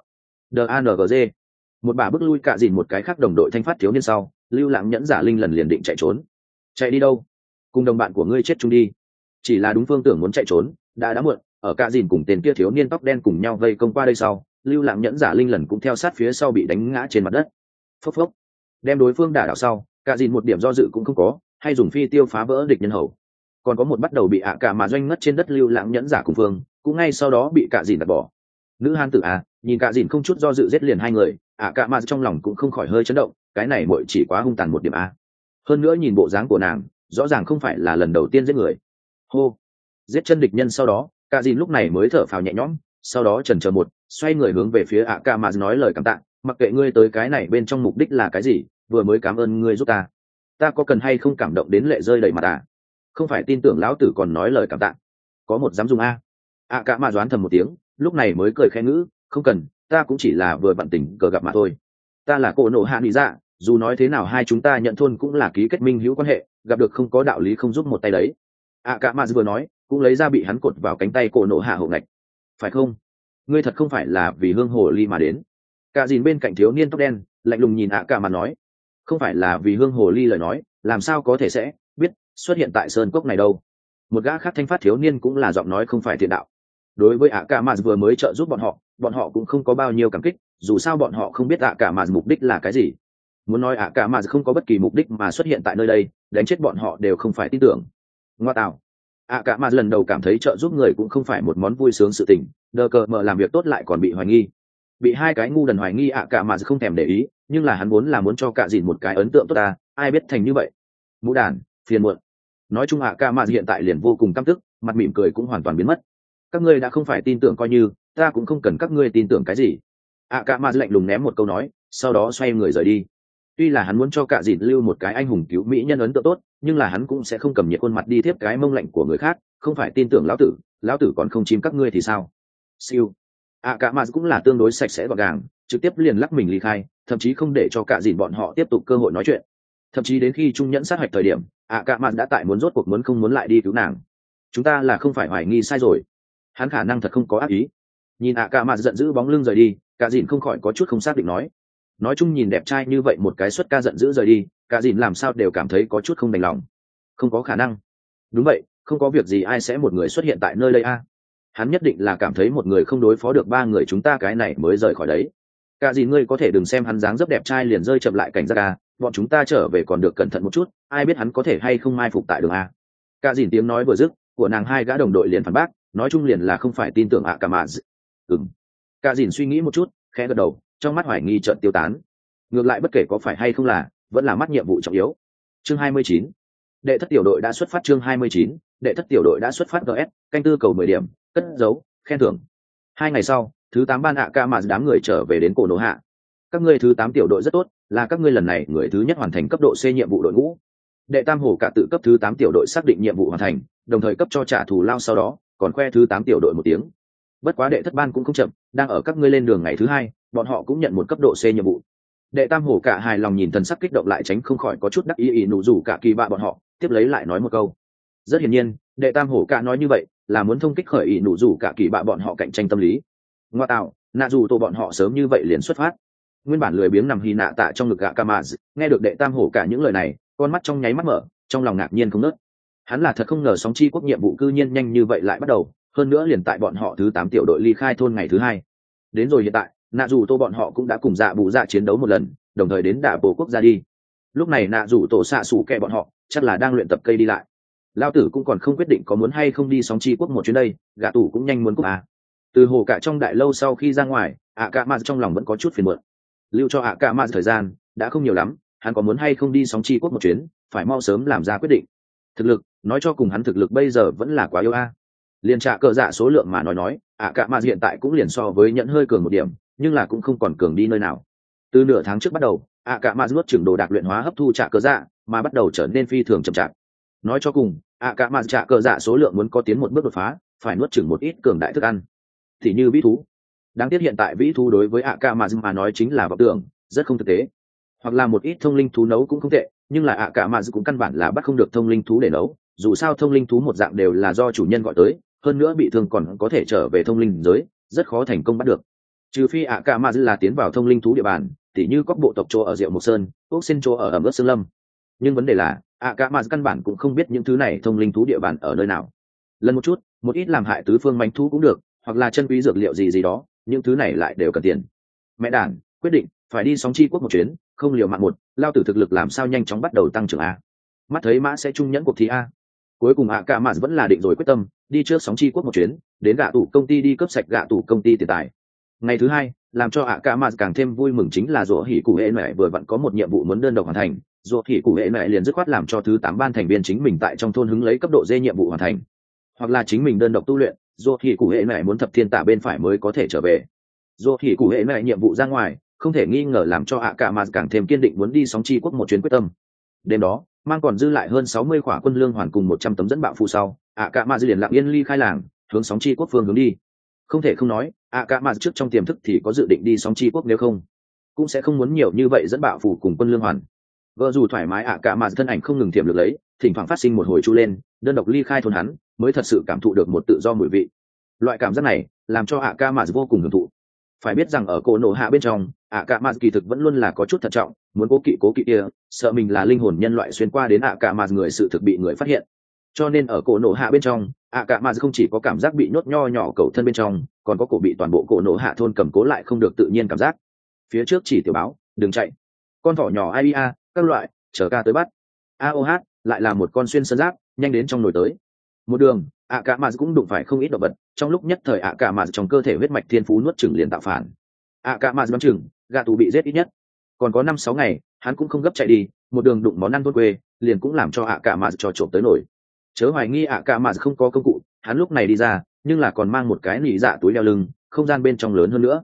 DANGG. Một bà bước lui cả dìn một cái khác đồng đội thanh phát thiếu niên sau, lưu lãng nhẫn giả linh lần liền định chạy trốn. Chạy đi đâu? Cùng đồng bạn của ngươi chết chung đi. Chỉ là đúng phương tưởng muốn chạy trốn, đã muộn, ở cả dìn cùng tên kia thiếu niên tóc đen cùng nhau vây công qua đây sau, lưu lãng nhẫn giả linh lần cũng theo sát phía sau bị đánh ngã trên mặt đất. Phốc phốc. Đem đối phương đả đảo sau, cả dìn một điểm do dự cũng không có, hay dùng phi tiêu phá vỡ địch nhân hầu. Còn có một bắt đầu bị ạ cả mà doanh ngất trên đất lưu lãng nhẫn giả cùng phương, cũng ngay sau đó bị cả dìn đặt bỏ. Nữ hán tử nhìn cả dìn không chút do dự giết liền hai người, ạ cả mà trong lòng cũng không khỏi hơi chấn động, cái này muội chỉ quá hung tàn một điểm a. Hơn nữa nhìn bộ dáng của nàng, rõ ràng không phải là lần đầu tiên giết người. Hô. Giết chân địch nhân sau đó, cả dìn lúc này mới thở phào nhẹ nhõm, sau đó chần chờ một, xoay người hướng về phía ạ cả mà nói lời cảm tạ, mặc kệ ngươi tới cái này bên trong mục đích là cái gì, vừa mới cảm ơn ngươi giúp ta. Ta có cần hay không cảm động đến lệ rơi đầy mặt à? Không phải tin tưởng lão tử còn nói lời cảm tạ. Có một dám dùng a. ạ cả mà đoán thầm một tiếng, lúc này mới cười khẽ ngữ, không cần, ta cũng chỉ là vừa vặn tình cờ gặp mà thôi. Ta là cô nộ hạ nị dạ, dù nói thế nào hai chúng ta nhận thôn cũng là ký kết minh hữu quan hệ, gặp được không có đạo lý không giúp một tay đấy. ạ cả mà vừa nói cũng lấy ra bị hắn cột vào cánh tay cô nộ hạ hậu ngạch. Phải không? Ngươi thật không phải là vì hương hồ ly mà đến? Cả dìn bên cạnh thiếu niên tóc đen lạnh lùng nhìn ạ cả mà nói. Không phải là vì hương hồ ly lời nói, làm sao có thể sẽ biết xuất hiện tại sơn cốc này đâu. Một gã khác thanh phát thiếu niên cũng là giọng nói không phải thiện đạo. Đối với ạ cả mà vừa mới trợ giúp bọn họ cũng không có bao nhiêu cảm kích, dù sao bọn họ không biết ạ cả mà mục đích là cái gì. Muốn nói ạ cả mà không có bất kỳ mục đích mà xuất hiện tại nơi đây, đánh chết bọn họ đều không phải tin tưởng. Ngoa tạo. ạ cả mà lần đầu cảm thấy trợ giúp người cũng không phải một món vui sướng sự tình, đờ cờ mở làm việc tốt lại còn bị hoài nghi. Bị hai cái ngu đần hoài nghi ạ cả mà không thèm để ý, nhưng là hắn muốn cho cả dìn một cái ấn tượng tốt ta, ai biết thành như vậy. Mũ đàn, phiền muộn. Nói chung ạ cả mà hiện tại liền vô cùng căm tức, mặt mỉm cười cũng hoàn toàn biến mất. Các ngươi đã không phải tin tưởng coi như, ta cũng không cần các ngươi tin tưởng cái gì. ạ cả mà lạnh lùng ném một câu nói, sau đó xoay người rời đi. Tuy là hắn muốn cho cả dìn lưu một cái anh hùng cứu mỹ nhân ấn tượng tốt, nhưng là hắn cũng sẽ không cầm nhiệt khuôn mặt đi tiếp cái mông lạnh của người khác, không phải tin tưởng lão tử còn không chim các ngươi thì sao. Siêu. ạ cả mà cũng là tương đối sạch sẽ gọn gàng, trực tiếp liền lắc mình ly khai, thậm chí không để cho cả dìn bọn họ tiếp tục cơ hội nói chuyện. Thậm chí đến khi trung nhẫn sát hạch thời điểm, ạ cả mà đã tại muốn rốt cuộc muốn không muốn lại đi cứu nàng. Chúng ta là không phải hoài nghi sai rồi. Hắn khả năng thật không có ác ý. Nhìn ạ cả mà giận dữ bóng lưng rời đi, cả dìn không khỏi có chút không xác định nói chung nhìn đẹp trai như vậy một cái xuất ca giận dữ rời đi, cả dìn làm sao đều cảm thấy có chút không đành lòng. Không có khả năng. Đúng vậy, không có việc gì ai sẽ một người xuất hiện tại nơi đây a. Hắn nhất định là cảm thấy một người không đối phó được ba người chúng ta cái này mới rời khỏi đấy. Cả dìn ngươi có thể đừng xem hắn dáng dấp đẹp trai liền rơi chậm lại cảnh giác a, bọn chúng ta trở về còn được cẩn thận một chút, ai biết hắn có thể hay không mai phục tại đường a. Cả dìn tiếng nói vừa dứt, của nàng hai gã đồng đội liền phản bác, nói chung liền là không phải tin tưởng ạ cả mà. Cả dìn suy nghĩ một chút, khẽ gật đầu, trong mắt hoài nghi chợt tiêu tán. Ngược lại bất kể có phải hay không là, vẫn là mắt nhiệm vụ trọng yếu. Chương 29. Đệ thất tiểu đội đã xuất phát. Chương 29. Đệ thất tiểu đội đã xuất phát. GS, canh tư cầu 10 điểm, cất dấu, khen thưởng. 2 ngày sau, thứ 8 ban ạ ca mà đám người trở về đến cổ nổ hạ. Các ngươi thứ 8 tiểu đội rất tốt, là các ngươi lần này người thứ nhất hoàn thành cấp độ C nhiệm vụ đội ngũ. Đệ tam hổ cả tự cấp thứ 8 tiểu đội xác định nhiệm vụ hoàn thành, đồng thời cấp cho trả thù lao sau đó, còn khoe thứ 8 tiểu đội một tiếng. Bất quá đệ thất ban cũng không chậm, đang ở các ngươi lên đường ngày thứ 2, bọn họ cũng nhận một cấp độ C nhiệm vụ. Đệ tam hổ cả hài lòng nhìn thần sắc kích động lại tránh không khỏi có chút đắc ý nụ rủ cả kỳ bạ bọn họ, tiếp lấy lại nói một câu. Rất hiển nhiên, đệ tam hổ cả nói như vậy là muốn thông kích khởi ý nụ rủ cả kỳ bạ bọn họ cạnh tranh tâm lý. Ngoa tạo, nạ dù tổ bọn họ sớm như vậy liền xuất phát. Nguyên bản lười biếng nằm hì nạ tạ trong ngực gạ ca mà nghe được đệ tam hổ cả những lời này, con mắt trong nháy mắt mở, trong lòng ngạc nhiên không nớt. Hắn là thật không ngờ sóng chi quốc nhiệm vụ cư nhiên nhanh như vậy lại bắt đầu, hơn nữa liền tại bọn họ thứ 8 tiểu đội ly khai thôn ngày thứ 2. Đến rồi hiện tại, nạ dù tô bọn họ cũng đã cùng dạ bù dạ chiến đấu một lần, đồng thời đến đả bộ quốc gia đi. Lúc này nạ dù tổ xạ sủ kẹ bọn họ chắc là đang luyện tập cây đi lại. Lao tử cũng còn không quyết định có muốn hay không đi sóng chi quốc một chuyến đây, gã tủ cũng nhanh muốn cúp à. Từ hồ cả trong đại lâu sau khi ra ngoài, ạ cả mà trong lòng vẫn có chút phiền muộn. Lưu cho ạ cả mà thời gian đã không nhiều lắm, hắn có muốn hay không đi sóng chi quốc một chuyến, phải mau sớm làm ra quyết định. Thực lực, nói cho cùng hắn thực lực bây giờ vẫn là quá yếu a. Liền trả cờ dạ số lượng mà nói, ạ cả mà hiện tại cũng liền so với nhẫn hơi cường một điểm, nhưng là cũng không còn cường đi nơi nào. Từ nửa tháng trước bắt đầu, ạ cả mà nuốt chửng đồ đạc luyện hóa hấp thu trả cờ dạ, mà bắt đầu trở nên phi thường chậm chạp. Nói cho cùng, ạ cả mà trả cờ dạ số lượng muốn có tiến một bước đột phá, phải nuốt chửng một ít cường đại thức ăn, thì như vĩ thú. Đáng tiếc hiện tại vĩ thú đối với ạ cả mà nói chính là vọng tưởng, rất không thực tế. Hoặc là một ít thông linh thú nấu cũng không tệ, nhưng là ạ cả mà cũng căn bản là bắt không được thông linh thú để nấu, dù sao thông linh thú một dạng đều là do chủ nhân gọi tới, hơn nữa bị thương còn có thể trở về thông linh giới, rất khó thành công bắt được. Trừ phi ạ cả mà là tiến vào thông linh thú địa bàn, tỉ như các bộ tộc chỗ ở Diệu Mộc Sơn, ốc xin chỗ ở ẩm ướt Sơn Lâm. Nhưng vấn đề là ạ cả mà căn bản cũng không biết những thứ này thông linh thú địa bàn ở nơi nào. Lần một chút, một ít làm hại tứ phương manh thú cũng được, hoặc là chân quý dược liệu gì đó, những thứ này lại đều cần tiền. Mẹ đản, quyết định phải đi sóng chi quốc một chuyến, không liều mạng một, lao tử thực lực làm sao nhanh chóng bắt đầu tăng trưởng a. Mắt thấy mã sẽ trung nhẫn cuộc thi a. Cuối cùng ạ cả mà vẫn là định rồi quyết tâm, đi trước sóng chi quốc một chuyến, đến gạ tủ công ty đi cướp sạch gạ tủ công ty tiền tài. Ngày thứ 2, làm cho ạ cả mà càng thêm vui mừng chính là rủa hỉ cụ hệ mẹ vừa vặn có một nhiệm vụ muốn đơn độc hoàn thành, rủa hỉ cụ hệ mẹ liền dứt khoát làm cho thứ 8 ban thành viên chính mình tại trong thôn hứng lấy cấp độ D nhiệm vụ hoàn thành, hoặc là chính mình đơn độc tu luyện, rủa hỉ cụ hệ mẹ muốn thập thiên tạ bên phải mới có thể trở về. Rủa hỉ cụ hệ mẹ nhiệm vụ ra ngoài, không thể nghi ngờ làm cho ạ cả mà càng thêm kiên định muốn đi sóng chi quốc một chuyến quyết tâm. Đêm đó, mang còn dư lại hơn 60 khỏa quân lương hoàn cùng 100 tấm dẫn bạo phụ sau, ạ cả mà liền lặng yên ly khai làng, hướng sóng chi quốc phương hướng đi. Không thể không nói, ạ cả mà trước trong tiềm thức thì có dự định đi sóng chi quốc, nếu không cũng sẽ không muốn nhiều như vậy dẫn bạo phụ cùng quân lương hoàn. Vợ dù thoải mái ạ cả mà thân ảnh không ngừng tiềm lực lấy, thỉnh thoảng phát sinh một hồi chu lên, đơn độc ly khai thôn hắn, mới thật sự cảm thụ được một tự do mùi vị. Loại cảm giác này làm cho ạ cả mà vô cùng hưởng thụ. Phải biết rằng ở cổ nổ hạ bên trong, ạ cả mà kỳ thực vẫn luôn là có chút thận trọng, muốn cố kỵ kia, sợ mình là linh hồn nhân loại xuyên qua đến ạ cả mà người sự thực bị người phát hiện. Cho nên ở cổ nổ hạ bên trong, ạ cả mà không chỉ có cảm giác bị nhốt nho nhỏ cầu thân bên trong, còn có cổ bị toàn bộ cổ nổ hạ thôn cầm cố lại không được tự nhiên cảm giác. Phía trước chỉ tiểu báo, đừng chạy, con thỏ nhỏ ai a, các loại, chờ ca tới bắt. AOH lại là một con xuyên sơn giáp, nhanh đến trong nồi tới. Một đường, ạ cả mà cũng đụng phải không ít động vật, trong lúc nhất thời ạ cả mà trong cơ thể huyết mạch thiên phú nuốt chửng liền tạo phản. ạ cả mà đoán chừng gà tù bị giết ít nhất còn có 5-6 ngày, hắn cũng không gấp chạy đi, một đường đụng món ăn thôn quê, liền cũng làm cho ạ cả mà cho trộm tới nổi. Chớ hoài nghi ạ cả mà không có công cụ, hắn lúc này đi ra, nhưng là còn mang một cái nỉ dạ túi đeo lưng, không gian bên trong lớn hơn nữa.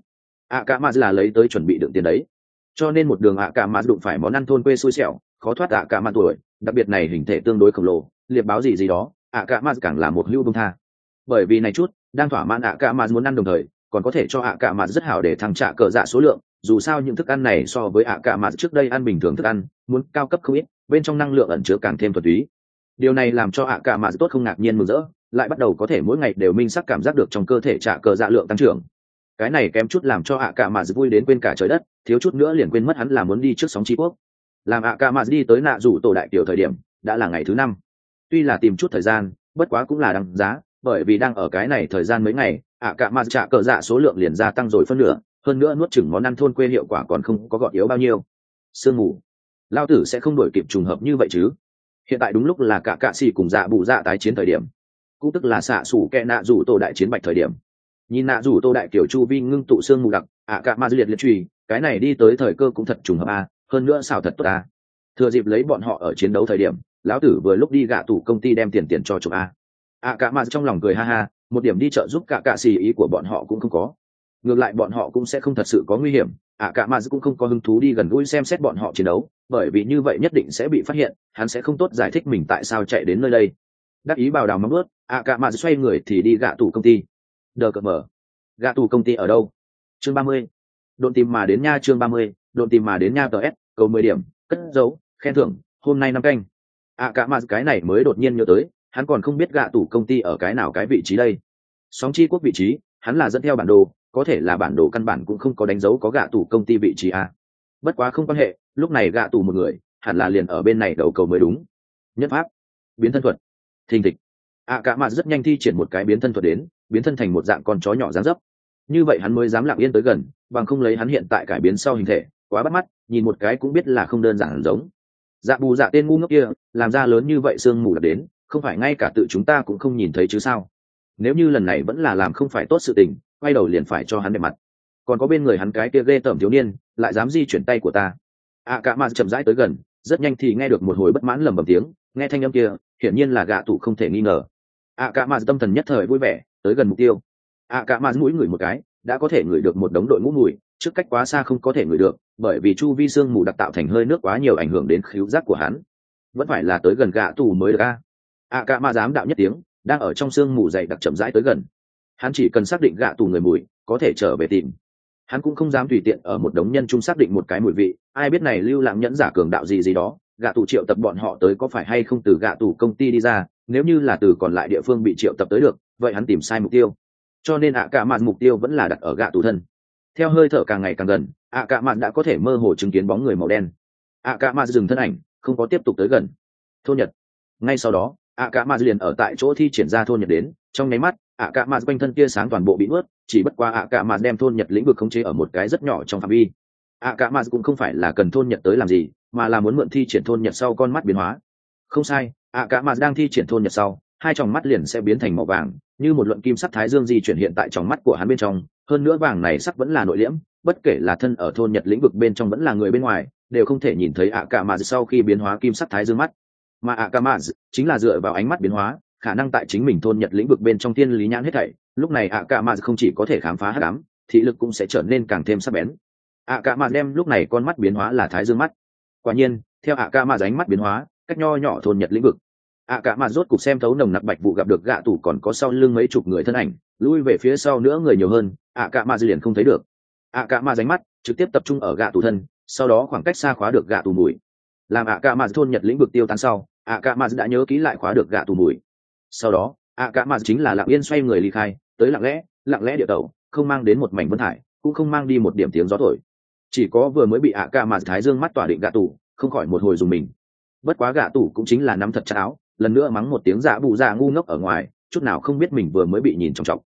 ạ cả mà là lấy tới chuẩn bị đựng tiền đấy, cho nên một đường ạ cả mà đụng phải món ăn thôn quê xui xẻo, khó thoát ạ cả mà tuổi, đặc biệt này hình thể tương đối khổng lồ, liệt báo gì gì đó, ạ cả mà càng là một hưu bông tha. Bởi vì này chút đang thỏa mãn ạ cả mà muốn ăn đồng thời còn có thể cho ạ cả mà rất hảo để thăng trả cờ dạ số lượng, dù sao những thức ăn này so với ạ cả mà trước đây ăn bình thường thức ăn muốn cao cấp không ít, bên trong năng lượng ẩn chứa càng thêm thuần túy. Điều này làm cho ạ cả mà tốt không ngạc nhiên mừng rỡ, lại bắt đầu có thể mỗi ngày đều minh sắc cảm giác được trong cơ thể trả cờ dạ lượng tăng trưởng. Cái này kém chút làm cho ạ cả mà vui đến quên cả trời đất, thiếu chút nữa liền quên mất hắn là muốn đi trước sóng chi quốc. Làm ạ cả mà đi tới nạ rủ tổ đại tiểu thời điểm đã là ngày thứ 5. Tuy là tìm chút thời gian, bất quá cũng là đáng giá, bởi vì đang ở cái này thời gian mấy ngày ạ cả mà trả cờ dạ số lượng liền gia tăng rồi phân nửa, hơn nữa nuốt chửng món ăn thôn quê hiệu quả còn không có gọn yếu bao nhiêu. Sương mù, lao tử sẽ không đổi kịp trùng hợp như vậy chứ? Hiện tại đúng lúc là cả cạ xì cùng dạ bù dạ tái chiến thời điểm, cũng tức là xạ xủ kẹ nạ rủ tô đại chiến bạch thời điểm. Nhìn nạ rủ tô đại kiểu chu vi ngưng tụ sương mù đặc, ạ cả mà liệt liệt truy, cái này đi tới thời cơ cũng thật trùng hợp a, hơn nữa xảo thật tốt a. Thừa dịp lấy bọn họ ở chiến đấu thời điểm, lão tử vừa lúc đi gạ tủ công ty đem tiền cho chụp a. ạ cả mà trong lòng cười ha ha, một điểm đi chợ giúp cả cạ xì ý của bọn họ cũng không có, ngược lại bọn họ cũng sẽ không thật sự có nguy hiểm. ạ cả mà cũng không có hứng thú đi gần gũi xem xét bọn họ chiến đấu, bởi vì như vậy nhất định sẽ bị phát hiện, hắn sẽ không tốt giải thích mình tại sao chạy đến nơi đây. Đắc ý bào đào mắm ướt, ạ cả mà xoay người thì đi gạ tủ công ty. Đờ cờ mở, gạ tủ công ty ở đâu? Chương 30. Độn tìm mà đến nha. Chương 30. Độn tìm mà đến nha. TS cầu 10 điểm, cất dấu khen thưởng hôm nay 5 canh. ạ cả mà cái này mới đột nhiên nhớ tới, hắn còn không biết gạ tủ công ty ở cái nào cái vị trí đây. Sóng chi quốc vị trí hắn là dẫn theo bản đồ, có thể là bản đồ căn bản cũng không có đánh dấu có gạ tủ công ty vị trí a. Bất quá không quan hệ, lúc này gạ tủ một người hẳn là liền ở bên này đầu cầu mới đúng. Nhất pháp biến thân thuật, thình thịch, ạ cả mà rất nhanh thi triển một cái biến thân thuật đến, biến thân thành một dạng con chó nhỏ dáng dấp. Như vậy hắn mới dám lặng yên tới gần, bằng không lấy hắn hiện tại cải biến sau hình thể quá bắt mắt, nhìn một cái cũng biết là không đơn giản giống. Dạ bù dạ tên ngu ngốc kia làm ra lớn như vậy sương mù đập đến, không phải ngay cả tự chúng ta cũng không nhìn thấy chứ sao? Nếu như lần này vẫn là làm không phải tốt sự tình, quay đầu liền phải cho hắn đẹp mặt. Còn có bên người hắn cái kia ghê tởm thiếu niên lại dám di chuyển tay của ta. ạ cả mà chậm rãi tới gần, rất nhanh thì nghe được một hồi bất mãn lầm bầm tiếng, nghe thanh âm kia hiển nhiên là gạ tủ không thể nghi ngờ. ạ cả mà tâm thần nhất thời vui vẻ, tới gần mục tiêu. ạ cả mà mũi ngửi một cái đã có thể ngửi được một đống đội ngũ mùi, trước cách quá xa không có thể ngửi được, bởi vì chu vi sương mù đặc tạo thành hơi nước quá nhiều ảnh hưởng đến khứu giác của hắn. Vẫn phải là tới gần gạ tủ mới được a. ạ cả mà dám đạo nhất tiếng, đang ở trong sương mù dày đặc chậm rãi tới gần. Hắn chỉ cần xác định gạ tủ người mùi có thể trở về tìm. Hắn cũng không dám tùy tiện ở một đống nhân chung xác định một cái mùi vị, ai biết này lưu lãng nhẫn giả cường đạo gì gì đó, gạ tủ triệu tập bọn họ tới có phải hay không từ gạ tủ công ty đi ra, nếu như là từ còn lại địa phương bị triệu tập tới được, vậy hắn tìm sai mục tiêu. Cho nên ạ cả mạn mục tiêu vẫn là đặt ở gạ tủ thân. Theo hơi thở càng ngày càng gần, ạ cả mạn đã có thể mơ hồ chứng kiến bóng người màu đen. ạ cả mạn dừng thân ảnh, không có tiếp tục tới gần. Thôn Nhật. Ngay sau đó, ạ cả mạn liền ở tại chỗ thi triển ra thôn Nhật đến, trong nháy mắt ạ cả mạn quanh thân tia sáng toàn bộ bị nuốt, chỉ bất qua ạ cả mạn đem thôn Nhật lĩnh vực khống chế ở một cái rất nhỏ trong phạm vi. ạ cả mạn cũng không phải là cần thôn Nhật tới làm gì, mà là muốn mượn thi triển thôn Nhật sau con mắt biến hóa. Không sai, ạ cả mạn đang thi triển thôn Nhật sau, hai tròng mắt liền sẽ biến thành màu vàng, như một luận kim sắc thái dương di chuyển hiện tại trong mắt của hắn bên trong, hơn nữa vàng này sắc vẫn là nội liễm, bất kể là thân ở thôn Nhật lĩnh vực bên trong vẫn là người bên ngoài, đều không thể nhìn thấy ạ cả mạn sau khi biến hóa kim sắc thái dương mắt. Mà ạ cả mạn chính là dựa vào ánh mắt biến hóa, khả năng tại chính mình thôn Nhật lĩnh vực bên trong thiên lý nhãn hết thảy, lúc này ạ cả mạn không chỉ có thể khám phá hắc ám, thị lực cũng sẽ trở nên càng thêm sắc bén. ạ cả mạn đem lúc này con mắt biến hóa là thái dương mắt. Quả nhiên, theo ạ cả mạn ánh mắt biến hóa, cách nho nhỏ thôn Nhật lĩnh vực, ạ cả mạn rốt cục xem thấu nồng nặc bạch vụ gặp được gạ tủ còn có sau lưng mấy chục người thân ảnh, lui về phía sau nữa người nhiều hơn, ạ cả mạn liền không thấy được. ạ cả mạn ánh mắt trực tiếp tập trung ở gạ tủ thân, sau đó khoảng cách xa khóa được gạ tủ mùi. Làm ạ cả mạn thôn Nhật lĩnh vực tiêu tán sau, ạ cả mạn đã nhớ kỹ lại khóa được gạ tủ mùi. Sau đó ạ cả mạn chính là lặng yên xoay người ly khai, tới lặng lẽ địa tẩu, không mang đến một mảnh vân hải, cũng không mang đi một điểm tiếng gió thổi. Chỉ có vừa mới bị ạ cả mạn thái dương mắt tỏa định gạ tủ, không khỏi một hồi dùng mình. Bất quá gạ tủ cũng chính là nắm thật chặt áo, lần nữa mắng một tiếng dạ bù dạ ngu ngốc ở ngoài, chút nào không biết mình vừa mới bị nhìn chòng chọc.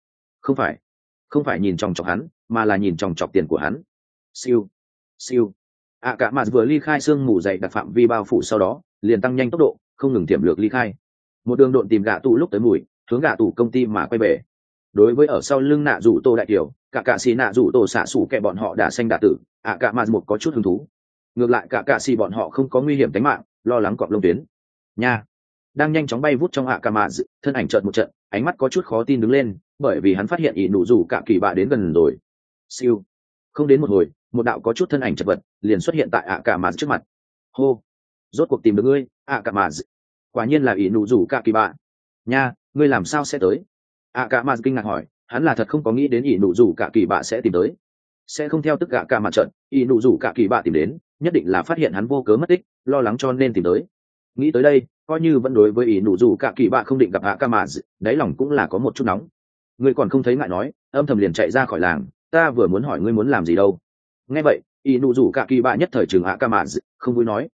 Không phải nhìn chòng chọc hắn, mà là nhìn chòng chọc tiền của hắn. Siêu ạ cả mạn vừa ly khai sương mù dày đặc phạm vi bao phủ, sau đó liền tăng nhanh tốc độ, không ngừng tiềm lược ly khai. Một đường độn tìm gạ tủ lúc tới mùi, hướng gạ tủ công ty mà quay về. Đối với ở sau lưng nạ rủ tô đại tiểu, cả xì nạ rủ tô xả sủ kẻ bọn họ đã xanh đã tử, ạ cả mạn một có chút hứng thú. Ngược lại cả xì bọn họ không có nguy hiểm tính mạng, lo lắng cọp lông tuyến nha. Đang nhanh chóng bay vút trong ạ cả mạn, thân ảnh chợt một trận, ánh mắt có chút khó tin đứng lên, bởi vì hắn phát hiện ỷ nụ rủ cả kỳ bạ đến gần rồi. Không đến một hồi, một đạo có chút thân ảnh chật vật liền xuất hiện tại ạ cả mà trước mặt. Hô, rốt cuộc tìm được ngươi, ạ cả mà. Quả nhiên là ỷ nụ rủ cả kỳ bạ nha, ngươi làm sao sẽ tới? ạ cả mà kinh ngạc hỏi, hắn là thật không có nghĩ đến ỷ nụ rủ cả kỳ bạ sẽ tìm tới, sẽ không theo tức gạ cả mặt trận. Ỷ nụ rủ cả kỳ bạ tìm đến nhất định là phát hiện hắn vô cớ mất tích, lo lắng cho nên tìm tới. Nghĩ tới đây, coi như vẫn đối với ỷ nụ rủ cả kỳ bạ không định gặp ạ cả mà, đáy lòng cũng là có một chút nóng. Ngươi còn không thấy ngại nói, âm thầm liền chạy ra khỏi làng, ta vừa muốn hỏi ngươi muốn làm gì đâu. Nghe vậy, ỷ nụ rủ cả kỳ bạ nhất thời chừng ạ cả mà, không vui nói,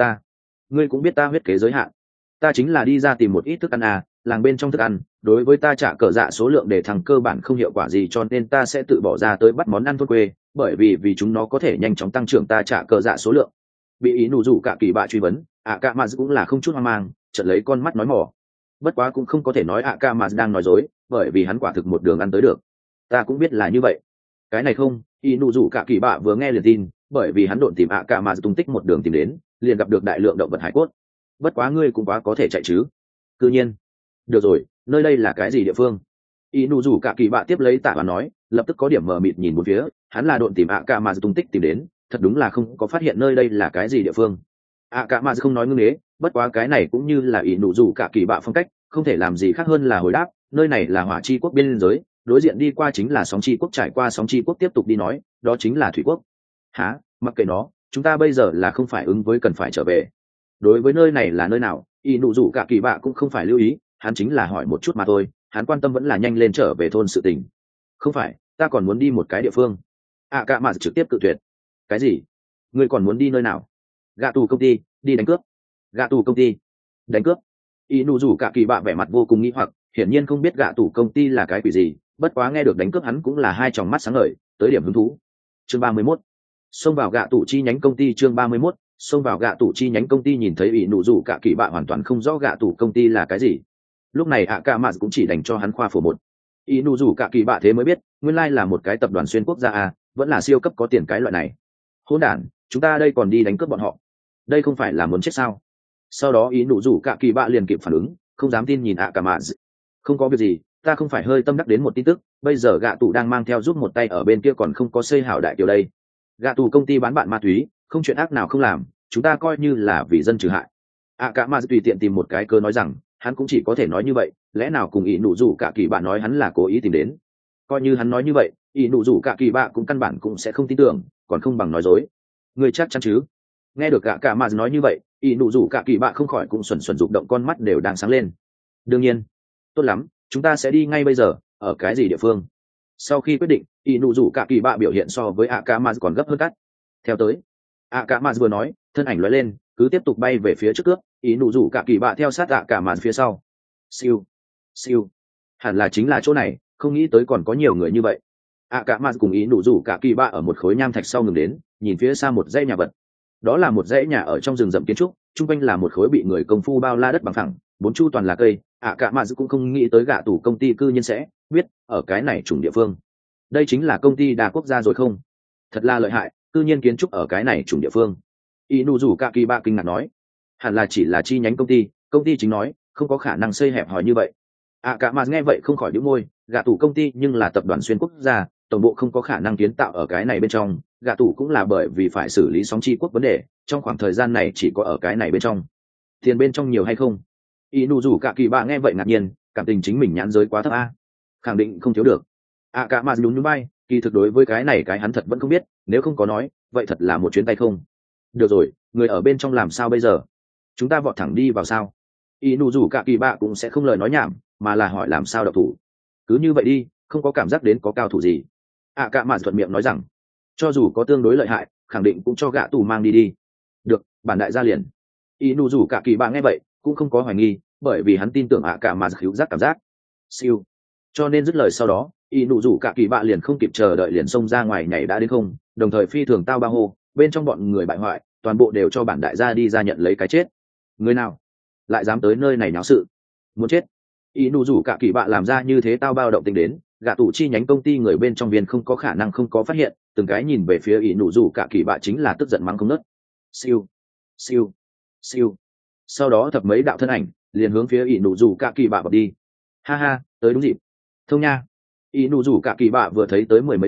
ngươi cũng biết ta huyết kế giới hạn, ta chính là đi ra tìm một ít thức ăn à, làng bên trong thức ăn đối với ta trả cờ dạ số lượng để thằng cơ bản không hiệu quả gì, cho nên ta sẽ tự bỏ ra tới bắt món ăn thôn quê, bởi vì chúng nó có thể nhanh chóng tăng trưởng ta trả cờ dạ số lượng. Bị ý nụ rủ cả kỳ bạ truy vấn, ạ cả mà cũng là không chút hoang mang, chợt lấy con mắt nói mỏ. Bất quá cũng không có thể nói ạ cả mà đang nói dối, bởi vì hắn quả thực một đường ăn tới được. Ta cũng biết là như vậy. Cái này không, ý nụ rủ cả kỳ bạ vừa nghe liền tin, bởi vì hắn độn tìm ạ cả mà tung tích một đường tìm đến, liền gặp được đại lượng động vật hải cốt. Bất quá ngươi cũng quá có thể chạy chứ. Cư nhiên. Được rồi, nơi đây là cái gì địa phương? Y nụ rủ cả kỳ bạ tiếp lấy tạ và nói, lập tức có điểm mờ mịt nhìn một phía, hắn là độn tìm ạ cả mà tung tích tìm đến, thật đúng là không có phát hiện nơi đây là cái gì địa phương. ạ cả mà không nói ngưng nghế, bất quá cái này cũng như là y nụ rủ cả kỳ bạ phong cách, không thể làm gì khác hơn là hồi đáp, nơi này là hỏa chi quốc biên giới, đối diện đi qua chính là sóng chi quốc, trải qua sóng chi quốc tiếp tục đi nói, đó chính là thủy quốc. Hả? Mặc kệ nó, chúng ta bây giờ là không phải ứng với cần phải trở về. Đối với nơi này là nơi nào, y nụ rủ cả kỳ bạ cũng không phải lưu ý, hắn chính là hỏi một chút mà thôi, hắn quan tâm vẫn là nhanh lên trở về thôn sự tình. Không phải, ta còn muốn đi một cái địa phương. ạ cả mà trực tiếp cự tuyệt. Cái gì? Ngươi còn muốn đi nơi nào? Gạ tù công ty, đi đánh cướp. Gạ tù công ty, đánh cướp. Y nụ rủ cả kỳ bạ vẻ mặt vô cùng nghi hoặc, hiển nhiên không biết gạ tù công ty là cái quỷ gì, bất quá nghe được đánh cướp hắn cũng là hai tròng mắt sáng ngời, tới điểm hứng thú. Chương 31. Xông vào gạ tù chi nhánh công ty. Chương 31. Xông vào gạ tù chi nhánh công ty. Nhìn thấy ỷ nụ rủ cả kỳ bạ hoàn toàn không rõ gạ tù công ty là cái gì, lúc này ạ cả mạ cũng chỉ dành cho hắn khoa phổ một. ỷ nụ rủ cả kỳ bạ thế mới biết nguyên lai là một cái tập đoàn xuyên quốc gia à, vẫn là siêu cấp có tiền cái loại này. Hỗn đản, chúng ta đây còn đi đánh cướp bọn họ, đây không phải là muốn chết sao? Sau đó ỷ nụ rủ cả kỳ bạ liền kịp phản ứng, không dám tin nhìn ạ cả mạ. Không có việc gì, ta không phải hơi tâm đắc đến một tin tức, bây giờ gạ tù đang mang theo giúp một tay ở bên kia còn không có xây hảo đại kiều đây. Gạ tù công ty bán bạn ma túy, không chuyện ác nào không làm, chúng ta coi như là vì dân trừ hại. ạ cả mà tùy tiện tìm một cái cơ nói rằng hắn cũng chỉ có thể nói như vậy, lẽ nào cùng ỷ nụ rủ cả kỳ bạ nói hắn là cố ý tìm đến. Coi như hắn nói như vậy, ỷ nụ rủ cả kỳ bạ cũng căn bản cũng sẽ không tin tưởng, còn không bằng nói dối. Người chắc chắn chứ? Nghe được ạ cả mà nói như vậy, ỷ nụ rủ cả kỳ bạ không khỏi cũng xuẩn rụng động, con mắt đều đang sáng lên. Đương nhiên. Tốt lắm, chúng ta sẽ đi ngay bây giờ. Ở cái gì địa phương? Sau khi quyết định, ỷ nụ rủ cả kỳ bạ biểu hiện so với ạ cả mà còn gấp hơn cắt. Theo tới. ạ cả mà vừa nói, thân ảnh lóe lên, cứ tiếp tục bay về phía trước cướp. Ý nụ rủ cả kỳ bạ theo sát ạ cả mà phía sau. Siêu, siêu, hẳn là chính là chỗ này, không nghĩ tới còn có nhiều người như vậy. ạ cả mà cùng ý nụ rủ cả kỳ bạ ở một khối nham thạch sau ngừng đến, nhìn phía xa một dãy nhà vật. Đó là một dãy nhà ở trong rừng rậm kiến trúc, chung quanh là một khối bị người công phu bao la đất bằng phẳng, bốn chu toàn là cây. ạ cả mà cũng không nghĩ tới gạ tủ công ty cư nhiên sẽ biết ở cái này trùng địa phương. Đây chính là công ty đa quốc gia rồi không? Thật là lợi hại, cư nhiên kiến trúc ở cái này trùng địa phương. Ý nụ rủ cả kỳ bạ kinh ngạc nói, hẳn là chỉ là chi nhánh công ty chính nói không có khả năng xây hẹp hòi như vậy. ạ cả mà nghe vậy không khỏi đĩu môi, gạ tủ công ty nhưng là tập đoàn xuyên quốc gia, tổng bộ không có khả năng kiến tạo ở cái này bên trong. Gạ tủ cũng là bởi vì phải xử lý sóng chi quốc vấn đề, trong khoảng thời gian này chỉ có ở cái này bên trong. Tiền bên trong nhiều hay không? Ý nụ rủ cả kỳ bạ nghe vậy ngạc nhiên, cảm tình chính mình nhãn giới quá thấp a, khẳng định không thiếu được. ạ cả mà nhún nhún bay, kỳ thực đối với cái này cái hắn thật vẫn không biết, nếu không có nói vậy thật là một chuyến tay không. Được rồi, người ở bên trong làm sao bây giờ? Chúng ta vọt thẳng đi vào sao? Y nụ rủ cả kỳ bạ cũng sẽ không lời nói nhảm, mà là hỏi làm sao độc thủ. Cứ như vậy đi, không có cảm giác đến có cao thủ gì. ạ cả mà thuận miệng nói rằng cho dù có tương đối lợi hại, khẳng định cũng cho gã tù mang đi đi. Được, bản đại gia liền. Y nụ rủ cả kỳ bạ nghe vậy cũng không có hoài nghi, bởi vì hắn tin tưởng ạ cả mà hữu giác cảm giác siêu, cho nên dứt lời sau đó y nụ rủ cả kỳ bạ liền không kịp chờ đợi liền xông ra ngoài nhảy đã đến không, đồng thời phi thường tao ba hô bên trong bọn người bại hoại toàn bộ đều cho bản đại gia đi ra nhận lấy cái chết. Người nào lại dám tới nơi này náo sự, muốn chết. Y nụ rủ cả kỳ bạ làm ra như thế tao bao động tình đến, gạ tủ chi nhánh công ty người bên trong viên không có khả năng không có phát hiện, từng cái nhìn về phía y nụ rủ cả kỳ bạ chính là tức giận mắng không nớt. Siêu, siêu, siêu. Sau đó thập mấy đạo thân ảnh liền hướng phía y nụ rủ cả kỳ bạ vào đi. Ha ha, tới đúng dịp. Thông nha. Y nụ rủ cả kỳ bạ vừa thấy tới mười mấy người,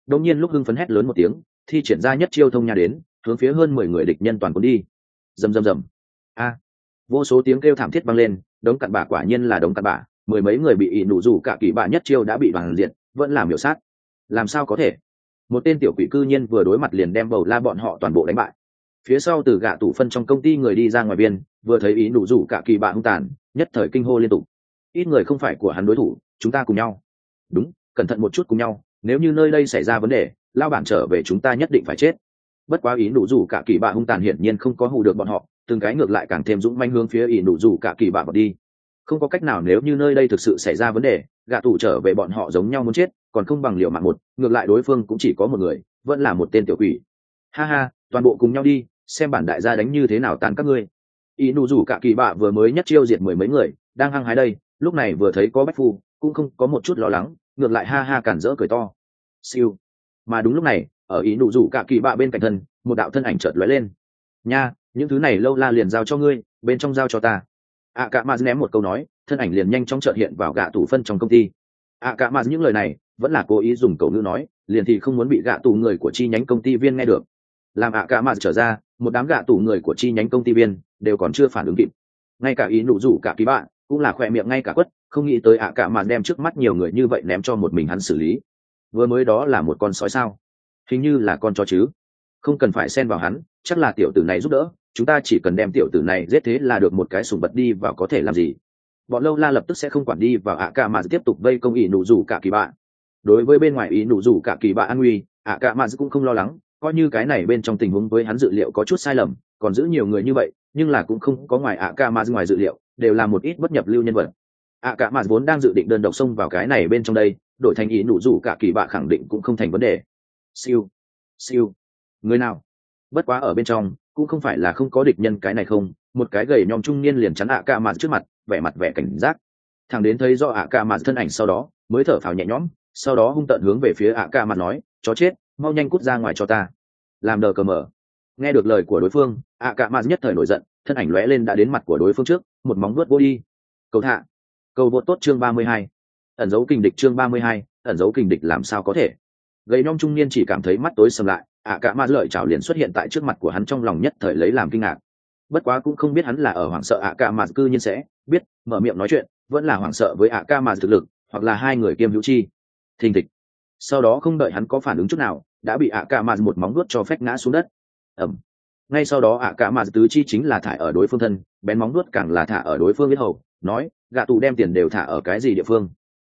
đột nhiên lúc hưng phấn hét lớn một tiếng, thi triển ra nhất chiêu thông nha đến, hướng phía hơn 10 người địch nhân toàn cuốn đi. Rầm rầm rầm. A! Vô số tiếng kêu thảm thiết vang lên, đống cặn bã quả nhiên là đống cặn bã, mười mấy người bị ỷ nụ rủ cả kỳ bạ nhất chiêu đã bị đoàn diện, vẫn làm miểu sát. Làm sao có thể? Một tên tiểu quỷ cư nhiên vừa đối mặt liền đem bầu la bọn họ toàn bộ đánh bại. Phía sau từ gạ tủ phân trong công ty người đi ra ngoài biên, vừa thấy ý nụ rủ cả kỳ bạ hung tàn, nhất thời kinh hô liên tục. Ít người không phải của hắn đối thủ, chúng ta cùng nhau. Đúng, cẩn thận một chút cùng nhau, nếu như nơi đây xảy ra vấn đề, lao bản trở về chúng ta nhất định phải chết. Bất quá ý nụ rủ cả kỳ bạ hung tàn hiển nhiên không có hù được bọn họ, từng cái ngược lại càng thêm dũng manh hướng phía ý nụ rủ cả kỳ bạ vào đi. Không có cách nào, nếu như nơi đây thực sự xảy ra vấn đề, gạ tủ trở về bọn họ giống nhau muốn chết, còn không bằng liều mạng một, ngược lại đối phương cũng chỉ có một người, vẫn là một tên tiểu quỷ. Ha ha, toàn bộ cùng nhau đi, xem bản đại gia đánh như thế nào tàn các ngươi. Y nụ rủ cả kỳ bạ vừa mới nhất chiêu diệt mười mấy người, đang hăng hái đây, lúc này vừa thấy có bách phu, cũng không có một chút lo lắng, ngược lại ha ha cản rỡ cười to. Siêu. Mà đúng lúc này, ở ý nụ rủ cả kỳ bạ bên cạnh thân, một đạo thân ảnh chợt lóe lên. Nha, những thứ này lâu la liền giao cho ngươi, bên trong giao cho ta. Cả mà ném một câu nói, thân ảnh liền nhanh chóng chợt hiện vào gạ tủ phân trong công ty. Cả mà những lời này vẫn là cố ý dùng cầu ngữ nói, liền thì không muốn bị gạ tủ người của chi nhánh công ty viên nghe được. Làm cả mà trở ra, một đám gạ tủ người của chi nhánh công ty viên đều còn chưa phản ứng kịp. Ngay cả ý nụ rủ cả kỳ bạn cũng là khỏe miệng ngay cả quất, không nghĩ tới cả mà đem trước mắt nhiều người như vậy ném cho một mình hắn xử lý. Vừa mới đó là một con sói sao? Hình như là con chó chứ. Không cần phải xen vào hắn, chắc là tiểu tử này giúp đỡ, chúng ta chỉ cần đem tiểu tử này giết thế là được, một cái sùng bật đi vào có thể làm gì. Bọn lâu la lập tức sẽ không quản đi vào cả mà tiếp tục vây công ý nụ rủ cả kỳ bạ. Đối với bên ngoài ý nụ rủ cả kỳ bạ an nguy, cả mà cũng không lo lắng, coi như cái này bên trong tình huống với hắn dự liệu có chút sai lầm, còn giữ nhiều người như vậy, nhưng là cũng không có ngoài cả mà ngoài dự liệu, đều là một ít bất nhập lưu nhân vật. Cả mà vốn đang dự định đơn độc xông vào cái này bên trong đây, đổi thành ý nụ rủ cả kỳ bạ khẳng định cũng không thành vấn đề. Siêu, siêu, người nào? Bất quá ở bên trong cũng không phải là không có địch nhân, cái này không, một cái gầy nhom trung niên liền chắn cả mà trước mặt, vẻ cảnh giác. Thằng đến thấy do cả mà thân ảnh sau đó mới thở phào nhẹ nhõm, sau đó hung tợn hướng về phía cả mà nói, chó chết, mau nhanh cút ra ngoài cho ta, làm đờ cờ mở. Nghe được lời của đối phương, cả mà nhất thời nổi giận, thân ảnh lóe lên đã đến mặt của đối phương trước, một móng vuốt vô đi. Cầu thả, cầu vô tốt chương 32. Ẩn dấu kình địch chương 32, ẩn dấu kình địch làm sao có thể. Gầy nhom trung niên chỉ cảm thấy mắt tối sầm lại, cả mà lợi chảo liền xuất hiện tại trước mặt của hắn, trong lòng nhất thời lấy làm kinh ngạc. Bất quá cũng không biết hắn là ở hoảng sợ cả mà cư nhiên sẽ biết mở miệng nói chuyện, vẫn là hoảng sợ với cả mà thực lực, hoặc là hai người kiêm hữu chi. Thình thịch. Sau đó không đợi hắn có phản ứng chút nào, đã bị cả mà một móng vuốt cho phách ngã xuống đất. Ầm. Ngay sau đó cả mà tứ chi chính là thả ở đối phương thân, bén móng vuốt càng là thả ở đối phương yết hầu, nói, gạ tù đem tiền đều thả ở cái gì địa phương?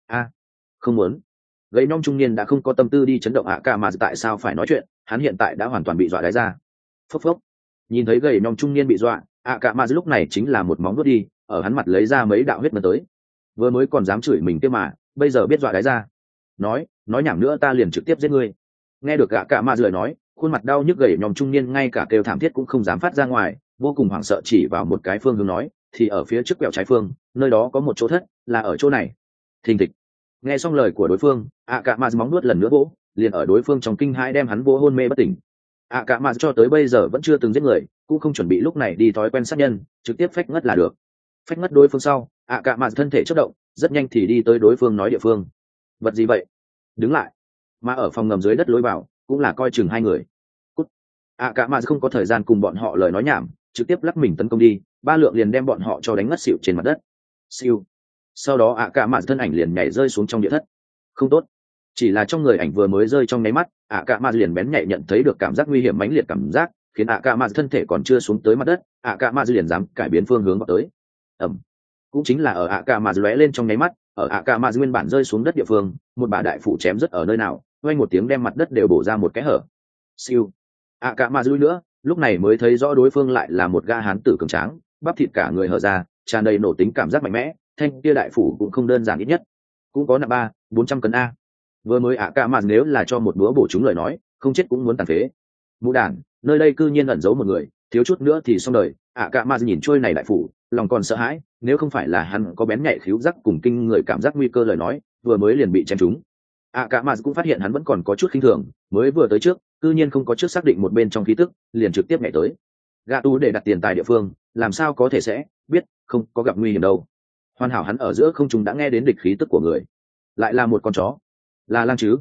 Không muốn. Gầy nhom trung niên đã không có tâm tư đi chấn động cả mà tại sao phải nói chuyện, hắn hiện tại đã hoàn toàn bị dọa đáy ra. Phốc phốc. Nhìn thấy gầy nhom trung niên bị dọa, cả mà lúc này chính là một móng vuốt đi, ở hắn mặt lấy ra mấy đạo huyết ngân tới. Vừa mới còn dám chửi mình kia mà, bây giờ biết dọa đáy ra. Nói nhảm nữa ta liền trực tiếp giết ngươi. Nghe được cả mà lời nói, khuôn mặt đau nhức gầy nhom trung niên ngay cả kêu thảm thiết cũng không dám phát ra ngoài, vô cùng hoảng sợ chỉ vào một cái phương hướng nói, thì ở phía trước quẹo trái phương, nơi đó có một chỗ thất, là ở chỗ này. Thình thịch. Nghe xong lời của đối phương, cả mà móng nuốt lần nữa vỗ, liền ở đối phương trong kinh hãi đem hắn vỗ hôn mê bất tỉnh. Cả mà cho tới bây giờ vẫn chưa từng giết người, cũng không chuẩn bị lúc này đi thói quen sát nhân, trực tiếp phách ngất là được. Phách ngất đối phương sau, cả mà thân thể chớp động, rất nhanh thì đi tới đối phương nói địa phương. Vật gì vậy? Đứng lại. Mà ở phòng ngầm dưới đất lối vào, cũng là coi chừng hai người. Cút. Cả mà không có thời gian cùng bọn họ lời nói nhảm, trực tiếp lắc mình tấn công đi, ba lượng liền đem bọn họ cho đánh ngất xỉu trên mặt đất. Siêu. Sau đó cả mà thân ảnh liền nhảy rơi xuống trong địa thất. Không tốt. Chỉ là trong người ảnh vừa mới rơi trong nháy mắt, cả mà liền bén nhạy nhận thấy được cảm giác nguy hiểm mãnh liệt cảm giác, khiến cả mà thân thể còn chưa xuống tới mặt đất, cả mà liền dám cải biến phương hướng vào tới. Ẩm. Cũng chính là ở cả mà lóe lên trong nháy mắt, ở cả mà nguyên bản rơi xuống đất địa phương, một bà đại phủ chém rất ở nơi nào, vang một tiếng đem mặt đất đều bổ ra một cái hở. Siêu. Cả mà dùi nữa, lúc này mới thấy rõ đối phương lại là một ga hán tử cường tráng, bắp thịt cả người hở ra, tràn đầy nổ tính cảm giác mạnh mẽ, thanh kia đại phủ cũng không đơn giản, ít nhất cũng có nặng 300-400 cân a. Vừa mới cả mà nếu là cho một búa bổ chúng lời nói, không chết cũng muốn tàn phế. Mũ đàn, nơi đây cư nhiên ẩn giấu một người, thiếu chút nữa thì xong đời. Cả mà nhìn trôi này đại phủ, lòng còn sợ hãi, nếu không phải là hắn có bén nhạy khứu giác cùng kinh người cảm giác nguy cơ lời nói, vừa mới liền bị chém trúng. Cả mà cũng phát hiện hắn vẫn còn có chút khinh thường, mới vừa tới trước, cư nhiên không có trước xác định một bên trong khí tức, liền trực tiếp nhảy tới. Gạ tu để đặt tiền tài địa phương, làm sao có thể sẽ biết không có gặp nguy hiểm đâu. Hoàn hảo hắn ở giữa không trung đã nghe đến địch khí tức của người, lại là một con chó, là lang chứ.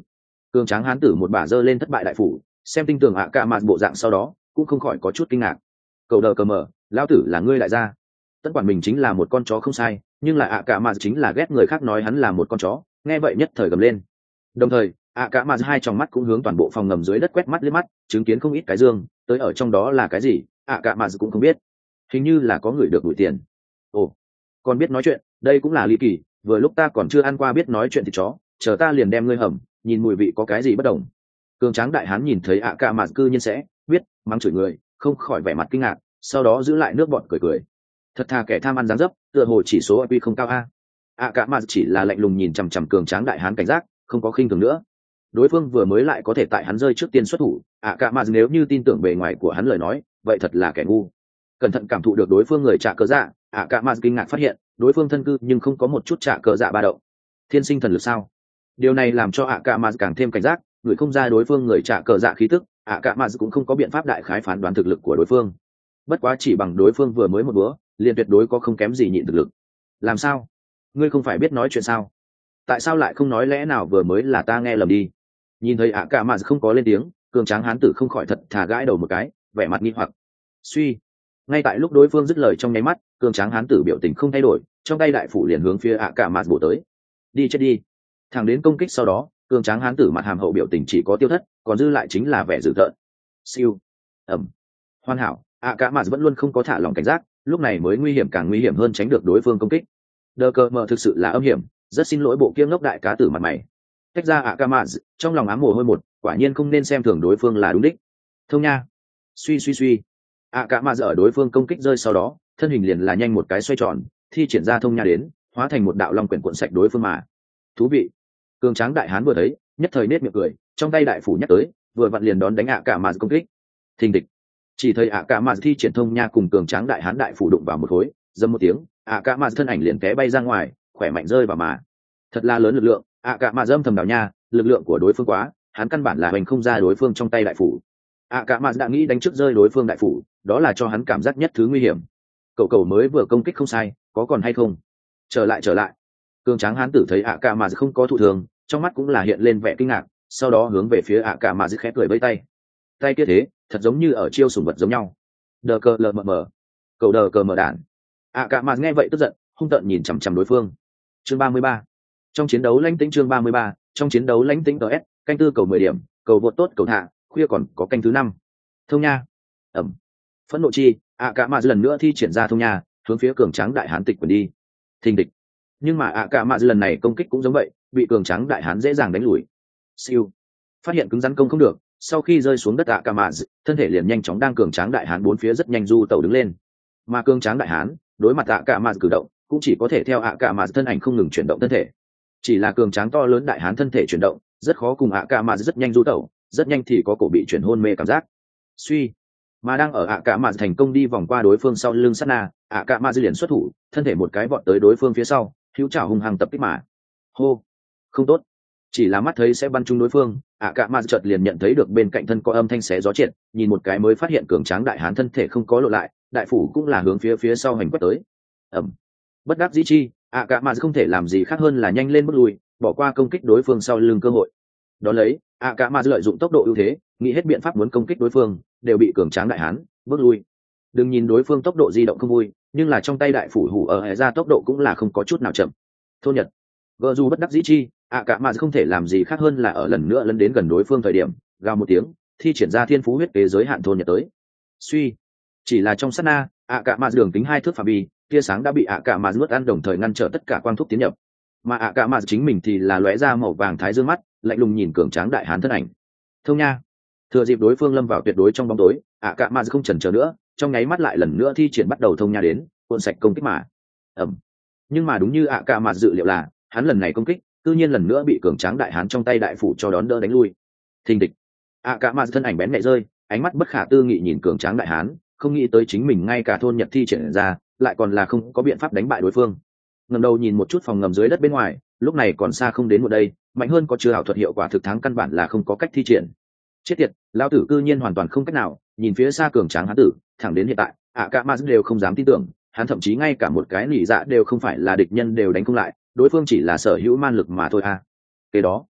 Cường tráng hán tử một bả giơ lên thất bại đại phủ, xem tinh tường ạ cả mặt bộ dạng sau đó cũng không khỏi có chút kinh ngạc. Cầu đờ cờ mở, lão tử là ngươi đại gia. Tất quản mình chính là một con chó không sai, nhưng là ạ cả mặt chính là ghét người khác nói hắn là một con chó, nghe vậy nhất thời gầm lên. Đồng thời ạ cả mặt hai tròng mắt cũng hướng toàn bộ phòng ngầm dưới đất quét mắt liếc mắt, chứng kiến không ít cái dương tới ở trong đó là cái gì ạ cả mặt cũng không biết, hình như là có người được đuổi tiền. Ồ, còn biết nói chuyện, đây cũng là ly kỳ, vừa lúc ta còn chưa ăn qua biết nói chuyện thì chó, chờ ta liền đem ngươi hầm, nhìn mùi vị có cái gì bất đồng. Cường tráng đại hán nhìn thấy ạ cả mặt cư nhiên sẽ biết mắng chửi người, không khỏi vẻ mặt kinh ngạc, sau đó giữ lại nước bọn cười cười. Thật thà kẻ tham ăn dáng dấp, tựa hồ chỉ số IQ không cao a. ạ cả mặt chỉ là lạnh lùng nhìn chằm chằm cường tráng đại hán cảnh giác, không có khinh thường nữa. Đối phương vừa mới lại có thể tại hắn rơi trước tiên xuất thủ, ạ cả mặt nếu như tin tưởng bề ngoài của hắn lời nói, vậy thật là kẻ ngu. Cẩn thận cảm thụ được đối phương người trả cờ dạ, ạ cả mặt kinh ngạc phát hiện đối phương thân cư nhưng không có một chút trả cờ dạ ba động. Thiên sinh thần lực sao? Điều này làm cho ạ cả mặt càng thêm cảnh giác, người không ra đối phương người trả cờ dạ khí tức, ạ cả mặt cũng không có biện pháp đại khái phán đoán thực lực của đối phương. Bất quá chỉ bằng đối phương vừa mới một búa, liền tuyệt đối có không kém gì nhịn thực lực. Làm sao? Ngươi không phải biết nói chuyện sao? Tại sao lại không nói, lẽ nào vừa mới là ta nghe lầm đi? Nhìn thấy ạ cả mặt không có lên tiếng, cường tráng hán tử không khỏi thật thà gãi đầu một cái, vẻ mặt nghi hoặc. Suy. Ngay tại lúc đối phương dứt lời trong nháy mắt, cường tráng hán tử biểu tình không thay đổi, trong tay đại phủ liền hướng phía ạ cả mặt bổ tới. Đi chết đi. Thẳng đến công kích sau đó, cường tráng hán tử mặt hàm hậu biểu tình chỉ có tiêu thất, còn dư lại chính là vẻ dữ tợn. Siêu. Ẩm. Hoàn hảo, ạ cả mặt vẫn luôn không có thả lỏng cảnh giác, lúc này mới nguy hiểm càng nguy hiểm hơn tránh được đối phương công kích. Đờ cờ mờ thực sự là âm hiểm, rất xin lỗi bộ kia ngốc đại cá tử mặt mày. Tách ra ạ cả mặt, trong lòng ám mồ hôi một, quả nhiên không nên xem thường đối phương là đúng đích. Thông nha. Suy. ạ cả mặt ở đối phương công kích rơi sau đó, thân hình liền là nhanh một cái xoay tròn, thi triển ra thông nha đến, hóa thành một đạo long quyển cuộn sạch đối phương mà. Thú vị. Cường tráng đại hán vừa thấy, nhất thời nết miệng cười, trong tay đại phủ nhắc tới, vừa vặn liền đón đánh ạ cả mặt công kích. Thình địch. Chỉ thấy ạ cả mặt thi triển thông nha cùng cường tráng đại hán đại phủ đụng vào một khối, dầm một tiếng, ạ cả mặt thân ảnh liền té bay ra ngoài, khỏe mạnh rơi vào mà. Thật là lớn lực lượng, ạ cả mặt dâm thầm đảo nha, lực lượng của đối phương quá, hắn căn bản là hoành không ra đối phương trong tay đại phủ. ạ cả mặt đã nghĩ đánh trước rơi đối phương đại phủ, đó là cho hắn cảm giác nhất thứ nguy hiểm. Cậu mới vừa công kích không sai, có còn hay không? Trở lại. Cường tráng hán tử thấy ạ cả mặt không có thụ thường, trong mắt cũng là hiện lên vẻ kinh ngạc, sau đó hướng về phía ạ cả mặt khẽ cười vẫy tay. Tay kia thế, thật giống như ở chiêu sủng vật giống nhau. Đờ cờ lờ mờ. Cậu đờ cờ mờ đản. ạ cả mặt nghe vậy tức giận, hung tợn nhìn chằm chằm đối phương. Chương 33. Trong chiến đấu lãnh tĩnh chương 33, trong chiến đấu lãnh tĩnh DS, canh tư cầu 10 điểm, cầu vượt tốt cầu thả, khuya còn có canh thứ 5. Thông nha. Ẩm. Phẫn nộ chi, ạ cả mặt lần nữa thi triển ra thông nha, hướng phía cường tráng đại hán tịch quần đi. Thình địch. Nhưng mà ạ cả mặt lần này công kích cũng giống vậy, bị cường tráng đại hán dễ dàng đánh lùi. Siêu. Phát hiện cứng rắn công không được, sau khi rơi xuống đất ạ cả mặt, thân thể liền nhanh chóng đang cường tráng đại hán bốn phía rất nhanh du tẩu đứng lên. Mà cường tráng đại hán, đối mặt ạ cả mặt cử động, cũng chỉ có thể theo ạ cả mặt thân ảnh không ngừng chuyển động thân thể. Chỉ là cường tráng to lớn đại hán thân thể chuyển động, rất khó cùng ạ cả mặt rất nhanh du tẩu, rất nhanh thì có cổ bị chuyển hôn mê cảm giác. Suy. Mà đang ở ạ cả mặt thành công đi vòng qua đối phương sau lưng sát na, ạ cả mặt liền xuất thủ, thân thể một cái vọt tới đối phương phía sau, hữu trảo hung hăng tập kích mà. Hô. Không tốt. Chỉ là mắt thấy sẽ bắn trúng đối phương, ạ cả mặt chợt liền nhận thấy được bên cạnh thân có âm thanh xé gió triệt, nhìn một cái mới phát hiện cường tráng đại hán thân thể không có lộ lại, đại phủ cũng là hướng phía sau hành quét tới. Ẩm. Bất đắc dĩ chi, ạ cả mặt không thể làm gì khác hơn là nhanh lên bước lui, bỏ qua công kích đối phương sau lưng cơ hội. Đó lấy, ạ cả mặt lợi dụng tốc độ ưu thế, nghĩ hết biện pháp muốn công kích đối phương, đều bị cường tráng đại hán bước lui. Đừng nhìn đối phương tốc độ di động không vui, nhưng là trong tay đại phủ hủ ở hệ ra tốc độ cũng là không có chút nào chậm. Thôn Nhật. Gờ dù bất đắc dĩ chi, ạ cả mặt không thể làm gì khác hơn là ở lần nữa lấn đến gần đối phương thời điểm, gào một tiếng, thi triển ra thiên phú huyết kế giới hạn thôn Nhật tới. Suy. Chỉ là trong sát na, ạ cả mặt đường tính 2 thước phạm vi, tia sáng đã bị ạ cả mặt nuốt ăn, đồng thời ngăn trở tất cả quang thúc tiến nhập. Mà ạ cả mặt chính mình thì là lóe ra màu vàng thái dương mắt, lạnh lùng nhìn cường tráng đại hán thân ảnh. Thông nha. Thừa dịp đối phương lâm vào tuyệt đối trong bóng tối, ạ cả mặt không chần chờ nữa, trong nháy mắt lại lần nữa thi triển bắt đầu thông nha đến, cuộn sạch công kích mà. Ẩm. Nhưng mà đúng như ạ cả mặt dự liệu là, hắn lần này công kích, tự nhiên lần nữa bị cường tráng đại hán trong tay đại phủ cho đón đỡ đánh lui. Thình địch. ạ cả mặt thân ảnh bén nhẹ rơi, ánh mắt bất khả tư nghị nhìn cường tráng đại hán, không nghĩ tới chính mình ngay cả thôn Nhật thi triển ra, lại còn là không có biện pháp đánh bại đối phương. Ngẩng đầu nhìn một chút phòng ngầm dưới đất bên ngoài, lúc này còn xa không đến một đây, mạnh hơn có chưa ảo thuật hiệu quả thực thắng căn bản là không có cách thi triển. Chết tiệt, lão tử cư nhiên hoàn toàn không cách nào, nhìn phía xa cường tráng hán tử, thẳng đến hiện tại, ạ cả mặt đều không dám tin tưởng, hắn thậm chí ngay cả một cái nỉ dạ đều không phải là địch nhân đều đánh không lại, đối phương chỉ là sở hữu man lực mà thôi a. Kế đó,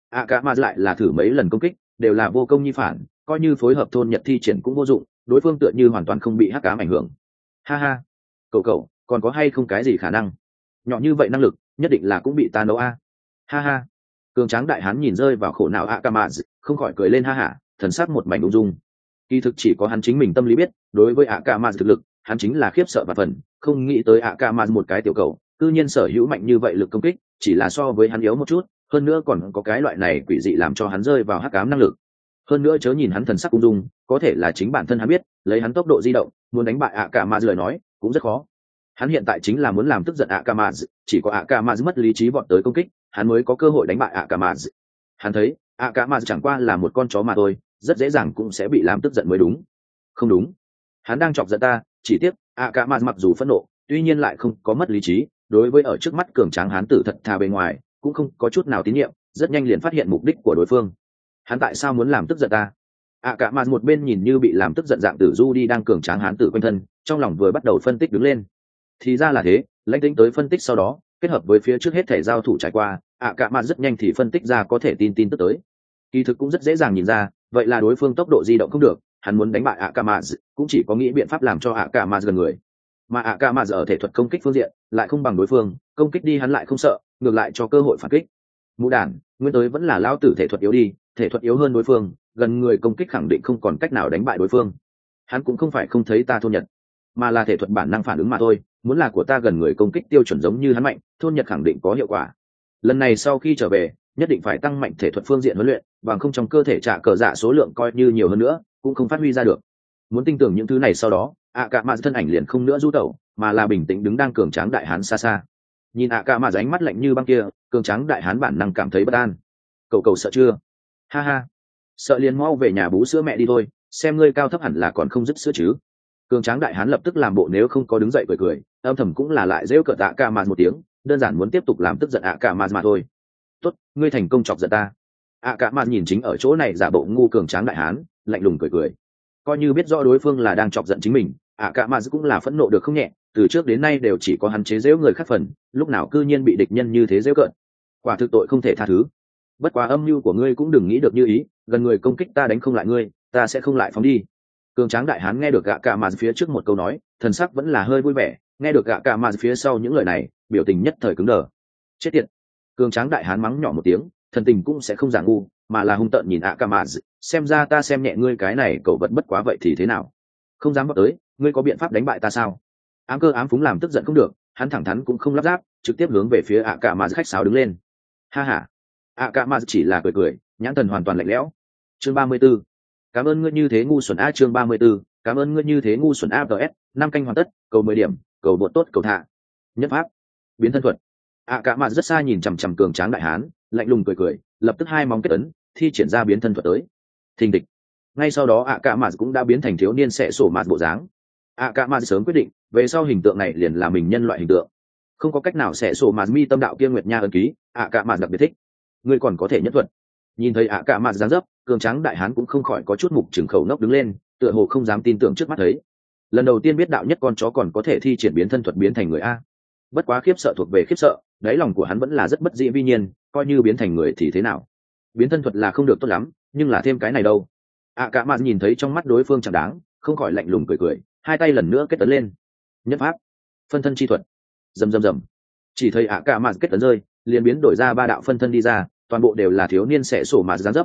ạ cả mà lại là thử mấy lần công kích đều là vô công nhi phản, coi như phối hợp thôn nhật thi triển cũng vô dụng, đối phương tựa như hoàn toàn không bị hắc ám ảnh hưởng. Ha ha, cậu còn có hay không cái gì khả năng nhỏ như vậy năng lực nhất định là cũng bị ta nấu a. Ha ha, cường tráng đại hán nhìn rơi vào khổ não ạ cả mà không khỏi cười lên ha hả, thần sắc một mảnh ung dung. Kỳ thực chỉ có hắn chính mình tâm lý biết, đối với ạ cả mà thực lực hắn chính là khiếp sợ và phần, không nghĩ tới ạ cả mà một cái tiểu cầu cư nhiên sở hữu mạnh như vậy lực công kích, chỉ là so với hắn yếu một chút, hơn nữa còn có cái loại này quỷ dị làm cho hắn rơi vào hắc ám năng lực. Hơn nữa chớ nhìn hắn thần sắc ung dung, có thể là chính bản thân hắn biết, lấy hắn tốc độ di động, muốn đánh bại ạ cả mà lời nói cũng rất khó. Hắn hiện tại chính là muốn làm tức giận ạ cả mà, chỉ có ạ cả mà mất lý trí vọt tới công kích, hắn mới có cơ hội đánh bại ạ cả mà. Hắn thấy ạ cả mà chẳng qua là một con chó mà thôi, rất dễ dàng cũng sẽ bị làm tức giận mới đúng. Không đúng, hắn đang chọc giận ta, chỉ tiếc ạ cả mà mặc dù phẫn nộ, tuy nhiên lại không có mất lý trí, đối với ở trước mắt cường tráng hán tử thật thà bên ngoài cũng không có chút nào tín nhiệm, rất nhanh liền phát hiện mục đích của đối phương. Hắn tại sao muốn làm tức giận ta? ạ cả mà một bên nhìn như bị làm tức giận dạng tử du đi đang cường tráng hán tử quanh thân, trong lòng vừa bắt đầu phân tích đứng lên. Thì ra là thế, lãnh tính tới phân tích sau đó kết hợp với phía trước hết thể giao thủ trải qua, ạ cả mà rất nhanh thì phân tích ra có thể tin tức tới. Kỳ thực cũng rất dễ dàng nhìn ra, vậy là đối phương tốc độ di động không được, hắn muốn đánh bại ạ cả mà cũng chỉ có nghĩ biện pháp làm cho ạ cả mà gần người, mà ạ cả mà ở thể thuật công kích phương diện lại không bằng đối phương, công kích đi hắn lại không sợ, ngược lại cho cơ hội phản kích. Mũ đản, nguyên tới vẫn là lao tử thể thuật yếu đi, thể thuật yếu hơn đối phương, gần người công kích khẳng định không còn cách nào đánh bại đối phương. Hắn cũng không phải không thấy ta thôn nhật, mà là thể thuật bản năng phản ứng mà thôi, muốn là của ta gần người công kích tiêu chuẩn giống như hắn mạnh, thôn nhật khẳng định có hiệu quả. Lần này sau khi trở về nhất định phải tăng mạnh thể thuật phương diện huấn luyện, bằng không trong cơ thể trả cờ dạ số lượng coi như nhiều hơn nữa cũng không phát huy ra được. Muốn tin tưởng những thứ này sau đó ạ cả mà thân ảnh liền không nữa du tẩu, mà là bình tĩnh đứng đang cường tráng đại hán xa xa. Nhìn ạ cả mà ánh mắt lạnh như băng kia, cường tráng đại hán bản năng cảm thấy bất an. Cậu sợ chưa? Ha ha, sợ liền mau về nhà bú sữa mẹ đi thôi, xem ngươi cao thấp hẳn là còn không dứt sữa chứ. Cường tráng đại hán lập tức làm bộ nếu không có đứng dậy cười, âm thầm cũng là lại rêu cợt ạ cả mà một tiếng, đơn giản muốn tiếp tục làm tức giận ạ cả mà thôi. Tốt, ngươi thành công chọc giận ta. ạ cả mà nhìn chính ở chỗ này giả bộ ngu cường tráng đại hán, lạnh lùng cười. Coi như biết rõ đối phương là đang chọc giận chính mình, ạ cả mà cũng là phẫn nộ được không nhẹ, từ trước đến nay đều chỉ có hắn chế giễu người khác phần, lúc nào cư nhiên bị địch nhân như thế giễu cợt, quả thực tội không thể tha thứ. Bất quá âm mưu của ngươi cũng đừng nghĩ được như ý, gần người công kích ta đánh không lại ngươi, ta sẽ không lại phóng đi. Cường tráng đại hán nghe được ạ cả mà phía trước một câu nói, thần sắc vẫn là hơi vui vẻ, nghe được ạ cả mà phía sau những lời này, biểu tình nhất thời cứng đờ. Chết tiệt! Cường tráng đại hán mắng nhỏ một tiếng, thần tình cũng sẽ không giả ngu, mà là hung tợn nhìn ạ cả mà, xem ra ta xem nhẹ ngươi cái này cậu vật bất quá vậy thì thế nào? Không dám vào tới, ngươi có biện pháp đánh bại ta sao? Ám cơ ám phúng làm tức giận không được, hắn thẳng thắn cũng không lắp ráp, trực tiếp hướng về phía ạ cả mà khách sáo đứng lên. Ha ha! ạ cả mà chỉ là cười, nhãn thần hoàn toàn lạnh lẽo. Chương 34. Cảm ơn ngươi như thế ngu xuẩn a. Chương 34. Cảm ơn ngươi như thế ngu xuẩn a. DS, 5 canh hoàn tất, cầu 10 điểm, cầu bột tốt cầu thả. Nhất pháp, biến thân thuật. ạ cả mà rất xa nhìn chằm chằm cường tráng đại hán, lạnh lùng cười, lập tức hai móng kết ấn, thi triển ra biến thân thuật tới. Thình địch. Ngay sau đó ạ cả mà cũng đã biến thành thiếu niên xẻ sổ mạt bộ dáng. ạ cả mà sớm quyết định, về sau hình tượng này liền là mình nhân loại hình tượng, không có cách nào xẻ sổ mạt mi tâm đạo kia nguyệt nha ấn ký, ạ cả mà đặc biệt thích. Ngươi còn có thể nhất thuật. Nhìn thấy ạ cả mà dáng dấp, cường tráng đại hán cũng không khỏi có chút mục trừng khẩu nốc đứng lên, tựa hồ không dám tin tưởng trước mắt thấy. Lần đầu tiên biết đạo nhất con chó còn có thể thi triển biến thân thuật biến thành người a. Bất quá khiếp sợ thuộc về khiếp sợ, đáy lòng của hắn vẫn là rất bất dĩ vi nhiên, coi như biến thành người thì thế nào. Biến thân thuật là không được tốt lắm, nhưng là thêm cái này đâu. ạ cả mà nhìn thấy trong mắt đối phương chẳng đáng, không khỏi lạnh lùng cười, hai tay lần nữa kết ấn lên. Nhất pháp, phân thân chi thuật. Rầm. Chỉ thấy ạ cả mà kết ấn rơi, liền biến đổi ra ba đạo phân thân đi ra, toàn bộ đều là thiếu niên xẻ sổ mà dáng dấp.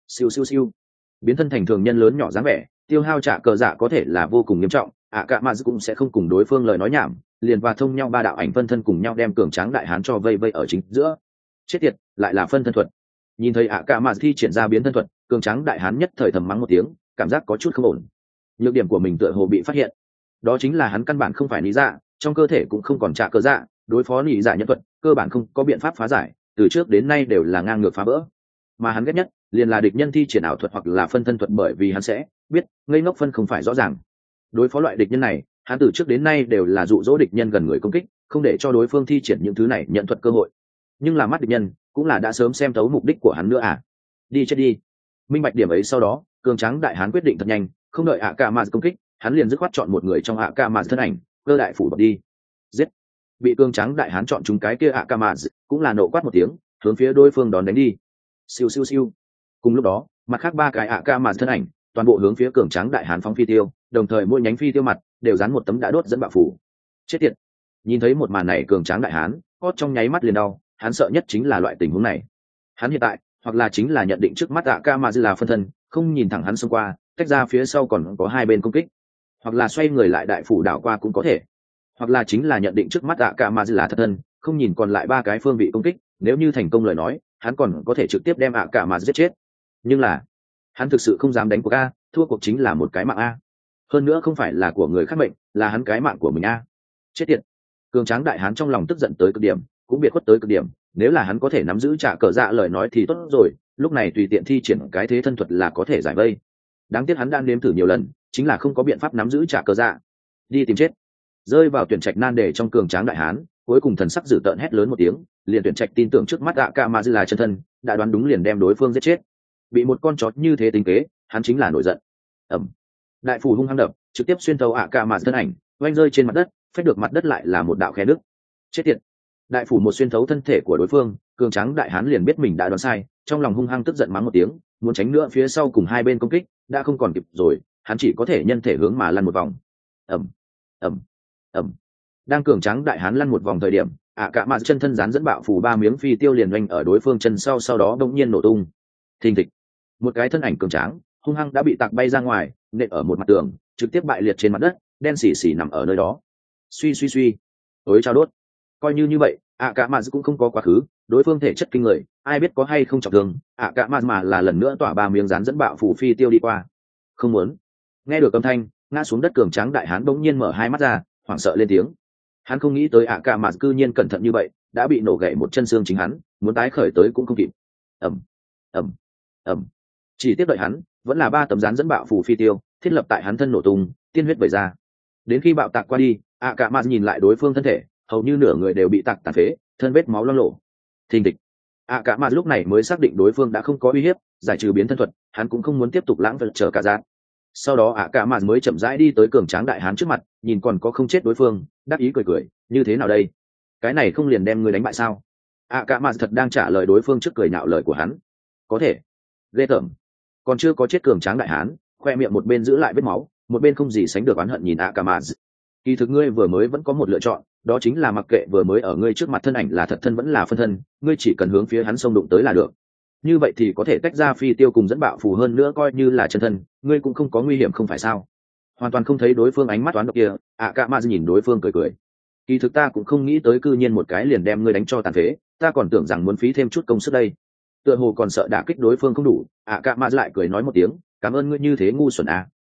Siêu. Biến thân thành thường nhân lớn nhỏ dáng vẻ, tiêu hao trả cờ dạ có thể là vô cùng nghiêm trọng, ạ cả mà cũng sẽ không cùng đối phương lời nói nhảm, liền và thông nhau ba đạo ảnh phân thân cùng nhau đem cường tráng đại hán cho vây ở chính giữa. Chết tiệt, lại là phân thân thuật. Nhìn thấy ạ cả mà thi triển ra biến thân thuật, cường tráng đại hán nhất thời thầm mắng một tiếng, cảm giác có chút không ổn. Nhược điểm của mình tựa hồ bị phát hiện, đó chính là hắn căn bản không phải lý dạ, trong cơ thể cũng không còn trả cờ dạ, đối phó lý dạ nhân thuật cơ bản không có biện pháp phá giải, từ trước đến nay đều là ngang ngược phá vỡ. Mà hắn ghét nhất liền là địch nhân thi triển ảo thuật hoặc là phân thân thuật, bởi vì hắn sẽ biết ngây ngốc phân không phải rõ ràng. Đối phó loại địch nhân này, hắn từ trước đến nay đều là dụ dỗ địch nhân gần người công kích, không để cho đối phương thi triển những thứ này nhận thuật cơ hội. Nhưng là mắt địch nhân cũng là đã sớm xem thấu mục đích của hắn nữa à. Đi chết đi. Minh bạch điểm ấy sau đó, cường tráng đại hán quyết định thật nhanh, không đợi ạ cả mà công kích, hắn liền dứt khoát chọn một người trong ạ cả mà thân ảnh, cơ đại phủ bật đi. Giết. Bị cường tráng đại hán chọn chúng cái kia ạ cả mà cũng là nộ quát một tiếng, hướng phía đối phương đón đánh đi. Siêu siêu siêu. Cùng lúc đó, mặt khác ba cái ạ ca mà thân ảnh toàn bộ hướng phía cường tráng đại hán phóng phi tiêu, đồng thời mỗi nhánh phi tiêu mặt đều dán một tấm đã đốt dẫn bạo phủ. Chết tiệt. Nhìn thấy một màn này, cường tráng đại hán cốt trong nháy mắt liền đau, hắn sợ nhất chính là loại tình huống này. Hắn hiện tại hoặc là chính là nhận định trước mắt ạ ca mà là phân thân, không nhìn thẳng hắn xông qua, tách ra phía sau còn có hai bên công kích, hoặc là xoay người lại đại phủ đảo qua cũng có thể, hoặc là chính là nhận định trước mắt ạ ca mà là thật thân, không nhìn còn lại ba cái phương vị công kích, nếu như thành công lời nói hắn còn có thể trực tiếp đem ạ ca mà giết chết. Nhưng là hắn thực sự không dám đánh cuộc a, thua cuộc chính là một cái mạng a, hơn nữa không phải là của người khác mệnh, là hắn cái mạng của mình a. Chết tiệt. Cường tráng đại hán trong lòng tức giận tới cực điểm, cũng biệt khuất tới cực điểm, nếu là hắn có thể nắm giữ trả cờ dạ lời nói thì tốt rồi, lúc này tùy tiện thi triển cái thế thân thuật là có thể giải vây. Đáng tiếc hắn đang nếm thử nhiều lần, chính là không có biện pháp nắm giữ trả cờ dạ. Đi tìm chết. Rơi vào tuyển trạch nan đề trong cường tráng đại hán, cuối cùng thần sắc dữ tợn hét lớn một tiếng, liền tuyển trạch tin tưởng trước mắt ạ ca mà là chân thân, đã đoán đúng liền đem đối phương giết chết. Bị một con chó như thế tính kế, hắn chính là nổi giận. Ầm. Đại phủ hung hăng đập, trực tiếp xuyên thấu ạ ca mà thân ảnh, oanh rơi trên mặt đất, phách được mặt đất lại là một đạo khe nứt. Chết tiệt. Đại phủ một xuyên thấu thân thể của đối phương, cường tráng đại hán liền biết mình đã đoán sai, trong lòng hung hăng tức giận mắng một tiếng, muốn tránh nữa phía sau cùng hai bên công kích đã không còn kịp rồi, hắn chỉ có thể nhân thể hướng mà lăn một vòng. Ầm. Ầm. Ầm. Đang cường tráng đại hán lăn một vòng thời điểm, ạ cả mà chân thân dán dẫn bạo phủ ba miếng phi tiêu liền oanh ở đối phương chân sau đó đột nhiên nổ tung. Thình thịch. Một cái thân ảnh cường tráng hung hăng đã bị tạc bay ra ngoài, nện ở một mặt tường, trực tiếp bại liệt trên mặt đất, đen xỉ xỉ nằm ở nơi đó. Suy suy suy. Ối trao đốt. Coi như vậy, ạ cả mà cũng không có quá khứ, đối phương thể chất kinh người, ai biết có hay không trọng thương, ạ cả mà là lần nữa tỏa ba miếng dán dẫn bạo phủ phi tiêu đi qua. Không muốn. Nghe được âm thanh, ngã xuống đất cường tráng đại hán bỗng nhiên mở hai mắt ra, hoảng sợ lên tiếng. Hắn không nghĩ tới ạ cả mà cư nhiên cẩn thận như vậy, đã bị nổ gãy một chân xương chính hắn, muốn tái khởi tới cũng không kịp. Ầm. Ầm. Ầm. Chỉ tiếp đợi hắn vẫn là ba tấm dán dẫn bạo phủ phi tiêu thiết lập tại hắn thân nổ tung, tiên huyết vẩy ra. Đến khi bạo tạc qua đi, ạ cả mà nhìn lại đối phương thân thể, hầu như nửa người đều bị tạc tàn phế, thân vết máu loang lổ. Thình thịch. ạ cả mà lúc này mới xác định đối phương đã không có uy hiếp, giải trừ biến thân thuật, hắn cũng không muốn tiếp tục lãng phí chờ cả giác. Sau đó ạ cả mà mới chậm rãi đi tới cường tráng đại hán trước mặt, nhìn còn có không chết đối phương, đáp ý cười cười, như thế nào đây, cái này không liền đem ngươi đánh bại sao? ạ cả mà thật đang trả lời đối phương trước cười nhạo lời của hắn. Có thể. Ghê tởm. Còn chưa có chết cường tráng đại hán, khoe miệng một bên giữ lại vết máu, một bên không gì sánh được oán hận nhìn ạ cả mà. Kỳ thực ngươi vừa mới vẫn có một lựa chọn, đó chính là mặc kệ vừa mới ở ngươi trước mặt thân ảnh là thật thân vẫn là phân thân, ngươi chỉ cần hướng phía hắn xông đụng tới là được. Như vậy thì có thể tách ra phi tiêu cùng dẫn bạo phù, hơn nữa coi như là chân thân, ngươi cũng không có nguy hiểm không phải sao? Hoàn toàn không thấy đối phương ánh mắt toán độc kia, ạ cả mà nhìn đối phương cười cười. Kỳ thực ta cũng không nghĩ tới cư nhiên một cái liền đem ngươi đánh cho tàn phế, ta còn tưởng rằng muốn phí thêm chút công sức đây. Tựa hồ còn sợ đả kích đối phương không đủ, ạ cả mà lại cười nói một tiếng, cảm ơn ngươi như thế ngu xuẩn à.